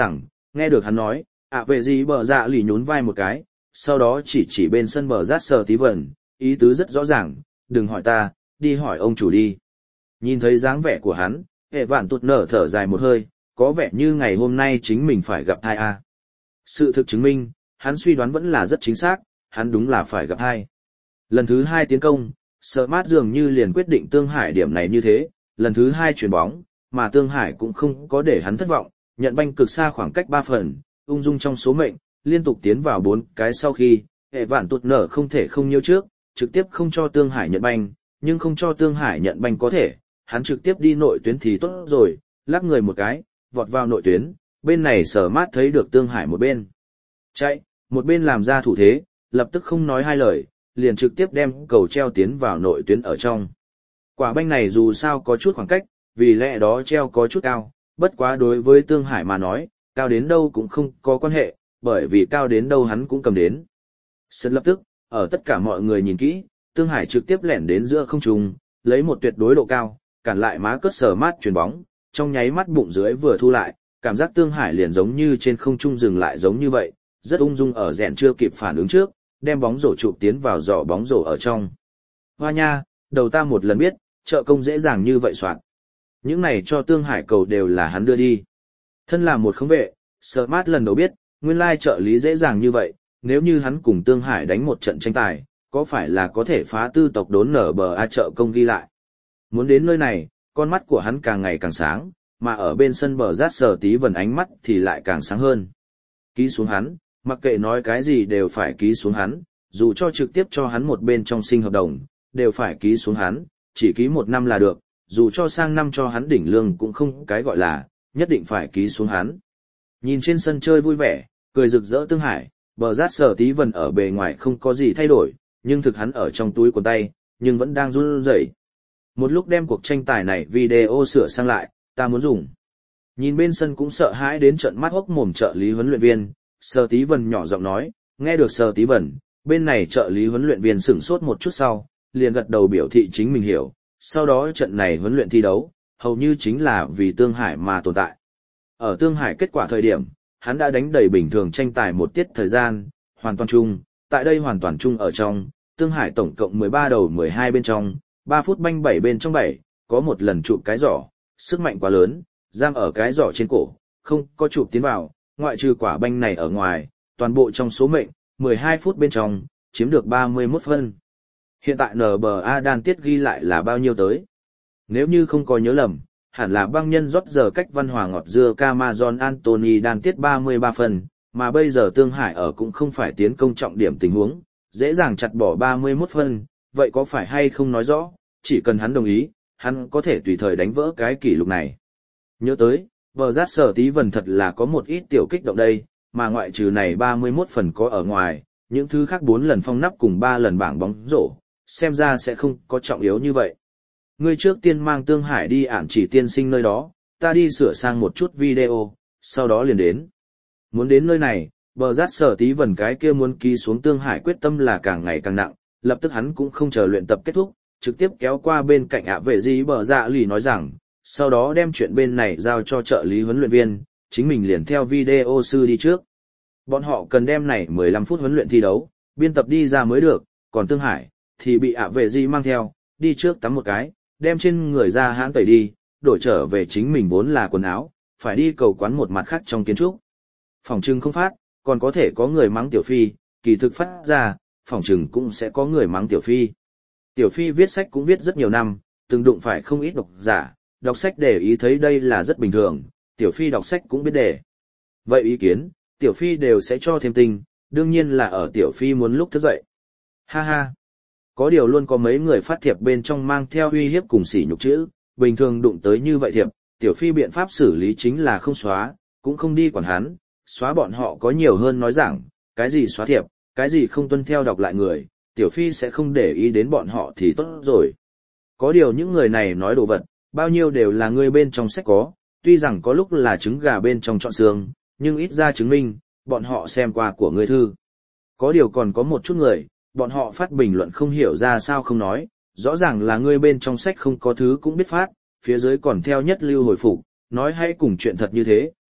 Nghe được hắn nói, ạ vệ gì bờ dạ lì nhún vai một cái, sau đó chỉ bên sân bờ rát sờ tí vẩn, ý tứ rất rõ ràng, đừng hỏi ta, đi hỏi ông chủ đi. Nhìn thấy dáng vẻ của hắn, hệ vạn tụt nở thở dài một hơi, có vẻ như ngày hôm nay chính mình phải gặp thai a. Sự thực chứng minh, hắn suy đoán vẫn là rất chính xác, hắn đúng là phải gặp thai. Lần thứ 2 tiến công, Sở Mát dường như liền quyết định Tương Hải điểm này như thế, lần thứ 2 chuyền bóng, mà Tương Hải cũng không có để hắn thất vọng, nhận banh cực xa khoảng cách 3 phần, ung dung trong số mệnh, liên tục tiến vào 4 cái sau khi, hệ vạn tụt nở không thể không nhiêu trước, trực tiếp không cho Tương Hải nhận banh, nhưng không cho Tương Hải nhận banh có thể, hắn trực tiếp đi nội tuyến thì tốt rồi, lắc người một cái, vọt vào nội tuyến, bên này Sở Mát thấy được Tương Hải một bên chạy, một bên làm ra thủ thế, lập tức không nói hai lời, liền trực tiếp đem cầu treo tiến vào nội tuyến ở trong. Quả banh này dù sao có chút khoảng cách, vì lẽ đó treo có chút cao, bất quá đối với Tương Hải mà nói, cao đến đâu cũng không có quan hệ, bởi vì cao đến đâu hắn cũng cầm đến. Sân lập tức, ở tất cả mọi người nhìn kỹ, Tương Hải trực tiếp lẻn đến giữa không trung, lấy một tuyệt đối độ cao, cản lại má cất Sở Mát chuyền bóng, trong nháy mắt bụng dưới vừa thu lại, cảm giác Tương Hải liền giống như trên không trung dừng lại giống như vậy, rất ung dung ở rèn chưa kịp phản ứng trước, đem bóng rổ chụp tiến vào giỏ bóng rổ ở trong. Hoa nha, đầu ta một lần biết, trợ công dễ dàng như vậy soạn. Những này cho Tương Hải cầu đều là hắn đưa đi. Thân là một khống vệ, Sở Mát lần đầu biết, nguyên lai trợ lý dễ dàng như vậy, nếu như hắn cùng Tương Hải đánh một trận tranh tài, có phải là có thể phá tư tộc đốn nở bờ a trợ công ghi lại. Muốn đến nơi này, con mắt của hắn càng ngày càng sáng, mà ở bên sân bờ rát sờ tí vần ánh mắt thì lại càng sáng hơn. Ký xuống hắn, mặc kệ nói cái gì đều phải ký xuống hắn, dù cho trực tiếp cho hắn một bên trong sinh hợp đồng, đều phải ký xuống hắn, chỉ ký 1 năm là được, dù cho sang năm cho hắn đỉnh lương cũng không cái gọi là, nhất định phải ký xuống hắn. Nhìn trên sân chơi vui vẻ, cười rực rỡ Tương Hải, bờ rát sờ tí vần ở bề ngoài không có gì thay đổi, nhưng thực hắn ở trong túi quần tay, nhưng vẫn đang run rẩy. Một lúc đem cuộc tranh tài này video sửa sang lại, ta muốn dùng. Nhìn bên sân cũng sợ hãi đến trận mắt hốc mồm trợ lý huấn luyện viên, Sở Tí Vân nhỏ giọng nói, nghe được Sở Tí Vân, bên này trợ lý huấn luyện viên sửng sốt một chút sau, liền gật đầu biểu thị chính mình hiểu, sau đó trận này huấn luyện thi đấu, hầu như chính là vì Tương Hải mà tồn tại. Ở Tương Hải kết quả thời điểm, hắn đã đánh đầy bình thường tranh tài một tiết thời gian, hoàn toàn chung, tại đây hoàn toàn chung ở trong, Tương Hải tổng cộng 13 đầu 12 bên trong, 3 phút banh 7 bên trong 7, có một lần chụp cái giỏ, sức mạnh quá lớn, giam ở cái giỏ trên cổ, không có chụp tiến vào, ngoại trừ quả banh này ở ngoài, toàn bộ trong số mệnh, 12 phút bên trong, chiếm được 31 phân. Hiện tại NBA đan tiết ghi lại là bao nhiêu tới? Nếu như không có nhớ lầm, hẳn là băng nhân rót giờ cách văn hòa ngọt dưa Camazon Anthony đan tiết 33 phần, mà bây giờ Tương Hải ở cũng không phải tiến công trọng điểm tình huống, dễ dàng chặt bỏ 31 phân, vậy có phải hay không nói rõ, chỉ cần hắn đồng ý, hắn có thể tùy thời đánh vỡ cái kỷ lục này. Nhớ tới, vợ rát Sở Tí Vân thật là có một ít tiểu kích động đây, mà ngoại trừ này 31 phần có ở ngoài, những thứ khác 4 lần phong nắp cùng 3 lần bảng bóng rổ, xem ra sẽ không có trọng yếu như vậy. Ngươi trước tiên mang Tương Hải đi ản chỉ tiên sinh nơi đó, ta đi sửa sang một chút video, sau đó liền đến. Muốn đến nơi này, bờ rát Sở Tí Vân cái kia muốn ký xuống Tương Hải quyết tâm là càng ngày càng nặng, lập tức hắn cũng không chờ luyện tập kết thúc, trực tiếp kéo qua bên cạnh ạ vệ gì bờ dạ lì nói rằng, sau đó đem chuyện bên này giao cho trợ lý huấn luyện viên, chính mình liền theo video sư đi trước. Bọn họ cần đem này 15 phút huấn luyện thi đấu, biên tập đi ra mới được, còn Tương Hải, thì bị ạ vệ gì mang theo, đi trước tắm một cái, đem trên người ra hãng tẩy đi, đổi trở về chính mình vốn là quần áo, phải đi cầu quán một mặt khác trong kiến trúc. Phòng trưng không phát, còn có thể có người mắng Tiểu Phi, kỳ thực phát ra, phòng trừng cũng sẽ có người mắng Tiểu Phi. Tiểu Phi viết sách cũng viết rất nhiều năm, từng đụng phải không ít độc giả, đọc sách để ý thấy đây là rất bình thường, Tiểu Phi đọc sách cũng biết để. Vậy ý kiến, Tiểu Phi đều sẽ cho thêm tinh, đương nhiên là ở Tiểu Phi muốn lúc thức dậy. Ha ha. Có điều luôn có mấy người phát thiệp bên trong mang theo uy hiếp cùng sỉ nhục chữ, bình thường đụng tới như vậy thiệp, Tiểu Phi biện pháp xử lý chính là không xóa, cũng không đi quản hắn, xóa bọn họ có nhiều hơn nói rằng, cái gì xóa thiệp, cái gì không tuân theo đọc lại người, Tiểu Phi sẽ không để ý đến bọn họ thì tốt rồi. Có điều những người này nói đồ vật, bao nhiêu đều là người bên trong sách có, tuy rằng có lúc là trứng gà bên trong trọn xương, nhưng ít ra chứng minh, bọn họ xem qua của người thư. Có điều còn có một chút người, bọn họ phát bình luận không hiểu ra sao không nói, rõ ràng là người bên trong sách không có thứ cũng biết phát, phía dưới còn theo nhất lưu hồi phục, nói hay cùng chuyện thật như thế,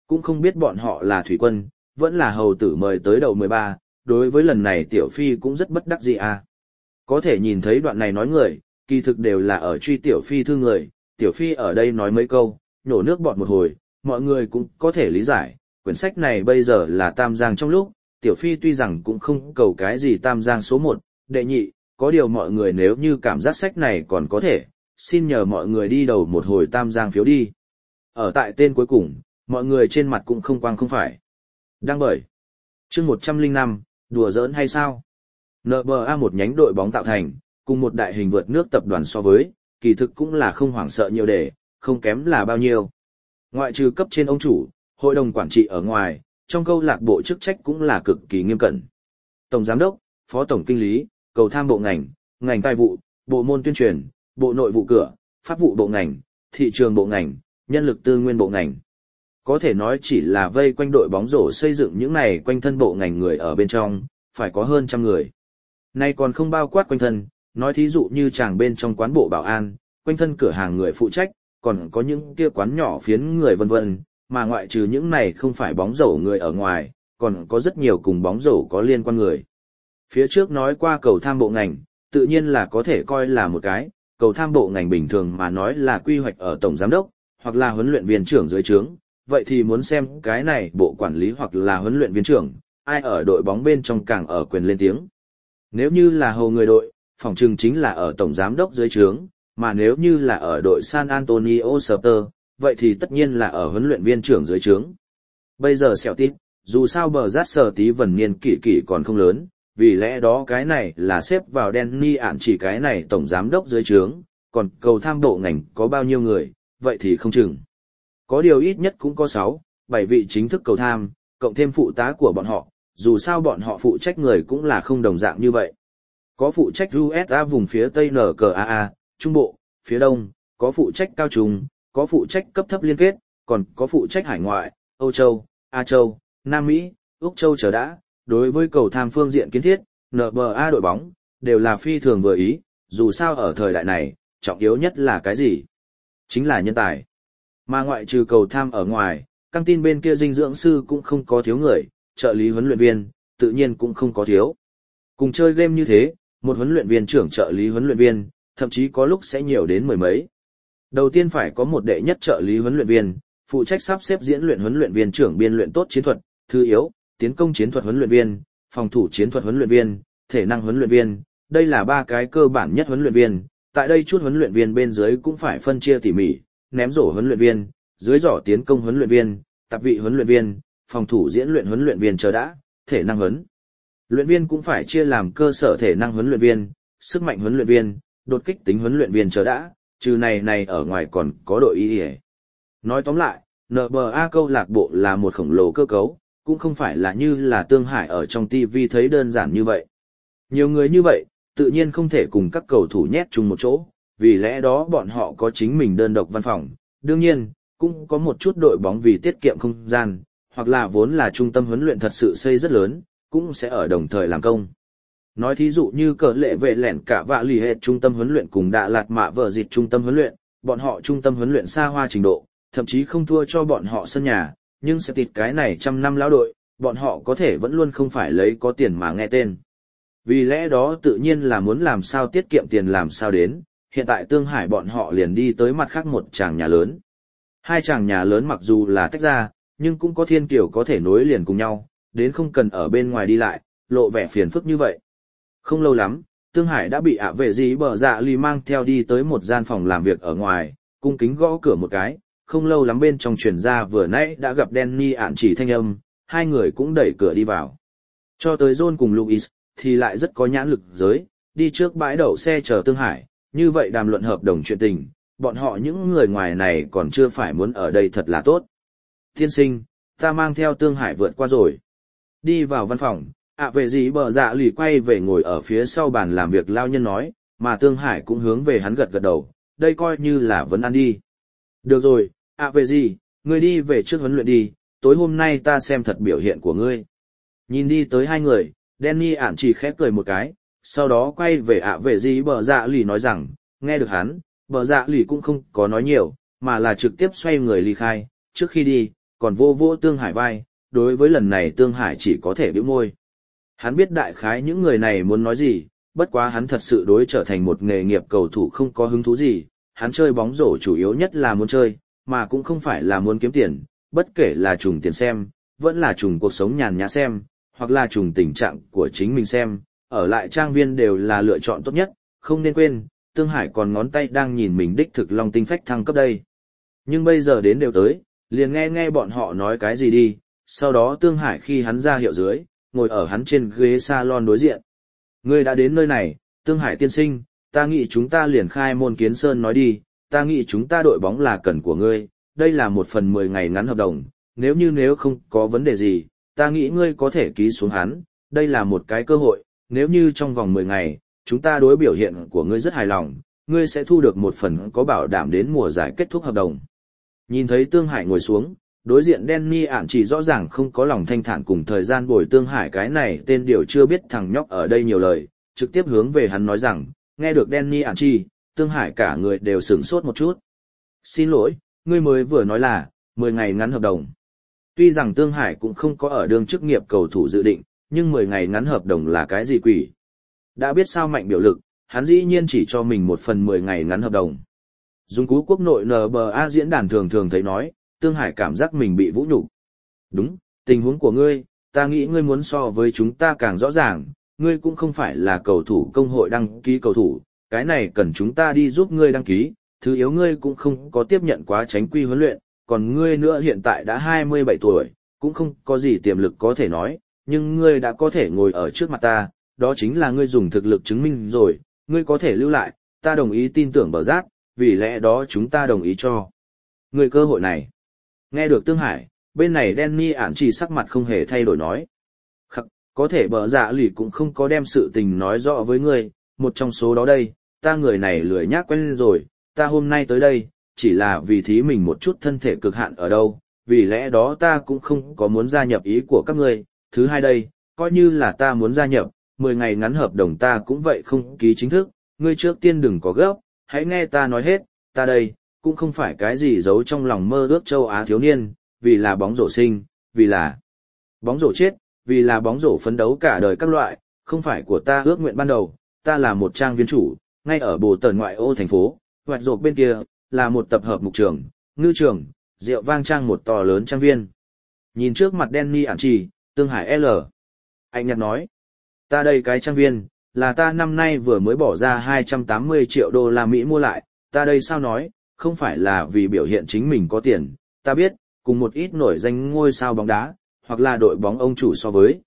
cũng không biết bọn họ là thủy quân, vẫn là hầu tử mời tới đầu 13, đối với lần này Tiểu Phi cũng rất bất đắc dĩ à. Có thể nhìn thấy đoạn này nói người, kỳ thực đều là ở truy Tiểu Phi thương người, Tiểu Phi ở đây nói mấy câu, nhổ nước bọt một hồi, mọi người cũng có thể lý giải, quyển sách này bây giờ là Tam Giang trong lúc, Tiểu Phi tuy rằng cũng không cầu cái gì Tam Giang số 1, đệ nhị, có điều mọi người nếu như cảm giác sách này còn có thể, xin nhờ mọi người đi đầu một hồi Tam Giang phiếu đi. Ở tại tên cuối cùng, mọi người trên mặt cũng không quang không phải. Đăng bởi chương 105, đùa giỡn hay sao? NBA một nhánh đội bóng tạo thành, cùng một đại hình vượt nước tập đoàn so với, kỳ thực cũng là không hoảng sợ nhiều để, không kém là bao nhiêu. Ngoại trừ cấp trên ông chủ, hội đồng quản trị ở ngoài, trong câu lạc bộ chức trách cũng là cực kỳ nghiêm cẩn. Tổng giám đốc, phó tổng kinh lý, cầu tham bộ ngành, ngành tài vụ, bộ môn tuyên truyền, bộ nội vụ cửa, pháp vụ bộ ngành, thị trường bộ ngành, nhân lực tư nguyên bộ ngành. Có thể nói chỉ là vây quanh đội bóng rổ xây dựng những này quanh thân bộ ngành người ở bên trong, phải có hơn 100 người. Nay còn không bao quát quanh thân, nói thí dụ như chàng bên trong quán bộ bảo an, quanh thân cửa hàng người phụ trách, còn có những kia quán nhỏ phiến người vân vân, mà ngoại trừ những này không phải bóng rổ người ở ngoài, còn có rất nhiều cùng bóng rổ có liên quan người. Phía trước nói qua cầu tham bộ ngành, tự nhiên là có thể coi là một cái, cầu tham bộ ngành bình thường mà nói là quy hoạch ở tổng giám đốc, hoặc là huấn luyện viên trưởng dưới trướng, vậy thì muốn xem cái này bộ quản lý hoặc là huấn luyện viên trưởng, ai ở đội bóng bên trong càng ở quyền lên tiếng. Nếu như là hầu người đội, phòng trừng chính là ở tổng giám đốc dưới trướng, mà nếu như là ở đội San Antonio Spurs, vậy thì tất nhiên là ở huấn luyện viên trưởng dưới trướng. Bây giờ xẻo tít, dù sao bờ rát sờ tí vần niên kỷ kỷ còn không lớn, vì lẽ đó cái này là xếp vào Danny ản chỉ cái này tổng giám đốc dưới trướng, còn cầu tham bộ ngành có bao nhiêu người, vậy thì không chừng. Có điều ít nhất cũng có 6, 7 vị chính thức cầu tham, cộng thêm phụ tá của bọn họ, dù sao bọn họ phụ trách người cũng là không đồng dạng như vậy. Có phụ trách USA vùng phía Tây NCAA, Trung Bộ, phía Đông, có phụ trách cao trung, có phụ trách cấp thấp liên kết, còn có phụ trách hải ngoại, Âu Châu, Á Châu, Nam Mỹ, Úc Châu chờ đã. Đối với cầu tham phương diện kiến thiết, NBA đội bóng, đều là phi thường vừa ý, dù sao ở thời đại này, trọng yếu nhất là cái gì? Chính là nhân tài. Mà ngoại trừ cầu tham ở ngoài, căng tin bên kia dinh dưỡng sư cũng không có thiếu người, trợ lý huấn luyện viên, tự nhiên cũng không có thiếu. Cùng chơi game như thế, một huấn luyện viên trưởng trợ lý huấn luyện viên, thậm chí có lúc sẽ nhiều đến mười mấy. Đầu tiên phải có một đệ nhất trợ lý huấn luyện viên, phụ trách sắp xếp diễn luyện huấn luyện viên trưởng biên luyện tốt chiến thuật, thứ yếu, tiến công chiến thuật huấn luyện viên, phòng thủ chiến thuật huấn luyện viên, thể năng huấn luyện viên, đây là 3 cái cơ bản nhất huấn luyện viên. Tại đây chút huấn luyện viên bên dưới cũng phải phân chia tỉ mỉ, ném rổ huấn luyện viên, dưới rổ tiến công huấn luyện viên, tạp vị huấn luyện viên, phòng thủ diễn luyện huấn luyện viên chờ đã, thể năng huấn luyện viên cũng phải chia làm cơ sở thể năng huấn luyện viên, sức mạnh huấn luyện viên, đột kích tính huấn luyện viên chờ đã, trừ này ở ngoài còn có đội y. Nói tóm lại, NBA câu lạc bộ là một khổng lồ cơ cấu, cũng không phải là như là Tương Hải ở trong TV thấy đơn giản như vậy. Nhiều người như vậy, tự nhiên không thể cùng các cầu thủ nhét chung một chỗ, vì lẽ đó bọn họ có chính mình đơn độc văn phòng, đương nhiên, cũng có một chút đội bóng vì tiết kiệm không gian, hoặc là vốn là trung tâm huấn luyện thật sự xây rất lớn, cũng sẽ ở đồng thời làm công. Nói thí dụ như cờ lệ vệ lẻn cả vạ lì hệ trung tâm huấn luyện cùng Đà Lạt mạ vợ dịch trung tâm huấn luyện, bọn họ trung tâm huấn luyện xa hoa trình độ, thậm chí không thua cho bọn họ sân nhà, nhưng sẽ tịt cái này 100 năm lão đội, bọn họ có thể vẫn luôn không phải lấy có tiền mà nghe tên. Vì lẽ đó tự nhiên là muốn làm sao tiết kiệm tiền làm sao đến, hiện tại Tương Hải bọn họ liền đi tới mặt khác một tràng nhà lớn. 2 tràng nhà lớn mặc dù là tách ra, nhưng cũng có thiên kiểu có thể nối liền cùng nhau, đến không cần ở bên ngoài đi lại, lộ vẻ phiền phức như vậy. Không lâu lắm, Tương Hải đã bị ạ vệ gì bờ dạ lì mang theo đi tới một gian phòng làm việc ở ngoài, cung kính gõ cửa một cái, không lâu lắm bên trong truyền ra vừa nãy đã gặp Danny ản chỉ thanh âm, hai người cũng đẩy cửa đi vào. Cho tới John cùng Louis, thì lại rất có nhãn lực giới, đi trước bãi đậu xe chờ Tương Hải, như vậy đàm luận hợp đồng chuyện tình, bọn họ những người ngoài này còn chưa phải muốn ở đây thật là tốt. Tiên sinh, ta mang theo Tương Hải vượt qua rồi. Đi vào văn phòng, ạ về gì bờ dạ lì quay về ngồi ở phía sau bàn làm việc lao nhân nói, mà Tương Hải cũng hướng về hắn gật gật đầu, đây coi như là vấn ăn đi. Được rồi, ạ về gì, ngươi đi về trước huấn luyện đi, tối hôm nay ta xem thật biểu hiện của ngươi. Nhìn đi tới hai người, Danny ản chỉ khép cười một cái, sau đó quay về ạ về gì bờ dạ lì nói rằng, nghe được hắn, bờ dạ lì cũng không có nói nhiều, mà là trực tiếp xoay người ly khai, trước khi đi, còn vô vô Tương Hải vai, đối với lần này Tương Hải chỉ có thể bĩu môi. Hắn biết đại khái những người này muốn nói gì, bất quá hắn thật sự đối trở thành một nghề nghiệp cầu thủ không có hứng thú gì, hắn chơi bóng rổ chủ yếu nhất là muốn chơi, mà cũng không phải là muốn kiếm tiền, bất kể là trùng tiền xem, vẫn là trùng cuộc sống nhàn nhã xem, hoặc là trùng tình trạng của chính mình xem, ở lại trang viên đều là lựa chọn tốt nhất, không nên quên, Tương Hải còn ngón tay đang nhìn mình đích thực long tinh phách thăng cấp đây. Nhưng bây giờ đến đều tới, liền nghe nghe bọn họ nói cái gì đi, sau đó Tương Hải khi hắn ra hiệu dưới, ngồi ở hắn trên ghế salon đối diện. Ngươi đã đến nơi này, Tương Hải tiên sinh, ta nghĩ chúng ta liền khai môn kiến sơn nói đi, ta nghĩ chúng ta đội bóng là cần của ngươi, đây là một phần 10 ngày ngắn hợp đồng, nếu không có vấn đề gì, ta nghĩ ngươi có thể ký xuống hắn, đây là một cái cơ hội, nếu như trong vòng 10 ngày, chúng ta đối biểu hiện của ngươi rất hài lòng, ngươi sẽ thu được một phần có bảo đảm đến mùa giải kết thúc hợp đồng. Nhìn thấy Tương Hải ngồi xuống, đối diện Danny ản chỉ rõ ràng không có lòng thanh thản cùng thời gian bồi Tương Hải cái này tên điều chưa biết thằng nhóc ở đây nhiều lời, trực tiếp hướng về hắn nói rằng, nghe được Danny ản chỉ, Tương Hải cả người đều sửng sốt một chút. Xin lỗi, ngươi mới vừa nói là 10 ngày ngắn hợp đồng. Tuy rằng Tương Hải cũng không có ở đương chức nghiệp cầu thủ dự định, nhưng 10 ngày ngắn hợp đồng là cái gì quỷ? Đã biết sao mạnh biểu lực, hắn dĩ nhiên chỉ cho mình một phần 10 ngày ngắn hợp đồng. Dùng cú quốc nội NBA diễn đàn thường thường thấy nói, Tương Hải cảm giác mình bị vũ nhục. Đúng, tình huống của ngươi, ta nghĩ ngươi muốn so với chúng ta càng rõ ràng, ngươi cũng không phải là cầu thủ công hội đăng ký cầu thủ, cái này cần chúng ta đi giúp ngươi đăng ký, thứ yếu ngươi cũng không có tiếp nhận quá tránh quy huấn luyện, còn ngươi nữa hiện tại đã 27 tuổi, cũng không có gì tiềm lực có thể nói, nhưng ngươi đã có thể ngồi ở trước mặt ta, đó chính là ngươi dùng thực lực chứng minh rồi, ngươi có thể lưu lại, ta đồng ý tin tưởng Bờ Rát, vì lẽ đó chúng ta đồng ý cho ngươi cơ hội này. Nghe được Tương Hải, bên này Danny ản chỉ sắc mặt không hề thay đổi nói. Khắc, có thể Bờ Dạ lì cũng không có đem sự tình nói rõ với ngươi, một trong số đó đây, ta người này lười nhác quen rồi, ta hôm nay tới đây, chỉ là vì thí mình một chút thân thể cực hạn ở đâu, vì lẽ đó ta cũng không có muốn gia nhập ý của các ngươi. Thứ hai đây, coi như là ta muốn gia nhập, 10 ngày ngắn hợp đồng ta cũng vậy không ký chính thức, ngươi trước tiên đừng có gấp, hãy nghe ta nói hết, ta đây, cũng không phải cái gì giấu trong lòng mơ ước châu Á thiếu niên, vì là bóng rổ sinh, vì là bóng rổ chết, vì là bóng rổ phấn đấu cả đời các loại, không phải của ta ước nguyện ban đầu, ta là một trang viên chủ, ngay ở Bồ Tần ngoại ô thành phố, hoạch rộp bên kia, là một tập hợp mục trường, ngư trường, rượu vang trang một to lớn trang viên. Nhìn trước mặt Danny ản chỉ, Tương Hải L. Anh nhặt nói, ta đây cái trang viên, là ta năm nay vừa mới bỏ ra 280 triệu đô la Mỹ mua lại, ta đây sao nói, không phải là vì biểu hiện chính mình có tiền, ta biết, cùng một ít nổi danh ngôi sao bóng đá, hoặc là đội bóng ông chủ so với,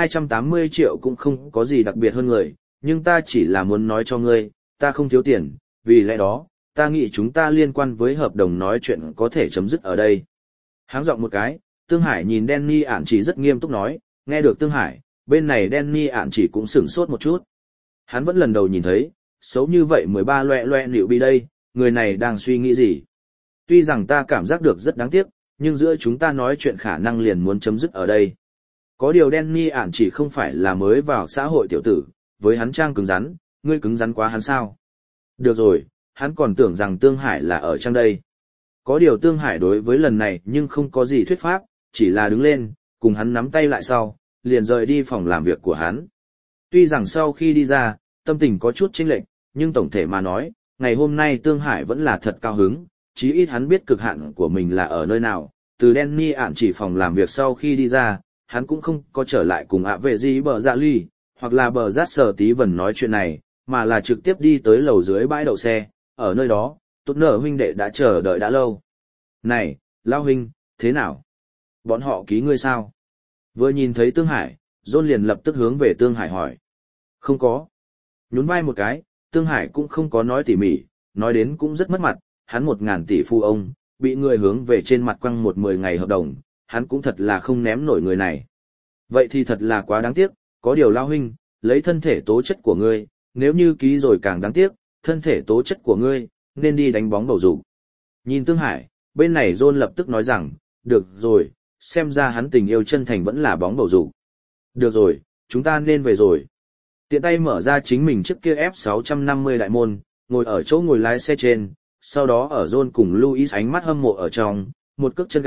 280 triệu cũng không có gì đặc biệt hơn người, nhưng ta chỉ là muốn nói cho ngươi, ta không thiếu tiền, vì lẽ đó, ta nghĩ chúng ta liên quan với hợp đồng nói chuyện có thể chấm dứt ở đây. Háng giọng một cái, Tương Hải nhìn Danny ản chỉ rất nghiêm túc nói, nghe được Tương Hải, bên này Danny ản chỉ cũng sửng sốt một chút. Hắn vẫn lần đầu nhìn thấy, xấu như vậy 13 loẹ loẹ liệu bị đây, người này đang suy nghĩ gì. Tuy rằng ta cảm giác được rất đáng tiếc, nhưng giữa chúng ta nói chuyện khả năng liền muốn chấm dứt ở đây. Có điều Danny ản chỉ không phải là mới vào xã hội tiểu tử, với hắn trang cứng rắn, ngươi cứng rắn quá hắn sao. Được rồi, hắn còn tưởng rằng Tương Hải là ở trang đây. Có điều Tương Hải đối với lần này nhưng không có gì thuyết pháp, chỉ là đứng lên, cùng hắn nắm tay lại sau, liền rời đi phòng làm việc của hắn. Tuy rằng sau khi đi ra, tâm tình có chút chênh lệch, nhưng tổng thể mà nói, ngày hôm nay Tương Hải vẫn là thật cao hứng, chí ít hắn biết cực hạn của mình là ở nơi nào. Từ Danny ản chỉ phòng làm việc sau khi đi ra, hắn cũng không có trở lại cùng ạ vệ gì Bờ Dạ ly, hoặc là Bờ Rát Sở Tí Vần nói chuyện này, mà là trực tiếp đi tới lầu dưới bãi đậu xe, ở nơi đó, Tốt Nở huynh đệ đã chờ đợi đã lâu. Này, Lao huynh, thế nào? Bọn họ ký ngươi sao? Vừa nhìn thấy Tương Hải, John liền lập tức hướng về Tương Hải hỏi. Không có. Nhún vai một cái, Tương Hải cũng không có nói tỉ mỉ, nói đến cũng rất mất mặt, hắn 1.000 tỷ phu ông, bị người hướng về trên mặt quăng 10 ngày hợp đồng, hắn cũng thật là không ném nổi người này. Vậy thì thật là quá đáng tiếc, có điều Lao huynh, lấy thân thể tố chất của ngươi, nếu như ký rồi càng đáng tiếc, thân thể tố chất của ngươi, nên đi đánh bóng bầu dục. Nhìn Tương Hải, bên này John lập tức nói rằng, được rồi, xem ra hắn tình yêu chân thành vẫn là bóng bầu dục. Được rồi, chúng ta nên về rồi. Tiện tay mở ra chính mình chiếc kia F650 đại môn, ngồi ở chỗ ngồi lái xe trên, sau đó ở John cùng Louis ánh mắt hâm mộ ở trong, một cước chân ga,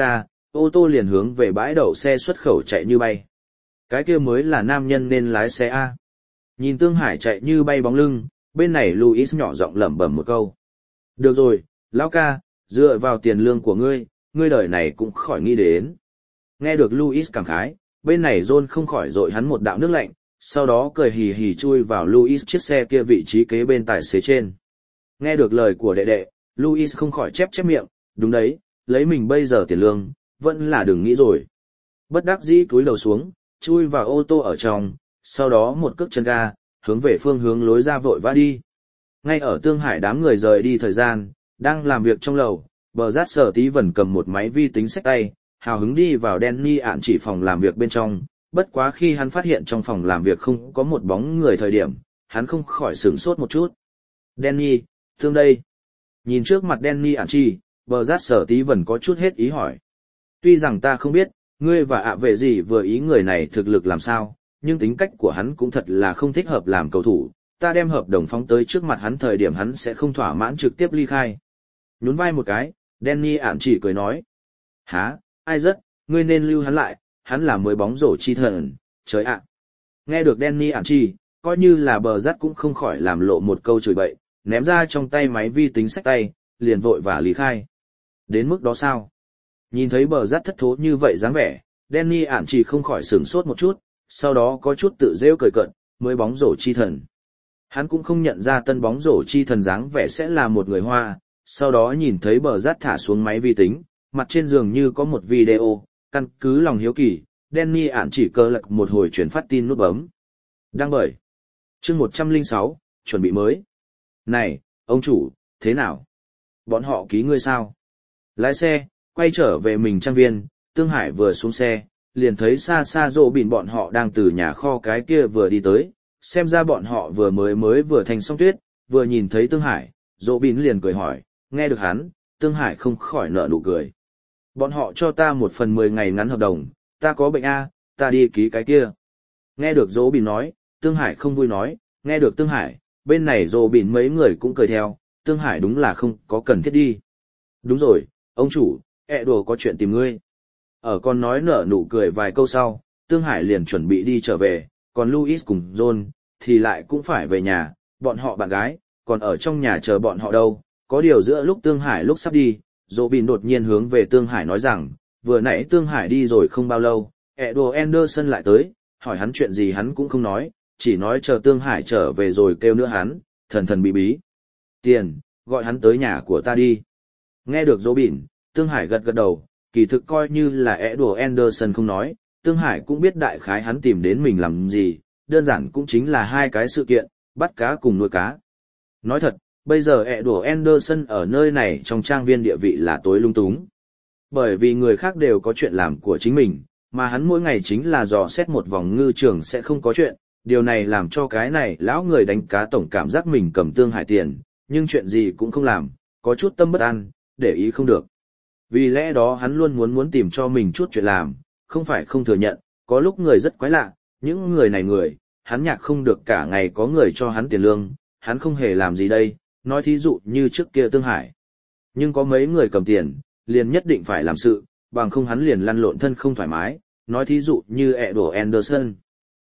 ô tô liền hướng về bãi đậu xe xuất khẩu chạy như bay. Cái kia mới là nam nhân nên lái xe A. Nhìn Tương Hải chạy như bay bóng lưng, bên này Louis nhỏ giọng lẩm bẩm một câu. Được rồi, lão ca, dựa vào tiền lương của ngươi đời này cũng khỏi nghĩ đến. Nghe được Louis cảm khái, bên này John không khỏi dội hắn một đạo nước lạnh, sau đó cười hì hì chui vào Louis chiếc xe kia vị trí kế bên tài xế trên. Nghe được lời của đệ đệ, Louis không khỏi chép miệng, đúng đấy, lấy mình bây giờ tiền lương, vẫn là đừng nghĩ rồi. Bất đắc dĩ cúi đầu xuống, chui vào ô tô ở trong, sau đó một cước chân ga, hướng về phương hướng lối ra vội vã đi. Ngay ở Tương Hải đám người rời đi thời gian, đang làm việc trong lầu, bờ rát sở tí vẫn cầm một máy vi tính xách tay, hào hứng đi vào Danny ạn chỉ phòng làm việc bên trong, bất quá khi hắn phát hiện trong phòng làm việc không có một bóng người thời điểm, hắn không khỏi sửng sốt một chút. Danny, thương đây. Nhìn trước mặt Danny ạn chỉ, bờ rát sở tí vẫn có chút hết ý hỏi. Tuy rằng ta không biết, ngươi và ạ vệ gì vừa ý người này thực lực làm sao, nhưng tính cách của hắn cũng thật là không thích hợp làm cầu thủ, ta đem hợp đồng phóng tới trước mặt hắn thời điểm hắn sẽ không thỏa mãn trực tiếp ly khai. Nhún vai một cái, Danny ạn chỉ cười nói. Hả, ai rất, ngươi nên lưu hắn lại, hắn là mới bóng rổ chi thần, trời ạ. Nghe được Danny ạn chỉ, coi như là bờ rát cũng không khỏi làm lộ một câu chửi bậy, ném ra trong tay máy vi tính xách tay, liền vội và ly khai. Đến mức đó sao? Nhìn thấy bờ rát thất thố như vậy dáng vẻ, Danny ạn chỉ không khỏi sửng sốt một chút, sau đó có chút tự rêu cười cợt, mới bóng rổ chi thần. Hắn cũng không nhận ra tân bóng rổ chi thần dáng vẻ sẽ là một người Hoa, sau đó nhìn thấy bờ rát thả xuống máy vi tính, mặt trên giường như có một video, căn cứ lòng hiếu kỳ, Danny ạn chỉ cơ lật một hồi chuyển phát tin nút bấm. Đăng bởi. Chương 106, chuẩn bị mới. Này, ông chủ, thế nào? Bọn họ ký ngươi sao? Lái xe, quay trở về mình trang viên, Tương Hải vừa xuống xe, liền thấy xa xa rộ bỉn bọn họ đang từ nhà kho cái kia vừa đi tới, xem ra bọn họ vừa vừa thành xong tuyết, vừa nhìn thấy Tương Hải, rộ bỉn liền cười hỏi, nghe được hắn, Tương Hải không khỏi nở nụ cười. Bọn họ cho ta 1 phần 10 ngày ngắn hợp đồng, ta có bệnh A, ta đi ký cái kia. Nghe được rộ bỉn nói, Tương Hải không vui nói, nghe được Tương Hải, bên này rộ bỉn mấy người cũng cười theo, Tương Hải đúng là không có cần thiết đi. Đúng rồi, ông chủ, đồ có chuyện tìm ngươi. Ở con nói nở nụ cười vài câu sau, Tương Hải liền chuẩn bị đi trở về, còn Louis cùng John thì lại cũng phải về nhà, bọn họ bạn gái, còn ở trong nhà chờ bọn họ đâu. Có điều giữa lúc Tương Hải lúc sắp đi, Robin đột nhiên hướng về Tương Hải nói rằng, vừa nãy Tương Hải đi rồi không bao lâu, Edo Anderson lại tới, hỏi hắn chuyện gì hắn cũng không nói, chỉ nói chờ Tương Hải trở về rồi kêu nữa hắn, thần thần bí bí. Tiền, gọi hắn tới nhà của ta đi. Nghe được Robin, Tương Hải gật gật đầu, kỳ thực coi như là Edo Anderson không nói, Tương Hải cũng biết đại khái hắn tìm đến mình làm gì, đơn giản cũng chính là 2 cái sự kiện, bắt cá cùng nuôi cá. Nói thật, bây giờ Edo Anderson ở nơi này trong trang viên địa vị là tối lung túng. Bởi vì người khác đều có chuyện làm của chính mình, mà hắn mỗi ngày chính là dò xét một vòng ngư trường sẽ không có chuyện, điều này làm cho cái này lão người đánh cá tổng cảm giác mình cầm Tương Hải tiền, nhưng chuyện gì cũng không làm, có chút tâm bất an, để ý không được. Vì lẽ đó hắn luôn muốn tìm cho mình chút chuyện làm, không phải không thừa nhận, có lúc người rất quái lạ, những người này hắn nhạc không được cả ngày có người cho hắn tiền lương, hắn không hề làm gì đây, nói thí dụ như trước kia Tương Hải. Nhưng có mấy người cầm tiền, liền nhất định phải làm sự, bằng không hắn liền lăn lộn thân không thoải mái, nói thí dụ như Edo Anderson.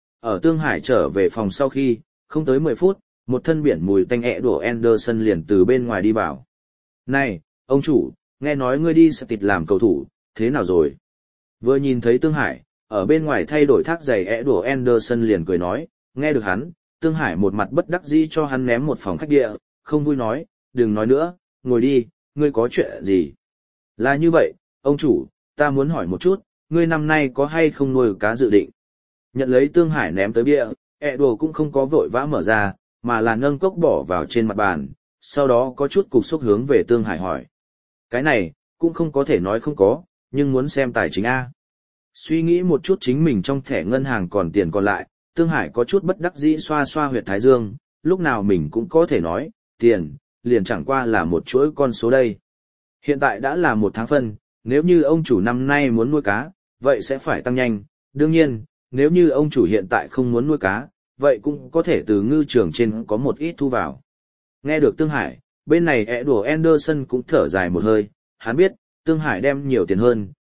Ở Tương Hải trở về phòng sau khi, không tới 10 phút, một thân biển mùi tanh Edo Anderson liền từ bên ngoài đi vào. Này, ông chủ, nghe nói ngươi đi sẽ tịt làm cầu thủ, thế nào rồi? Vừa nhìn thấy Tương Hải, ở bên ngoài thay đổi thác giày Edo Anderson liền cười nói, nghe được hắn, Tương Hải một mặt bất đắc dĩ cho hắn ném một phòng khách địa, không vui nói, đừng nói nữa, ngồi đi, ngươi có chuyện gì? Là như vậy, ông chủ, ta muốn hỏi một chút, ngươi năm nay có hay không nuôi cá dự định? Nhận lấy Tương Hải ném tới bia, Edo cũng không có vội vã mở ra, mà là nâng cốc bỏ vào trên mặt bàn, sau đó có chút cục xúc hướng về Tương Hải hỏi. Cái này, cũng không có thể nói không có, nhưng muốn xem tài chính A. Suy nghĩ một chút chính mình trong thẻ ngân hàng còn tiền còn lại, Tương Hải có chút bất đắc dĩ xoa xoa huyệt thái dương, lúc nào mình cũng có thể nói, tiền, liền chẳng qua là một chuỗi con số đây. Hiện tại đã là 1 tháng phân, nếu như ông chủ năm nay muốn nuôi cá, vậy sẽ phải tăng nhanh, đương nhiên, nếu như ông chủ hiện tại không muốn nuôi cá, vậy cũng có thể từ ngư trường trên có một ít thu vào. Nghe được Tương Hải, bên này Edo Anderson cũng thở dài một hơi, hắn biết, Tương Hải đem nhiều tiền hơn,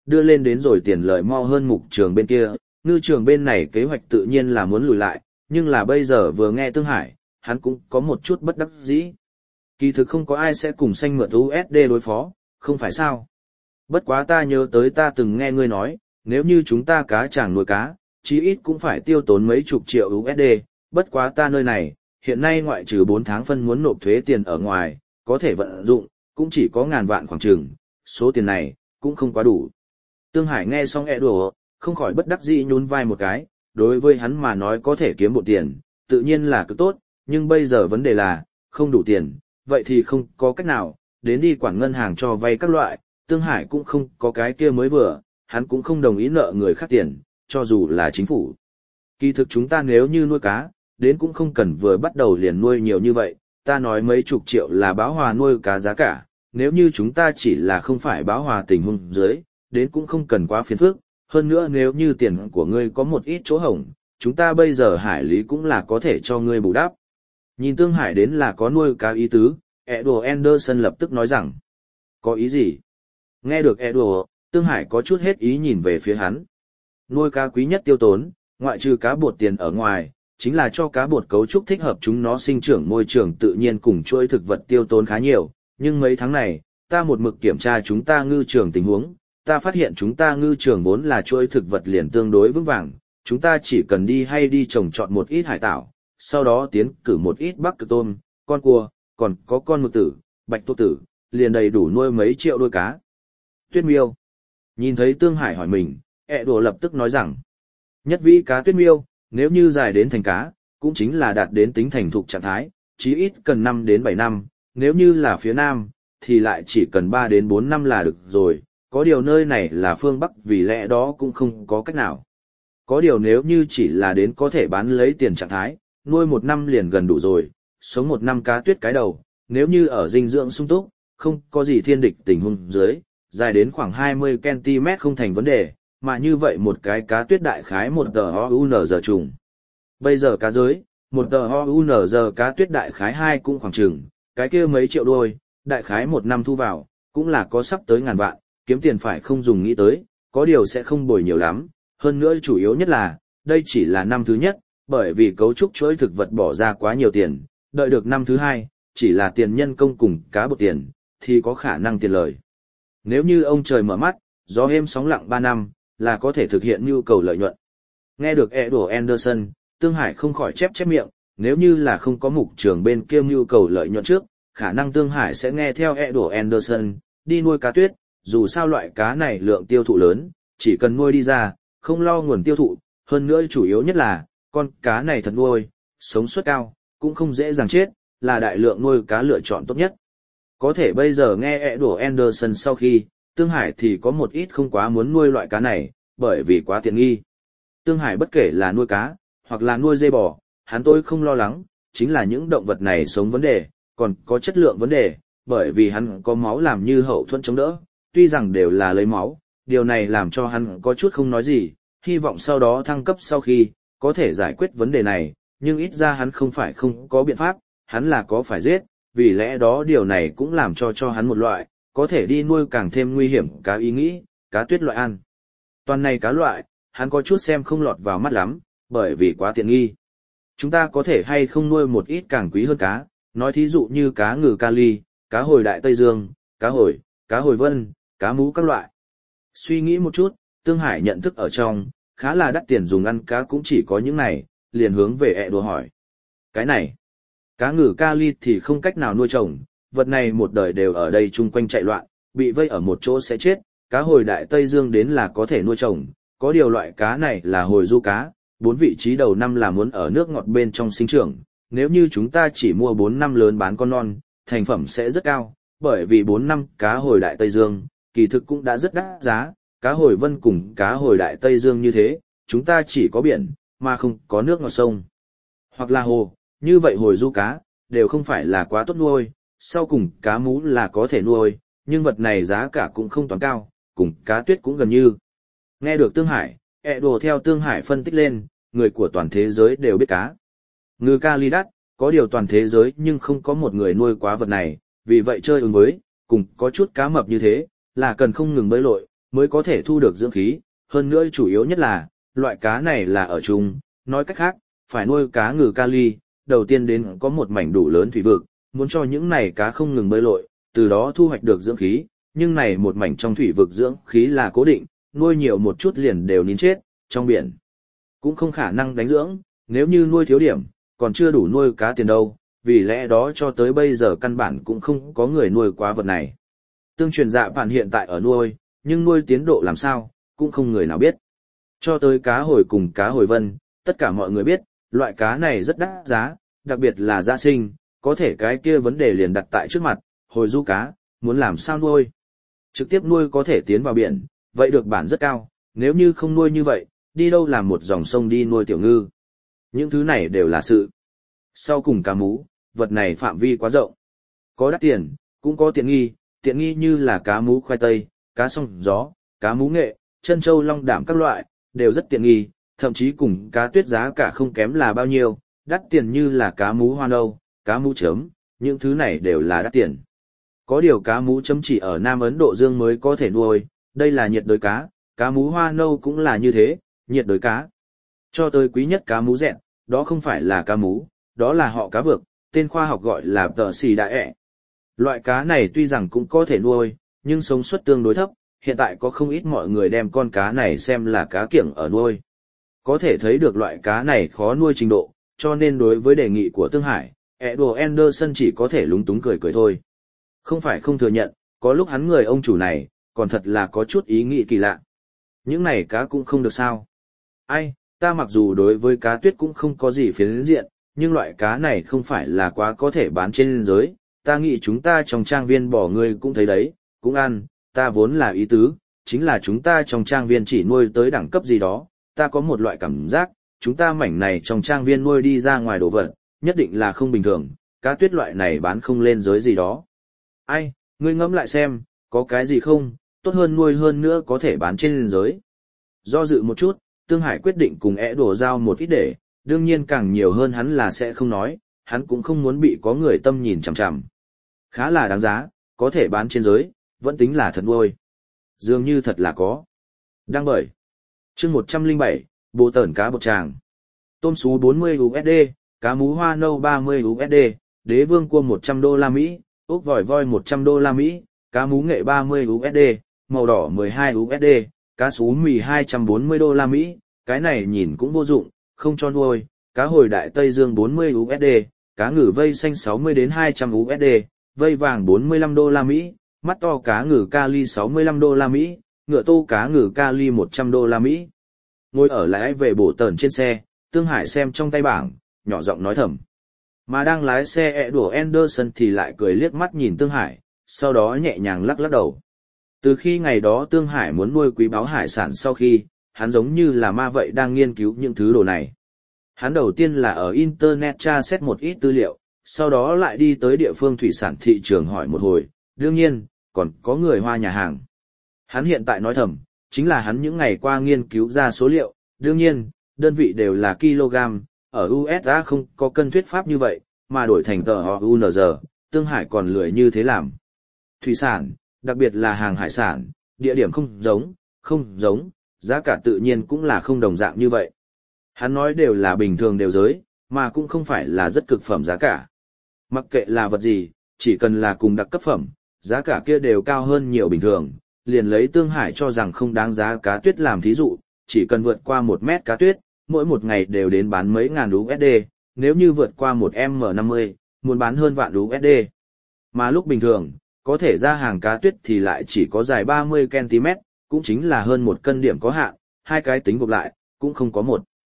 đưa lên đến rồi tiền lợi mo hơn mục trường bên kia, ngư trường bên này kế hoạch tự nhiên là muốn lùi lại, nhưng là bây giờ vừa nghe Tương Hải, hắn cũng có một chút bất đắc dĩ. Kỳ thực không có ai sẽ cùng xanh mượt USD đối phó, không phải sao? Bất quá ta nhớ tới ta từng nghe ngươi nói, nếu như chúng ta cá chàng nuôi cá, chí ít cũng phải tiêu tốn mấy chục triệu USD, bất quá ta nơi này, hiện nay ngoại trừ 4 tháng phân muốn nộp thuế tiền ở ngoài, có thể vận dụng, cũng chỉ có ngàn vạn khoảng chừng, số tiền này, cũng không quá đủ. Tương Hải nghe xong đùa, không khỏi bất đắc dĩ nhún vai một cái, đối với hắn mà nói có thể kiếm bộ tiền, tự nhiên là cực tốt, nhưng bây giờ vấn đề là, không đủ tiền, vậy thì không có cách nào, đến đi quản ngân hàng cho vay các loại, Tương Hải cũng không có cái kia mới vừa, hắn cũng không đồng ý nợ người khác tiền, cho dù là chính phủ. Kỳ thực chúng ta nếu như nuôi cá, đến cũng không cần vừa bắt đầu liền nuôi nhiều như vậy, ta nói mấy chục triệu là báo hòa nuôi cá giá cả, nếu như chúng ta chỉ là không phải báo hòa tình huống dưới, đến cũng không cần quá phiền phức, hơn nữa nếu như tiền của ngươi có một ít chỗ hổng, chúng ta bây giờ hải lý cũng là có thể cho ngươi bù đắp. Nhìn Tương Hải đến là có nuôi cá ý tứ, Edward Anderson lập tức nói rằng, có ý gì? Nghe được Edward, Tương Hải có chút hết ý nhìn về phía hắn. Nuôi cá quý nhất tiêu tốn, ngoại trừ cá bột tiền ở ngoài, chính là cho cá bột cấu trúc thích hợp chúng nó sinh trưởng môi trường tự nhiên cùng chuỗi thực vật tiêu tốn khá nhiều, nhưng mấy tháng này, ta một mực kiểm tra chúng ta ngư trường tình huống, ta phát hiện chúng ta ngư trường vốn là chuỗi thực vật liền tương đối vững vàng, chúng ta chỉ cần đi trồng trọt một ít hải tảo, sau đó tiến cử một ít bắc cực tôm, con cua, còn có con mực tử, bạch tuộc tử, liền đầy đủ nuôi mấy triệu đôi cá. Tuyết miêu. Nhìn thấy Tương Hải hỏi mình, đùa lập tức nói rằng, nhất vĩ cá tuyết miêu, nếu như dài đến thành cá, cũng chính là đạt đến tính thành thục trạng thái, chí ít cần 5 đến 7 năm, nếu như là phía Nam, thì lại chỉ cần 3 đến 4 năm là được rồi, có điều nơi này là phương Bắc vì lẽ đó cũng không có cách nào. Có điều nếu như chỉ là đến có thể bán lấy tiền trạng thái, nuôi 1 năm liền gần đủ rồi, sống 1 năm cá tuyết cái đầu, nếu như ở dinh dưỡng sung túc, không có gì thiên địch tình huống dưới, dài đến khoảng 20 cm không thành vấn đề, mà như vậy một cái cá tuyết đại khái một tờ OUNZ trùng. Bây giờ cá giới, một tờ OUNZ cá tuyết đại khái 2 cũng khoảng chừng, cái kia mấy triệu đôi, đại khái 1 năm thu vào, cũng là có sắp tới ngàn vạn, kiếm tiền phải không dùng nghĩ tới, có điều sẽ không bồi nhiều lắm, hơn nữa chủ yếu nhất là, đây chỉ là năm thứ nhất, bởi vì cấu trúc chuỗi thực vật bỏ ra quá nhiều tiền, đợi được năm thứ hai, chỉ là tiền nhân công cùng cá bột tiền, thì có khả năng tiền lời. Nếu như ông trời mở mắt, gió êm sóng lặng 3 năm, là có thể thực hiện nhu cầu lợi nhuận. Nghe được Edward Anderson, Tương Hải không khỏi chép miệng, nếu như là không có mục trường bên kia nhu cầu lợi nhuận trước, khả năng Tương Hải sẽ nghe theo Edward Anderson, đi nuôi cá tuyết, dù sao loại cá này lượng tiêu thụ lớn, chỉ cần nuôi đi ra, không lo nguồn tiêu thụ, hơn nữa chủ yếu nhất là, con cá này thật nuôi, sống suất cao, cũng không dễ dàng chết, là đại lượng nuôi cá lựa chọn tốt nhất. Có thể bây giờ nghe Edward Anderson sau khi, Tương Hải thì có một ít không quá muốn nuôi loại cá này, bởi vì quá tiện nghi. Tương Hải bất kể là nuôi cá, hoặc là nuôi dê bò, hắn tôi không lo lắng, chính là những động vật này sống vấn đề, còn có chất lượng vấn đề, bởi vì hắn có máu làm như hậu thuẫn chống đỡ, tuy rằng đều là lấy máu, điều này làm cho hắn có chút không nói gì, hy vọng sau đó thăng cấp sau khi, có thể giải quyết vấn đề này, nhưng ít ra hắn không phải không có biện pháp, hắn là có phải giết, vì lẽ đó điều này cũng làm cho hắn một loại, có thể đi nuôi càng thêm nguy hiểm cá ý nghĩ, cá tuyết loại ăn. Toàn này cá loại, hắn có chút xem không lọt vào mắt lắm, bởi vì quá tiện nghi. Chúng ta có thể hay không nuôi một ít càng quý hơn cá, nói thí dụ như cá ngừ Cali, cá hồi Đại Tây Dương, cá hồi Vân, cá mú các loại. Suy nghĩ một chút, Tương Hải nhận thức ở trong, khá là đắt tiền dùng ăn cá cũng chỉ có những này, liền hướng về đùa hỏi. Cái này, cá ngừ Cali thì không cách nào nuôi trồng, vật này một đời đều ở đây chung quanh chạy loạn, bị vây ở một chỗ sẽ chết, cá hồi Đại Tây Dương đến là có thể nuôi trồng, có điều loại cá này là hồi du cá, 4 vị trí đầu năm là muốn ở nước ngọt bên trong sinh trưởng, nếu như chúng ta chỉ mua 4 năm lớn bán con non, thành phẩm sẽ rất cao, bởi vì 4 năm cá hồi Đại Tây Dương, kỳ thực cũng đã rất đắt giá, cá hồi Vân cùng cá hồi Đại Tây Dương như thế, chúng ta chỉ có biển, mà không có nước ngọt sông. Hoặc là hồ, như vậy hồi du cá, đều không phải là quá tốt nuôi, sau cùng cá mú là có thể nuôi, nhưng vật này giá cả cũng không toàn cao, cùng cá tuyết cũng gần như. Nghe được Tương Hải, đùa theo Tương Hải phân tích lên, người của toàn thế giới đều biết cá ngừ Cali đắt, có điều toàn thế giới nhưng không có một người nuôi quá vật này, vì vậy chơi ứng với, cùng có chút cá mập như thế, là cần không ngừng bơi lội, mới có thể thu được dưỡng khí, hơn nữa chủ yếu nhất là, loại cá này là ở chung, nói cách khác, phải nuôi cá ngừ kali, đầu tiên đến có một mảnh đủ lớn thủy vực, muốn cho những này cá không ngừng bơi lội, từ đó thu hoạch được dưỡng khí, nhưng này một mảnh trong thủy vực dưỡng khí là cố định, nuôi nhiều một chút liền đều nín chết, trong biển cũng không khả năng đánh dưỡng, nếu như nuôi thiếu điểm, còn chưa đủ nuôi cá tiền đâu, vì lẽ đó cho tới bây giờ căn bản cũng không có người nuôi quá vật này. Tương truyền dạ bản hiện tại ở nuôi, nhưng nuôi tiến độ làm sao, cũng không người nào biết. Cho tới cá hồi cùng cá hồi vân, tất cả mọi người biết, loại cá này rất đắt giá, đặc biệt là giã sinh, có thể cái kia vấn đề liền đặt tại trước mặt, hồi du cá, muốn làm sao nuôi. Trực tiếp nuôi có thể tiến vào biển, vậy được bản rất cao, nếu như không nuôi như vậy, đi đâu làm một dòng sông đi nuôi tiểu ngư. Những thứ này đều là sự. Sau cùng cá mú, vật này phạm vi quá rộng. Có đắt tiền, cũng có tiện nghi như là cá mú khoai tây, cá song gió, cá mú nghệ, chân châu long đảm các loại, đều rất tiện nghi, thậm chí cùng cá tuyết giá cả không kém là bao nhiêu, đắt tiền như là cá mú hoa nâu, cá mú chấm, những thứ này đều là đắt tiền. Có điều cá mú chấm chỉ ở Nam Ấn Độ Dương mới có thể nuôi, đây là nhiệt đới cá mú hoa nâu cũng là như thế, nhiệt đới cá. Cho tới quý nhất cá mú dẹn, đó không phải là cá mú, đó là họ cá vược, tên khoa học gọi là tờ xì đại ẹ. Loại cá này tuy rằng cũng có thể nuôi, nhưng sống suất tương đối thấp, hiện tại có không ít mọi người đem con cá này xem là cá kiểng ở nuôi. Có thể thấy được loại cá này khó nuôi trình độ, cho nên đối với đề nghị của Tương Hải, Edward Anderson chỉ có thể lúng túng cười thôi. Không phải không thừa nhận, có lúc hắn người ông chủ này, còn thật là có chút ý nghĩ kỳ lạ. Những này cá cũng không được sao. Ai, ta mặc dù đối với cá tuyết cũng không có gì phiến diện, nhưng loại cá này không phải là quá có thể bán trên giới. Ta nghĩ chúng ta trong trang viên bỏ ngươi cũng thấy đấy, cũng ăn, ta vốn là ý tứ, chính là chúng ta trong trang viên chỉ nuôi tới đẳng cấp gì đó, ta có một loại cảm giác, chúng ta mảnh này trong trang viên nuôi đi ra ngoài đồ vật, nhất định là không bình thường, cá tuyết loại này bán không lên giới gì đó. Ai, ngươi ngẫm lại xem, có cái gì không, tốt hơn nuôi hơn nữa có thể bán trên giới. Do dự một chút, Tương Hải quyết định cùng đổ giao một ít để, đương nhiên càng nhiều hơn hắn là sẽ không nói, hắn cũng không muốn bị có người tâm nhìn chằm chằm. Khá là đáng giá, có thể bán trên giới, vẫn tính là thật nuôi. Dường như thật là có. Đăng bởi. Chương 107, bộ tởn cá bột tràng. Tôm sú 40 USD, cá mú hoa nâu 30 USD, đế vương cua 100 đô la Mỹ, ốc vòi voi 100 đô la Mỹ, cá mú nghệ 30 USD, màu đỏ 12 USD, cá sú mì 240 đô la Mỹ, cái này nhìn cũng vô dụng, không cho nuôi, cá hồi đại Tây Dương 40 USD, cá ngừ vây xanh 60 đến 200 USD, vây vàng 45 đô la Mỹ, mắt to cá ngừ kali 65 đô la Mỹ, ngựa tô cá ngừ kali 100 đô la Mỹ. Ngồi ở lái về bổ tờn trên xe, Tương Hải xem trong tay bảng, nhỏ giọng nói thầm. Mà đang lái xe đùa Anderson thì lại cười liếc mắt nhìn Tương Hải, sau đó nhẹ nhàng lắc lắc đầu. Từ khi ngày đó Tương Hải muốn nuôi quý báu hải sản sau khi, hắn giống như là ma vậy đang nghiên cứu những thứ đồ này. Hắn đầu tiên là ở Internet tra xét một ít tư liệu, sau đó lại đi tới địa phương thủy sản thị trường hỏi một hồi, đương nhiên, còn có người Hoa nhà hàng. Hắn hiện tại nói thầm, chính là hắn những ngày qua nghiên cứu ra số liệu, đương nhiên, đơn vị đều là kg, ở USA không có cân thuyết pháp như vậy, mà đổi thành tờ UNZ, Tương Hải còn lười như thế làm. Thủy sản, đặc biệt là hàng hải sản, địa điểm không giống, giá cả tự nhiên cũng là không đồng dạng như vậy. Hắn nói đều là bình thường đều giới, mà cũng không phải là rất cực phẩm giá cả. Mặc kệ là vật gì, chỉ cần là cùng đặc cấp phẩm, giá cả kia đều cao hơn nhiều bình thường, liền lấy Tương Hải cho rằng không đáng giá cá tuyết làm thí dụ, chỉ cần vượt qua 1 mét cá tuyết, mỗi một ngày đều đến bán mấy ngàn USD, nếu như vượt qua 1 M50, muốn bán hơn vạn USD. Mà lúc bình thường, có thể ra hàng cá tuyết thì lại chỉ có dài 30 cm, cũng chính là hơn 1 cân điểm có hạn, hai cái tính gộp lại, cũng không có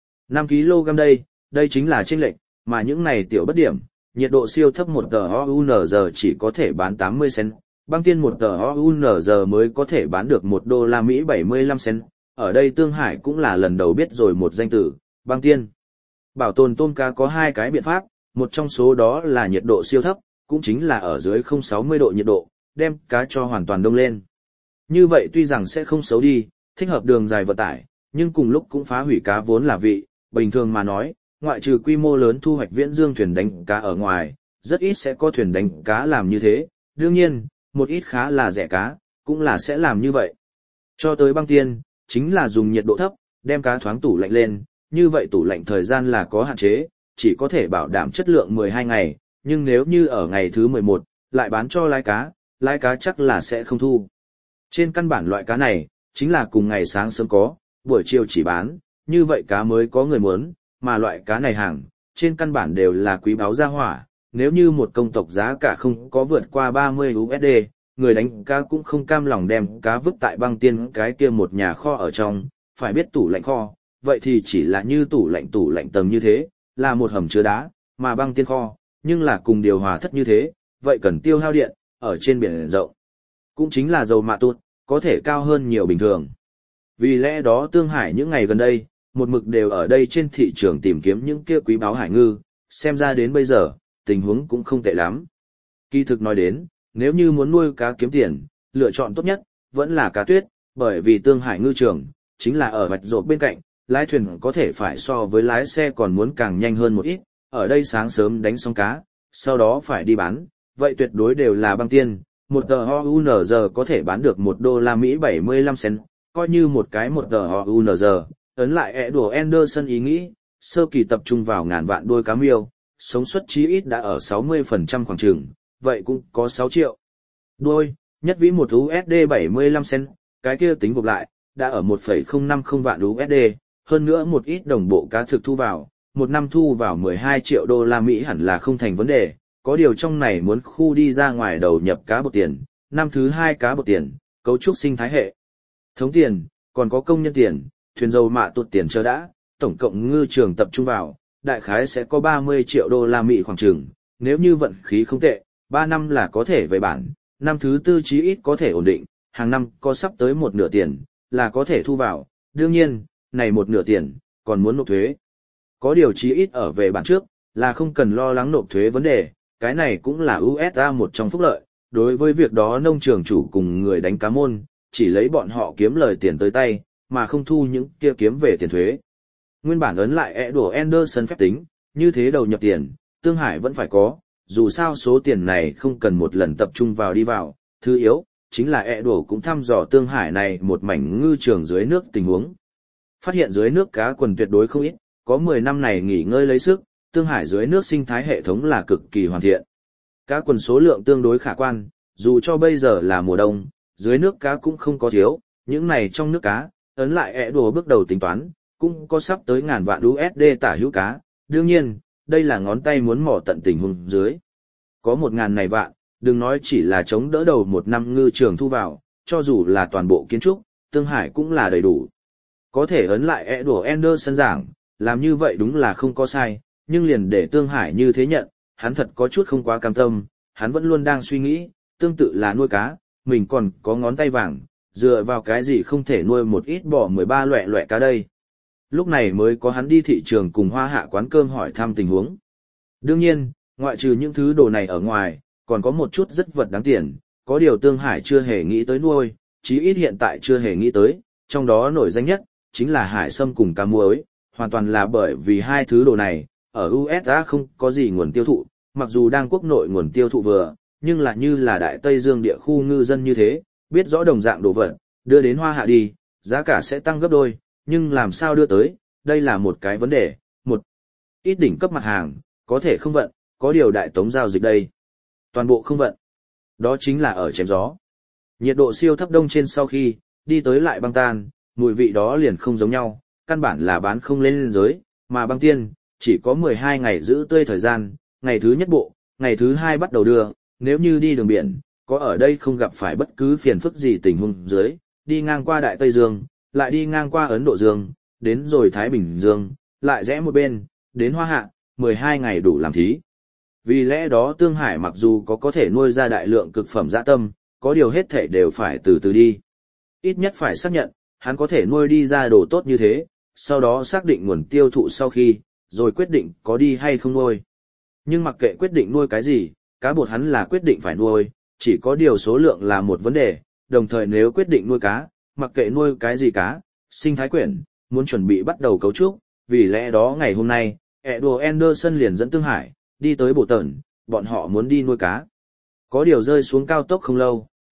5 kg đây chính là chênh lệch, mà những này tiểu bất điểm, nhiệt độ siêu thấp 1 TOUNZ chỉ có thể bán 80 cent, băng tiên 1 TOUNZ mới có thể bán được 1 đô la Mỹ 75 cent. Ở đây Tương Hải cũng là lần đầu biết rồi một danh từ, băng tiên. Bảo tồn tôm cá có 2 cái biện pháp, một trong số đó là nhiệt độ siêu thấp, cũng chính là ở dưới 060 độ nhiệt độ, đem cá cho hoàn toàn đông lên. Như vậy tuy rằng sẽ không xấu đi, thích hợp đường dài vận tải, nhưng cùng lúc cũng phá hủy cá vốn là vị, bình thường mà nói, ngoại trừ quy mô lớn thu hoạch viễn dương thuyền đánh cá ở ngoài, rất ít sẽ có thuyền đánh cá làm như thế, đương nhiên, một ít khá là rẻ cá, cũng là sẽ làm như vậy. Cho tới băng tiên, chính là dùng nhiệt độ thấp, đem cá thoáng tủ lạnh lên, như vậy tủ lạnh thời gian là có hạn chế, chỉ có thể bảo đảm chất lượng 12 ngày, nhưng nếu như ở ngày thứ 11, lại bán cho lái cá chắc là sẽ không thu. Trên căn bản loại cá này, chính là cùng ngày sáng sớm có, buổi chiều chỉ bán, như vậy cá mới có người muốn, mà loại cá này hàng, trên căn bản đều là quý báu gia hỏa, nếu như một công tộc giá cả không có vượt qua 30 USD, người đánh cá cũng không cam lòng đem cá vứt tại băng tiên cái kia một nhà kho ở trong, phải biết tủ lạnh kho, vậy thì chỉ là như tủ lạnh tầng như thế, là một hầm chứa đá, mà băng tiên kho, nhưng là cùng điều hòa thất như thế, vậy cần tiêu hao điện, ở trên biển rộng. Cũng chính là dầu mạ tụt, có thể cao hơn nhiều bình thường. Vì lẽ đó Tương Hải những ngày gần đây, một mực đều ở đây trên thị trường tìm kiếm những kia quý báu hải ngư, xem ra đến bây giờ, tình huống cũng không tệ lắm. Kỳ thực nói đến, nếu như muốn nuôi cá kiếm tiền, lựa chọn tốt nhất, vẫn là cá tuyết, bởi vì Tương Hải ngư trường, chính là ở vạch rộp bên cạnh, lái thuyền có thể phải so với lái xe còn muốn càng nhanh hơn một ít, ở đây sáng sớm đánh xong cá, sau đó phải đi bán, vậy tuyệt đối đều là băng tiên, một tờ OUNZ có thể bán được $1 75 cent, coi như một tờ OUNZ, ấn lại Edward Anderson ý nghĩ, sơ kỳ tập trung vào ngàn vạn đuôi cá miêu, sống suất chí ít đã ở 60% khoảng chừng, vậy cũng có 6 triệu. Đuôi, nhất vĩ một USD 75 cent, cái kia tính gộp lại, đã ở 1,050 vạn USD, hơn nữa một ít đồng bộ cá thực thu vào, một năm thu vào 12 triệu đô la Mỹ hẳn là không thành vấn đề, có điều trong này muốn khu đi ra ngoài đầu nhập cá bột tiền, năm thứ 2 cá bột tiền, cấu trúc sinh thái hệ. Thống tiền, còn có công nhân tiền, thuyền dầu mạ tụt tiền chờ đã, tổng cộng ngư trường tập trung vào, đại khái sẽ có 30 triệu đô la Mỹ khoảng chừng, nếu như vận khí không tệ, 3 năm là có thể về bản, năm thứ 4 chí ít có thể ổn định, hàng năm có sắp tới một nửa tiền, là có thể thu vào, đương nhiên, này một nửa tiền, còn muốn nộp thuế. Có điều chí ít ở về bản trước, là không cần lo lắng nộp thuế vấn đề, cái này cũng là USA một trong phúc lợi, đối với việc đó nông trường chủ cùng người đánh cá môn, chỉ lấy bọn họ kiếm lời tiền tới tay, mà không thu những kia kiếm về tiền thuế. Nguyên bản ấn lại Edward Anderson phép tính, như thế đầu nhập tiền, Tương Hải vẫn phải có, dù sao số tiền này không cần một lần tập trung vào đi vào, thứ yếu, chính là Edward cũng thăm dò Tương Hải này một mảnh ngư trường dưới nước tình huống. Phát hiện dưới nước cá quần tuyệt đối không ít, có 10 năm này nghỉ ngơi lấy sức, Tương Hải dưới nước sinh thái hệ thống là cực kỳ hoàn thiện. Cá quần số lượng tương đối khả quan, dù cho bây giờ là mùa đông, dưới nước cá cũng không có thiếu, những này trong nước cá, ấn lại Edward bước đầu tính toán, cũng có sắp tới ngàn vạn USD tả hữu cá, đương nhiên, đây là ngón tay muốn mò tận tình huống dưới. Có 1.000 này vạn, đừng nói chỉ là chống đỡ đầu một năm ngư trường thu vào, cho dù là toàn bộ kiến trúc, Tương Hải cũng là đầy đủ. Có thể ấn lại Edward Anderson giảng, làm như vậy đúng là không có sai, nhưng liền để Tương Hải như thế nhận, hắn thật có chút không quá cam tâm, hắn vẫn luôn đang suy nghĩ, tương tự là nuôi cá, mình còn có ngón tay vàng, dựa vào cái gì không thể nuôi một ít bò 13 loẹ cá đây. Lúc này mới có hắn đi thị trường cùng Hoa Hạ quán cơm hỏi thăm tình huống. Đương nhiên, ngoại trừ những thứ đồ này ở ngoài, còn có một chút rất vật đáng tiền, có điều Tương Hải chưa hề nghĩ tới nuôi, chí ít hiện tại chưa hề nghĩ tới, trong đó nổi danh nhất, chính là hải sâm cùng cá muối, hoàn toàn là bởi vì hai thứ đồ này, ở USA không có gì nguồn tiêu thụ, mặc dù đang quốc nội nguồn tiêu thụ vừa, nhưng là như là Đại Tây Dương địa khu ngư dân như thế, biết rõ đồng dạng đồ vật, đưa đến Hoa Hạ đi, giá cả sẽ tăng gấp đôi, nhưng làm sao đưa tới, đây là một cái vấn đề, một ít đỉnh cấp mặt hàng, có thể không vận, có điều đại tống giao dịch đây. Toàn bộ không vận. Đó chính là ở chém gió. Nhiệt độ siêu thấp đông trên sau khi, đi tới lại băng tan, mùi vị đó liền không giống nhau, căn bản là bán không lên giới, mà băng tiên, chỉ có 12 ngày giữ tươi thời gian, ngày thứ nhất bộ, ngày thứ hai bắt đầu đưa, nếu như đi đường biển, có ở đây không gặp phải bất cứ phiền phức gì tình huống dưới, đi ngang qua Đại Tây Dương, lại đi ngang qua Ấn Độ Dương, đến rồi Thái Bình Dương, lại rẽ một bên, đến Hoa Hạ, 12 ngày đủ làm thí. Vì lẽ đó Tương Hải mặc dù có thể nuôi ra đại lượng cực phẩm dã tâm, có điều hết thể đều phải từ từ đi. Ít nhất phải xác nhận, hắn có thể nuôi đi ra đồ tốt như thế, sau đó xác định nguồn tiêu thụ sau khi, rồi quyết định có đi hay không nuôi. Nhưng mặc kệ quyết định nuôi cái gì, cá bột hắn là quyết định phải nuôi, chỉ có điều số lượng là một vấn đề, đồng thời nếu quyết định nuôi cá, mặc kệ nuôi cái gì cá, sinh thái quyển, muốn chuẩn bị bắt đầu cấu trúc, vì lẽ đó ngày hôm nay, Edward Anderson liền dẫn Tương Hải, đi tới Bộ Tẩn, bọn họ muốn đi nuôi cá. Có điều rơi xuống cao tốc không lâu,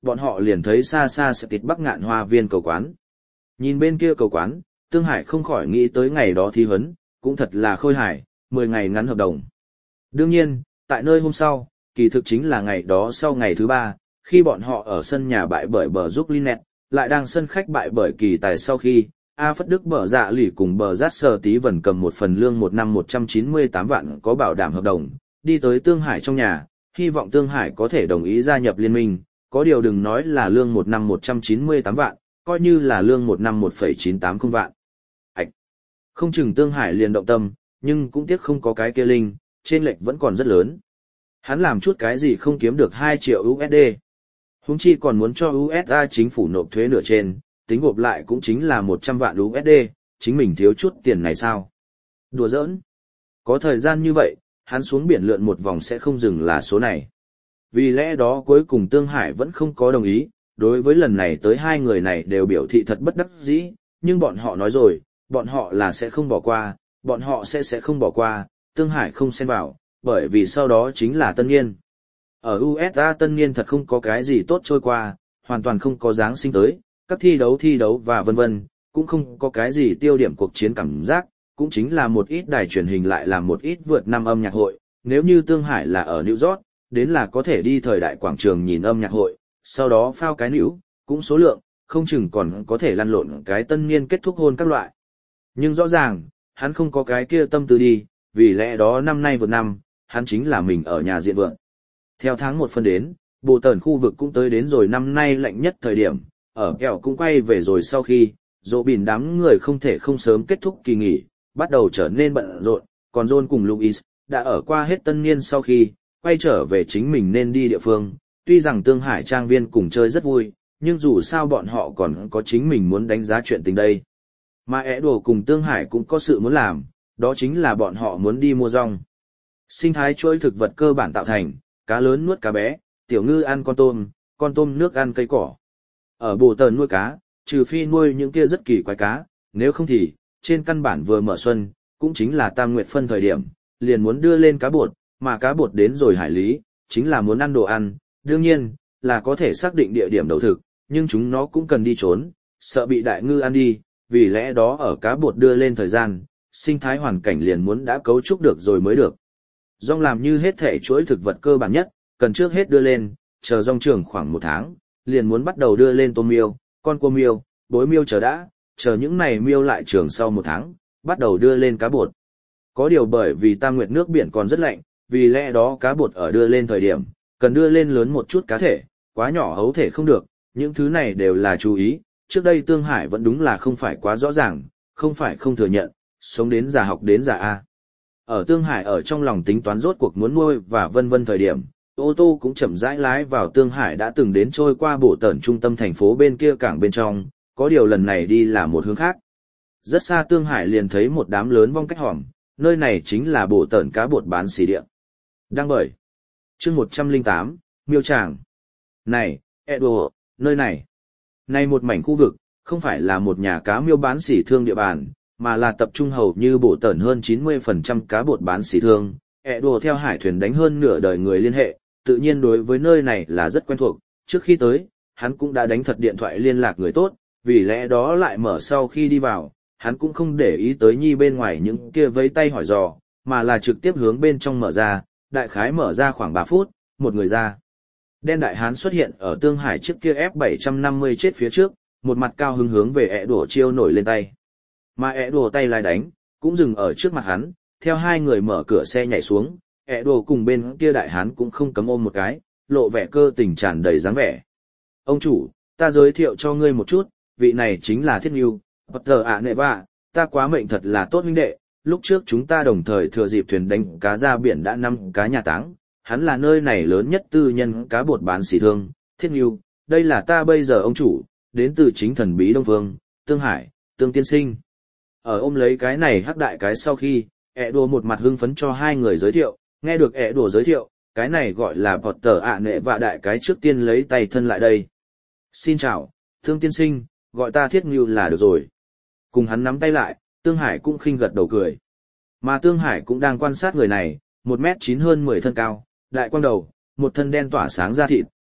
bọn họ liền thấy xa xa sẽ tịt Bắc Ngạn Hoa Viên cầu quán. Nhìn bên kia cầu quán, Tương Hải không khỏi nghĩ tới ngày đó thi huấn, cũng thật là khôi hài, 10 ngày ngắn hợp đồng. Đương nhiên, tại nơi hôm sau, kỳ thực chính là ngày đó sau ngày thứ 3, khi bọn họ ở sân nhà bại bởi bờ giúp Linet, lại đang sân khách bại bởi kỳ tài sau khi, A Phất Đức bờ dạ lỉ cùng bờ rát sờ tí vần cầm một phần lương 1 năm 198 vạn có bảo đảm hợp đồng, đi tới Tương Hải trong nhà, hy vọng Tương Hải có thể đồng ý gia nhập liên minh, có điều đừng nói là lương 1 năm 198 vạn, coi như là lương 1 năm 1,980 vạn. Ảch! Không chừng Tương Hải liền động tâm, nhưng cũng tiếc không có cái kia linh, trên lệch vẫn còn rất lớn. Hắn làm chút cái gì không kiếm được 2 triệu USD. Huống chi còn muốn cho USA chính phủ nộp thuế nửa trên, tính gộp lại cũng chính là 100 vạn USD, chính mình thiếu chút tiền này sao? Đùa giỡn. Có thời gian như vậy, hắn xuống biển lượn một vòng sẽ không dừng là số này. Vì lẽ đó cuối cùng Tương Hải vẫn không có đồng ý, đối với lần này tới hai người này đều biểu thị thật bất đắc dĩ, nhưng bọn họ nói rồi, bọn họ là sẽ không bỏ qua, bọn họ sẽ không bỏ qua, Tương Hải không xen vào, bởi vì sau đó chính là tân niên. Ở USA tân niên thật không có cái gì tốt trôi qua, hoàn toàn không có Giáng sinh tới, các thi đấu và vân vân, cũng không có cái gì tiêu điểm cuộc chiến cảm giác, cũng chính là một ít đài truyền hình lại làm một ít vượt năm âm nhạc hội, nếu như Tương Hải là ở New York, đến là có thể đi thời đại quảng trường nhìn âm nhạc hội, sau đó phao cái nữ, cũng số lượng, không chừng còn có thể lăn lộn cái tân niên kết thúc hôn các loại. Nhưng rõ ràng, hắn không có cái kia tâm tư đi, vì lẽ đó năm nay vượt năm, hắn chính là mình ở nhà diện vượng. Theo tháng 1 phân đến, bộ tần khu vực cũng tới đến rồi năm nay lạnh nhất thời điểm, ở kẹo cũng quay về rồi sau khi, dỗ bìn đám người không thể không sớm kết thúc kỳ nghỉ, bắt đầu trở nên bận rộn, còn John cùng Louis, đã ở qua hết tân niên sau khi, quay trở về chính mình nên đi địa phương, tuy rằng Tương Hải trang viên cùng chơi rất vui, nhưng dù sao bọn họ còn có chính mình muốn đánh giá chuyện tình đây. Mà ẻ đồ cùng Tương Hải cũng có sự muốn làm, đó chính là bọn họ muốn đi mua rong. Sinh thái chuỗi thực vật cơ bản tạo thành, cá lớn nuốt cá bé, tiểu ngư ăn con tôm nước ăn cây cỏ. Ở bồ tờn nuôi cá, trừ phi nuôi những kia rất kỳ quái cá, nếu không thì, trên căn bản vừa mở xuân, cũng chính là tam nguyệt phân thời điểm, liền muốn đưa lên cá bột, mà cá bột đến rồi hải lý, chính là muốn ăn đồ ăn, đương nhiên, là có thể xác định địa điểm đầu thực, nhưng chúng nó cũng cần đi trốn, sợ bị đại ngư ăn đi, vì lẽ đó ở cá bột đưa lên thời gian, sinh thái hoàn cảnh liền muốn đã cấu trúc được rồi mới được. Rong làm như hết thể chuỗi thực vật cơ bản nhất, cần trước hết đưa lên, chờ rong trưởng khoảng 1 tháng, liền muốn bắt đầu đưa lên tôm miêu, con cua miêu, bối miêu chờ những này miêu lại trưởng sau 1 tháng, bắt đầu đưa lên cá bột. Có điều bởi vì tam nguyệt nước biển còn rất lạnh, vì lẽ đó cá bột ở đưa lên thời điểm, cần đưa lên lớn một chút cá thể, quá nhỏ hấu thể không được, những thứ này đều là chú ý, trước đây Tương Hải vẫn đúng là không phải quá rõ ràng, không phải không thừa nhận, sống đến già học đến già A. Ở Tương Hải ở trong lòng tính toán rốt cuộc muốn nuôi và vân vân thời điểm, ô tô cũng chậm rãi lái vào Tương Hải đã từng đến trôi qua bộ tẩn trung tâm thành phố bên kia cảng bên trong, có điều lần này đi là một hướng khác. Rất xa Tương Hải liền thấy một đám lớn vong cách hòm, nơi này chính là bộ tẩn cá bột bán xỉ địa. Đăng bởi chương 108, miêu tràng. Này, Edo, nơi này. Này một mảnh khu vực, không phải là một nhà cá miêu bán xỉ thương địa bàn, mà là tập trung hầu như bộ tẩn hơn 90% cá bột bán xỉ thương. Edo theo hải thuyền đánh hơn nửa đời người liên hệ, tự nhiên đối với nơi này là rất quen thuộc. Trước khi tới, hắn cũng đã đánh thật điện thoại liên lạc người tốt, vì lẽ đó lại mở sau khi đi vào, hắn cũng không để ý tới nhi bên ngoài những kia vẫy tay hỏi dò, mà là trực tiếp hướng bên trong mở ra, đại khái mở ra khoảng 3 phút, một người ra. Đen đại hán xuất hiện ở Tương Hải chiếc kia F750 chết phía trước, một mặt cao hứng hướng về ẻ đổ chiêu nổi lên tay. Mà ẻ đổ tay lại đánh, cũng dừng ở trước mặt hắn, theo hai người mở cửa xe nhảy xuống, ẻ đổ cùng bên kia đại hán cũng không cấm ôm một cái, lộ vẻ cơ tình tràn đầy dáng vẻ. Ông chủ, ta giới thiệu cho ngươi một chút, vị này chính là Thiết Nghiêu, Potter ạ nệ vạ, ta quá mệnh thật là tốt huynh đệ, lúc trước chúng ta đồng thời thừa dịp thuyền đánh cá ra biển đã 5 cá nhà táng, hắn là nơi này lớn nhất tư nhân cá bột bán xỉ thương, Thiết Nghiêu, đây là ta bây giờ ông chủ, đến từ chính thần bí Đông Phương, Tương Hải, Tương Tiên Sinh. Ở ôm lấy cái này hắc đại cái sau khi, ẹ đồ một mặt hưng phấn cho hai người giới thiệu, nghe được ẹ đồ giới thiệu, cái này gọi là Potter ạ nệ vạ đại cái trước tiên lấy tay thân lại đây. Xin chào, Tương Tiên Sinh, gọi ta Thiết Nghiêu là được rồi. Cùng hắn nắm tay lại, Tương Hải cũng khinh gật đầu cười. Mà Tương Hải cũng đang quan sát người này, 1m9 hơn 10 thân cao, đại quang đầu, một thân đen tỏa sáng da thịt,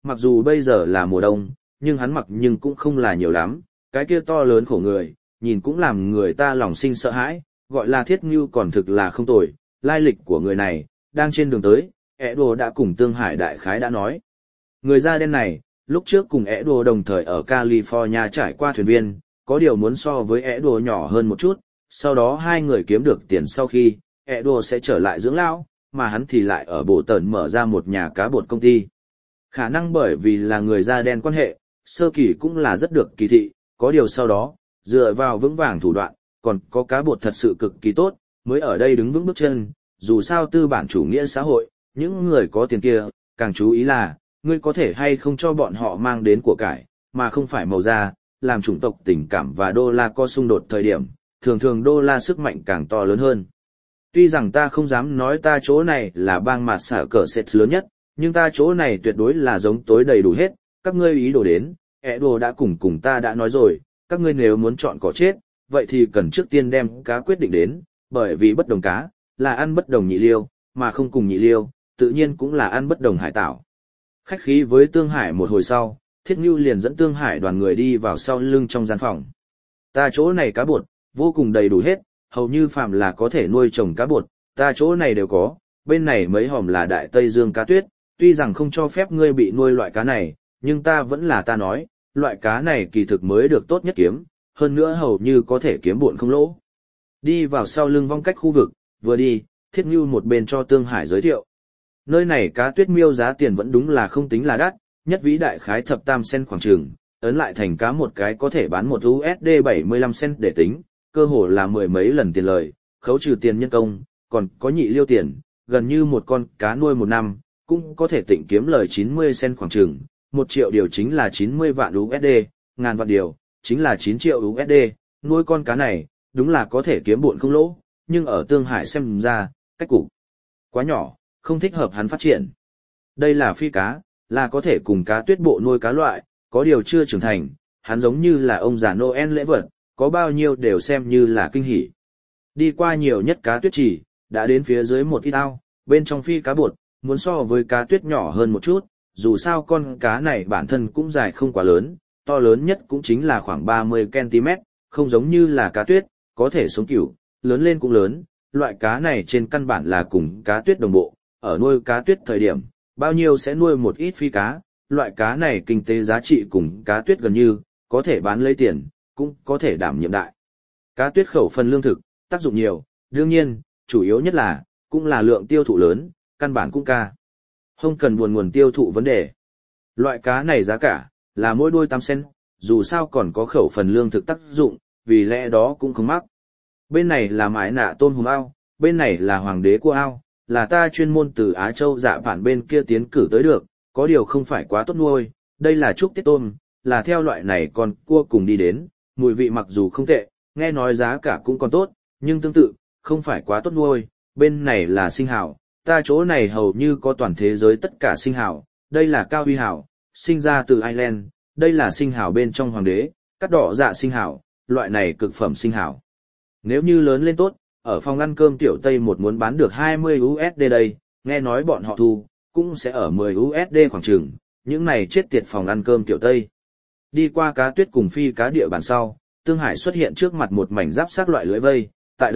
mặc dù bây giờ là mùa đông, nhưng hắn mặc nhưng cũng không là nhiều lắm, cái kia to lớn khổ người, nhìn cũng làm người ta lòng sinh sợ hãi, gọi là Thiết Ngưu còn thực là không tồi, lai lịch của người này, đang trên đường tới, Edo đã cùng Tương Hải đại khái đã nói. Người da đen này, lúc trước cùng Edo đồng thời ở California trải qua thuyền viên, có điều muốn so với Edo nhỏ hơn một chút, sau đó hai người kiếm được tiền sau khi, Edo sẽ trở lại dưỡng lão, mà hắn thì lại ở bộ tần mở ra một nhà cá bột công ty. Khả năng bởi vì là người da đen quan hệ, sơ kỳ cũng là rất được kỳ thị, có điều sau đó, dựa vào vững vàng thủ đoạn, còn có cá bột thật sự cực kỳ tốt, mới ở đây đứng vững bước chân, dù sao tư bản chủ nghĩa xã hội, những người có tiền kia, càng chú ý là, ngươi có thể hay không cho bọn họ mang đến của cải, mà không phải màu da, làm chủng tộc tình cảm và đô la có xung đột thời điểm, thường thường đô la sức mạnh càng to lớn hơn. Tuy rằng ta không dám nói ta chỗ này là bang mạt xả cờ sệt lớn nhất, nhưng ta chỗ này tuyệt đối là giống tối đầy đủ hết, các ngươi ý đồ đến, Edo đã cùng ta đã nói rồi, các ngươi nếu muốn chọn cỏ chết, vậy thì cần trước tiên đem cá quyết định đến, bởi vì bất đồng cá, là ăn bất đồng nhị liêu, mà không cùng nhị liêu, tự nhiên cũng là ăn bất đồng hải tảo. Khách khí với Tương Hải một hồi sau, Thiết Ngưu liền dẫn Tương Hải đoàn người đi vào sau lưng trong gian phòng. Ta chỗ này cá bột, vô cùng đầy đủ hết, hầu như phạm là có thể nuôi trồng cá bột, ta chỗ này đều có, bên này mấy hòm là Đại Tây Dương cá tuyết, tuy rằng không cho phép ngươi bị nuôi loại cá này, nhưng ta vẫn là ta nói, loại cá này kỳ thực mới được tốt nhất kiếm, hơn nữa hầu như có thể kiếm bộn không lỗ. Đi vào sau lưng vong cách khu vực, vừa đi, Thiết Ngưu một bên cho Tương Hải giới thiệu. Nơi này cá tuyết miêu giá tiền vẫn đúng là không tính là đắt, nhất vĩ đại khái thập tam sen khoảng trường, ấn lại thành cá một cái có thể bán một USD 75 cent để tính, cơ hồ là mười mấy lần tiền lời, khấu trừ tiền nhân công, còn có nhị liêu tiền, gần như một con cá nuôi một năm, cũng có thể tịnh kiếm lời 90 cent khoảng trường, 1 triệu điều chính là 90 vạn USD, ngàn vạn điều, chính là 9 triệu USD, nuôi con cá này, đúng là có thể kiếm bộn không lỗ, nhưng ở Tương Hải xem ra, cách cục quá nhỏ, không thích hợp hắn phát triển. Đây là phi cá, là có thể cùng cá tuyết bộ nuôi cá loại, có điều chưa trưởng thành, hắn giống như là ông già Noel lễ vật, có bao nhiêu đều xem như là kinh hỉ. Đi qua nhiều nhất cá tuyết chỉ, đã đến phía dưới một ít ao, bên trong phi cá bột, muốn so với cá tuyết nhỏ hơn một chút, dù sao con cá này bản thân cũng dài không quá lớn, to lớn nhất cũng chính là khoảng 30 cm, không giống như là cá tuyết, có thể sống cửu, lớn lên cũng lớn, loại cá này trên căn bản là cùng cá tuyết đồng bộ, ở nuôi cá tuyết thời điểm, bao nhiêu sẽ nuôi một ít phi cá, loại cá này kinh tế giá trị cùng cá tuyết gần như, có thể bán lấy tiền, cũng có thể đảm nhiệm đại. Cá tuyết khẩu phần lương thực, tác dụng nhiều, đương nhiên, chủ yếu nhất là, cũng là lượng tiêu thụ lớn, căn bản cũng không cần buồn nguồn tiêu thụ vấn đề. Loại cá này giá cả, là mỗi đuôi 8 cent, dù sao còn có khẩu phần lương thực tác dụng, vì lẽ đó cũng không mắc. Bên này là mái nạ tôm hùm ao, bên này là hoàng đế cua ao, là ta chuyên môn từ Á Châu dạ vạn bên kia tiến cử tới được, có điều không phải quá tốt nuôi, đây là trúc tiết tôm, là theo loại này còn cua cùng đi đến, mùi vị mặc dù không tệ, nghe nói giá cả cũng còn tốt, nhưng tương tự, không phải quá tốt nuôi, bên này là sinh hào, ta chỗ này hầu như có toàn thế giới tất cả sinh hào, đây là cao huy hào, sinh ra từ Ireland, đây là sinh hào bên trong hoàng đế, cắt đỏ dạ sinh hào, loại này cực phẩm sinh hào. Nếu như lớn lên tốt, ở phòng ăn cơm tiểu Tây một muốn bán được 20 USD đây, nghe nói bọn họ thu, cũng sẽ ở 10 USD khoảng chừng, những này chết tiệt phòng ăn cơm tiểu Tây. Đi qua cá tuyết cùng phi cá địa bàn sau, Tương Hải xuất hiện trước mặt một mảnh giáp xác loại lưới vây, tại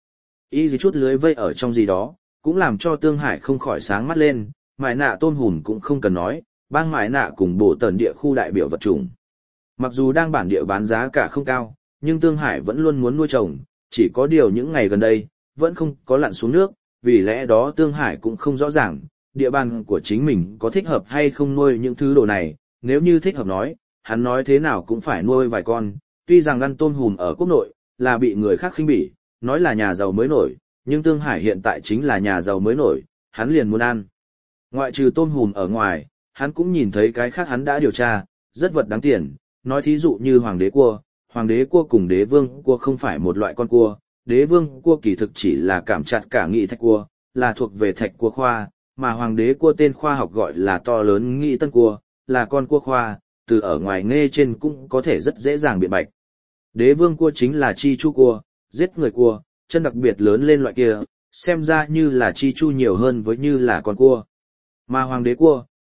y gì chút lưới vây ở trong gì đó, cũng làm cho Tương Hải không khỏi sáng mắt lên, mải nạ tôm hùm cũng không cần nói, bang mải nạ cùng bổ tần địa khu đại biểu vật chủng. Mặc dù đang bản địa bán giá cả không cao, nhưng Tương Hải vẫn luôn muốn nuôi trồng, chỉ có điều những ngày gần đây, vẫn không có lặn xuống nước, vì lẽ đó Tương Hải cũng không rõ ràng, địa bàn của chính mình có thích hợp hay không nuôi những thứ đồ này, nếu như thích hợp nói, hắn nói thế nào cũng phải nuôi vài con, tuy rằng ăn tôm hùm ở quốc nội, là bị người khác khinh bỉ, nói là nhà giàu mới nổi, nhưng Tương Hải hiện tại chính là nhà giàu mới nổi, hắn liền muốn ăn. Ngoại trừ tôm hùm ở ngoài, hắn cũng nhìn thấy cái khác hắn đã điều tra, rất vật đáng tiền, nói thí dụ như hoàng đế cua cùng đế vương cua không phải một loại con cua, đế vương cua kỳ thực chỉ là cảm chặt cả nghị thạch cua, là thuộc về thạch cua khoa, mà hoàng đế cua tên khoa học gọi là to lớn nghị tân cua, là con cua khoa, từ ở ngoài nghe trên cũng có thể rất dễ dàng biện bạch. Đế vương cua chính là chi chu cua, giết người cua, chân đặc biệt lớn lên loại kia, xem ra như là chi chu nhiều hơn với như là con cua. Mà hoàng đế cua,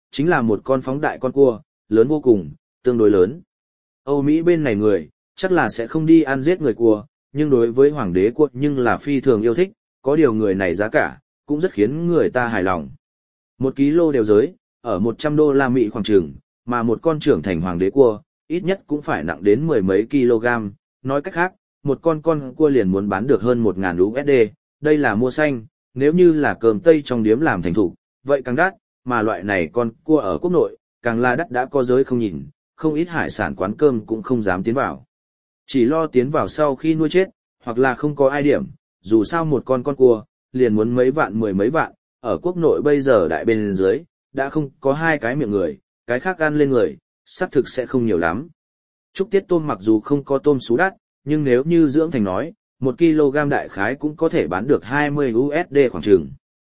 chính là một con phóng đại con cua, lớn vô cùng, tương đối lớn. Âu Mỹ bên này người, chắc là sẽ không đi ăn giết người cua, nhưng đối với hoàng đế cua nhưng là phi thường yêu thích, có điều người này giá cả, cũng rất khiến người ta hài lòng. 1 kg đều giới, ở $100 khoảng chừng, mà một con trưởng thành hoàng đế cua, ít nhất cũng phải nặng đến mười mấy kg, nói cách khác, một con cua liền muốn bán được hơn 1.000 USD, đây là mua xanh, nếu như là cơm tây trong điếm làm thành thủ, vậy càng đắt, mà loại này con cua ở quốc nội, càng là đắt đã có giới không nhìn, không ít hải sản quán cơm cũng không dám tiến vào. Chỉ lo tiến vào sau khi nuôi chết, hoặc là không có ai điểm, dù sao một con cua, liền muốn mấy vạn mười mấy vạn, ở quốc nội bây giờ đại bên dưới, đã không có hai cái miệng người, cái khác ăn lên người, xác thực sẽ không nhiều lắm. Trúc tiết tôm mặc dù không có tôm sú đắt, nhưng nếu như dưỡng thành nói, 1 kg đại khái cũng có thể bán được 20 USD khoảng chừng.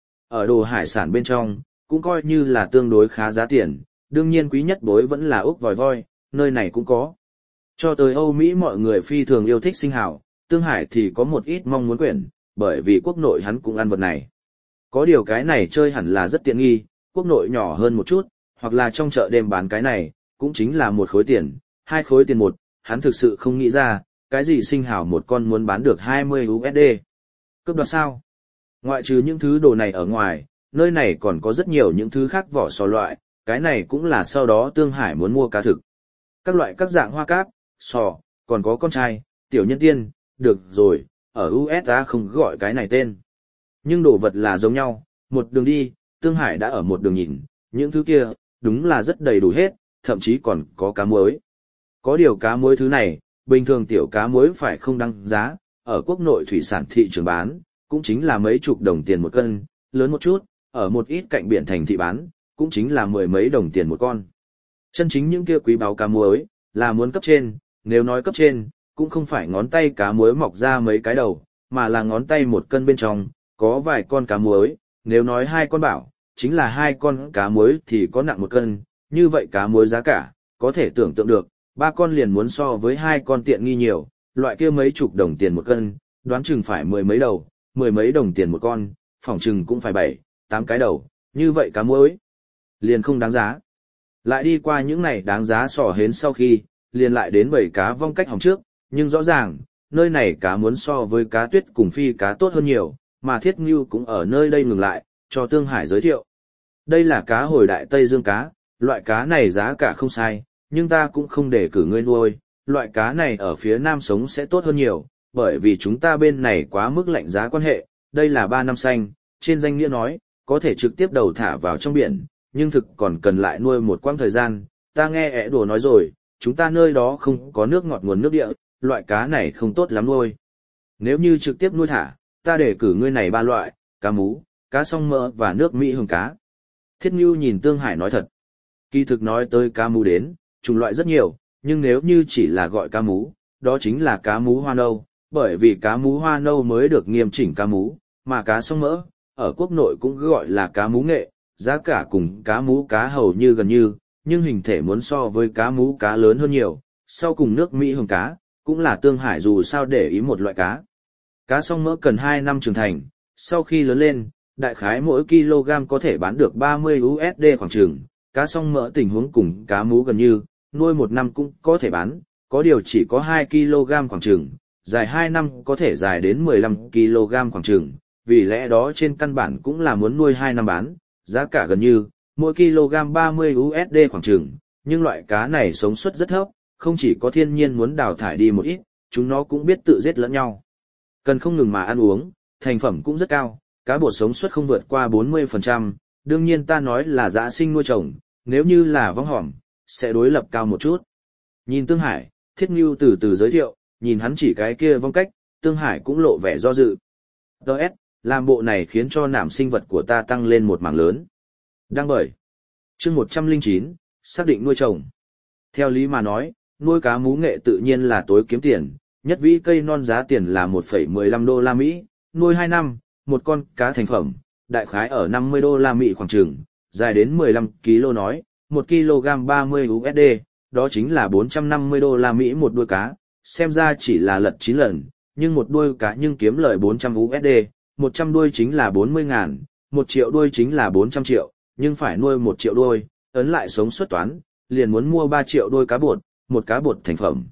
Ở đồ hải sản bên trong, cũng coi như là tương đối khá giá tiền, đương nhiên quý nhất bối vẫn là ốc vòi voi, nơi này cũng có. Cho tới Âu Mỹ mọi người phi thường yêu thích sinh hào, Tương Hải thì có một ít mong muốn quyển, bởi vì quốc nội hắn cũng ăn vật này. Có điều cái này chơi hẳn là rất tiện nghi, quốc nội nhỏ hơn một chút, hoặc là trong chợ đêm bán cái này, cũng chính là 1 khối tiền, 2 khối tiền một, hắn thực sự không nghĩ ra, cái gì sinh hào một con muốn bán được 20 USD. Cướp đoạt sao? Ngoại trừ những thứ đồ này ở ngoài, nơi này còn có rất nhiều những thứ khác vỏ sò loại, cái này cũng là sau đó Tương Hải muốn mua cá thực. Các loại các dạng hoa cáp, sò, còn có con trai, tiểu nhân tiên, được rồi, ở USA không gọi cái này tên. Nhưng đồ vật là giống nhau, một đường đi, Tương Hải đã ở một đường nhìn, những thứ kia, đúng là rất đầy đủ hết, thậm chí còn có cá muối. Có điều cá muối thứ này, bình thường tiểu cá muối phải không đăng giá, ở quốc nội thủy sản thị trường bán, cũng chính là mấy chục đồng tiền một cân, lớn một chút, ở một ít cạnh biển thành thị bán, cũng chính là mười mấy đồng tiền một con. Chân chính những kia quý báu cá muối, là muốn cấp trên, nếu nói cấp trên, cũng không phải ngón tay cá muối mọc ra mấy cái đầu, mà là ngón tay một cân bên trong, có vài con cá muối, nếu nói 2 con bảo, chính là 2 con cá muối thì có nặng 1 cân, như vậy cá muối giá cả, có thể tưởng tượng được, 3 con liền muốn so với 2 con tiện nghi nhiều, loại kia mấy chục đồng tiền 1 cân, đoán chừng phải mười mấy đầu, mười mấy đồng tiền 1 con, phỏng chừng cũng phải 7, 8 cái đầu, như vậy cá muối liền không đáng giá. Lại đi qua những này đáng giá sò hến sau khi, liền lại đến 7 cá vong cách hỏng trước, nhưng rõ ràng, nơi này cá muốn so với cá tuyết cùng phi cá tốt hơn nhiều, mà Thiết Ngưu cũng ở nơi đây ngừng lại, cho Tương Hải giới thiệu. Đây là cá hồi đại Tây Dương cá, loại cá này giá cả không sai, nhưng ta cũng không để cử ngươi nuôi, loại cá này ở phía Nam sống sẽ tốt hơn nhiều, bởi vì chúng ta bên này quá mức lạnh giá quan hệ, đây là 3 năm xanh, trên danh nghĩa nói, có thể trực tiếp đầu thả vào trong biển, nhưng thực còn cần lại nuôi một quãng thời gian, ta nghe ẻ đùa nói rồi, chúng ta nơi đó không có nước ngọt nguồn nước địa, loại cá này không tốt lắm nuôi. Nếu như trực tiếp nuôi thả, ta để cử ngươi này 3 loại, cá mú, cá song mỡ và nước Mỹ hương cá. Thiết Ngưu nhìn Tương Hải nói thật. Kỳ thực nói tới cá mú đến, chủng loại rất nhiều, nhưng nếu như chỉ là gọi cá mú, đó chính là cá mú hoa nâu, bởi vì cá mú hoa nâu mới được nghiêm chỉnh cá mú, mà cá song mỡ, ở quốc nội cũng gọi là cá mú nghệ, giá cả cùng cá mú cá hầu như gần như, nhưng hình thể muốn so với cá mú cá lớn hơn nhiều, sau cùng nước Mỹ hương cá, cũng là Tương Hải dù sao để ý một loại cá. Cá song mỡ cần 2 năm trưởng thành, sau khi lớn lên, đại khái mỗi kg có thể bán được 30 USD khoảng chừng, cá song mỡ tình huống cùng cá mú gần như, nuôi 1 năm cũng có thể bán, có điều chỉ có 2 kg khoảng chừng, dài 2 năm có thể dài đến 15 kg khoảng chừng, vì lẽ đó trên căn bản cũng là muốn nuôi 2 năm bán, giá cả gần như, mỗi kg 30 USD khoảng chừng, nhưng loại cá này sống suất rất thấp, không chỉ có thiên nhiên muốn đào thải đi một ít, chúng nó cũng biết tự giết lẫn nhau. Cần không ngừng mà ăn uống, thành phẩm cũng rất cao, cá bột sống suất không vượt qua 40%, đương nhiên ta nói là dã sinh nuôi trồng, nếu như là vong hỏm, sẽ đối lập cao một chút. Nhìn Tương Hải, Thiết Ngưu từ từ giới thiệu, nhìn hắn chỉ cái kia vong cách, Tương Hải cũng lộ vẻ do dự. Đợt, làm bộ này khiến cho nạm sinh vật của ta tăng lên một mảng lớn. Đăng bởi chương 109, xác định nuôi trồng. Theo lý mà nói, nuôi cá mú nghệ tự nhiên là tối kiếm tiền, nhất vĩ cây non giá tiền là 1,15 đô la Mỹ, nuôi 2 năm, một con cá thành phẩm, đại khái ở 50 đô la Mỹ khoảng chừng, dài đến 15 kg nói, 1 kg 30 USD, đó chính là 450 đô la Mỹ một đuôi cá, xem ra chỉ là lật 9 lần, nhưng một đuôi cá nhưng kiếm lợi 400 USD, 100 đuôi chính là 40.000, 1 triệu đuôi chính là 400 triệu, nhưng phải nuôi 1 triệu đuôi, ấn lại sống suất toán, liền muốn mua 3 triệu đôi cá bột, một cá bột thành phẩm.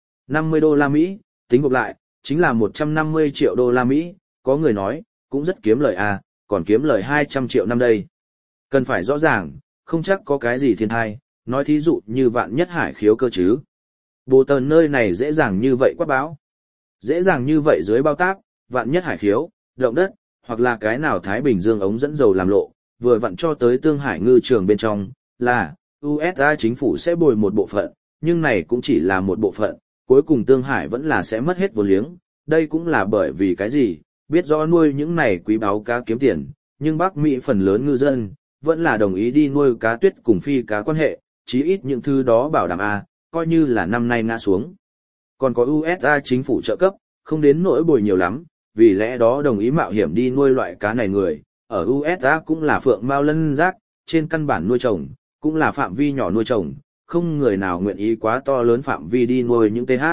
50 đô la Mỹ, tính gộp lại, chính là 150 triệu đô la Mỹ, có người nói, cũng rất kiếm lời à, còn kiếm lời 200 triệu năm đây. Cần phải rõ ràng, không chắc có cái gì thiên thai, nói thí dụ như vạn nhất hải khiếu cơ chứ. Bồ Tần nơi này dễ dàng như vậy quát báo. Dễ dàng như vậy dưới bao táp, vạn nhất hải khiếu, động đất, hoặc là cái nào Thái Bình Dương ống dẫn dầu làm lộ, vừa vặn cho tới Tương Hải ngư trường bên trong, là, USA chính phủ sẽ bồi một bộ phận, nhưng này cũng chỉ là một bộ phận, cuối cùng Tương Hải vẫn là sẽ mất hết vốn liếng, đây cũng là bởi vì cái gì, biết rõ nuôi những này quý báu cá kiếm tiền, nhưng Bắc Mỹ phần lớn ngư dân, vẫn là đồng ý đi nuôi cá tuyết cùng phi cá quan hệ, chí ít những thứ đó bảo đảm A, coi như là năm nay ngã xuống. Còn có USA chính phủ trợ cấp, không đến nỗi bồi nhiều lắm, vì lẽ đó đồng ý mạo hiểm đi nuôi loại cá này người, ở USA cũng là phượng mao lân giác, trên căn bản nuôi trồng, cũng là phạm vi nhỏ nuôi trồng, không người nào nguyện ý quá to lớn phạm vi đi nuôi những TH.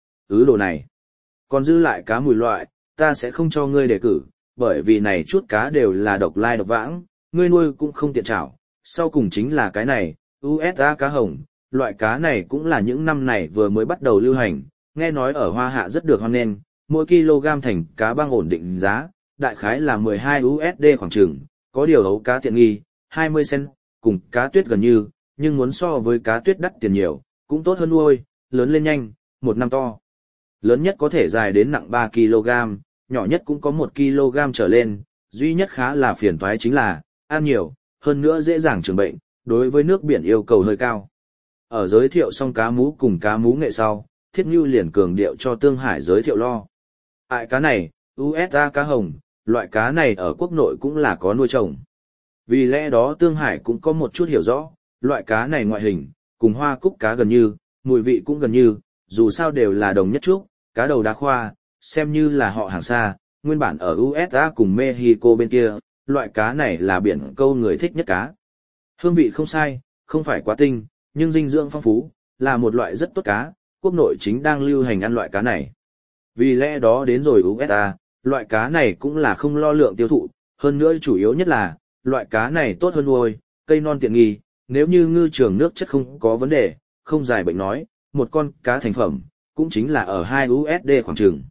Đồ này. Còn dư lại cá mùi loại, ta sẽ không cho ngươi đề cử, bởi vì này chút cá đều là độc lai độc vãng, ngươi nuôi cũng không tiện trảo. Sau cùng chính là cái này, USA cá hồng, loại cá này cũng là những năm này vừa mới bắt đầu lưu hành, nghe nói ở Hoa Hạ rất được hoan nghênh, mỗi kg thành cá băng ổn định giá, đại khái là 12 USD khoảng chừng, có điều ấu cá tiện nghi, 20 cent, cùng cá tuyết gần như, nhưng muốn so với cá tuyết đắt tiền nhiều, cũng tốt hơn nuôi, lớn lên nhanh, một năm to. Lớn nhất có thể dài đến nặng 3 kg, nhỏ nhất cũng có 1 kg trở lên, duy nhất khá là phiền toái chính là, ăn nhiều, hơn nữa dễ dàng trường bệnh, đối với nước biển yêu cầu hơi cao. Ở giới thiệu xong cá mú cùng cá mú nghệ sau, Thiết Nhu liền cường điệu cho Tương Hải giới thiệu lo. Cá này, USA cá hồng, loại cá này ở quốc nội cũng là có nuôi trồng. Vì lẽ đó Tương Hải cũng có một chút hiểu rõ, loại cá này ngoại hình, cùng hoa cúc cá gần như, mùi vị cũng gần như, dù sao đều là đồng nhất trúc, cá đầu đá khoa, xem như là họ hàng xa, nguyên bản ở USA cùng Mexico bên kia, loại cá này là biển câu người thích nhất cá. Hương vị không sai, không phải quá tinh, nhưng dinh dưỡng phong phú, là một loại rất tốt cá, quốc nội chính đang lưu hành ăn loại cá này. Vì lẽ đó đến rồi USA, loại cá này cũng là không lo lượng tiêu thụ, hơn nữa chủ yếu nhất là, loại cá này tốt hơn nuôi, cây non tiện nghi, nếu như ngư trường nước chất không có vấn đề, không dài bệnh nói, một con cá thành phẩm, cũng chính là ở 2 USD khoảng chừng.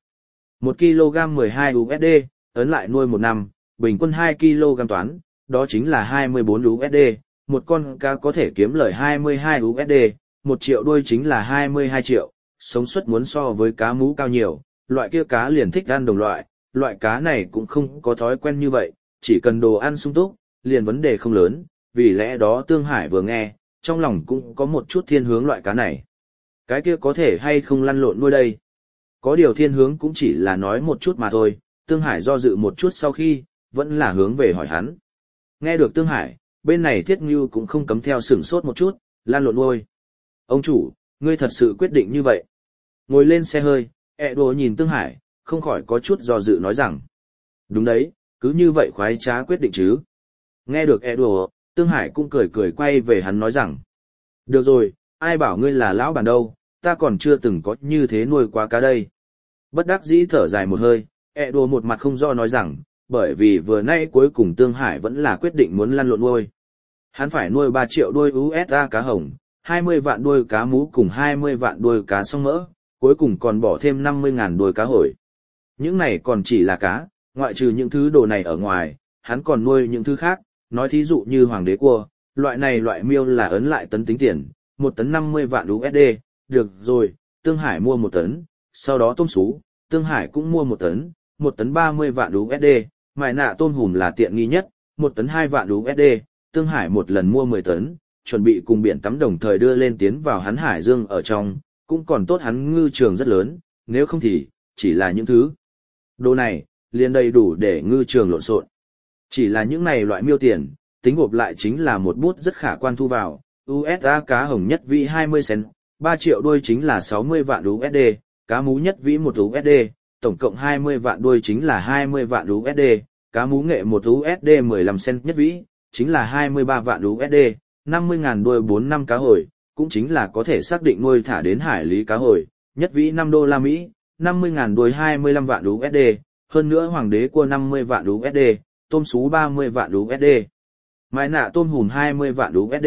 1 kg 12 USD, ấn lại nuôi một năm, bình quân 2 kg toán, đó chính là 24 USD, một con cá có thể kiếm lời 22 USD, 1 triệu đuôi chính là 22 triệu, sống suất muốn so với cá mú cao nhiều, loại kia cá liền thích ăn đồng loại cá này cũng không có thói quen như vậy, chỉ cần đồ ăn sung túc, liền vấn đề không lớn, vì lẽ đó Tương Hải vừa nghe, trong lòng cũng có một chút thiên hướng loại cá này. Cái kia có thể hay không lăn lộn nuôi đây? Có điều thiên hướng cũng chỉ là nói một chút mà thôi, Tương Hải do dự một chút sau khi, vẫn là hướng về hỏi hắn. Nghe được Tương Hải, bên này Thiết Ngưu cũng không cấm theo sửng sốt một chút, lăn lộn nuôi. Ông chủ, ngươi thật sự quyết định như vậy. Ngồi lên xe hơi, Đồ nhìn Tương Hải, không khỏi có chút do dự nói rằng. Đúng đấy, cứ như vậy khoái trá quyết định chứ. Nghe được Đồ, Tương Hải cũng cười cười quay về hắn nói rằng. Được rồi, ai bảo ngươi là lão bản đâu, ta còn chưa từng có như thế nuôi quá cá đây. Bất đắc dĩ thở dài một hơi, Đồ một mặt không do nói rằng, bởi vì vừa nay cuối cùng Tương Hải vẫn là quyết định muốn lăn lộn nuôi. Hắn phải nuôi 3 triệu đuôi USA cá hồng, 20 vạn đuôi cá mú cùng 20 vạn đuôi cá song mỡ, cuối cùng còn bỏ thêm 50.000 đuôi cá hồi. Những này còn chỉ là cá, ngoại trừ những thứ đồ này ở ngoài, hắn còn nuôi những thứ khác, nói thí dụ như hoàng đế cua, loại này loại miêu là ấn lại tấn tính tiền, 1 tấn 50 vạn USD, được rồi, Tương Hải mua 1 tấn, sau đó tôm sú, Tương Hải cũng mua 1 tấn, 1 tấn 30 vạn USD, mại nạ tôm hùm là tiện nghi nhất, 1 tấn 2 vạn USD, Tương Hải một lần mua 10 tấn, chuẩn bị cùng biển tắm đồng thời đưa lên tiến vào hắn hải dương ở trong, cũng còn tốt hắn ngư trường rất lớn, nếu không thì, chỉ là những thứ. Đồ này, liền đầy đủ để ngư trường lộn xộn. Chỉ là những này loại miêu tiền, tính gộp lại chính là một bút rất khả quan thu vào, USA cá hồng nhất vĩ 20 cent, 3 triệu đuôi chính là 60 vạn USD, cá mú nhất vĩ 1 USD, tổng cộng 20 vạn đuôi chính là 20 vạn USD, cá mú nghệ 1 USD 15 cent nhất vĩ, chính là 23 vạn USD, 50.000 đuôi 4 năm cá hồi, cũng chính là có thể xác định nuôi thả đến hải lý cá hồi, nhất vĩ 5 đô la Mỹ, 50.000 đuôi 25 vạn USD, hơn nữa hoàng đế cua 50 vạn USD, tôm sú 30 vạn USD, mái nạ tôm hùm 20 vạn USD,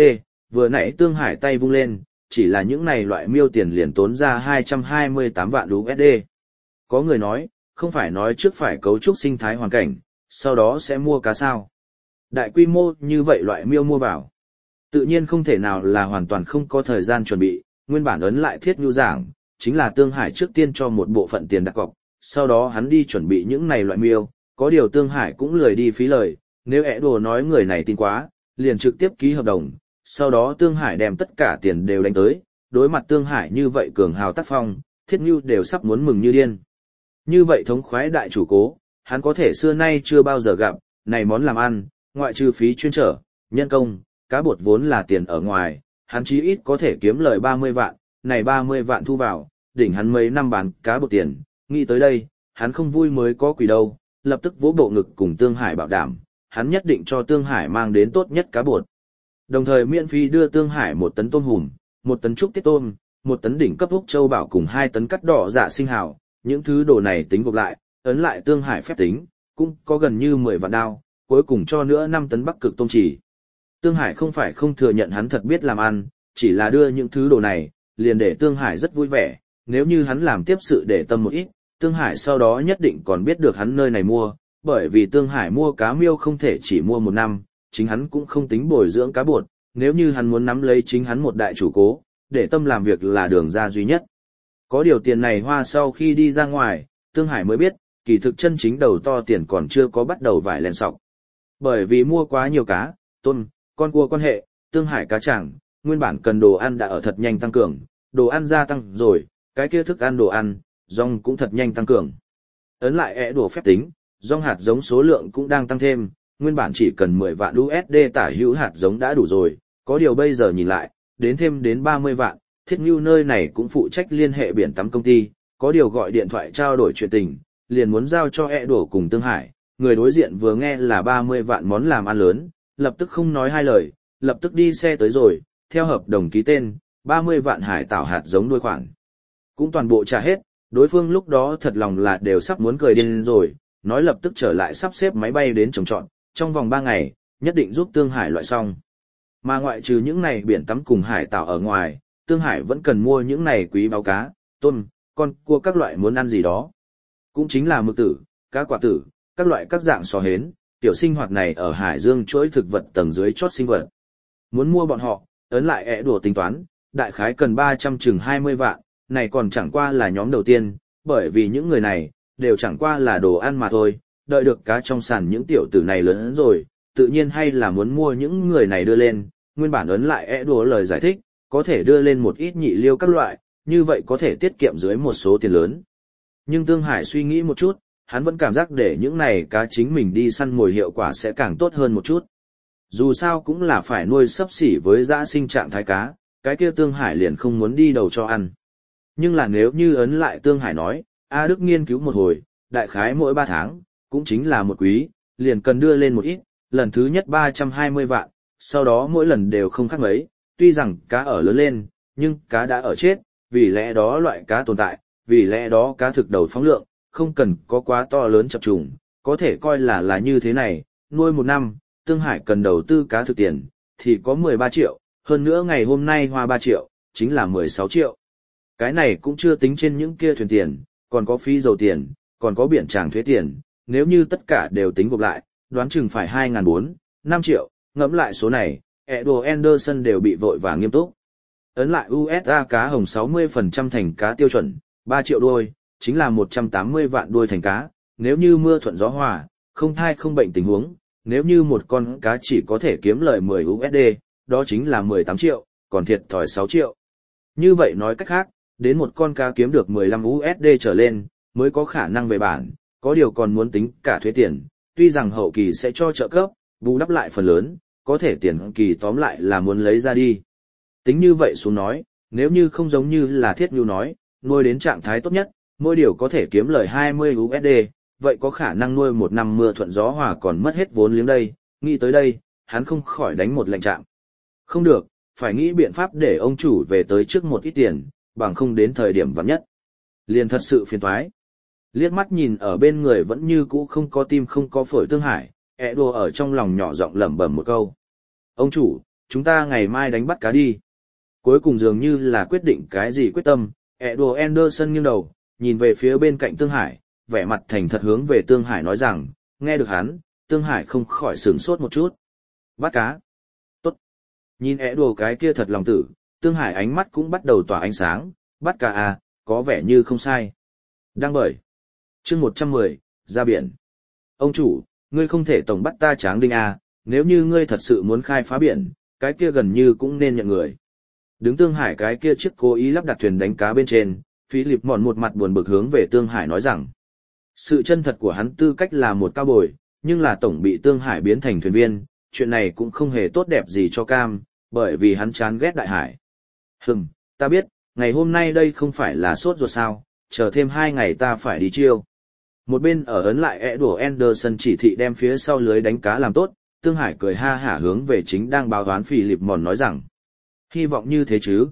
vừa nãy Tương Hải tay vung lên, chỉ là những này loại miêu tiền liền tốn ra 228 vạn USD. Có người nói, không phải nói trước phải cấu trúc sinh thái hoàn cảnh, sau đó sẽ mua cá sao. Đại quy mô như vậy loại miêu mua vào. Tự nhiên không thể nào là hoàn toàn không có thời gian chuẩn bị, nguyên bản ấn lại thiết nhu giảng, chính là Tương Hải trước tiên cho một bộ phận tiền đặt cọc, sau đó hắn đi chuẩn bị những này loại miêu, có điều Tương Hải cũng lười đi phí lời, nếu ẻ đồ nói người này tin quá, liền trực tiếp ký hợp đồng, sau đó Tương Hải đem tất cả tiền đều đánh tới, đối mặt Tương Hải như vậy cường hào tác phong, thiết nhu đều sắp muốn mừng như điên. Như vậy thống khoái đại chủ cố, hắn có thể xưa nay chưa bao giờ gặp, này món làm ăn, ngoại trừ phí chuyên trở, nhân công, cá bột vốn là tiền ở ngoài, hắn chí ít có thể kiếm lời 30 vạn, này 30 vạn thu vào, đỉnh hắn mấy năm bán cá bột tiền, nghĩ tới đây, hắn không vui mới có quỷ đâu, lập tức vỗ bộ ngực cùng Tương Hải bảo đảm, hắn nhất định cho Tương Hải mang đến tốt nhất cá bột. Đồng thời miễn phí đưa Tương Hải 1 tấn tôm hùm, 1 tấn trúc tiết tôm, 1 tấn đỉnh cấp Úc Châu Bảo cùng 2 tấn cắt đỏ dạ sinh hào, những thứ đồ này tính gộp lại, ấn lại Tương Hải phép tính, cũng có gần như 10 vạn đao, cuối cùng cho nữa 5 tấn Bắc Cực tôm chỉ. Tương Hải không phải không thừa nhận hắn thật biết làm ăn, chỉ là đưa những thứ đồ này, liền để Tương Hải rất vui vẻ, nếu như hắn làm tiếp sự để tâm một ít, Tương Hải sau đó nhất định còn biết được hắn nơi này mua, bởi vì Tương Hải mua cá miêu không thể chỉ mua 1 năm, chính hắn cũng không tính bồi dưỡng cá bột, nếu như hắn muốn nắm lấy chính hắn một đại chủ cố, để tâm làm việc là đường ra duy nhất. Có điều tiền này hoa sau khi đi ra ngoài, Tương Hải mới biết, kỳ thực chân chính đầu to tiền còn chưa có bắt đầu vải len sọc. Bởi vì mua quá nhiều cá, tôm, con cua quan hệ, Tương Hải cá chẳng, nguyên bản cần đồ ăn đã ở thật nhanh tăng cường, đồ ăn gia tăng rồi, cái kia thức ăn đồ ăn, rong cũng thật nhanh tăng cường. Ấn lại ẻ đồ phép tính, rong hạt giống số lượng cũng đang tăng thêm, nguyên bản chỉ cần 10 vạn USD tả hữu hạt giống đã đủ rồi, có điều bây giờ nhìn lại, đến thêm đến 30 vạn, Thiết Ngưu nơi này cũng phụ trách liên hệ biển tắm công ty, có điều gọi điện thoại trao đổi chuyện tình, liền muốn giao cho ẻ đồ cùng Tương Hải, người đối diện vừa nghe là 30 vạn món làm ăn lớn, lập tức không nói hai lời, lập tức đi xe tới rồi, theo hợp đồng ký tên, 30 vạn hải tảo hạt giống nuôi khoản. Cũng toàn bộ trả hết, đối phương lúc đó thật lòng là đều sắp muốn cười điên rồi, nói lập tức trở lại sắp xếp máy bay đến trồng trọt, trong vòng 3 ngày, nhất định giúp Tương Hải loại xong. Mà ngoại trừ những này biển tắm cùng hải tảo ở ngoài, Tương Hải vẫn cần mua những này quý báu cá, tôm, con cua các loại muốn ăn gì đó. Cũng chính là mực tử, cá quả tử, các loại các dạng sò hến, tiểu sinh hoạt này ở hải dương chuỗi thực vật tầng dưới chót sinh vật. Muốn mua bọn họ, ấn lại ẻ đùa tính toán, đại khái cần 300 chừng 20 vạn, này còn chẳng qua là nhóm đầu tiên, bởi vì những người này, đều chẳng qua là đồ ăn mà thôi, đợi được cá trong sàn những tiểu tử này lớn rồi, tự nhiên hay là muốn mua những người này đưa lên, nguyên bản ấn lại ẻ đùa lời giải thích, có thể đưa lên một ít nhị liêu các loại, như vậy có thể tiết kiệm dưới một số tiền lớn. Nhưng Tương Hải suy nghĩ một chút, hắn vẫn cảm giác để những này cá chính mình đi săn mồi hiệu quả sẽ càng tốt hơn một chút. Dù sao cũng là phải nuôi xấp xỉ với dã sinh trạng thái cá, cái kia Tương Hải liền không muốn đi đầu cho ăn. Nhưng là nếu như ấn lại Tương Hải nói, A Đức nghiên cứu một hồi, đại khái mỗi 3 tháng, cũng chính là một quý, liền cần đưa lên một ít, lần thứ nhất 320 vạn, sau đó mỗi lần đều không khác mấy, tuy rằng cá ở lớn lên, nhưng cá đã ở chết, vì lẽ đó loại cá tồn tại, vì lẽ đó cá thực đầu phóng lượng, không cần có quá to lớn chập trùng, có thể coi là như thế này, nuôi 1 năm, Tương Hải cần đầu tư cá thực tiền, thì có 13 triệu, hơn nữa ngày hôm nay hoa 3 triệu, chính là 16 triệu. Cái này cũng chưa tính trên những kia thuyền tiền, còn có phí dầu tiền, còn có biển tràng thuế tiền, nếu như tất cả đều tính gộp lại, đoán chừng phải 2.400, 5 triệu, ngẫm lại số này, Edo Anderson đều bị vội và nghiêm túc. Ấn lại USA cá hồng 60% thành cá tiêu chuẩn, 3 triệu đuôi, chính là 180 vạn đuôi thành cá, nếu như mưa thuận gió hòa, không thai không bệnh tình huống, nếu như một con cá chỉ có thể kiếm lời 10 USD, đó chính là 18 triệu, còn thiệt thòi 6 triệu. Như vậy nói cách khác, đến một con cá kiếm được 15 USD trở lên, mới có khả năng về bản, có điều còn muốn tính cả thuế tiền, tuy rằng hậu kỳ sẽ cho trợ cấp, bù đắp lại phần lớn, có thể tiền kỳ tóm lại là muốn lấy ra đi. Tính như vậy xuống nói, nếu như không giống như là Thiết Nhu nói, nuôi đến trạng thái tốt nhất, mỗi điều có thể kiếm lời 20 USD, vậy có khả năng nuôi 1 năm mưa thuận gió hòa còn mất hết vốn liếng đây, nghĩ tới đây, hắn không khỏi đánh một lệnh trạng. Không được, phải nghĩ biện pháp để ông chủ về tới trước một ít tiền, bằng không đến thời điểm vắng nhất. Liền thật sự phiền toái. Liếc mắt nhìn ở bên người vẫn như cũ không có tim không có phổi Tương Hải, Edo ở trong lòng nhỏ giọng lẩm bẩm một câu. Ông chủ, chúng ta ngày mai đánh bắt cá đi. Cuối cùng dường như là quyết định cái gì quyết tâm, Edward Anderson nghiêng đầu, nhìn về phía bên cạnh Tương Hải, vẻ mặt thành thật hướng về Tương Hải nói rằng, nghe được hắn, Tương Hải không khỏi sửng sốt một chút. Bắt cá. Tốt. Nhìn Edward cái kia thật lòng tử, Tương Hải ánh mắt cũng bắt đầu tỏa ánh sáng, bắt cá à, có vẻ như không sai. Đang bởi. Chương 110, ra biển. Ông chủ, ngươi không thể tổng bắt ta Tráng Đinh à, nếu như ngươi thật sự muốn khai phá biển, cái kia gần như cũng nên nhận người. Đứng Tương Hải cái kia chiếc cố ý lắp đặt thuyền đánh cá bên trên, Philip mòn một mặt buồn bực hướng về Tương Hải nói rằng, sự chân thật của hắn tư cách là một cao bồi, nhưng là tổng bị Tương Hải biến thành thuyền viên, chuyện này cũng không hề tốt đẹp gì cho Cam, bởi vì hắn chán ghét đại hải. Ta biết, ngày hôm nay đây không phải là sốt ruột sao, chờ thêm 2 ngày ta phải đi chiêu. Một bên ở ấn lại Edward Anderson chỉ thị đem phía sau lưới đánh cá làm tốt, Tương Hải cười ha hả hướng về chính đang báo toán Philip mòn nói rằng, hy vọng như thế chứ.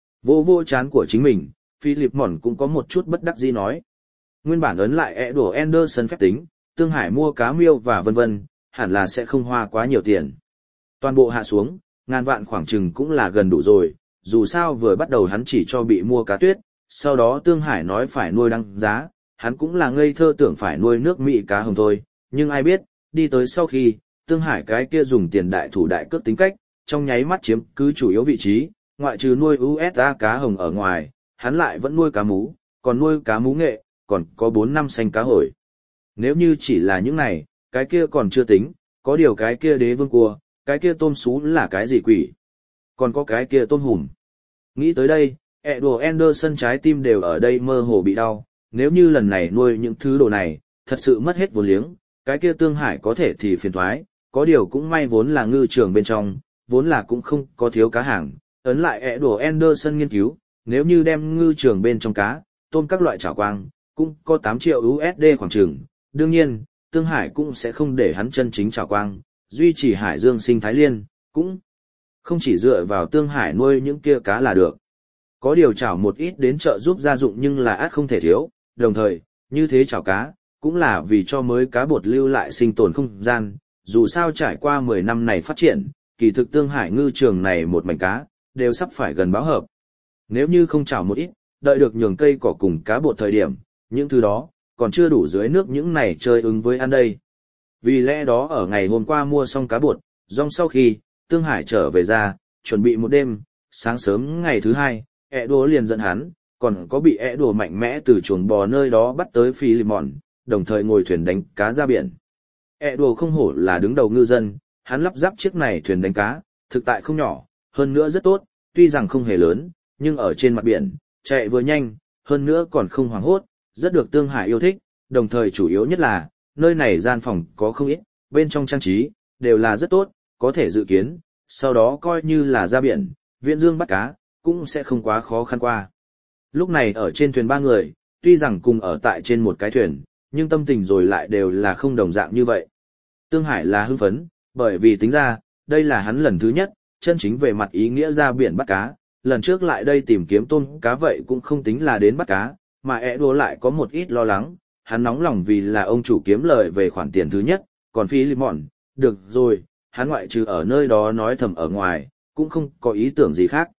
Vô chán của chính mình, Philip mòn cũng có một chút bất đắc dĩ nói. Nguyên bản ấn lại Edward Anderson phép tính, Tương Hải mua cá miêu và vân vân, hẳn là sẽ không hoa quá nhiều tiền. Toàn bộ hạ xuống, ngàn vạn khoảng chừng cũng là gần đủ rồi, dù sao vừa bắt đầu hắn chỉ cho bị mua cá tuyết, sau đó Tương Hải nói phải nuôi đăng giá, hắn cũng là ngây thơ tưởng phải nuôi nước Mỹ cá hồng thôi, nhưng ai biết, đi tới sau khi, Tương Hải cái kia dùng tiền đại thủ đại cước tính cách, trong nháy mắt chiếm cứ chủ yếu vị trí, ngoại trừ nuôi USA cá hồng ở ngoài, hắn lại vẫn nuôi cá mú, còn nuôi cá mú nghệ, còn có 4 năm xanh cá hồi. Nếu như chỉ là những này, cái kia còn chưa tính, có điều cái kia đế vương cua, cái kia tôm sú là cái gì quỷ? Còn có cái kia tôm hùm. Nghĩ tới đây, Edward Anderson trái tim đều ở đây mơ hồ bị đau, nếu như lần này nuôi những thứ đồ này, thật sự mất hết vốn liếng, cái kia Tương Hải có thể thì phiền toái, có điều cũng may vốn là ngư trường bên trong, vốn là cũng không có thiếu cá hàng, ấn lại Edward Anderson nghiên cứu, nếu như đem ngư trường bên trong cá, tôm các loại chảo quang, cũng có 8 triệu USD khoảng chừng, đương nhiên, Tương Hải cũng sẽ không để hắn chân chính chảo quang, duy trì hải dương sinh thái liên, cũng không chỉ dựa vào Tương Hải nuôi những kia cá là được. Có điều chảo một ít đến chợ giúp gia dụng nhưng là ắt không thể thiếu, đồng thời, như thế chảo cá, cũng là vì cho mới cá bột lưu lại sinh tồn không gian, dù sao trải qua 10 năm này phát triển, kỳ thực Tương Hải ngư trường này một mảnh cá, đều sắp phải gần báo hợp. Nếu như không chảo một ít, đợi được nhường cây cỏ cùng cá bột thời điểm, những thứ đó, còn chưa đủ dưới nước những này chơi ứng với ăn đây. Vì lẽ đó ở ngày hôm qua mua xong cá bột, rong sau khi, Tương Hải trở về ra, chuẩn bị một đêm, sáng sớm ngày thứ 2, Edward liền dẫn hắn, còn có bị Edward mạnh mẽ từ chuồng bò nơi đó bắt tới Philip mòn, đồng thời ngồi thuyền đánh cá ra biển. Edward không hổ là đứng đầu ngư dân, hắn lắp ráp chiếc này thuyền đánh cá, thực tại không nhỏ, hơn nữa rất tốt, tuy rằng không hề lớn, nhưng ở trên mặt biển, chạy vừa nhanh, hơn nữa còn không hoảng hốt, rất được Tương Hải yêu thích, đồng thời chủ yếu nhất là, nơi này gian phòng có không ít, bên trong trang trí, đều là rất tốt, có thể dự kiến, sau đó coi như là ra biển, viễn dương bắt cá, cũng sẽ không quá khó khăn qua. Lúc này ở trên thuyền 3 người, tuy rằng cùng ở tại trên một cái thuyền, nhưng tâm tình rồi lại đều là không đồng dạng như vậy. Tương Hải là hưng phấn, bởi vì tính ra, đây là hắn lần thứ nhất, chân chính về mặt ý nghĩa ra biển bắt cá, lần trước lại đây tìm kiếm tôm cá vậy cũng không tính là đến bắt cá, mà Edward lại có một ít lo lắng, hắn nóng lòng vì là ông chủ kiếm lời về khoản tiền thứ nhất, còn Philip mòn, được rồi, hắn ngoại trừ ở nơi đó nói thầm ở ngoài, cũng không có ý tưởng gì khác.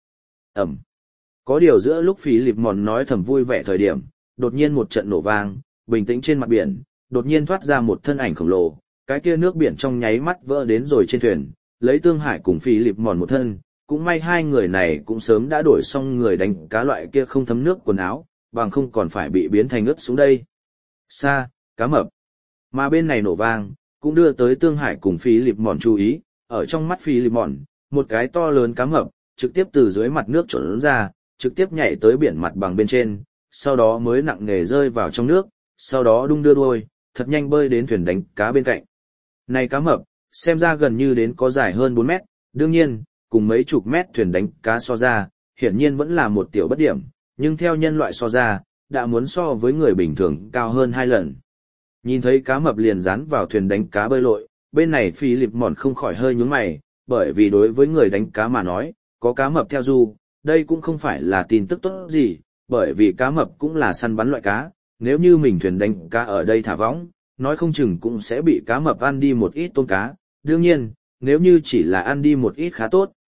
Có điều giữa lúc Philip mòn nói thầm vui vẻ thời điểm, đột nhiên một trận nổ vang, bình tĩnh trên mặt biển, đột nhiên thoát ra một thân ảnh khổng lồ, cái kia nước biển trong nháy mắt vỡ đến rồi trên thuyền, lấy Tương Hải cùng Philip mòn một thân, cũng may hai người này cũng sớm đã đổi xong người đánh cá loại kia không thấm nước quần áo, bằng không còn phải bị biến thành ướt xuống đây. Xa, cá mập. Mà bên này nổ vang, cũng đưa tới Tương Hải cùng Philip mòn chú ý, ở trong mắt Philip mòn, một cái to lớn cá mập, trực tiếp từ dưới mặt nước trốn ra, trực tiếp nhảy tới biển mặt bằng bên trên, sau đó mới nặng nề rơi vào trong nước, sau đó đung đưa đuôi, thật nhanh bơi đến thuyền đánh cá bên cạnh. Này cá mập, xem ra gần như đến có dài hơn 4 mét, đương nhiên, cùng mấy chục mét thuyền đánh cá so ra, hiển nhiên vẫn là một tiểu bất điểm, nhưng theo nhân loại so ra, đã muốn so với người bình thường cao hơn 2 lần. Nhìn thấy cá mập liền dán vào thuyền đánh cá bơi lội, bên này Philip mòn không khỏi hơi nhướng mày, bởi vì đối với người đánh cá mà nói, có cá mập theo du, đây cũng không phải là tin tức tốt gì, bởi vì cá mập cũng là săn bắn loại cá, nếu như mình thuyền đánh cá ở đây thả võng, nói không chừng cũng sẽ bị cá mập ăn đi một ít tôm cá, đương nhiên, nếu như chỉ là ăn đi một ít khá tốt,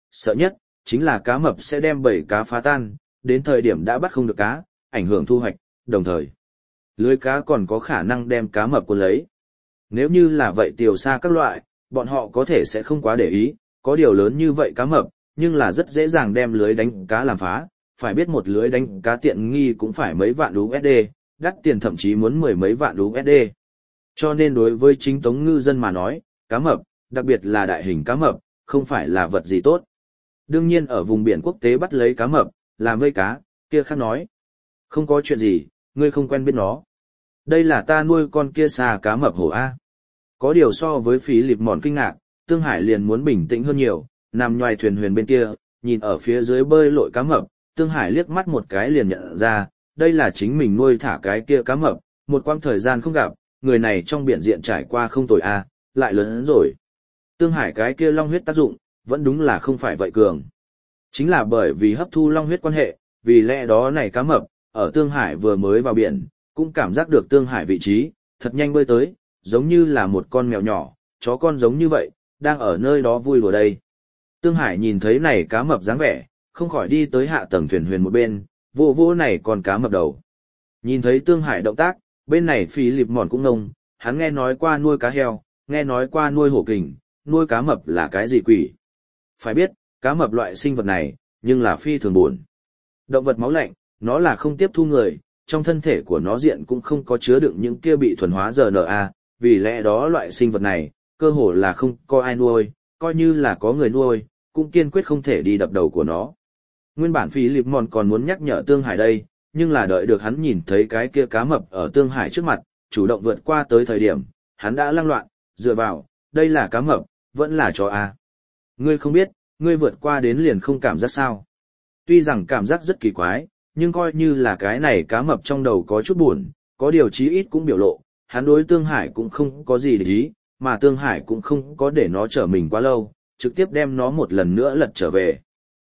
sợ nhất, chính là cá mập sẽ đem bầy cá phá tan, đến thời điểm đã bắt không được cá, ảnh hưởng thu hoạch, đồng thời. Lưới cá còn có khả năng đem cá mập cuốn lấy. Nếu như là vậy tiều xa các loại, bọn họ có thể sẽ không quá để ý, có điều lớn như vậy cá mập, nhưng là rất dễ dàng đem lưới đánh cá làm phá, phải biết một lưới đánh cá tiện nghi cũng phải mấy vạn USD, đắt tiền thậm chí muốn mười mấy vạn USD. Cho nên đối với chính tống ngư dân mà nói, cá mập, đặc biệt là đại hình cá mập, không phải là vật gì tốt. Đương nhiên ở vùng biển quốc tế bắt lấy cá mập, làm vây cá, kia khác nói. Không có chuyện gì, ngươi không quen biết nó. Đây là ta nuôi con kia xà cá mập hổ A. Có điều so với phí lịp mòn kinh ngạc, Tương Hải liền muốn bình tĩnh hơn nhiều, nằm ngoài thuyền huyền bên kia, nhìn ở phía dưới bơi lội cá mập, Tương Hải liếc mắt một cái liền nhận ra, đây là chính mình nuôi thả cái kia cá mập, một quãng thời gian không gặp, người này trong biển diện trải qua không tồi A, lại lớn hơn rồi. Tương Hải cái kia long huyết tác dụng, vẫn đúng là không phải vậy cường. Chính là bởi vì hấp thu long huyết quan hệ, vì lẽ đó này cá mập, ở Tương Hải vừa mới vào biển, cũng cảm giác được Tương Hải vị trí, thật nhanh bơi tới, giống như là một con mèo nhỏ, chó con giống như vậy, đang ở nơi đó vui đùa đây. Tương Hải nhìn thấy này cá mập dáng vẻ, không khỏi đi tới hạ tầng thuyền huyền một bên, vô vô này con cá mập đầu. Nhìn thấy Tương Hải động tác, bên này Phi Lịp Mòn cũng ngông, hắn nghe nói qua nuôi cá heo, nghe nói qua nuôi hổ kình, nuôi cá mập là cái gì quỷ. Phải biết, cá mập loại sinh vật này, nhưng là phi thường buồn. Động vật máu lạnh, nó là không tiếp thu người, trong thân thể của nó diện cũng không có chứa đựng những kia bị thuần hóa RNA, vì lẽ đó loại sinh vật này, cơ hồ là không có ai nuôi, coi như là có người nuôi, cũng kiên quyết không thể đi đập đầu của nó. Nguyên bản Phi Lịp Mòn còn muốn nhắc nhở Tương Hải đây, nhưng là đợi được hắn nhìn thấy cái kia cá mập ở Tương Hải trước mặt, chủ động vượt qua tới thời điểm, hắn đã lăng loạn, dựa vào, đây là cá mập, vẫn là chó a. Ngươi không biết, ngươi vượt qua đến liền không cảm giác sao. Tuy rằng cảm giác rất kỳ quái, nhưng coi như là cái này cá mập trong đầu có chút buồn, có điều chí ít cũng biểu lộ, hắn đối Tương Hải cũng không có gì để ý, mà Tương Hải cũng không có để nó chở mình quá lâu, trực tiếp đem nó một lần nữa lật trở về.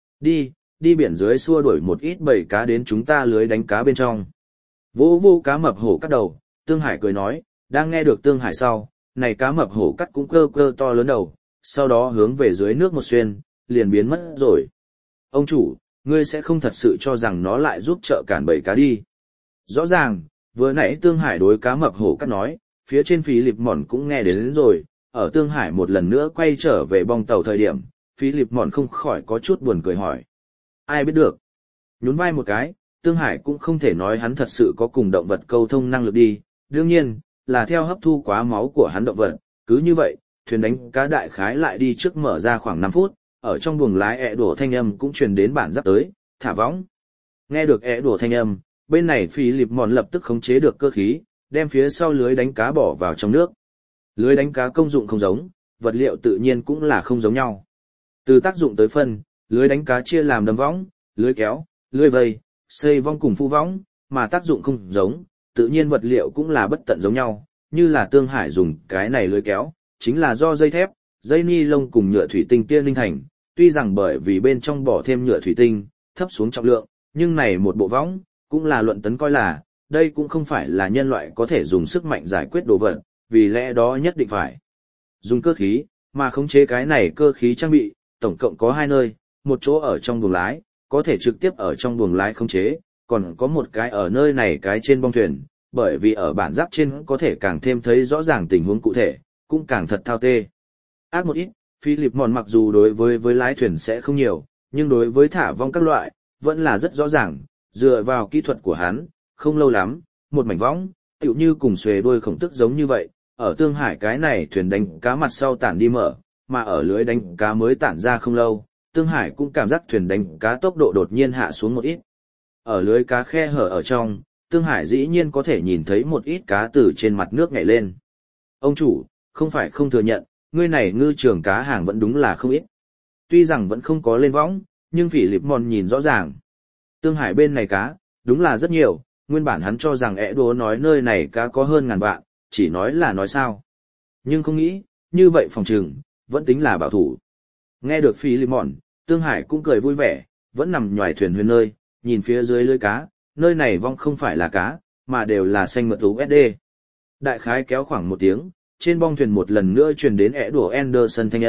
Đi biển dưới xua đuổi một ít bầy cá đến chúng ta lưới đánh cá bên trong. Vô vô cá mập hổ cắt đầu, Tương Hải cười nói, đang nghe được Tương Hải sau, này cá mập hổ cắt cũng cơ cơ to lớn đầu, sau đó hướng về dưới nước một xuyên, liền biến mất rồi. Ông chủ, ngươi sẽ không thật sự cho rằng nó lại giúp trợ cản bầy cá đi. Rõ ràng, vừa nãy Tương Hải đối cá mập hổ cắt nói, phía trên Phi Lịp Mòn cũng nghe đến rồi, ở Tương Hải một lần nữa quay trở về bong tàu thời điểm, Phi Lịp Mòn không khỏi có chút buồn cười hỏi. Ai biết được? Nhún vai một cái, Tương Hải cũng không thể nói hắn thật sự có cùng động vật câu thông năng lực đi, đương nhiên, là theo hấp thu quá máu của hắn động vật, cứ như vậy, thuyền đánh cá đại khái lại đi trước mở ra khoảng 5 phút, ở trong buồng lái ẹ đổ thanh âm cũng truyền đến bản giáp tới, thả võng. Nghe được ẹ đổ thanh âm, bên này Phi Lịp Mòn lập tức khống chế được cơ khí, đem phía sau lưới đánh cá bỏ vào trong nước. Lưới đánh cá công dụng không giống, vật liệu tự nhiên cũng là không giống nhau. Từ tác dụng tới phân, lưới đánh cá chia làm đâm võng, lưới kéo, lưới vây, xây vong cùng phu võng, mà tác dụng không giống, tự nhiên vật liệu cũng là bất tận giống nhau, như là Tương Hải dùng cái này lưới kéo, chính là do dây thép, dây ni lông cùng nhựa thủy tinh tia linh thành, tuy rằng bởi vì bên trong bỏ thêm nhựa thủy tinh, thấp xuống trọng lượng, nhưng này một bộ võng, cũng là luận tấn coi là, đây cũng không phải là nhân loại có thể dùng sức mạnh giải quyết đồ vật, vì lẽ đó nhất định phải dùng cơ khí, mà khống chế cái này cơ khí trang bị, tổng cộng có 2 nơi, một chỗ ở trong buồng lái, có thể trực tiếp ở trong buồng lái khống chế, còn có một cái ở nơi này cái trên bong thuyền, bởi vì ở bản giáp trên có thể càng thêm thấy rõ ràng tình huống cụ thể, cũng càng thật thao tê. Ác một ít, Phi Lịp Mòn mặc dù đối với lái thuyền sẽ không nhiều, nhưng đối với thả vong các loại, vẫn là rất rõ ràng, dựa vào kỹ thuật của hắn, không lâu lắm, một mảnh võng, tựu như cùng xuề đuôi khổng tức giống như vậy, ở Tương Hải cái này thuyền đánh cá mặt sau tản đi mở, mà ở lưới đánh cá mới tản ra không lâu, Tương Hải cũng cảm giác thuyền đánh cá tốc độ đột nhiên hạ xuống một ít. Ở lưới cá khe hở ở trong, Tương Hải dĩ nhiên có thể nhìn thấy một ít cá từ trên mặt nước nhảy lên. Ông chủ, không phải không thừa nhận, ngươi này ngư trường cá hàng vẫn đúng là không ít. Tuy rằng vẫn không có lên võng, nhưng Phỉ Lịp Mòn nhìn rõ ràng. Tương Hải bên này cá, đúng là rất nhiều, nguyên bản hắn cho rằng ẻ đố nói nơi này cá có hơn 1000 vạn, chỉ nói là nói sao. Nhưng không nghĩ, như vậy phòng trừng, vẫn tính là bảo thủ. Nghe được Phỉ Lịp Mòn, Tương Hải cũng cười vui vẻ, vẫn nằm nhòi thuyền huyền nơi, nhìn phía dưới lưới cá, nơi này vong không phải là cá, mà đều là xanh mượt USD. Đại khái kéo khoảng 1 tiếng, trên bong thuyền một lần nữa truyền đến ẻ đùa Anderson thanh âm,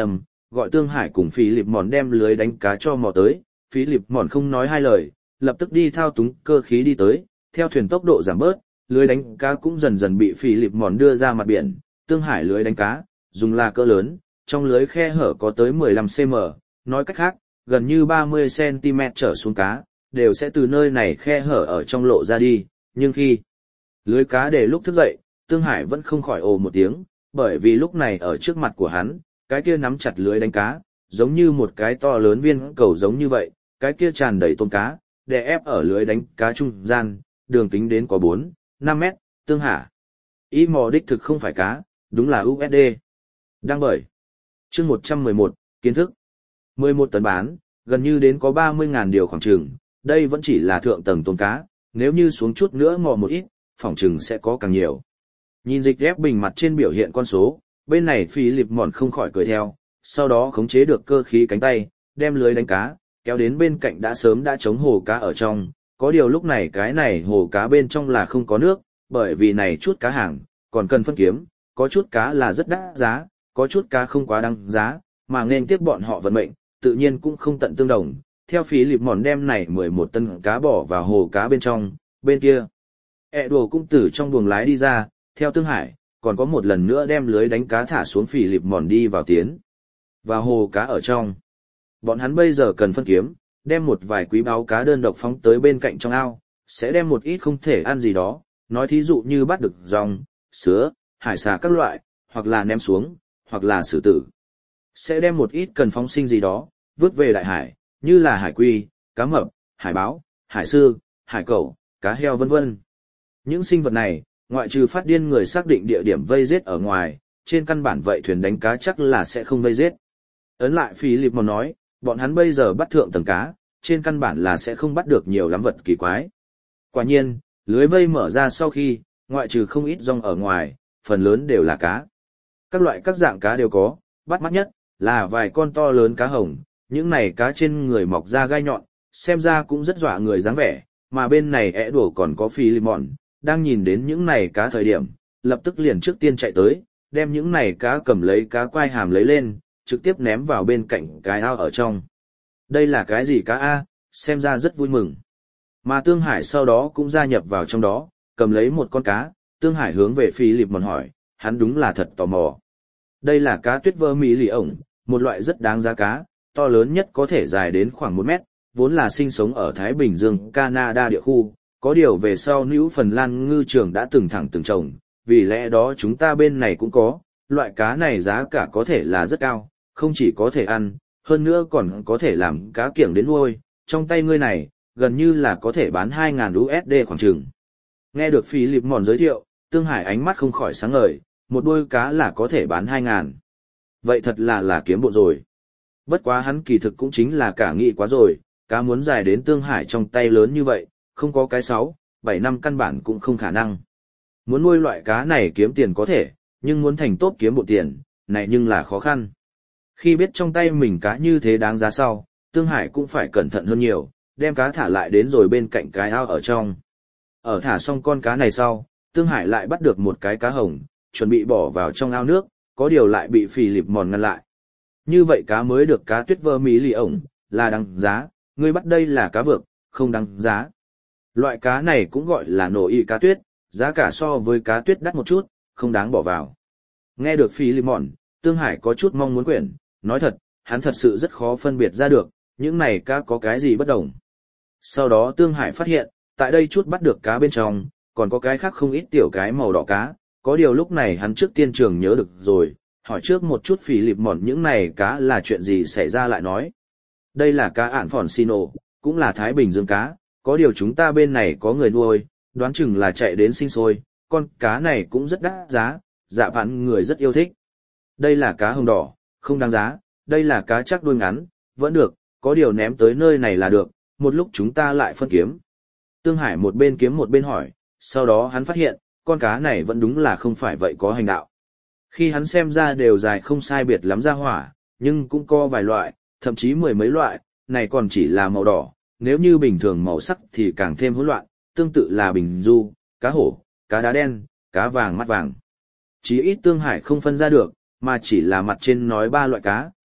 gọi Tương Hải cùng Philip Mòn đem lưới đánh cá cho mò tới. Philip Mòn không nói hai lời, lập tức đi thao túng cơ khí đi tới, theo thuyền tốc độ giảm bớt, lưới đánh cá cũng dần dần bị Philip Mòn đưa ra mặt biển. Tương Hải lưới đánh cá, dùng là cỡ lớn, trong lưới khe hở có tới 15 cm, nói cách khác, gần như 30 cm trở xuống cá, đều sẽ từ nơi này khe hở ở trong lộ ra đi, nhưng khi lưới cá để lúc thức dậy, Tương Hải vẫn không khỏi ồ một tiếng, bởi vì lúc này ở trước mặt của hắn, cái kia nắm chặt lưới đánh cá, giống như một cái to lớn viên cầu giống như vậy, cái kia tràn đầy tôm cá, đè ép ở lưới đánh cá trung gian, đường kính đến có 4, 5 mét, Tương Hải. Ý mò đích thực không phải cá, đúng là USD. Đăng bởi. Chương 111, kiến thức. 11 tấn bán, gần như đến có 30.000 điều khoảng chừng, đây vẫn chỉ là thượng tầng tôm cá, nếu như xuống chút nữa mò một ít, phỏng chừng sẽ có càng nhiều. Nhìn dịch ghép bình mặt trên biểu hiện con số, bên này Philip Mòn không khỏi cười theo, sau đó khống chế được cơ khí cánh tay, đem lưới đánh cá, kéo đến bên cạnh đã sớm đã chống hồ cá ở trong, có điều lúc này cái này hồ cá bên trong là không có nước, bởi vì này chút cá hàng, còn cần phân kiếm, có chút cá là rất đắt giá, có chút cá không quá đăng giá, mà nên tiếp bọn họ vận mệnh, tự nhiên cũng không tận tương đồng. Theo Philip Mòn đem này 11 tân cá bỏ vào hồ cá bên trong, bên kia. Đồ cũng từ trong buồng lái đi ra, theo Tương Hải, còn có một lần nữa đem lưới đánh cá thả xuống Philip Mòn đi vào tiến. Vào hồ cá ở trong. Bọn hắn bây giờ cần phân kiếm, đem một vài quý báu cá đơn độc phóng tới bên cạnh trong ao, sẽ đem một ít không thể ăn gì đó, nói thí dụ như bắt được rong, sứa, hải xà các loại, hoặc là ném xuống, hoặc là xử tử. Sẽ đem một ít cần phóng sinh gì đó, vứt về đại hải, như là hải quy, cá mập, hải báo, hải sư, hải cẩu, cá heo vân vân. Những sinh vật này, ngoại trừ phát điên người xác định địa điểm vây giết ở ngoài, trên căn bản vậy thuyền đánh cá chắc là sẽ không vây giết. Ấn lại Philip Mòn nói, bọn hắn bây giờ bắt thượng tầng cá, trên căn bản là sẽ không bắt được nhiều lắm vật kỳ quái. Quả nhiên, lưới vây mở ra sau khi, ngoại trừ không ít rong ở ngoài, phần lớn đều là cá. Các loại các dạng cá đều có, bắt mắt nhất là vài con to lớn cá hồng, những này cá trên người mọc ra gai nhọn, xem ra cũng rất dọa người dáng vẻ, mà bên này đổ còn có Philip Mòn, đang nhìn đến những này cá thời điểm, lập tức liền trước tiên chạy tới, đem những này cá cầm lấy cá quai hàm lấy lên, trực tiếp ném vào bên cạnh cái ao ở trong. Đây là cái gì cá a? Xem ra rất vui mừng. Mà Tương Hải sau đó cũng gia nhập vào trong đó, cầm lấy một con cá, Tương Hải hướng về Philip Mòn hỏi, hắn đúng là thật tò mò. Đây là cá tuyết vơ mỹ lì ổng, một loại rất đáng giá cá, to lớn nhất có thể dài đến khoảng 1 mét, vốn là sinh sống ở Thái Bình Dương, Canada địa khu, có điều về sau Nữ Phần Lan ngư trường đã từng thẳng từng trồng, vì lẽ đó chúng ta bên này cũng có, loại cá này giá cả có thể là rất cao, không chỉ có thể ăn, hơn nữa còn có thể làm cá kiểng đến nuôi, trong tay ngươi này, gần như là có thể bán 2.000 USD khoảng chừng. Nghe được Philip Mòn giới thiệu, Tương Hải ánh mắt không khỏi sáng ngời, một đuôi cá là có thể bán 2.000. Vậy thật là kiếm bộ rồi. Bất quá hắn kỳ thực cũng chính là cả nghị quá rồi, cá muốn dài đến Tương Hải trong tay lớn như vậy, không có cái 6, 7 năm căn bản cũng không khả năng. Muốn nuôi loại cá này kiếm tiền có thể, nhưng muốn thành tốt kiếm bộ tiền, này nhưng là khó khăn. Khi biết trong tay mình cá như thế đáng giá sau, Tương Hải cũng phải cẩn thận hơn nhiều, đem cá thả lại đến rồi bên cạnh cái ao ở trong. Ở thả xong con cá này sau, Tương Hải lại bắt được một cái cá hồng, chuẩn bị bỏ vào trong ao nước, có điều lại bị Philip Mòn ngăn lại. Như vậy cá mới được cá tuyết vơ mỹ lì ổng, là đáng giá, ngươi bắt đây là cá vược, không đáng giá. Loại cá này cũng gọi là nổ y cá tuyết, giá cả so với cá tuyết đắt một chút, không đáng bỏ vào. Nghe được Philip Mòn, Tương Hải có chút mong muốn quyển, nói thật, hắn thật sự rất khó phân biệt ra được, những này cá có cái gì bất đồng. Sau đó Tương Hải phát hiện, tại đây chút bắt được cá bên trong, còn có cái khác không ít tiểu cái màu đỏ cá, có điều lúc này hắn trước tiên trường nhớ được rồi, hỏi trước một chút Philip Mòn những này cá là chuyện gì xảy ra lại nói. Đây là cá ản phòn xino, cũng là Thái Bình Dương cá, có điều chúng ta bên này có người nuôi, đoán chừng là chạy đến sinh sôi, con cá này cũng rất đắt giá, dạ vạn người rất yêu thích. Đây là cá hồng đỏ, không đáng giá, đây là cá chắc đuôi ngắn, vẫn được, có điều ném tới nơi này là được, một lúc chúng ta lại phân kiếm. Tương Hải một bên kiếm một bên hỏi, sau đó hắn phát hiện, con cá này vẫn đúng là không phải vậy có hành đạo. Khi hắn xem ra đều dài không sai biệt lắm ra hỏa, nhưng cũng có vài loại, thậm chí 10 mấy loại, này còn chỉ là màu đỏ, nếu như bình thường màu sắc thì càng thêm hỗn loạn, tương tự là bình du, cá hổ, cá đá đen, cá vàng mắt vàng. Chí ít Tương Hải không phân ra được, mà chỉ là mặt trên nói 3 loại cá,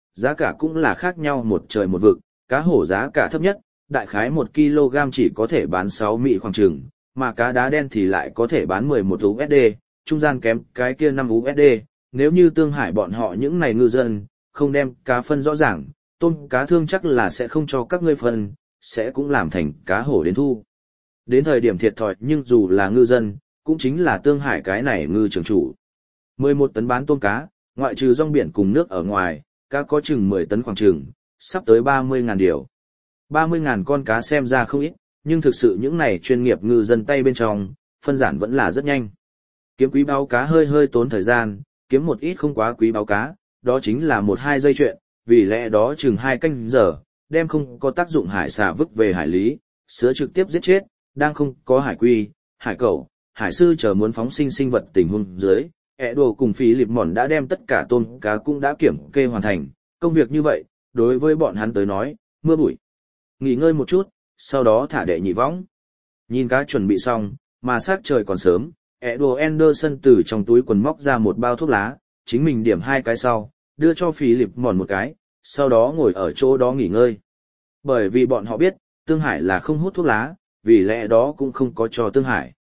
giá cả cũng là khác nhau một trời một vực, cá hổ giá cả thấp nhất, đại khái 1 kg chỉ có thể bán 6 Mỹ khoảng chừng, mà cá đá đen thì lại có thể bán 11 USD, trung gian kém cái kia 5 USD, nếu như Tương Hải bọn họ những này ngư dân, không đem cá phân rõ ràng, tôm cá thương chắc là sẽ không cho các ngươi phân, sẽ cũng làm thành cá hổ đến thu. Đến thời điểm thiệt thòi nhưng dù là ngư dân, cũng chính là Tương Hải cái này ngư trường chủ. 11 tấn bán tôm cá, ngoại trừ rong biển cùng nước ở ngoài, cá có chừng 10 tấn khoảng chừng, sắp tới 30.000 điều. 30.000 con cá xem ra không ít, nhưng thực sự những này chuyên nghiệp ngư dân tay bên trong, phân giản vẫn là rất nhanh. Kiếm quý báo cá hơi tốn thời gian, kiếm một ít không quá quý báo cá, đó chính là 1-2 giây chuyện, vì lẽ đó chừng 2 canh giờ, đem không có tác dụng hải xà vứt về hải lý, sứa trực tiếp giết chết, đang không có hải quy, hải cẩu, hải sư chờ muốn phóng sinh vật tình huống dưới. Đồ cùng phí lịp mòn đã đem tất cả tôm cá cũng đã kiểm kê hoàn thành, công việc như vậy, đối với bọn hắn tới nói, mưa bụi. Nghỉ ngơi một chút, sau đó thả đệ nhị võng. Nhìn cá chuẩn bị xong, mà sát trời còn sớm, Đồ Anderson từ trong túi quần móc ra một bao thuốc lá, chính mình điểm 2 cái sau, đưa cho phí lịp mòn một cái, sau đó ngồi ở chỗ đó nghỉ ngơi. Bởi vì bọn họ biết, Tương Hải là không hút thuốc lá, vì lẽ đó cũng không có cho Tương Hải.